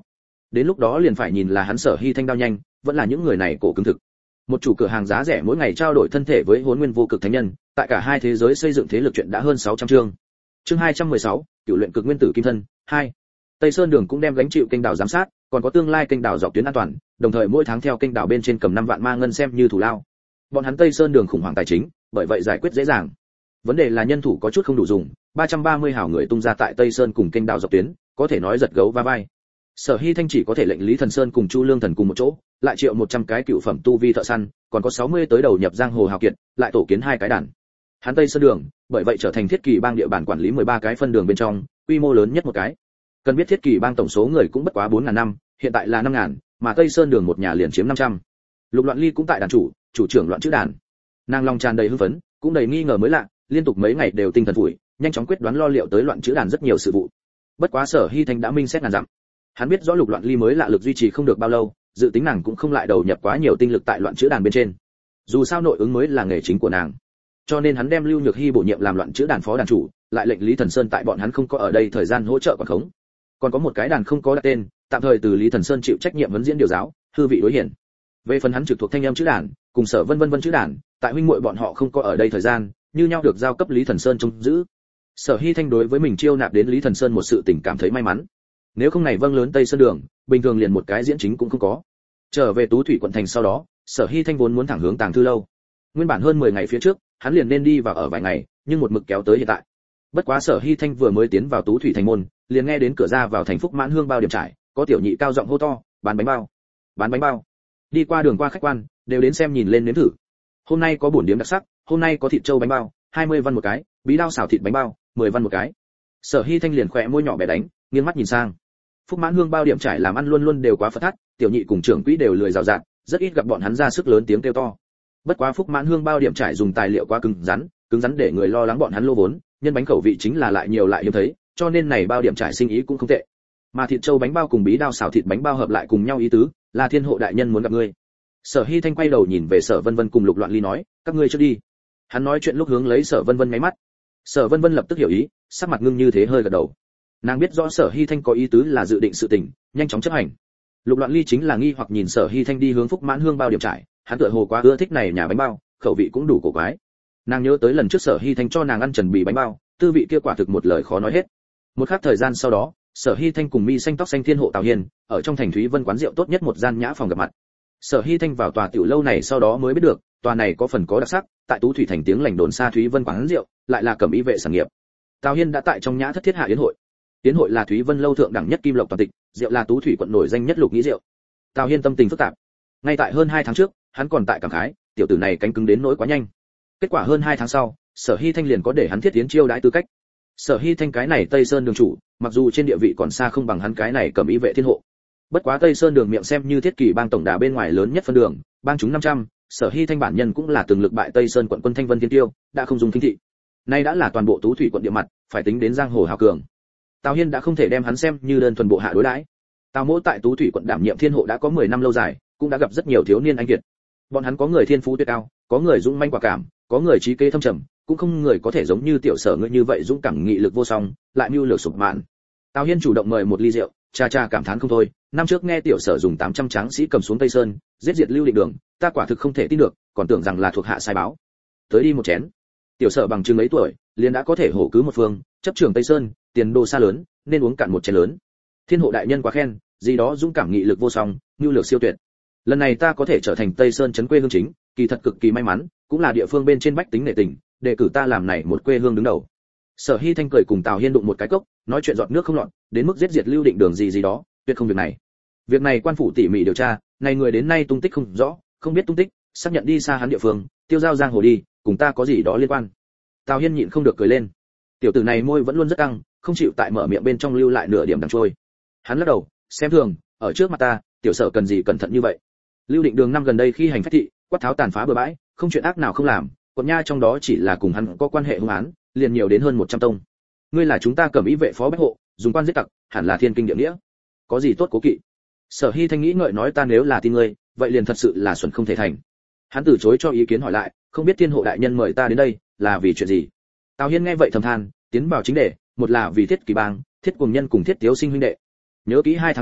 đến lúc đó liền phải nhìn là hắn Sở Hy Thanh đao nhanh, vẫn là những người này cổ cứng thực. Một chủ cửa hàng giá rẻ mỗi ngày trao đổi thân thể với Hỗn Nguyên Vô Cực Thánh Nhân, tại cả hai thế giới xây dựng thế lực chuyện đã hơn sáu trăm chương. Chương hai trăm mười sáu, Cựu luyện cực nguyên tử kim thân hai. Tây Sơn Đường cũng đem gánh chịu kênh đảo giám sát, còn có tương lai kênh đảo dọc tuyến an toàn, đồng thời mỗi tháng theo kênh đảo bên trên cầm năm vạn ma ngân xem như thủ lao. Bọn hắn Tây Sơn Đường khủng hoảng tài chính, bởi vậy giải quyết dễ dàng. Vấn đề là nhân thủ có chút không đủ dùng, ba trăm ba mươi hảo người tung ra tại Tây Sơn cùng kênh đảo dọc tuyến, có thể nói giật gấu va vai. Sở Hy Thanh chỉ có thể lệnh Lý Thần Sơn cùng Chu Lương Thần cùng một chỗ, lại triệu một trăm cái cựu phẩm tu vi thợ săn, còn có sáu mươi tới đầu nhập giang hồ hào kiệt, lại tổ kiến hai cái đàn. Hắn Tây Sơn Đường, bởi vậy trở thành Thiết Kỳ Bang địa bàn quản lý mười ba cái phân đường bên trong, quy mô lớn nhất một cái. Cần biết Thiết Kỳ Bang tổng số người cũng bất quá bốn ngàn năm, hiện tại là năm ngàn, mà Tây Sơn Đường một nhà liền chiếm năm trăm. Lục Loạn Ly cũng tại đàn chủ, chủ trưởng loạn chữ đàn. Nàng lòng tràn đầy hưng phấn, cũng đầy nghi ngờ mới lạ, liên tục mấy ngày đều tinh thần phủi, nhanh chóng quyết đoán lo liệu tới loạn chữ đàn rất nhiều sự vụ. Bất quá Sở Hy Thanh đã minh xét ngàn dặm. Hắn biết rõ Lục Loạn Ly mới lạ lực duy trì không được bao lâu, dự tính nàng cũng không lại đầu nhập quá nhiều tinh lực tại loạn chữ đàn bên trên. Dù sao nội ứng mới là nghề chính của nàng. Cho nên hắn đem Lưu Nhược Hy bổ nhiệm làm loạn chữ đàn phó đàn chủ, lại lệnh Lý Thần Sơn tại bọn hắn không có ở đây thời gian hỗ trợ quản khống. Còn có một cái đàn không có đặt tên, tạm thời từ Lý Thần Sơn chịu trách nhiệm huấn diễn điều giáo, hư vị đối hiển. Về phần hắn trực thuộc thanh âm chữ đàn, cùng Sở Vân Vân Vân chữ đàn, tại huynh muội bọn họ không có ở đây thời gian, như nhau được giao cấp Lý Thần Sơn trông giữ. Sở Hy Thanh đối với mình chiêu nạp đến Lý Thần Sơn một sự tình cảm thấy may mắn. Nếu không này vâng lớn Tây Sơn Đường, bình thường liền một cái diễn chính cũng không có. Trở về Tú Thủy quận thành sau đó, Sở Hy Thanh vốn muốn thẳng hướng Tàng Thư lâu. Nguyên bản hơn mười ngày phía trước, hắn liền nên đi vào ở vài ngày, nhưng một mực kéo tới hiện tại. Bất quá Sở Hy Thanh vừa mới tiến vào Tú Thủy thành môn, liền nghe đến cửa ra vào thành Phúc Mãn Hương bao điểm trải, có tiểu nhị cao giọng hô to, bán bánh bao, bán bánh bao. Đi qua đường qua khách quan, đều đến xem nhìn lên nếm thử. Hôm nay có bổn điếm đặc sắc, hôm nay có thịt trâu bánh bao, hai mươi văn một cái, bí đao xào thịt bánh bao, mười văn một cái. Sở Hy Thanh liền khỏe môi nhỏ bé đánh, nghiêng mắt nhìn sang. Phúc Mãn Hương bao điểm trải làm ăn luôn luôn đều quá phật thắt, tiểu nhị cùng trưởng quỹ đều lười rào rạt, rất ít gặp bọn hắn ra sức lớn tiếng kêu to. Bất quá Phúc Mãn Hương bao điểm trải dùng tài liệu quá cứng rắn, cứng rắn để người lo lắng bọn hắn lô vốn, nhân bánh khẩu vị chính là lại nhiều lại hiếm thấy, cho nên này bao điểm trải sinh ý cũng không tệ. Mà thịt trâu bánh bao cùng bí đao xào thịt bánh bao hợp lại cùng nhau ý tứ, là Thiên Hộ đại nhân muốn gặp ngươi. Sở Hy Thanh quay đầu nhìn về Sở Vân Vân cùng Lục Loạn Ly nói, các ngươi trước đi. Hắn nói chuyện lúc hướng lấy Sở Vân Vân nháy mắt. Sở Vân Vân lập tức hiểu ý, sắc mặt ngưng như thế hơi gật đầu. Nàng biết rõ Sở Hy Thanh có ý tứ là dự định sự tình, nhanh chóng chấp hành. Lục Loạn Ly chính là nghi hoặc nhìn Sở Hy Thanh đi hướng Phúc Mãn Hương bao điểm trải, hắn tựa hồ quá ưa thích này nhà bánh bao, khẩu vị cũng đủ cổ quái. Nàng nhớ tới lần trước Sở Hy Thanh cho nàng ăn trần bì bánh bao, tư vị kia quả thực một lời khó nói hết. Một khắc thời gian sau đó, Sở Hy Thanh cùng mi xanh tóc xanh Thiên Hộ Tào Hiền, ở trong thành Thúy Vân quán rượu tốt nhất một gian nhã phòng gặp mặt. Sở Hy Thanh vào tòa tiểu lâu này sau đó mới biết được, tòa này có phần có đặc sắc, tại Tú Thủy thành tiếng lành đồn xa Thúy Vân quán rượu, lại là cẩm y vệ sản nghiệp. Tào Hiên đã tại trong nhã thất thiết hạ yến hội. Yến hội là Thúy Vân lâu thượng đẳng nhất kim lộc toàn tịch, rượu là Tú Thủy quận nổi danh nhất lục nghĩ rượu. Tào Hiên tâm tình phức tạp. Ngay tại hơn hai tháng trước, hắn còn tại cảm khái, tiểu tử này cánh cứng đến nỗi quá nhanh. Kết quả hơn hai tháng sau, Sở Hy Thanh liền có để hắn thiết tiến chiêu đãi tư cách. Sở Hy Thanh cái này Tây Sơn đường chủ, mặc dù trên địa vị còn xa không bằng hắn cái này cẩm y vệ thiên hộ. Bất quá Tây Sơn đường miệng xem như Thiết Kỳ bang tổng đà bên ngoài lớn nhất phân đường, bang chúng năm trăm, Sở Hy Thanh bản nhân cũng là từng lực bại Tây Sơn quận quân Thanh Vân Thiên Tiêu, đã không dùng kinh thị. Nay đã là toàn bộ Tú Thủy quận địa mặt, phải tính đến giang hồ hào cường. Tào Hiên đã không thể đem hắn xem như đơn thuần bộ hạ đối đãi. Tào Mỗ tại Tú Thủy quận đảm nhiệm thiên hộ đã có mười năm lâu dài, cũng đã gặp rất nhiều thiếu niên anh kiệt. Bọn hắn có người thiên phú tuyệt cao, có người dũng manh quả cảm, có người trí kế thâm trầm, cũng không người có thể giống như tiểu Sở ngươi như vậy dũng cảm nghị lực vô song, lại mưu lược sụp mạn. Tào Hiên chủ động mời một ly rượu, cha cha cảm thán không thôi, năm trước nghe tiểu Sở dùng tám trăm tráng sĩ cầm xuống Tây Sơn, giết diệt Lưu Định Đường, ta quả thực không thể tin được, còn tưởng rằng là thuộc hạ sai báo. Tới đi một chén. Tiểu Sở bằng chừng ấy tuổi, liền đã có thể hổ cứ một phương, chấp trưởng Tây Sơn, tiền đồ xa lớn, nên uống cạn một chén lớn. Thiên hộ đại nhân quá khen, gì đó dũng cảm nghị lực vô song, nhu lược siêu tuyệt. Lần này ta có thể trở thành Tây Sơn trấn quê hương chính, kỳ thật cực kỳ may mắn, cũng là địa phương bên trên bách tính nể tình, đề cử ta làm này một quê hương đứng đầu. Sở Hy Thanh cười cùng Tào Hiên đụng một cái cốc, nói chuyện giọt nước không lọt, đến mức giết diệt Lưu Định Đường gì gì đó, tuyệt không việc này. Việc này quan phủ tỉ mỉ điều tra, này người đến nay tung tích không rõ, không biết tung tích, xác nhận đi xa hắn địa phương, tiêu giao giang hồ đi, cùng ta có gì đó liên quan. Tào Hiên nhịn không được cười lên. Tiểu tử này môi vẫn luôn rất căng, không chịu tại mở miệng bên trong lưu lại nửa điểm đằng trôi. Hắn lắc đầu, xem thường, ở trước mặt ta, tiểu Sở cần gì cẩn thận như vậy. Lưu Định Đường năm gần đây khi hành phách thị, quát tháo tàn phá bừa bãi, không chuyện ác nào không làm, quận nha trong đó chỉ là cùng hắn có quan hệ hung án, liền nhiều đến hơn một trăm tông. Ngươi là chúng ta cẩm ý vệ phó bách hộ, dùng quan giết tặc, hẳn là thiên kinh địa nghĩa. Có gì tốt cố kỵ? Sở Hy Thanh nghĩ ngợi nói ta nếu là tin ngươi, vậy liền thật sự là xuẩn không thể thành. Hắn từ chối cho ý kiến hỏi lại, không biết thiên hộ đại nhân mời ta đến đây, là vì chuyện gì? Tào Hiên nghe vậy thầm than, tiến vào chính đề, một là vì Thiết Kỳ bang, Thiết Cùng Nhân cùng Thiết Tiếu Sinh huynh đệ. Nhớ kỹ hai tháng trước,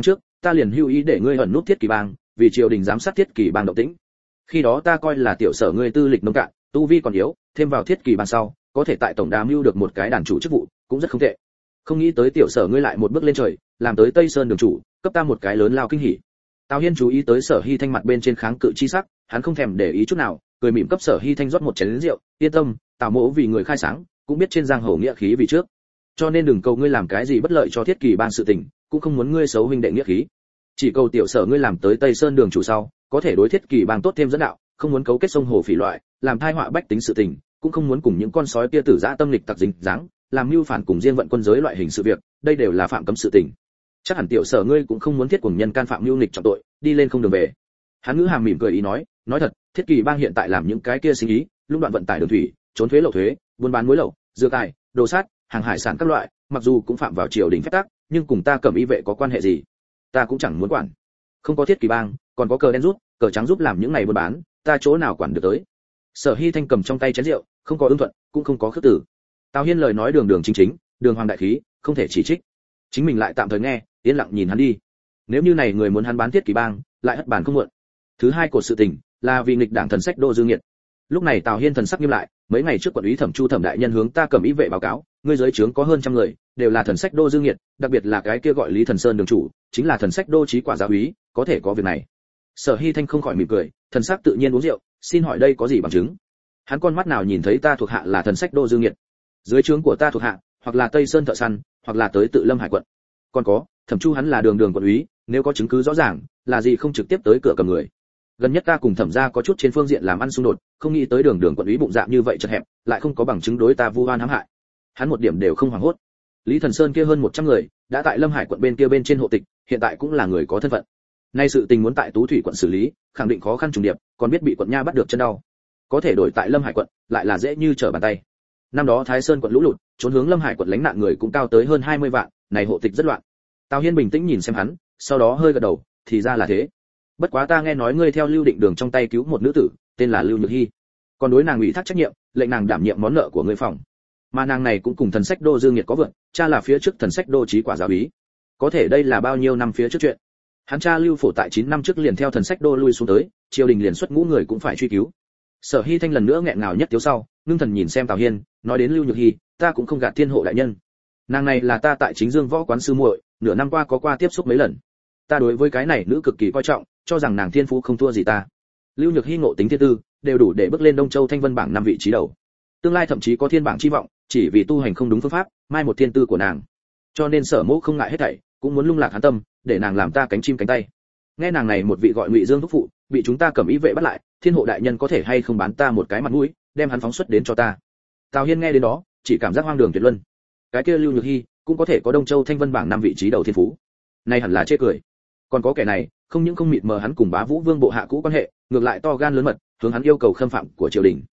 ta liền hưu ý để ngươi ẩn nút Thiết Kỳ bang, vì triều đình giám sát Thiết Kỳ bang động tĩnh. Khi đó ta coi là tiểu sở ngươi tư lịch nông cạn, tu vi còn yếu, thêm vào Thiết Kỳ bang sau, có thể tại tổng đà mưu được một cái đàn chủ chức vụ, cũng rất không tệ. Không nghĩ tới tiểu sở ngươi lại một bước lên trời, làm tới Tây Sơn đường chủ, cấp ta một cái lớn lao kinh hỉ. Tào Hiên chú ý tới Sở Hy Thanh mặt bên trên kháng cự chi sắc, hắn không thèm để ý chút nào, cười mỉm cấp Sở Hy Thanh rót một chén rượu, yên tâm, Tào mỗ vì người khai sáng, cũng biết trên giang hồ nghĩa khí vì trước. Cho nên đừng cầu ngươi làm cái gì bất lợi cho Thiết Kỳ bang sự tình, cũng không muốn ngươi xấu huynh đệ nghĩa khí. Chỉ cầu tiểu sở ngươi làm tới Tây Sơn đường chủ sau, có thể đối Thiết Kỳ bang tốt thêm dẫn đạo, không muốn cấu kết sông hồ phỉ loại, làm tai họa bách tính sự tình, cũng không muốn cùng những con sói kia tử dã tâm lịch tặc dính dáng, làm mưu phản cùng riêng vận quân giới loại hình sự việc, đây đều là phạm cấm sự tình. Chắc hẳn tiểu sở ngươi cũng không muốn Thiết Cuồng nhân can phạm mưu nghịch trọng tội, đi lên không đường về. Hắn ngữ hàm mỉm cười ý nói, nói thật, Thiết Kỳ bang hiện tại làm những cái kia sinh ý, lũng đoạn vận tải đường thủy, trốn thuế lậu thuế, buôn bán muối lậu, dược tài, đồ sát, hàng hải sản các loại, mặc dù cũng phạm vào triều đình phép tắc, nhưng cùng ta Cẩm Y vệ có quan hệ gì? Ta cũng chẳng muốn quản. Không có Thiết Kỳ bang, còn có cờ đen rút, cờ trắng giúp làm những này buôn bán, ta chỗ nào quản được tới. Sở Hy Thanh cầm trong tay chén rượu, không có ưng thuận, cũng không có khước từ. Tào Hiên lời nói đường đường chính chính, đường hoàng đại khí, không thể chỉ trích. Chính mình lại tạm thời nghe, yên lặng nhìn hắn đi. Nếu như này người muốn hắn bán Thiết Kỳ bang, lại hất bàn không muộn. Thứ hai của sự tình, là vì nghịch đảng thần sách Đô Dương Nghiệt. Lúc này Tào Hiên thần sắc nghiêm lại, mấy ngày trước quận úy Thẩm Chu Thẩm đại nhân hướng ta Cẩm Y vệ báo cáo, ngươi dưới trướng có hơn trăm người, đều là thần sách Đô Dương Nghiệt, đặc biệt là cái kia gọi Lý Thần Sơn đường chủ, chính là thần sách Đô Chí Quả giáo úy, có thể có việc này. Sở Hy Thanh không khỏi mỉm cười, thần sắc tự nhiên uống rượu, xin hỏi đây có gì bằng chứng? Hắn con mắt nào nhìn thấy ta thuộc hạ là thần sách Đô Dương Nghiệt? Dưới trướng của ta thuộc hạ, hoặc là Tây Sơn thợ săn, hoặc là tới tự Lâm Hải quận. Còn có, Thẩm Chu hắn là đường đường quận úy, nếu có chứng cứ rõ ràng, là gì không trực tiếp tới cửa cầm người. Gần nhất ta cùng Thẩm gia có chút trên phương diện làm ăn xung đột, không nghĩ tới đường đường quận úy bụng dạ như vậy chật hẹp, lại không có bằng chứng đối ta vu oan hãm hại. Hắn một điểm đều không hoảng hốt. Lý Thần Sơn kia hơn một trăm người, đã tại Lâm Hải quận bên kia bên trên hộ tịch, hiện tại cũng là người có thân phận. Nay sự tình muốn tại Tú Thủy quận xử lý, khẳng định khó khăn trùng điệp, còn biết bị quận nha bắt được chân đau. Có thể đổi tại Lâm Hải quận, lại là dễ như trở bàn tay. Năm đó Thái Sơn quận lũ lụt, trốn hướng Lâm Hải quận lánh nạn người cũng cao tới hơn hai mươi vạn, này hộ tịch rất loạn. Tào Hiên bình tĩnh nhìn xem hắn, sau đó hơi gật đầu, thì ra là thế. Bất quá ta nghe nói ngươi theo Lưu Định Đường trong tay cứu một nữ tử, tên là Lưu Nhược Hi, còn đối nàng ủy thác trách nhiệm, lệnh nàng đảm nhiệm món nợ của ngươi phòng. Mà nàng này cũng cùng thần sách Đô Dương Nghiệt có vượn, cha là phía trước thần sách Đô Chí Quả giáo úy. Có thể đây là bao nhiêu năm phía trước chuyện. Hắn cha Lưu Phổ tại chín năm trước liền theo thần sách Đô lui xuống tới, triều đình liền xuất ngũ người cũng phải truy cứu. Sở Hy Thanh lần nữa nghẹn ngào nhất tiếu sau, ngưng thần nhìn xem Tào Hiên, nói đến Lưu Nhược Hi, ta cũng không gạt thiên hộ đại nhân. Nàng này là ta tại Chính Dương võ quán sư muội, nửa năm qua có qua tiếp xúc mấy lần. Ta đối với cái này nữ cực kỳ coi trọng, cho rằng nàng thiên phú không thua gì ta. Lưu Nhược Hi ngộ tính thiên tư, đều đủ để bước lên Đông Châu Thanh Vân bảng năm vị trí đầu. Tương lai thậm chí có thiên bảng chi vọng, chỉ vì tu hành không đúng phương pháp, mai một thiên tư của nàng. Cho nên Sở Mỗ không ngại hết thảy, cũng muốn lung lạc hắn tâm, để nàng làm ta cánh chim cánh tay. Nghe nàng này một vị gọi Ngụy Dương thúc phụ, bị chúng ta Cẩm Y vệ bắt lại, thiên hộ đại nhân có thể hay không bán ta một cái mặt mũi, đem hắn phóng xuất đến cho ta. Tào Hiên nghe đến đó, chỉ cảm giác hoang đường tuyệt luân. Cái kia Lưu Nhược Hi cũng có thể có Đông Châu Thanh Vân bảng năm vị trí đầu thiên phú. Này hẳn là chê cười. Còn có kẻ này, không những không mịt mờ hắn cùng Bá Vũ Vương bộ hạ cũ quan hệ, ngược lại to gan lớn mật, hướng hắn yêu cầu khâm phạm của triều đình.